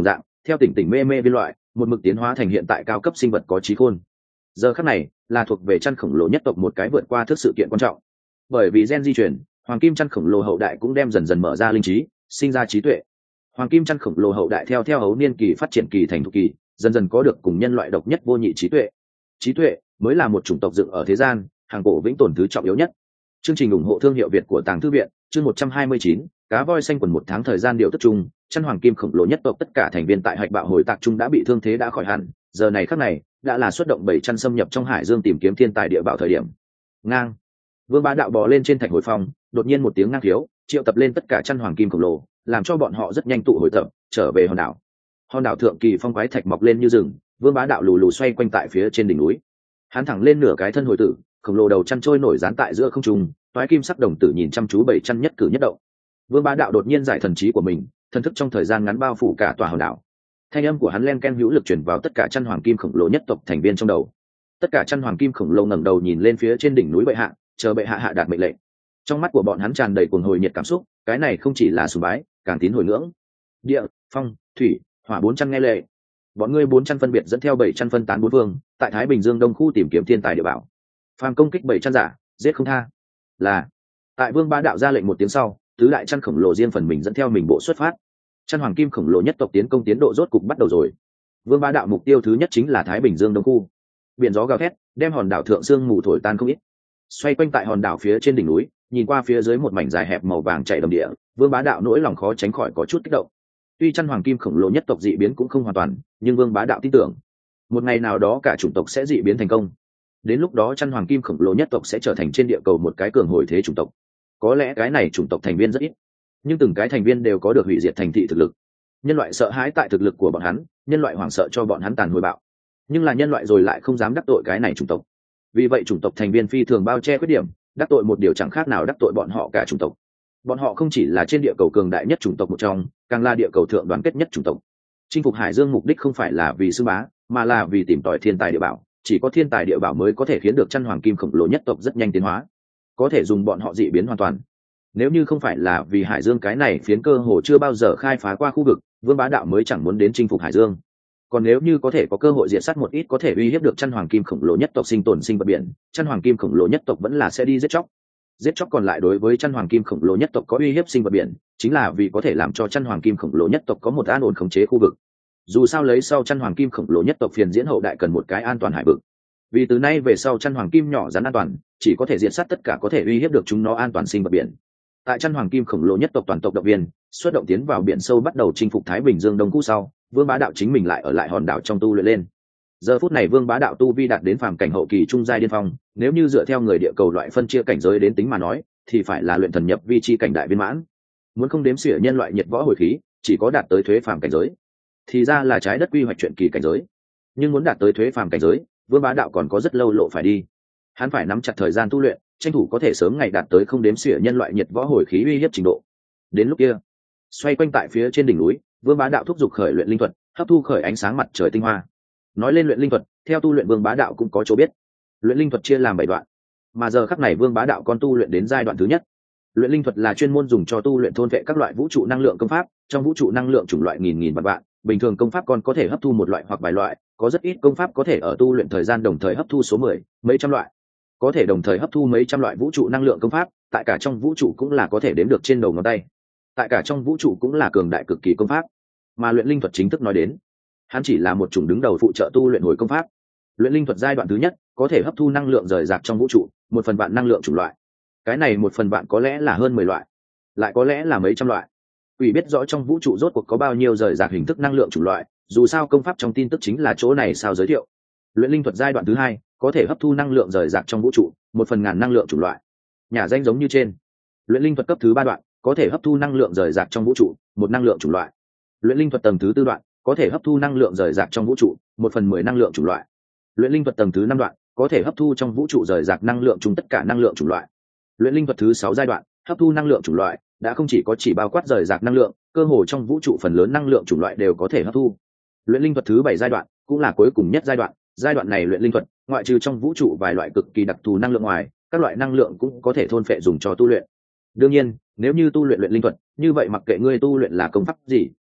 theo tỉnh tỉnh mê mê viên loại một mực tiến hóa thành hiện tại cao cấp sinh vật có trí khôn. Giờ khắc này là thuộc về chăn khổng lồ nhất tộc một cái vượt qua thức sự kiện quan trọng, bởi vì gen di chuyển, hoàng kim chăn khổng lồ hậu đại cũng đem dần dần mở ra linh trí, sinh ra trí tuệ. Hoàng kim chăn khổng lồ hậu đại theo theo hấu niên kỳ phát triển kỳ thành thục kỳ, dần dần có được cùng nhân loại độc nhất vô nhị trí tuệ. Trí tuệ mới là một chủng tộc dựng ở thế gian, hàng cổ vĩnh tồn thứ trọng yếu nhất. Chương trình ủng hộ thương hiệu Việt của Tàng Thư viện, chương một trăm hai mươi chín, cá voi xanh quần một tháng thời gian điều tức chung, chăn hoàng kim khổng lồ nhất tộc tất cả thành viên tại hạch bạo hồi tạc chung đã bị thương thế đã khỏi hẳn, giờ này khắc này đã là xuất động bảy chăn xâm nhập trong hải dương tìm kiếm thiên tài địa bảo thời điểm. Ngang. Vương Bá Đạo bò lên trên thạch hồi phong, đột nhiên một tiếng ngang thiếu, triệu tập lên tất cả chăn hoàng kim khổng lồ, làm cho bọn họ rất nhanh tụ hồi tập, trở về hòn đảo. Hòn đảo thượng kỳ phong quái thạch mọc lên như rừng, Vương Bá Đạo lù lù xoay quanh tại phía trên đỉnh núi. Hắn thẳng lên nửa cái thân hồi tử, khổng lồ đầu chăn trôi nổi dán tại giữa không trung, toái kim sắc đồng tử nhìn chăm chú bảy chăn nhất cử nhất động. Vương Bá Đạo đột nhiên giải thần trí của mình, thần thức trong thời gian ngắn bao phủ cả tòa hòn đảo. Thanh âm của hắn len ken hữu lực truyền vào tất cả chăn hoàng kim khổng lồ nhất tộc thành viên trong đầu. Tất cả chăn hoàng kim khổng lồ ngẩng đầu nhìn lên phía trên đỉnh núi bệ hạ, chờ bệ hạ hạ đạt mệnh lệnh. Trong mắt của bọn hắn tràn đầy cuồng hồi nhiệt cảm xúc, cái này không chỉ là sùng bái, càng tín hồi ngưỡng. Địa, phong, thủy, hỏa bốn chăn nghe lệ. Bọn ngươi bốn chăn phân biệt dẫn theo bảy chăn phân tán bốn phương, tại Thái Bình Dương Đông khu tìm kiếm thiên tài địa bảo. Phàm công kích bảy chăn giả, giết không tha. Là. Tại Vương Bá Đạo ra lệnh một tiếng sau, tứ đại chăn khổng lồ riêng phần mình dẫn theo mình bộ xuất phát. Chăn hoàng kim khổng lồ nhất tộc tiến công tiến độ rốt cục bắt đầu rồi. Vương Bá Đạo mục tiêu thứ nhất chính là Thái Bình Dương Đông khu. Biển gió gào thét, đem hòn đảo thượng sương mù thổi tan không ít. Xoay quanh tại hòn đảo phía trên đỉnh núi, nhìn qua phía dưới một mảnh dài hẹp màu vàng chảy đầm địa, Vương Bá Đạo nỗi lòng khó tránh khỏi có chút kích động. Tuy chăn hoàng kim khổng lồ nhất tộc dị biến cũng không hoàn toàn, nhưng Vương Bá Đạo tin tưởng, một ngày nào đó cả chủng tộc sẽ dị biến thành công. Đến lúc đó chăn hoàng kim khổng lồ nhất tộc sẽ trở thành trên địa cầu một cái cường hồi thế chủng tộc. Có lẽ cái này chủng tộc thành viên rất ít, nhưng từng cái thành viên đều có được hủy diệt thành thị thực lực. Nhân loại sợ hãi tại thực lực của bọn hắn, nhân loại hoảng sợ cho bọn hắn tàn hồi bạo, nhưng là nhân loại rồi lại không dám đắc tội cái này chủng tộc. Vì vậy chủng tộc thành viên phi thường bao che khuyết điểm, đắc tội một điều chẳng khác nào đắc tội bọn họ cả chủng tộc. Bọn họ không chỉ là trên địa cầu cường đại nhất chủng tộc một trong, càng là địa cầu thượng đoàn kết nhất chủng tộc. Chinh phục hải dương mục đích không phải là vì sư bá, mà là vì tìm tòi thiên tài địa bảo. Chỉ có thiên tài địa bảo mới có thể khiến được chăn hoàng kim khổng lồ nhất tộc rất nhanh tiến hóa, có thể dùng bọn họ dị biến hoàn toàn. Nếu như không phải là vì hải dương cái này phiến cơ hồ chưa bao giờ khai phá qua khu vực, Vương Bá Đạo mới chẳng muốn đến chinh phục hải dương. Còn nếu như có thể có cơ hội diệt sát một ít có thể uy hiếp được chăn hoàng kim khổng lồ nhất tộc sinh tồn sinh vật biển, chăn hoàng kim khổng lồ nhất tộc vẫn là sẽ đi giết chóc. Giết chóc còn lại đối với chăn hoàng kim khổng lồ nhất tộc có uy hiếp sinh vật biển, chính là vì có thể làm cho chăn hoàng kim khổng lồ nhất tộc có một an ổn khống chế khu vực. Dù sao lấy sau chăn hoàng kim khổng lồ nhất tộc phiền diễn hậu đại cần một cái an toàn hải vực. Vì từ nay về sau chăn hoàng kim nhỏ rắn an toàn, chỉ có thể diệt sát tất cả có thể uy hiếp được chúng nó an toàn sinh vật biển. Tại chăn hoàng kim khổng lồ nhất tộc toàn tộc động viên, xuất động tiến vào biển sâu bắt đầu chinh phục Thái Bình Dương Đông khu sau, Vương Bá Đạo chính mình lại ở lại hòn đảo trong tu luyện lên. Giờ phút này Vương Bá Đạo tu vi đạt đến phàm cảnh hậu kỳ trung giai điên phong, nếu như dựa theo người địa cầu loại phân chia cảnh giới đến tính mà nói, thì phải là luyện thần nhập vi chi cảnh đại viên mãn. Muốn không đếm xỉa nhân loại nhiệt võ hồi khí, chỉ có đạt tới thuế phàm cảnh giới. Thì ra là trái đất quy hoạch chuyện kỳ cảnh giới. Nhưng muốn đạt tới thuế phàm cảnh giới, Vương Bá Đạo còn có rất lâu lộ phải đi. Hắn phải nắm chặt thời gian tu luyện, tranh thủ có thể sớm ngày đạt tới không đếm xỉa nhân loại nhiệt võ hồi khí uy hiếp trình độ. Đến lúc kia, xoay quanh tại phía trên đỉnh núi, Vương Bá Đạo thúc giục khởi luyện linh thuật, hấp thu khởi ánh sáng mặt trời tinh hoa. Nói lên luyện linh thuật, theo tu luyện Vương Bá Đạo cũng có chỗ biết. Luyện linh thuật chia làm bảy đoạn, mà giờ khắc này Vương Bá Đạo còn tu luyện đến giai đoạn thứ nhất. Luyện linh thuật là chuyên môn dùng cho tu luyện thôn vệ các loại vũ trụ năng lượng công pháp, trong vũ trụ năng lượng chủng loại nghìn nghìn vạn vạn, bình thường công pháp còn có thể hấp thu một loại hoặc vài loại, có rất ít công pháp có thể ở tu luyện thời gian đồng thời hấp thu số mười, mấy trăm loại. Có thể đồng thời hấp thu mấy trăm loại vũ trụ năng lượng công pháp, tại cả trong vũ trụ cũng là có thể đếm được trên đầu ngón tay. Tại cả trong vũ trụ cũng là cường đại cực kỳ công pháp. Mà luyện linh thuật chính thức nói đến, hắn chỉ là một chủng đứng đầu phụ trợ tu luyện hồi công pháp. Luyện linh thuật giai đoạn thứ nhất, có thể hấp thu năng lượng rời rạc trong vũ trụ, một phần vạn năng lượng chủng loại. Cái này một phần vạn có lẽ là hơn mười loại, lại có lẽ là mấy trăm loại. Quỷ biết rõ trong vũ trụ rốt cuộc có bao nhiêu rời rạc hình thức năng lượng chủng loại, dù sao công pháp trong tin tức chính là chỗ này sao giới thiệu. Luyện linh thuật giai đoạn thứ hai, có thể hấp thu năng lượng rời rạc trong vũ trụ, một phần ngàn năng lượng chủng loại. Nhà danh giống như trên. Luyện linh thuật cấp thứ ba đoạn, có thể hấp thu năng lượng rời rạc trong vũ trụ, một năng lượng chủng loại. Luyện linh thuật tầng thứ tư đoạn, có thể hấp thu năng lượng rời rạc trong vũ trụ, một phần mười năng lượng chủng loại. Luyện linh thuật tầng thứ năm đoạn, có thể hấp thu trong vũ trụ rời rạc năng lượng chung tất cả năng lượng chủng loại. Luyện linh thuật thứ sáu giai đoạn, hấp thu năng lượng chủng loại, đã không chỉ có chỉ bao quát rời rạc năng lượng, cơ hồ trong vũ trụ phần lớn năng lượng chủng loại đều có thể hấp thu. Luyện linh thuật thứ bảy giai đoạn, cũng là cuối cùng nhất giai đoạn, giai đoạn này luyện linh thuật, ngoại trừ trong vũ trụ vài loại cực kỳ đặc thù năng lượng ngoài, các loại năng lượng cũng có thể thôn phệ dùng cho tu luyện. Đương nhiên, nếu như tu luyện luyện linh thuật, như vậy mặc kệ ngươi tu luyện là công pháp gì,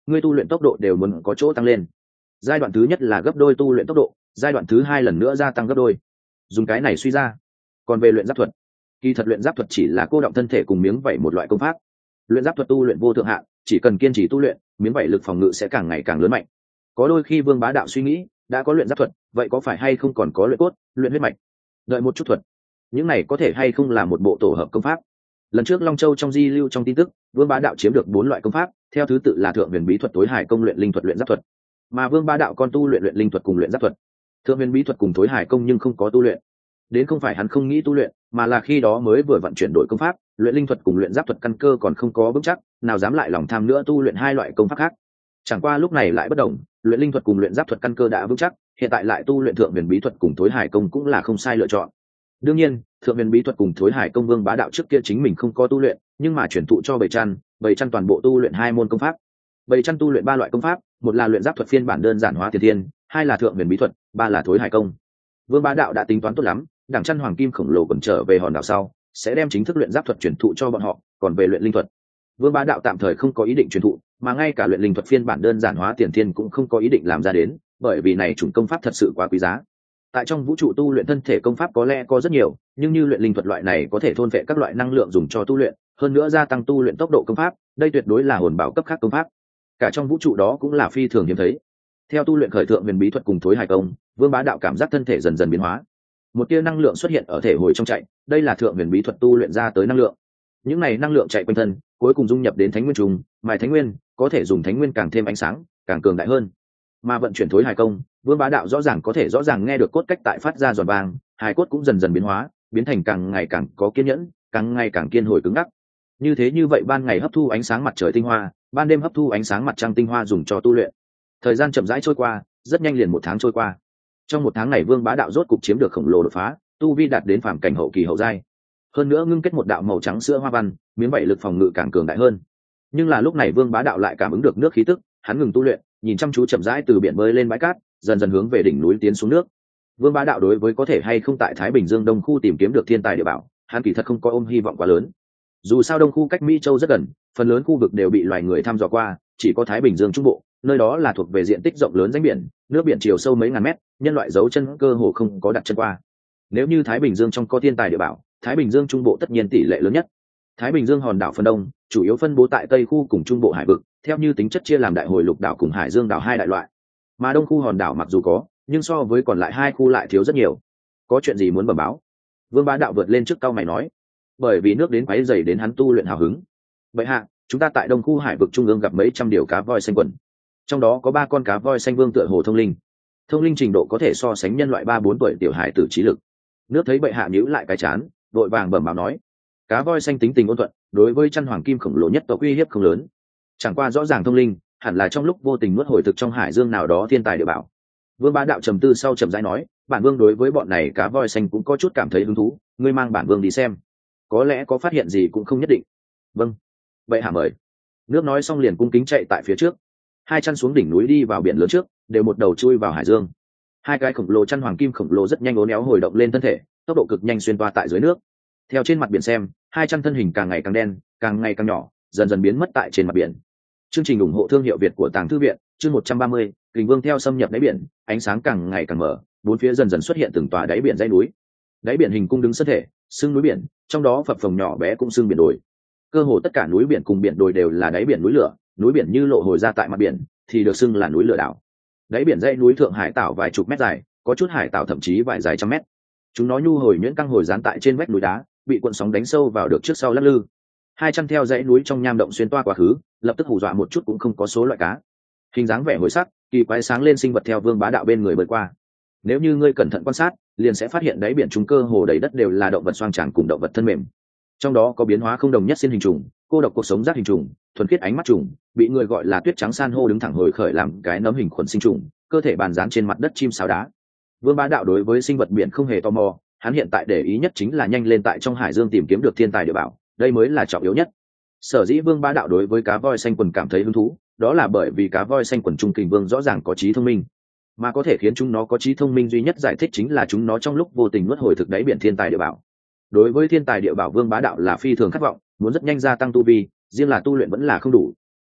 ngươi tu luyện tốc độ đều muốn có chỗ tăng lên. Giai đoạn thứ nhất là gấp đôi tu luyện tốc độ, giai đoạn thứ hai lần nữa gia tăng gấp đôi. Dùng cái này suy ra. Còn về luyện giáp thuật, kỳ thật luyện giáp thuật chỉ là cô động thân thể cùng miếng vảy một loại công pháp. Luyện giáp thuật tu luyện vô thượng hạn, chỉ cần kiên trì tu luyện, miếng vảy lực phòng ngự sẽ càng ngày càng lớn mạnh. Có đôi khi Vương Bá Đạo suy nghĩ, đã có luyện giáp thuật, vậy có phải hay không còn có luyện cốt, luyện huyết mạch? Đợi một chút thuật, những này có thể hay không là một bộ tổ hợp công pháp? Lần trước Long Châu trong di lưu trong tin tức, Vương Bá Đạo chiếm được bốn loại công pháp, theo thứ tự là thượng huyền bí thuật, tối hải công, luyện linh thuật, luyện giáp thuật. Mà Vương Bá Đạo con tu luyện luyện linh thuật cùng luyện giáp thuật. Thượng huyền bí thuật cùng tối hải công nhưng không có tu luyện. Đến không phải hắn không nghĩ tu luyện, mà là khi đó mới vừa vận chuyển đổi công pháp, luyện linh thuật cùng luyện giáp thuật căn cơ còn không có vững chắc, nào dám lại lòng tham nữa tu luyện hai loại công pháp khác. Chẳng qua lúc này lại bất động, luyện linh thuật cùng luyện giáp thuật căn cơ đã vững chắc, hiện tại lại tu luyện thượng huyền bí thuật cùng tối hải công cũng là không sai lựa chọn. Đương nhiên, thượng huyền bí thuật cùng tối hải công Vương Bá Đạo trước kia chính mình không có tu luyện, nhưng mà chuyển thụ cho Bầy Chăn, Bầy Chăn toàn bộ tu luyện hai môn công pháp. Bầy Chăn tu luyện ba loại công pháp, một là luyện giáp thuật phiên bản đơn giản hóa tiền thiên, hai là thượng huyền bí thuật, ba là tối hải công. Vương Bá Đạo đã tính toán tốt lắm, đằng Chăn hoàng kim khổng lồ còn trở về hòn đảo sau, sẽ đem chính thức luyện giáp thuật truyền thụ cho bọn họ, còn về luyện linh thuật, Vương Bá Đạo tạm thời không có ý định truyền thụ, mà ngay cả luyện linh thuật phiên bản đơn giản hóa tiền thiên cũng không có ý định làm ra đến, bởi vì này chủng công pháp thật sự quá quý giá. Tại trong vũ trụ tu luyện thân thể công pháp có lẽ có rất nhiều, nhưng như luyện linh thuật loại này có thể thôn vệ các loại năng lượng dùng cho tu luyện, hơn nữa gia tăng tu luyện tốc độ công pháp, đây tuyệt đối là hồn bảo cấp khác công pháp. Cả trong vũ trụ đó cũng là phi thường hiếm thấy. Theo tu luyện khởi thượng huyền bí thuật cùng thối hải công, Vương Bá Đạo cảm giác thân thể dần dần biến hóa. Một tia năng lượng xuất hiện ở thể hồi trong chạy, đây là thượng huyền bí thuật tu luyện ra tới năng lượng. Những này năng lượng chạy quanh thân, cuối cùng dung nhập đến thánh nguyên trùng, mài thánh nguyên, có thể dùng thánh nguyên càng thêm ánh sáng, càng cường đại hơn. Mà vận chuyển thối hải công, Vương Bá Đạo rõ ràng có thể rõ ràng nghe được cốt cách tại phát ra giòn vàng, hải cốt cũng dần dần biến hóa, biến thành càng ngày càng có kiên nhẫn, càng ngày càng kiên hồi cứng ngắc. Như thế như vậy ban ngày hấp thu ánh sáng mặt trời tinh hoa, ban đêm hấp thu ánh sáng mặt trăng tinh hoa dùng cho tu luyện. Thời gian chậm rãi trôi qua, rất nhanh liền một tháng trôi qua. Trong một tháng này Vương Bá Đạo rốt cục chiếm được khổng lồ đột phá, tu vi đạt đến phàm cảnh hậu kỳ hậu giai. Hơn nữa ngưng kết một đạo màu trắng sữa hoa văn, miếng vảy lực phòng ngự càng cường đại hơn. Nhưng là lúc này Vương Bá Đạo lại cảm ứng được nước khí tức, hắn ngừng tu luyện, nhìn chăm chú chậm rãi từ biển bơi lên bãi cát, dần dần hướng về đỉnh núi tiến xuống nước. Vương Bá Đạo đối với có thể hay không tại Thái Bình Dương Đông khu tìm kiếm được thiên tài địa bảo, hắn kỳ thật không có ôm hy vọng quá lớn. Dù sao Đông khu cách Mỹ Châu rất gần, phần lớn khu vực đều bị loài người thăm dò qua, chỉ có Thái Bình Dương Trung Bộ, nơi đó là thuộc về diện tích rộng lớn rãnh biển, nước biển chiều sâu mấy ngàn mét, nhân loại dấu chân cơ hồ không có đặt chân qua. Nếu như Thái Bình Dương trong có thiên tài địa bảo, Thái Bình Dương Trung Bộ tất nhiên tỷ lệ lớn nhất. Thái Bình Dương hòn đảo phần đông, chủ yếu phân bố tại Tây khu cùng Trung Bộ hải vực, theo như tính chất chia làm Đại Hồi Lục đảo cùng Hải Dương đảo hai đại loại. Mà Đông khu hòn đảo mặc dù có, nhưng so với còn lại hai khu lại thiếu rất nhiều. Có chuyện gì muốn bẩm báo? Vương Bá Đạo vượt lên trước cao mày nói, bởi vì nước đến quấy rầy đến hắn tu luyện hào hứng. Vậy hạ, chúng ta tại Đông khu hải vực trung ương gặp mấy trăm điều cá voi xanh quần, trong đó có ba con cá voi xanh vương tựa hồ thông linh, thông linh trình độ có thể so sánh nhân loại ba bốn tuổi tiểu hải tử trí lực. Nước thấy bệ hạ nhíu lại cái chán, vội vàng bẩm báo nói, cá voi xanh tính tình ôn thuận, đối với chăn hoàng kim khổng lồ nhất tộc uy hiếp không lớn, chẳng qua rõ ràng thông linh, hẳn là trong lúc vô tình nuốt hồi thực trong hải dương nào đó thiên tài địa bảo. Vương Bá Đạo trầm tư sau trầm rãi nói, bản vương đối với bọn này cá voi xanh cũng có chút cảm thấy hứng thú, ngươi mang bản vương đi xem, có lẽ có phát hiện gì cũng không nhất định. Vâng, bệ hạ mời. Nước nói xong liền cung kính chạy tại phía trước, hai chân xuống đỉnh núi đi vào biển lớn trước, đều một đầu chui vào hải dương. Hai cái khổng lồ chăn hoàng kim khổng lồ rất nhanh uốn éo hồi động lên thân thể, tốc độ cực nhanh xuyên toa tại dưới nước. Theo trên mặt biển xem, hai chân thân hình càng ngày càng đen, càng ngày càng nhỏ, dần dần biến mất tại trên mặt biển. Chương trình ủng hộ thương hiệu Việt của Tàng Thư viện, chương một trăm ba mươi, Kình Vương theo xâm nhập đáy biển, ánh sáng càng ngày càng mở, bốn phía dần dần xuất hiện từng tòa đáy biển dãy núi. Đáy biển hình cung đứng sơn thể, xưng núi biển, trong đó phập phồng nhỏ bé cũng xưng biển đồi. Cơ hồ tất cả núi biển cùng biển đồi đều là đáy biển núi lửa, núi biển như lộ hồi ra tại mặt biển, thì được xưng là núi lửa đảo. Đáy biển dãy núi thượng hải tảo vài chục mét dài, có chút hải tảo thậm chí vài dài trăm mét. Chúng nó nhu hồi nhuyễn căng hồi dán tại trên vách núi đá, bị cuộn sóng đánh sâu vào được trước sau lắc lư. Hai chân theo dãy núi trong nham động xuyên toa quá khứ, lập tức hù dọa một chút cũng không có số loại cá. Hình dáng vẻ hồi sắc, kỳ quái sáng lên sinh vật theo Vương Bá Đạo bên người bơi qua. Nếu như ngươi cẩn thận quan sát, liền sẽ phát hiện đáy biển trung cơ hồ đầy đất đều là động vật xoang tràng cùng động vật thân mềm. Trong đó có biến hóa không đồng nhất xiên hình trùng, cô độc cuộc sống giác hình trùng, thuần khiết ánh mắt trùng, bị người gọi là tuyết trắng san hô đứng thẳng hồi khởi làm cái nấm hình khuẩn sinh trùng, cơ thể bàn dán trên mặt đất chim sáo đá. Vương Bá Đạo đối với sinh vật biển không hề tò mò, hắn hiện tại để ý nhất chính là nhanh lên tại trong hải dương tìm kiếm được thiên tài địa bảo, đây mới là trọng yếu nhất. Sở dĩ Vương Bá Đạo đối với cá voi xanh quần cảm thấy hứng thú, đó là bởi vì cá voi xanh quần trung kình vương rõ ràng có trí thông minh, mà có thể khiến chúng nó có trí thông minh duy nhất giải thích chính là chúng nó trong lúc vô tình nuốt hồi thực đáy biển thiên tài địa bảo. Đối với thiên tài địa bảo Vương Bá Đạo là phi thường khát vọng, muốn rất nhanh gia tăng tu vi, riêng là tu luyện vẫn là không đủ.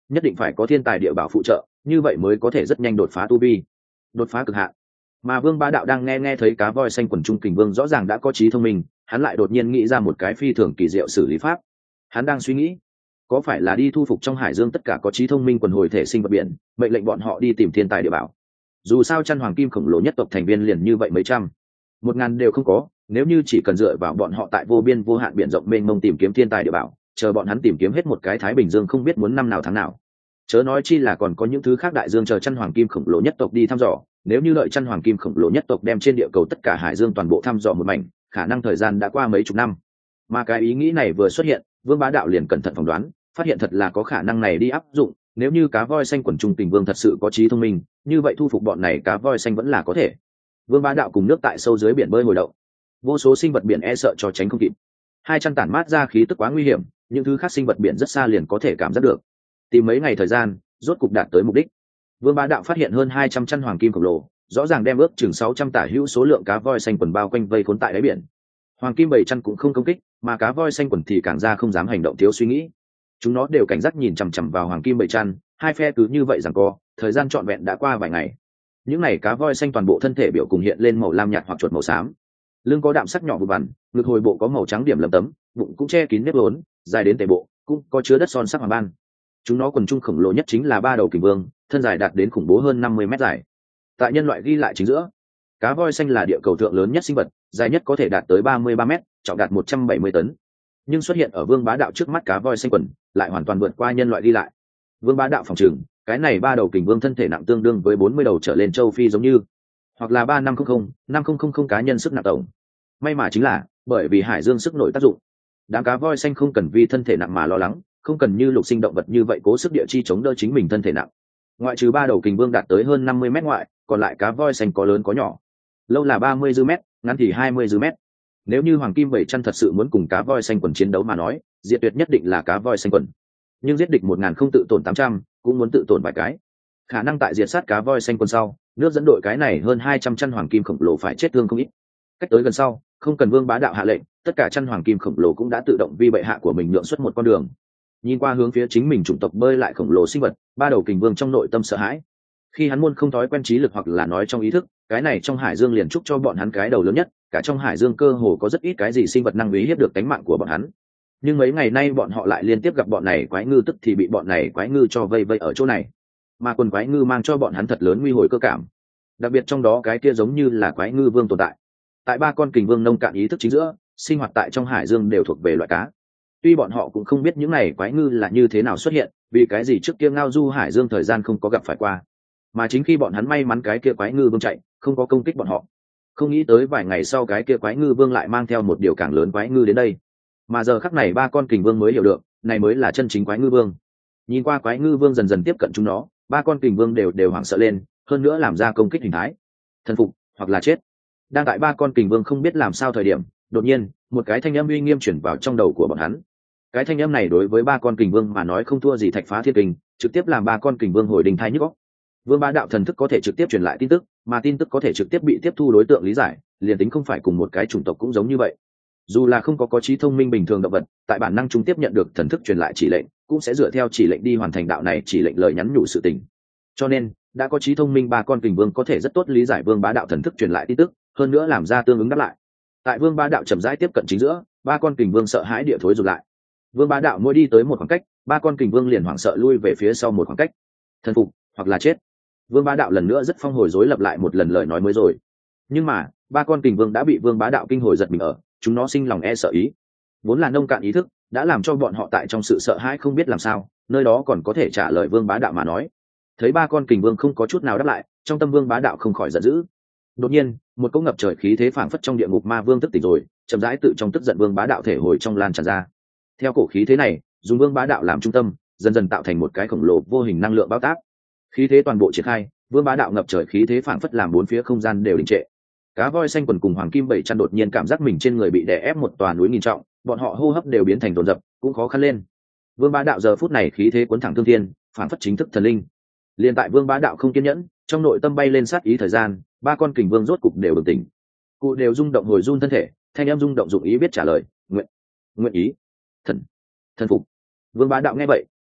nhất định phải có thiên tài địa bảo phụ trợ, như vậy mới có thể rất nhanh đột phá tu vi, đột phá cực hạn. Mà Vương Bá Đạo đang nghe nghe thấy cá voi xanh quần trung kình vương rõ ràng đã có trí thông minh, hắn lại đột nhiên nghĩ ra một cái phi thường kỳ diệu xử lý pháp. Hắn đang suy nghĩ, có phải là đi thu phục trong hải dương tất cả có trí thông minh quần hồi thể sinh vật biển, mệnh lệnh bọn họ đi tìm thiên tài địa bảo. Dù sao chăn hoàng kim khổng lồ nhất tộc thành viên liền như vậy mấy trăm, một ngàn đều không có, nếu như chỉ cần dựa vào bọn họ tại vô biên vô hạn biển rộng mênh mông tìm kiếm thiên tài địa bảo, chờ bọn hắn tìm kiếm hết một cái Thái Bình Dương không biết muốn năm nào tháng nào. Chớ nói chi là còn có những thứ khác đại dương chờ chăn hoàng kim khổng lồ nhất tộc đi thăm dò, nếu như lợi chăn hoàng kim khổng lồ nhất tộc đem trên địa cầu tất cả hải dương toàn bộ thăm dò một mảnh, khả năng thời gian đã qua mấy chục năm. Mà cái ý nghĩ này vừa xuất hiện, Vương Bá Đạo liền cẩn thận phỏng đoán, phát hiện thật là có khả năng này đi áp dụng. Nếu như cá voi xanh quần trung kình vương thật sự có trí thông minh, như vậy thu phục bọn này cá voi xanh vẫn là có thể. Vương Bá Đạo cùng nước tại sâu dưới biển bơi ngồi đậu, vô số sinh vật biển e sợ cho tránh không kịp. Hai chân tản mát ra khí tức quá nguy hiểm, những thứ khác sinh vật biển rất xa liền có thể cảm giác được. Tìm mấy ngày thời gian, rốt cục đạt tới mục đích. Vương Bá Đạo phát hiện hơn hai trăm chân hoàng kim khổng lồ, rõ ràng đem ước chừng sáu trăm tả hữu số lượng cá voi xanh quần bao quanh vây khốn tại đáy biển. Hoàng kim bảy chân cũng không công kích, mà cá voi xanh quần thì càng ra không dám hành động thiếu suy nghĩ. Chúng nó đều cảnh giác nhìn chằm chằm vào hoàng kim bảy chân, hai phe cứ như vậy giằng co, thời gian trọn vẹn đã qua vài ngày. Những này cá voi xanh toàn bộ thân thể biểu cùng hiện lên màu lam nhạt hoặc chuột màu xám, lưng có đạm sắc nhỏ vụn vằn, ngực hồi bộ có màu trắng điểm lấm tấm, bụng cũng che kín nếp vốn, dài đến tề bộ, cũng có chứa đất son sắc hoàng ban. Chúng nó quần trung khổng lồ nhất chính là ba đầu kình vương, thân dài đạt đến khủng bố hơn năm mươi mét dài. Tại nhân loại ghi lại chính giữa, cá voi xanh là địa cầu thượng lớn nhất sinh vật, dài nhất có thể đạt tới ba mươi ba mét, trọng đạt một trăm bảy mươi tấn. Nhưng xuất hiện ở Vương Bá Đạo trước mắt cá voi xanh quần, lại hoàn toàn vượt qua nhân loại ghi lại. Vương Bá Đạo phòng trường, cái này ba đầu kình vương thân thể nặng tương đương với bốn mươi đầu trở lên châu Phi giống như, hoặc là ba năm không không năm không không không cá nhân sức nặng tổng. May mà chính là, bởi vì hải dương sức nổi tác dụng, đám cá voi xanh không cần vì thân thể nặng mà lo lắng, không cần như lục sinh động vật như vậy cố sức địa chi chống đỡ chính mình thân thể nặng. Ngoại trừ ba đầu kình vương đạt tới hơn năm mươi mét ngoại, còn lại cá voi xanh có lớn có nhỏ, lâu là ba mươi dư mét, ngắn thì hai mươi dư mét. Nếu như hoàng kim bảy chân thật sự muốn cùng cá voi xanh quần chiến đấu mà nói, diệt tuyệt nhất định là cá voi xanh quần. Nhưng giết địch một ngàn không tự tổn tám trăm, cũng muốn tự tổn vài cái. Khả năng tại diệt sát cá voi xanh quần sau, nước dẫn đội cái này hơn hai trăm chân hoàng kim khổng lồ phải chết thương không ít. Cách tới gần sau, không cần Vương Bá Đạo hạ lệnh, tất cả chân hoàng kim khổng lồ cũng đã tự động vi bệ hạ của mình nhượng xuất một con đường. Nhìn qua hướng phía chính mình chủng tộc bơi lại khổng lồ sinh vật, ba đầu kình vương trong nội tâm sợ hãi. Khi hắn muốn không thói quen trí lực hoặc là nói trong ý thức, cái này trong hải dương liền chúc cho bọn hắn cái đầu lớn nhất, cả trong hải dương cơ hồ có rất ít cái gì sinh vật năng uy hiếp được tính mạng của bọn hắn. Nhưng mấy ngày nay bọn họ lại liên tiếp gặp bọn này quái ngư, tức thì bị bọn này quái ngư cho vây vây ở chỗ này. Mà quần quái ngư mang cho bọn hắn thật lớn nguy hồi cơ cảm. Đặc biệt trong đó cái kia giống như là quái ngư vương tồn tại. Tại ba con kình vương nông cạn ý thức chính giữa, sinh hoạt tại trong hải dương đều thuộc về loại cá. Tuy bọn họ cũng không biết những này quái ngư là như thế nào xuất hiện, vì cái gì trước kia ngao du hải dương thời gian không có gặp phải qua. Mà chính khi bọn hắn may mắn cái kia quái ngư vương chạy, không có công kích bọn họ. Không nghĩ tới vài ngày sau cái kia quái ngư vương lại mang theo một điều càng lớn quái ngư đến đây. Mà giờ khắc này ba con kình vương mới hiểu được, này mới là chân chính quái ngư vương. Nhìn qua quái ngư vương dần dần tiếp cận chúng nó, ba con kình vương đều đều hoảng sợ lên, hơn nữa làm ra công kích hình thái. Thần phục, hoặc là chết. Đang tại ba con kình vương không biết làm sao thời điểm, đột nhiên, một cái thanh âm uy nghiêm chuyển vào trong đầu của bọn hắn. Cái thanh âm này đối với ba con kình vương mà nói không thua gì thạch phá thiên kình, trực tiếp làm ba con kình vương hồi đình thai nhức óc. Vương Bá Đạo thần thức có thể trực tiếp truyền lại tin tức, mà tin tức có thể trực tiếp bị tiếp thu đối tượng lý giải, liền tính không phải cùng một cái chủng tộc cũng giống như vậy. Dù là không có có trí thông minh bình thường động vật, tại bản năng chúng tiếp nhận được thần thức truyền lại chỉ lệnh, cũng sẽ dựa theo chỉ lệnh đi hoàn thành đạo này chỉ lệnh lời nhắn nhủ sự tình. Cho nên, đã có trí thông minh ba con kình vương có thể rất tốt lý giải Vương Bá Đạo thần thức truyền lại tin tức, hơn nữa làm ra tương ứng đáp lại. Tại Vương Bá Đạo chậm rãi tiếp cận chính giữa, ba con kình vương sợ hãi địa thối rụt lại. Vương Bá Đạo mỗi đi tới một khoảng cách, ba con kình vương liền hoảng sợ lui về phía sau một khoảng cách. Thần phục, hoặc là chết. Vương Bá Đạo lần nữa rất phong hồi rối lập lại một lần lời nói mới rồi. Nhưng mà, ba con kình vương đã bị Vương Bá Đạo kinh hồi giật mình ở, chúng nó sinh lòng e sợ ý. Vốn là nông cạn ý thức, đã làm cho bọn họ tại trong sự sợ hãi không biết làm sao, nơi đó còn có thể trả lời Vương Bá Đạo mà nói. Thấy ba con kình vương không có chút nào đáp lại, trong tâm Vương Bá Đạo không khỏi giận dữ. Đột nhiên, một cỗ ngập trời khí thế phảng phất trong địa ngục ma vương tức tỉnh rồi, chậm rãi tự trong tức giận Vương Bá Đạo thể hồi trong lan tràn ra. Theo cổ khí thế này, dùng Vương Bá Đạo làm trung tâm, dần dần tạo thành một cái khổng lồ vô hình năng lượng bao tác. Khí thế toàn bộ triển khai, Vương Bá Đạo ngập trời khí thế phảng phất làm bốn phía không gian đều đình trệ. Cá voi xanh quần cùng hoàng kim bảy chân đột nhiên cảm giác mình trên người bị đè ép một tòa núi nghìn trọng, bọn họ hô hấp đều biến thành dồn dập, cũng khó khăn lên. Vương Bá Đạo giờ phút này khí thế cuốn thẳng thương thiên, phảng phất chính thức thần linh. Liên tại Vương Bá Đạo không kiên nhẫn, trong nội tâm bay lên sát ý thời gian, ba con kình vương rốt cục đều bừng tỉnh. Cụ đều rung động hồi run thân thể, thanh em rung động dụng ý biết trả lời, nguyện, nguyện ý, thần, thần phục. Vương Bá Đạo nghe vậy,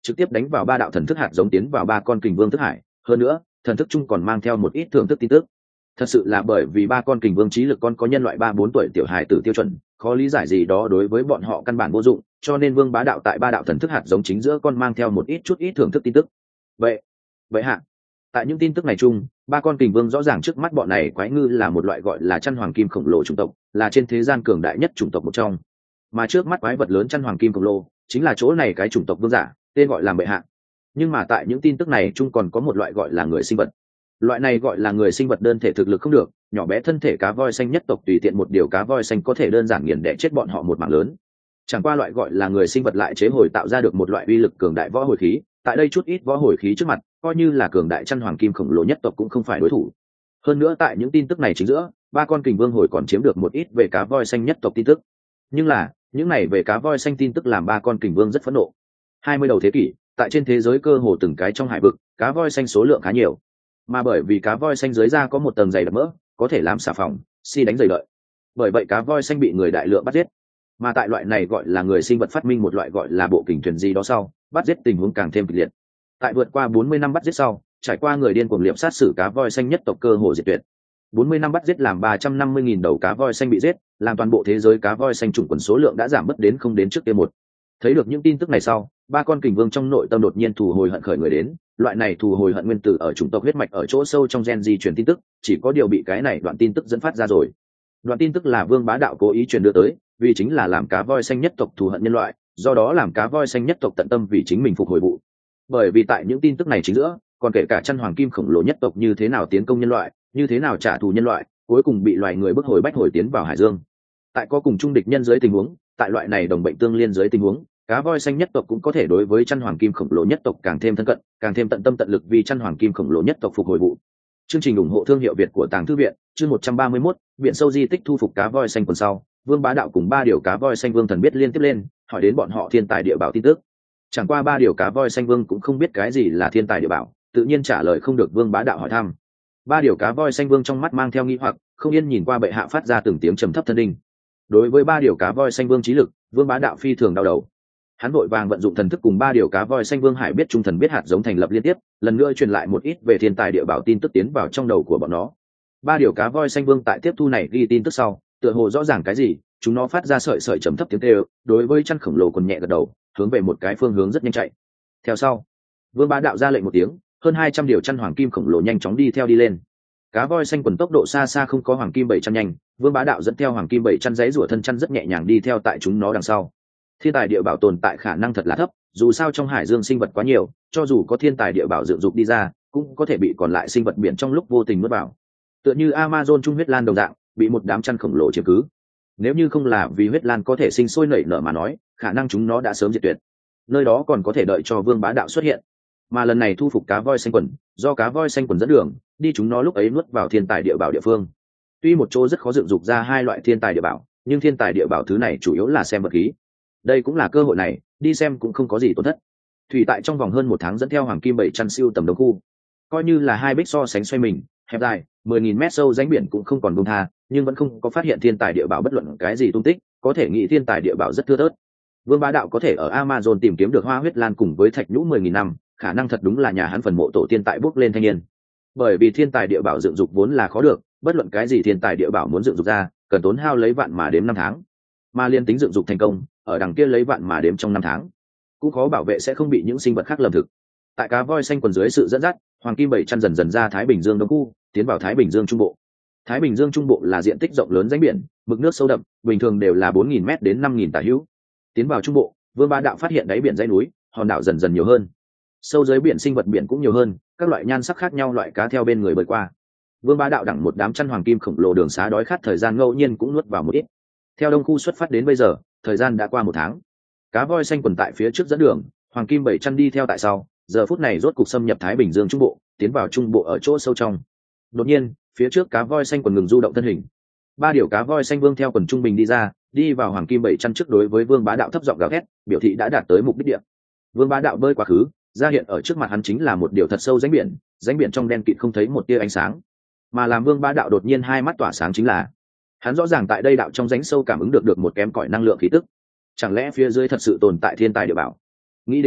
trực tiếp đánh vào ba đạo thần thức hạt giống tiến vào ba con kình vương thức hải. Hơn nữa thần thức chung còn mang theo một ít thưởng thức tin tức. Thật sự là bởi vì ba con kình vương trí lực con có nhân loại ba bốn tuổi tiểu hài tử tiêu chuẩn, khó lý giải gì đó đối với bọn họ căn bản vô dụng, cho nên vương bá đạo tại ba đạo thần thức hạt giống chính giữa con mang theo một ít chút ít thưởng thức tin tức. Vậy, vậy hạ, tại những tin tức này chung, ba con kình vương rõ ràng trước mắt bọn này quái ngư là một loại gọi là chăn hoàng kim khổng lồ chủng tộc, là trên thế gian cường đại nhất chủng tộc một trong. Mà trước mắt quái vật lớn chăn hoàng kim khổng lồ chính là chỗ này cái chủng tộc vương giả, tên gọi là bệ hạ. Nhưng mà tại những tin tức này chung còn có một loại gọi là người sinh vật. Loại này gọi là người sinh vật đơn thể thực lực không được, nhỏ bé thân thể cá voi xanh nhất tộc tùy tiện một điều cá voi xanh có thể đơn giản nghiền đẻ chết bọn họ một mảng lớn. Chẳng qua loại gọi là người sinh vật lại chế hồi tạo ra được một loại uy lực cường đại võ hồi khí, tại đây chút ít võ hồi khí trước mặt, coi như là cường đại chăn hoàng kim khổng lồ nhất tộc cũng không phải đối thủ. Hơn nữa tại những tin tức này chính giữa, ba con kình vương hồi còn chiếm được một ít về cá voi xanh nhất tộc tin tức. Nhưng là, những này về cá voi xanh tin tức làm ba con kình vương rất phẫn nộ. hai mươi đầu thế kỷ, tại trên thế giới cơ hồ từng cái trong hải vực, cá voi xanh số lượng khá nhiều. Mà bởi vì cá voi xanh dưới da có một tầng dày đặc mỡ, có thể làm xà phòng, si đánh dày lợi. Bởi vậy cá voi xanh bị người đại lượng bắt giết. Mà tại loại này gọi là người sinh vật phát minh một loại gọi là bộ kình thuyền gì đó sau, bắt giết tình huống càng thêm kịch liệt. Tại vượt qua bốn mươi năm bắt giết sau, trải qua người điên cuồng liệp sát xử cá voi xanh nhất tộc cơ hồ diệt tuyệt. bốn mươi năm bắt giết làm ba trăm năm mươi nghìn đầu cá voi xanh bị giết, làm toàn bộ thế giới cá voi xanh chủng quần số lượng đã giảm mất đến không đến trước kia một. Thấy được những tin tức này sau, ba con kình vương trong nội tâm đột nhiên thù hồi hận khởi người đến, loại này thù hồi hận nguyên tử ở chủng tộc huyết mạch ở chỗ sâu trong gen di truyền tin tức, chỉ có điều bị cái này đoạn tin tức dẫn phát ra rồi. Đoạn tin tức là Vương Bá Đạo cố ý truyền đưa tới, vì chính là làm cá voi xanh nhất tộc thù hận nhân loại, do đó làm cá voi xanh nhất tộc tận tâm vì chính mình phục hồi vụ. Bởi vì tại những tin tức này chính giữa, còn kể cả chăn hoàng kim khổng lồ nhất tộc như thế nào tiến công nhân loại, như thế nào trả thù nhân loại, cuối cùng bị loài người bức hồi bách hồi tiến vào hải dương. Tại có cùng chung địch nhân dưới tình huống, tại loại này đồng bệnh tương liên dưới tình huống, cá voi xanh nhất tộc cũng có thể đối với chăn hoàng kim khổng lồ nhất tộc càng thêm thân cận, càng thêm tận tâm tận lực vì chăn hoàng kim khổng lồ nhất tộc phục hồi vụ. Chương trình ủng hộ thương hiệu Việt của Tàng Thư viện, chương một trăm ba mươi mốt, viện sâu di tích thu phục cá voi xanh quần sau, Vương Bá Đạo cùng ba điều cá voi xanh vương thần biết liên tiếp lên, hỏi đến bọn họ thiên tài địa bảo tin tức. Chẳng qua ba điều cá voi xanh vương cũng không biết cái gì là thiên tài địa bảo, tự nhiên trả lời không được Vương Bá Đạo hỏi thăm. Ba điều cá voi xanh vương trong mắt mang theo nghi hoặc, không yên nhìn qua bệ hạ phát ra từng tiếng trầm thấp thân đinh. Đối với ba điều cá voi xanh vương trí lực, Vương Bá Đạo phi thường đau đầu. Hắn vội vàng vận dụng thần thức cùng ba điều cá voi xanh vương hải biết trung thần biết hạt giống thành lập liên tiếp, lần nữa truyền lại một ít về thiên tài địa bảo tin tức tiến vào trong đầu của bọn nó. Ba điều cá voi xanh vương tại tiếp thu này ghi tin tức sau, tựa hồ rõ ràng cái gì, chúng nó phát ra sợi sợi trầm thấp tiếng kêu, đối với chăn khổng lồ còn nhẹ gật đầu, hướng về một cái phương hướng rất nhanh chạy. Theo sau, Vương Bá Đạo ra lệnh một tiếng, hơn hai trăm điều chăn hoàng kim khổng lồ nhanh chóng đi theo đi lên. Cá voi xanh quần tốc độ xa xa không có hoàng kim bảy trăm nhanh, Vương Bá Đạo dẫn theo hoàng kim bảy trăm giấy rủa thân chăn rất nhẹ nhàng đi theo tại chúng nó đằng sau. Thiên tài địa bảo tồn tại khả năng thật là thấp, dù sao trong hải dương sinh vật quá nhiều, cho dù có thiên tài địa bảo dựng dục đi ra, cũng có thể bị còn lại sinh vật biển trong lúc vô tình nuốt vào. Tựa như Amazon trung huyết lan đồng dạng, bị một đám chăn khổng lồ chiếm cứ. Nếu như không là vì huyết lan có thể sinh sôi nảy nở mà nói, khả năng chúng nó đã sớm diệt tuyệt. Nơi đó còn có thể đợi cho Vương Bá Đạo xuất hiện. Mà lần này thu phục cá voi xanh quần, do cá voi xanh quần dẫn đường, đi chúng nó lúc ấy nuốt vào thiên tài địa bảo địa phương. Tuy một chỗ rất khó dựng dục ra hai loại thiên tài địa bảo, nhưng thiên tài địa bảo thứ này chủ yếu là xem vật khí. Đây cũng là cơ hội này, đi xem cũng không có gì tổn thất. Thủy tại trong vòng hơn một tháng dẫn theo hoàng kim bảy chăn siêu tầm đông khu, coi như là hai bích so sánh xoay mình, hẹp dài, mười nghìn mét sâu rãnh biển cũng không còn buông tha, nhưng vẫn không có phát hiện thiên tài địa bảo bất luận cái gì tung tích, có thể nghĩ thiên tài địa bảo rất thưa thớt. Vương Bá Đạo có thể ở Amazon tìm kiếm được hoa huyết lan cùng với thạch nhũ mười nghìn năm, khả năng thật đúng là nhà hắn phần mộ tổ tiên tại bước lên thanh niên. Bởi vì thiên tài địa bảo dựng dục vốn là khó được, bất luận cái gì thiên tài địa bảo muốn dựng dục ra, cần tốn hao lấy vạn mà đếm năm tháng. Mà liên tính dựng dục thành công, ở đằng kia lấy vạn mà đếm trong năm tháng, cũng khó bảo vệ sẽ không bị những sinh vật khác lầm thực. Tại cá voi xanh quần dưới sự dẫn dắt, hoàng kim bảy chăn dần dần ra Thái Bình Dương đông khu, tiến vào Thái Bình Dương trung bộ. Thái Bình Dương trung bộ là diện tích rộng lớn rãnh biển, mực nước sâu đậm, bình thường đều là bốn nghìn mét đến năm nghìn tả hữu. Tiến vào trung bộ, Vương Bá Đạo phát hiện đáy biển dãy núi, hòn đảo dần dần nhiều hơn. Sâu dưới biển sinh vật biển cũng nhiều hơn, các loại nhan sắc khác nhau loại cá theo bên người bơi qua. Vương Bá Đạo đẳng một đám chăn hoàng kim khổng lồ đường xá đói khát thời gian ngẫu nhiên cũng nuốt vào một ít. Theo đông khu xuất phát đến bây giờ, thời gian đã qua một tháng. Cá voi xanh quần tại phía trước dẫn đường, hoàng kim bảy chăn đi theo tại sau, giờ phút này rốt cục xâm nhập Thái Bình Dương trung bộ, tiến vào trung bộ ở chỗ sâu trong. Đột nhiên, phía trước cá voi xanh quần ngừng du động thân hình. Ba điều cá voi xanh vương theo quần trung bình đi ra, đi vào hoàng kim bảy chăn trước đối với Vương Bá Đạo thấp giọng gào thét, biểu thị đã đạt tới mục đích địa. Vương Bá Đạo bơi quá khứ, ra hiện ở trước mặt hắn chính là một điều thật sâu rãnh biển, rãnh biển trong đen kịt không thấy một tia ánh sáng. Mà làm Vương Bá Đạo đột nhiên hai mắt tỏa sáng chính là, hắn rõ ràng tại đây đạo trong rãnh sâu cảm ứng được được một kém cỏi năng lượng khí tức. Chẳng lẽ phía dưới thật sự tồn tại thiên tài địa bảo? Nghĩ đến đây,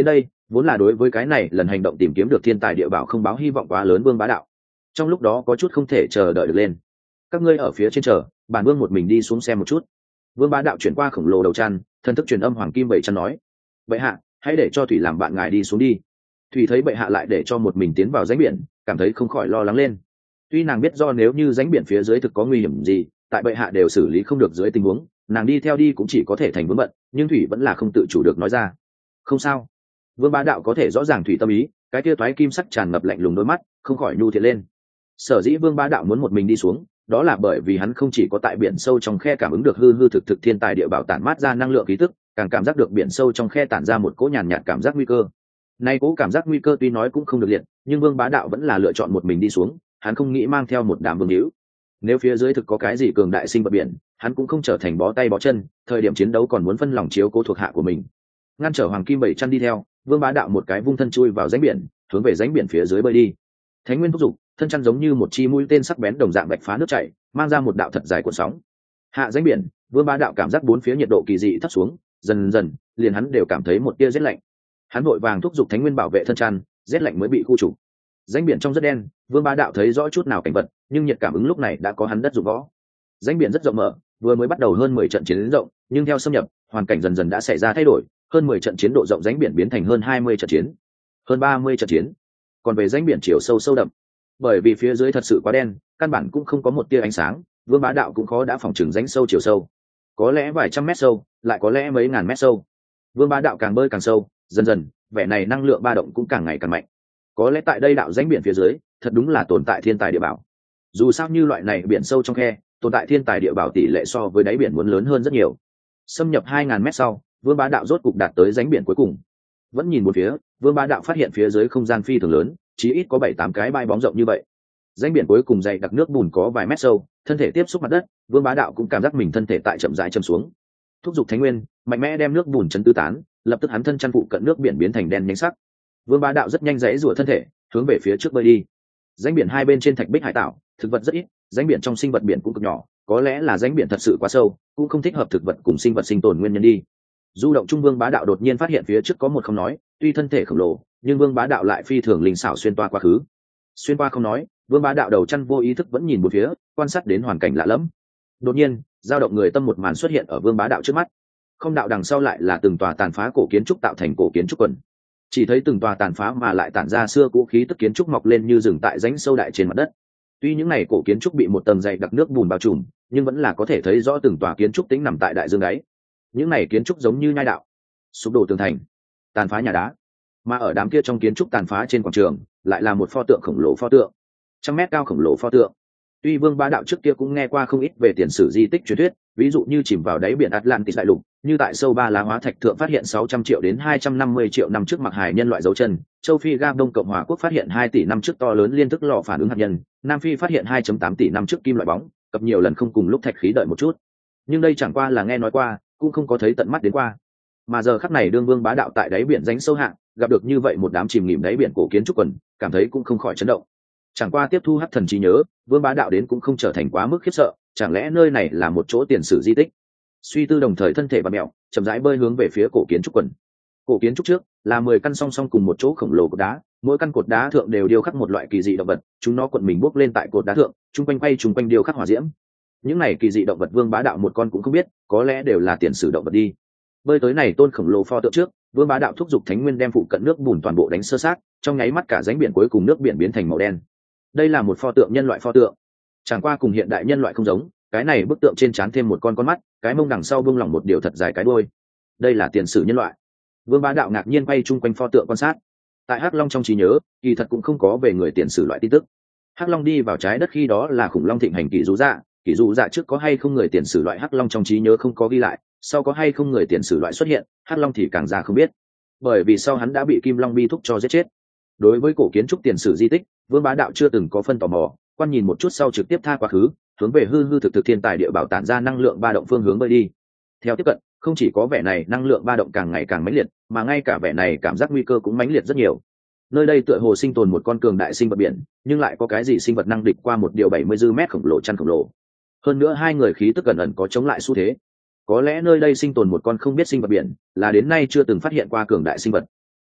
vốn là đối với cái này lần hành động tìm kiếm được thiên tài địa bảo không báo hy vọng quá lớn vương bá đạo trong lúc đó có chút không thể chờ đợi được lên. Các ngươi ở phía trên chờ, bản vương một mình đi xuống xem một chút. Vương bá đạo chuyển qua khổng lồ đầu chăn, thân thức truyền âm hoàng kim bảy chăn nói: bệ hạ, hãy để cho thủy làm bạn ngài đi xuống đi. Thủy thấy bệ hạ lại để cho một mình tiến vào rãnh biển, cảm thấy không khỏi lo lắng lên. Tuy nàng biết do nếu như rãnh biển phía dưới thực có nguy hiểm gì, tại bệ hạ đều xử lý không được dưới tình huống, nàng đi theo đi cũng chỉ có thể thành vướng bận, nhưng thủy vẫn là không tự chủ được nói ra: không sao. Vương bá đạo có thể rõ ràng thủy tâm ý, cái kia toái kim sắc tràn ngập lạnh lùng đôi mắt không khỏi nhu thiện lên. Sở dĩ vương bá đạo muốn một mình đi xuống, đó là bởi vì hắn không chỉ có tại biển sâu trong khe cảm ứng được hư hư thực thực thiên tài địa bảo tản mát ra năng lượng khí tức, càng cảm giác được biển sâu trong khe tản ra một cỗ nhàn nhạt cảm giác nguy cơ. Nay cỗ cảm giác nguy cơ tuy nói cũng không được liệt, nhưng vương bá đạo vẫn là lựa chọn một mình đi xuống, hắn không nghĩ mang theo một đám vương hữu. Nếu phía dưới thực có cái gì cường đại sinh vật biển, hắn cũng không trở thành bó tay bó chân, thời điểm chiến đấu còn muốn phân lòng chiếu cố thuộc hạ của mình. Ngăn trở hoàng kim bảy chăn đi theo, vương bá đạo một cái vung thân chui vào rãnh biển, hướng về rãnh biển phía dưới bơi đi. Thánh nguyên thúc giục, thân chăn giống như một chi mũi tên sắc bén đồng dạng bạch phá nước chảy, mang ra một đạo thật dài cuộn sóng. Hạ rãnh biển, vương bá đạo cảm giác bốn phía nhiệt độ kỳ dị thấp xuống, dần dần liền hắn đều cảm thấy một tia rét lạnh. Hắn vội vàng thúc giục thánh nguyên bảo vệ thân chăn, rét lạnh mới bị khu trục. Rãnh biển trong rất đen, vương bá đạo thấy rõ chút nào cảnh vật, nhưng nhiệt cảm ứng lúc này đã có hắn đất dụng võ. Rãnh biển rất rộng mở, vừa mới bắt đầu hơn mười trận chiến rộng, nhưng theo xâm nhập, hoàn cảnh dần dần đã xảy ra thay đổi, hơn mười trận chiến độ rộng rãnh biển biến thành hơn hai mươi trận chiến, hơn ba mươi trận chiến. Còn về rãnh biển chiều sâu sâu đậm, bởi vì phía dưới thật sự quá đen, căn bản cũng không có một tia ánh sáng, vương bá đạo cũng khó đã phòng trừng rãnh sâu chiều sâu, có lẽ vài trăm mét sâu, lại có lẽ mấy ngàn mét sâu. Vương bá đạo càng bơi càng sâu, dần dần vẻ này năng lượng ba động cũng càng ngày càng mạnh. Có lẽ tại đây đạo rãnh biển phía dưới thật đúng là tồn tại thiên tài địa bảo. Dù sao như loại này biển sâu trong khe, tồn tại thiên tài địa bảo tỷ lệ so với đáy biển muốn lớn hơn rất nhiều. Xâm nhập hai ngàn mét sau, vương bá đạo rốt cục đạt tới rãnh biển cuối cùng. Vẫn nhìn một phía, vương bá đạo phát hiện phía dưới không gian phi thường lớn, chí ít có bảy tám cái bãi bóng rộng như vậy. Rãnh biển cuối cùng dày đặc nước bùn có vài mét sâu, thân thể tiếp xúc mặt đất, vương bá đạo cũng cảm giác mình thân thể tại chậm rãi châm xuống. Thúc giục thánh nguyên, mạnh mẽ đem nước bùn chấn tứ tán, lập tức hắn thân chăn phụ cận nước biển biến thành đen nhánh sắc. Vương bá đạo rất nhanh rẽ rủa thân thể, hướng về phía trước bơi đi. Rãnh biển hai bên trên thạch bích hải tạo, thực vật rất ít, rãnh biển trong sinh vật biển cũng cực nhỏ, có lẽ là rãnh biển thật sự quá sâu, cũng không thích hợp thực vật cùng sinh vật sinh tồn nguyên nhân đi. Du động trung vương bá đạo đột nhiên phát hiện phía trước có một không nói, tuy thân thể khổng lồ, nhưng vương bá đạo lại phi thường linh xảo xuyên toa quá khứ. Xuyên qua không nói, vương bá đạo đầu chăn vô ý thức vẫn nhìn một phía, quan sát đến hoàn cảnh lạ lẫm. Đột nhiên, dao động người tâm một màn xuất hiện ở vương bá đạo trước mắt. Không đạo đằng sau lại là từng tòa tàn phá cổ kiến trúc tạo thành cổ kiến trúc quần. Chỉ thấy từng tòa tàn phá mà lại tản ra xưa cũ khí tức kiến trúc mọc lên như rừng tại rãnh sâu đại trên mặt đất. Tuy những này cổ kiến trúc bị một tầng dày đặc nước bùn bao trùm, nhưng vẫn là có thể thấy rõ từng tòa kiến trúc tĩnh nằm tại đại dương đáy. Những này kiến trúc giống như nhai đạo, sụp đổ tường thành, tàn phá nhà đá. Mà ở đám kia trong kiến trúc tàn phá trên quảng trường, lại là một pho tượng khổng lồ pho tượng, trăm mét cao khổng lồ pho tượng. Tuy vương bá đạo trước kia cũng nghe qua không ít về tiền sử di tích truyền thuyết, ví dụ như chìm vào đáy biển Atlantis đại lục, như tại sâu ba lá hóa thạch thượng phát hiện sáu trăm triệu đến hai trăm năm mươi triệu năm trước mặc hài nhân loại dấu chân, châu Phi Gabon Cộng hòa quốc phát hiện hai tỷ năm trước to lớn liên thức lò phản ứng hạt nhân, Nam Phi phát hiện hai phẩy tám tỷ năm trước kim loại bóng, cập nhiều lần không cùng lúc thạch khí đợi một chút. Nhưng đây chẳng qua là nghe nói qua, cũng không có thấy tận mắt đến qua. Mà giờ khắc này đương vương bá đạo tại đáy biển rãnh sâu hạng, gặp được như vậy một đám chìm nghỉm đáy biển cổ kiến trúc quần, cảm thấy cũng không khỏi chấn động. Chẳng qua tiếp thu hắc thần trí nhớ, vương bá đạo đến cũng không trở thành quá mức khiếp sợ, chẳng lẽ nơi này là một chỗ tiền sử di tích? Suy tư đồng thời thân thể và mẹo chậm rãi bơi hướng về phía cổ kiến trúc quần. Cổ kiến trúc trước là mười căn song song cùng một chỗ khổng lồ cột đá, mỗi căn cột đá thượng đều điêu khắc một loại kỳ dị động vật, chúng nó cuộn mình bốc lên tại cột đá thượng, chung quanh quay chung quanh điêu khắc hỏa diễm. Những này kỳ dị động vật vương bá đạo một con cũng không biết, có lẽ đều là tiền sử động vật đi. Bơi tới này tôn khổng lồ pho tượng trước, vương bá đạo thúc giục thánh nguyên đem phụ cận nước bùn toàn bộ đánh sơ sát, trong nháy mắt cả rãnh biển cuối cùng nước biển biến thành màu đen. Đây là một pho tượng nhân loại pho tượng, chẳng qua cùng hiện đại nhân loại không giống, cái này bức tượng trên trán thêm một con con mắt, cái mông đằng sau buông lỏng một điều thật dài cái đuôi. Đây là tiền sử nhân loại. Vương bá đạo ngạc nhiên quay chung quanh pho tượng quan sát. Tại hắc long trong trí nhớ, kỳ thật cũng không có về người tiền sử loại tin tức. Hắc long đi vào trái đất khi đó là khủng long thịnh hành kỳ dụ dạ, kỳ dụ dạ trước có hay không người tiền sử loại hắc long trong trí nhớ không có ghi lại, sau có hay không người tiền sử loại xuất hiện, hắc long thì càng ra không biết. Bởi vì sau hắn đã bị kim long bi thúc cho giết chết. Đối với cổ kiến trúc tiền sử di tích, vương bá đạo chưa từng có phân tò mò, quan nhìn một chút sau trực tiếp tha quá khứ, hướng về hư hư thực thực thiên tài địa bảo tản ra năng lượng ba động phương hướng bơi đi. Theo tiếp cận, không chỉ có vẻ này năng lượng ba động càng ngày càng mãnh liệt, mà ngay cả vẻ này cảm giác nguy cơ cũng mãnh liệt rất nhiều. Nơi đây tựa hồ sinh tồn một con cường đại sinh vật biển, nhưng lại có cái gì sinh vật năng địch qua một điều bảy mươi dư mét khổng lồ chăn khổng lồ. Hơn nữa hai người khí tức gần ẩn có chống lại xu thế. Có lẽ nơi đây sinh tồn một con không biết sinh vật biển, là đến nay chưa từng phát hiện qua cường đại sinh vật.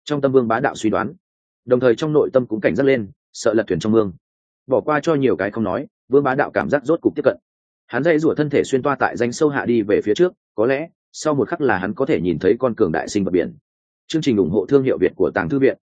trong tâm vương bá đạo suy đoán, đồng thời trong nội tâm cũng cảnh giác lên, sợ lật thuyền trong mương. Bỏ qua cho nhiều cái không nói, vương bá đạo cảm giác rốt cục tiếp cận. Hắn dây rủa thân thể xuyên toa tại danh sâu hạ đi về phía trước, có lẽ sau một khắc là hắn có thể nhìn thấy con cường đại sinh vật biển. Chương trình ủng hộ thương hiệu Việt của Tàng Thư Viện.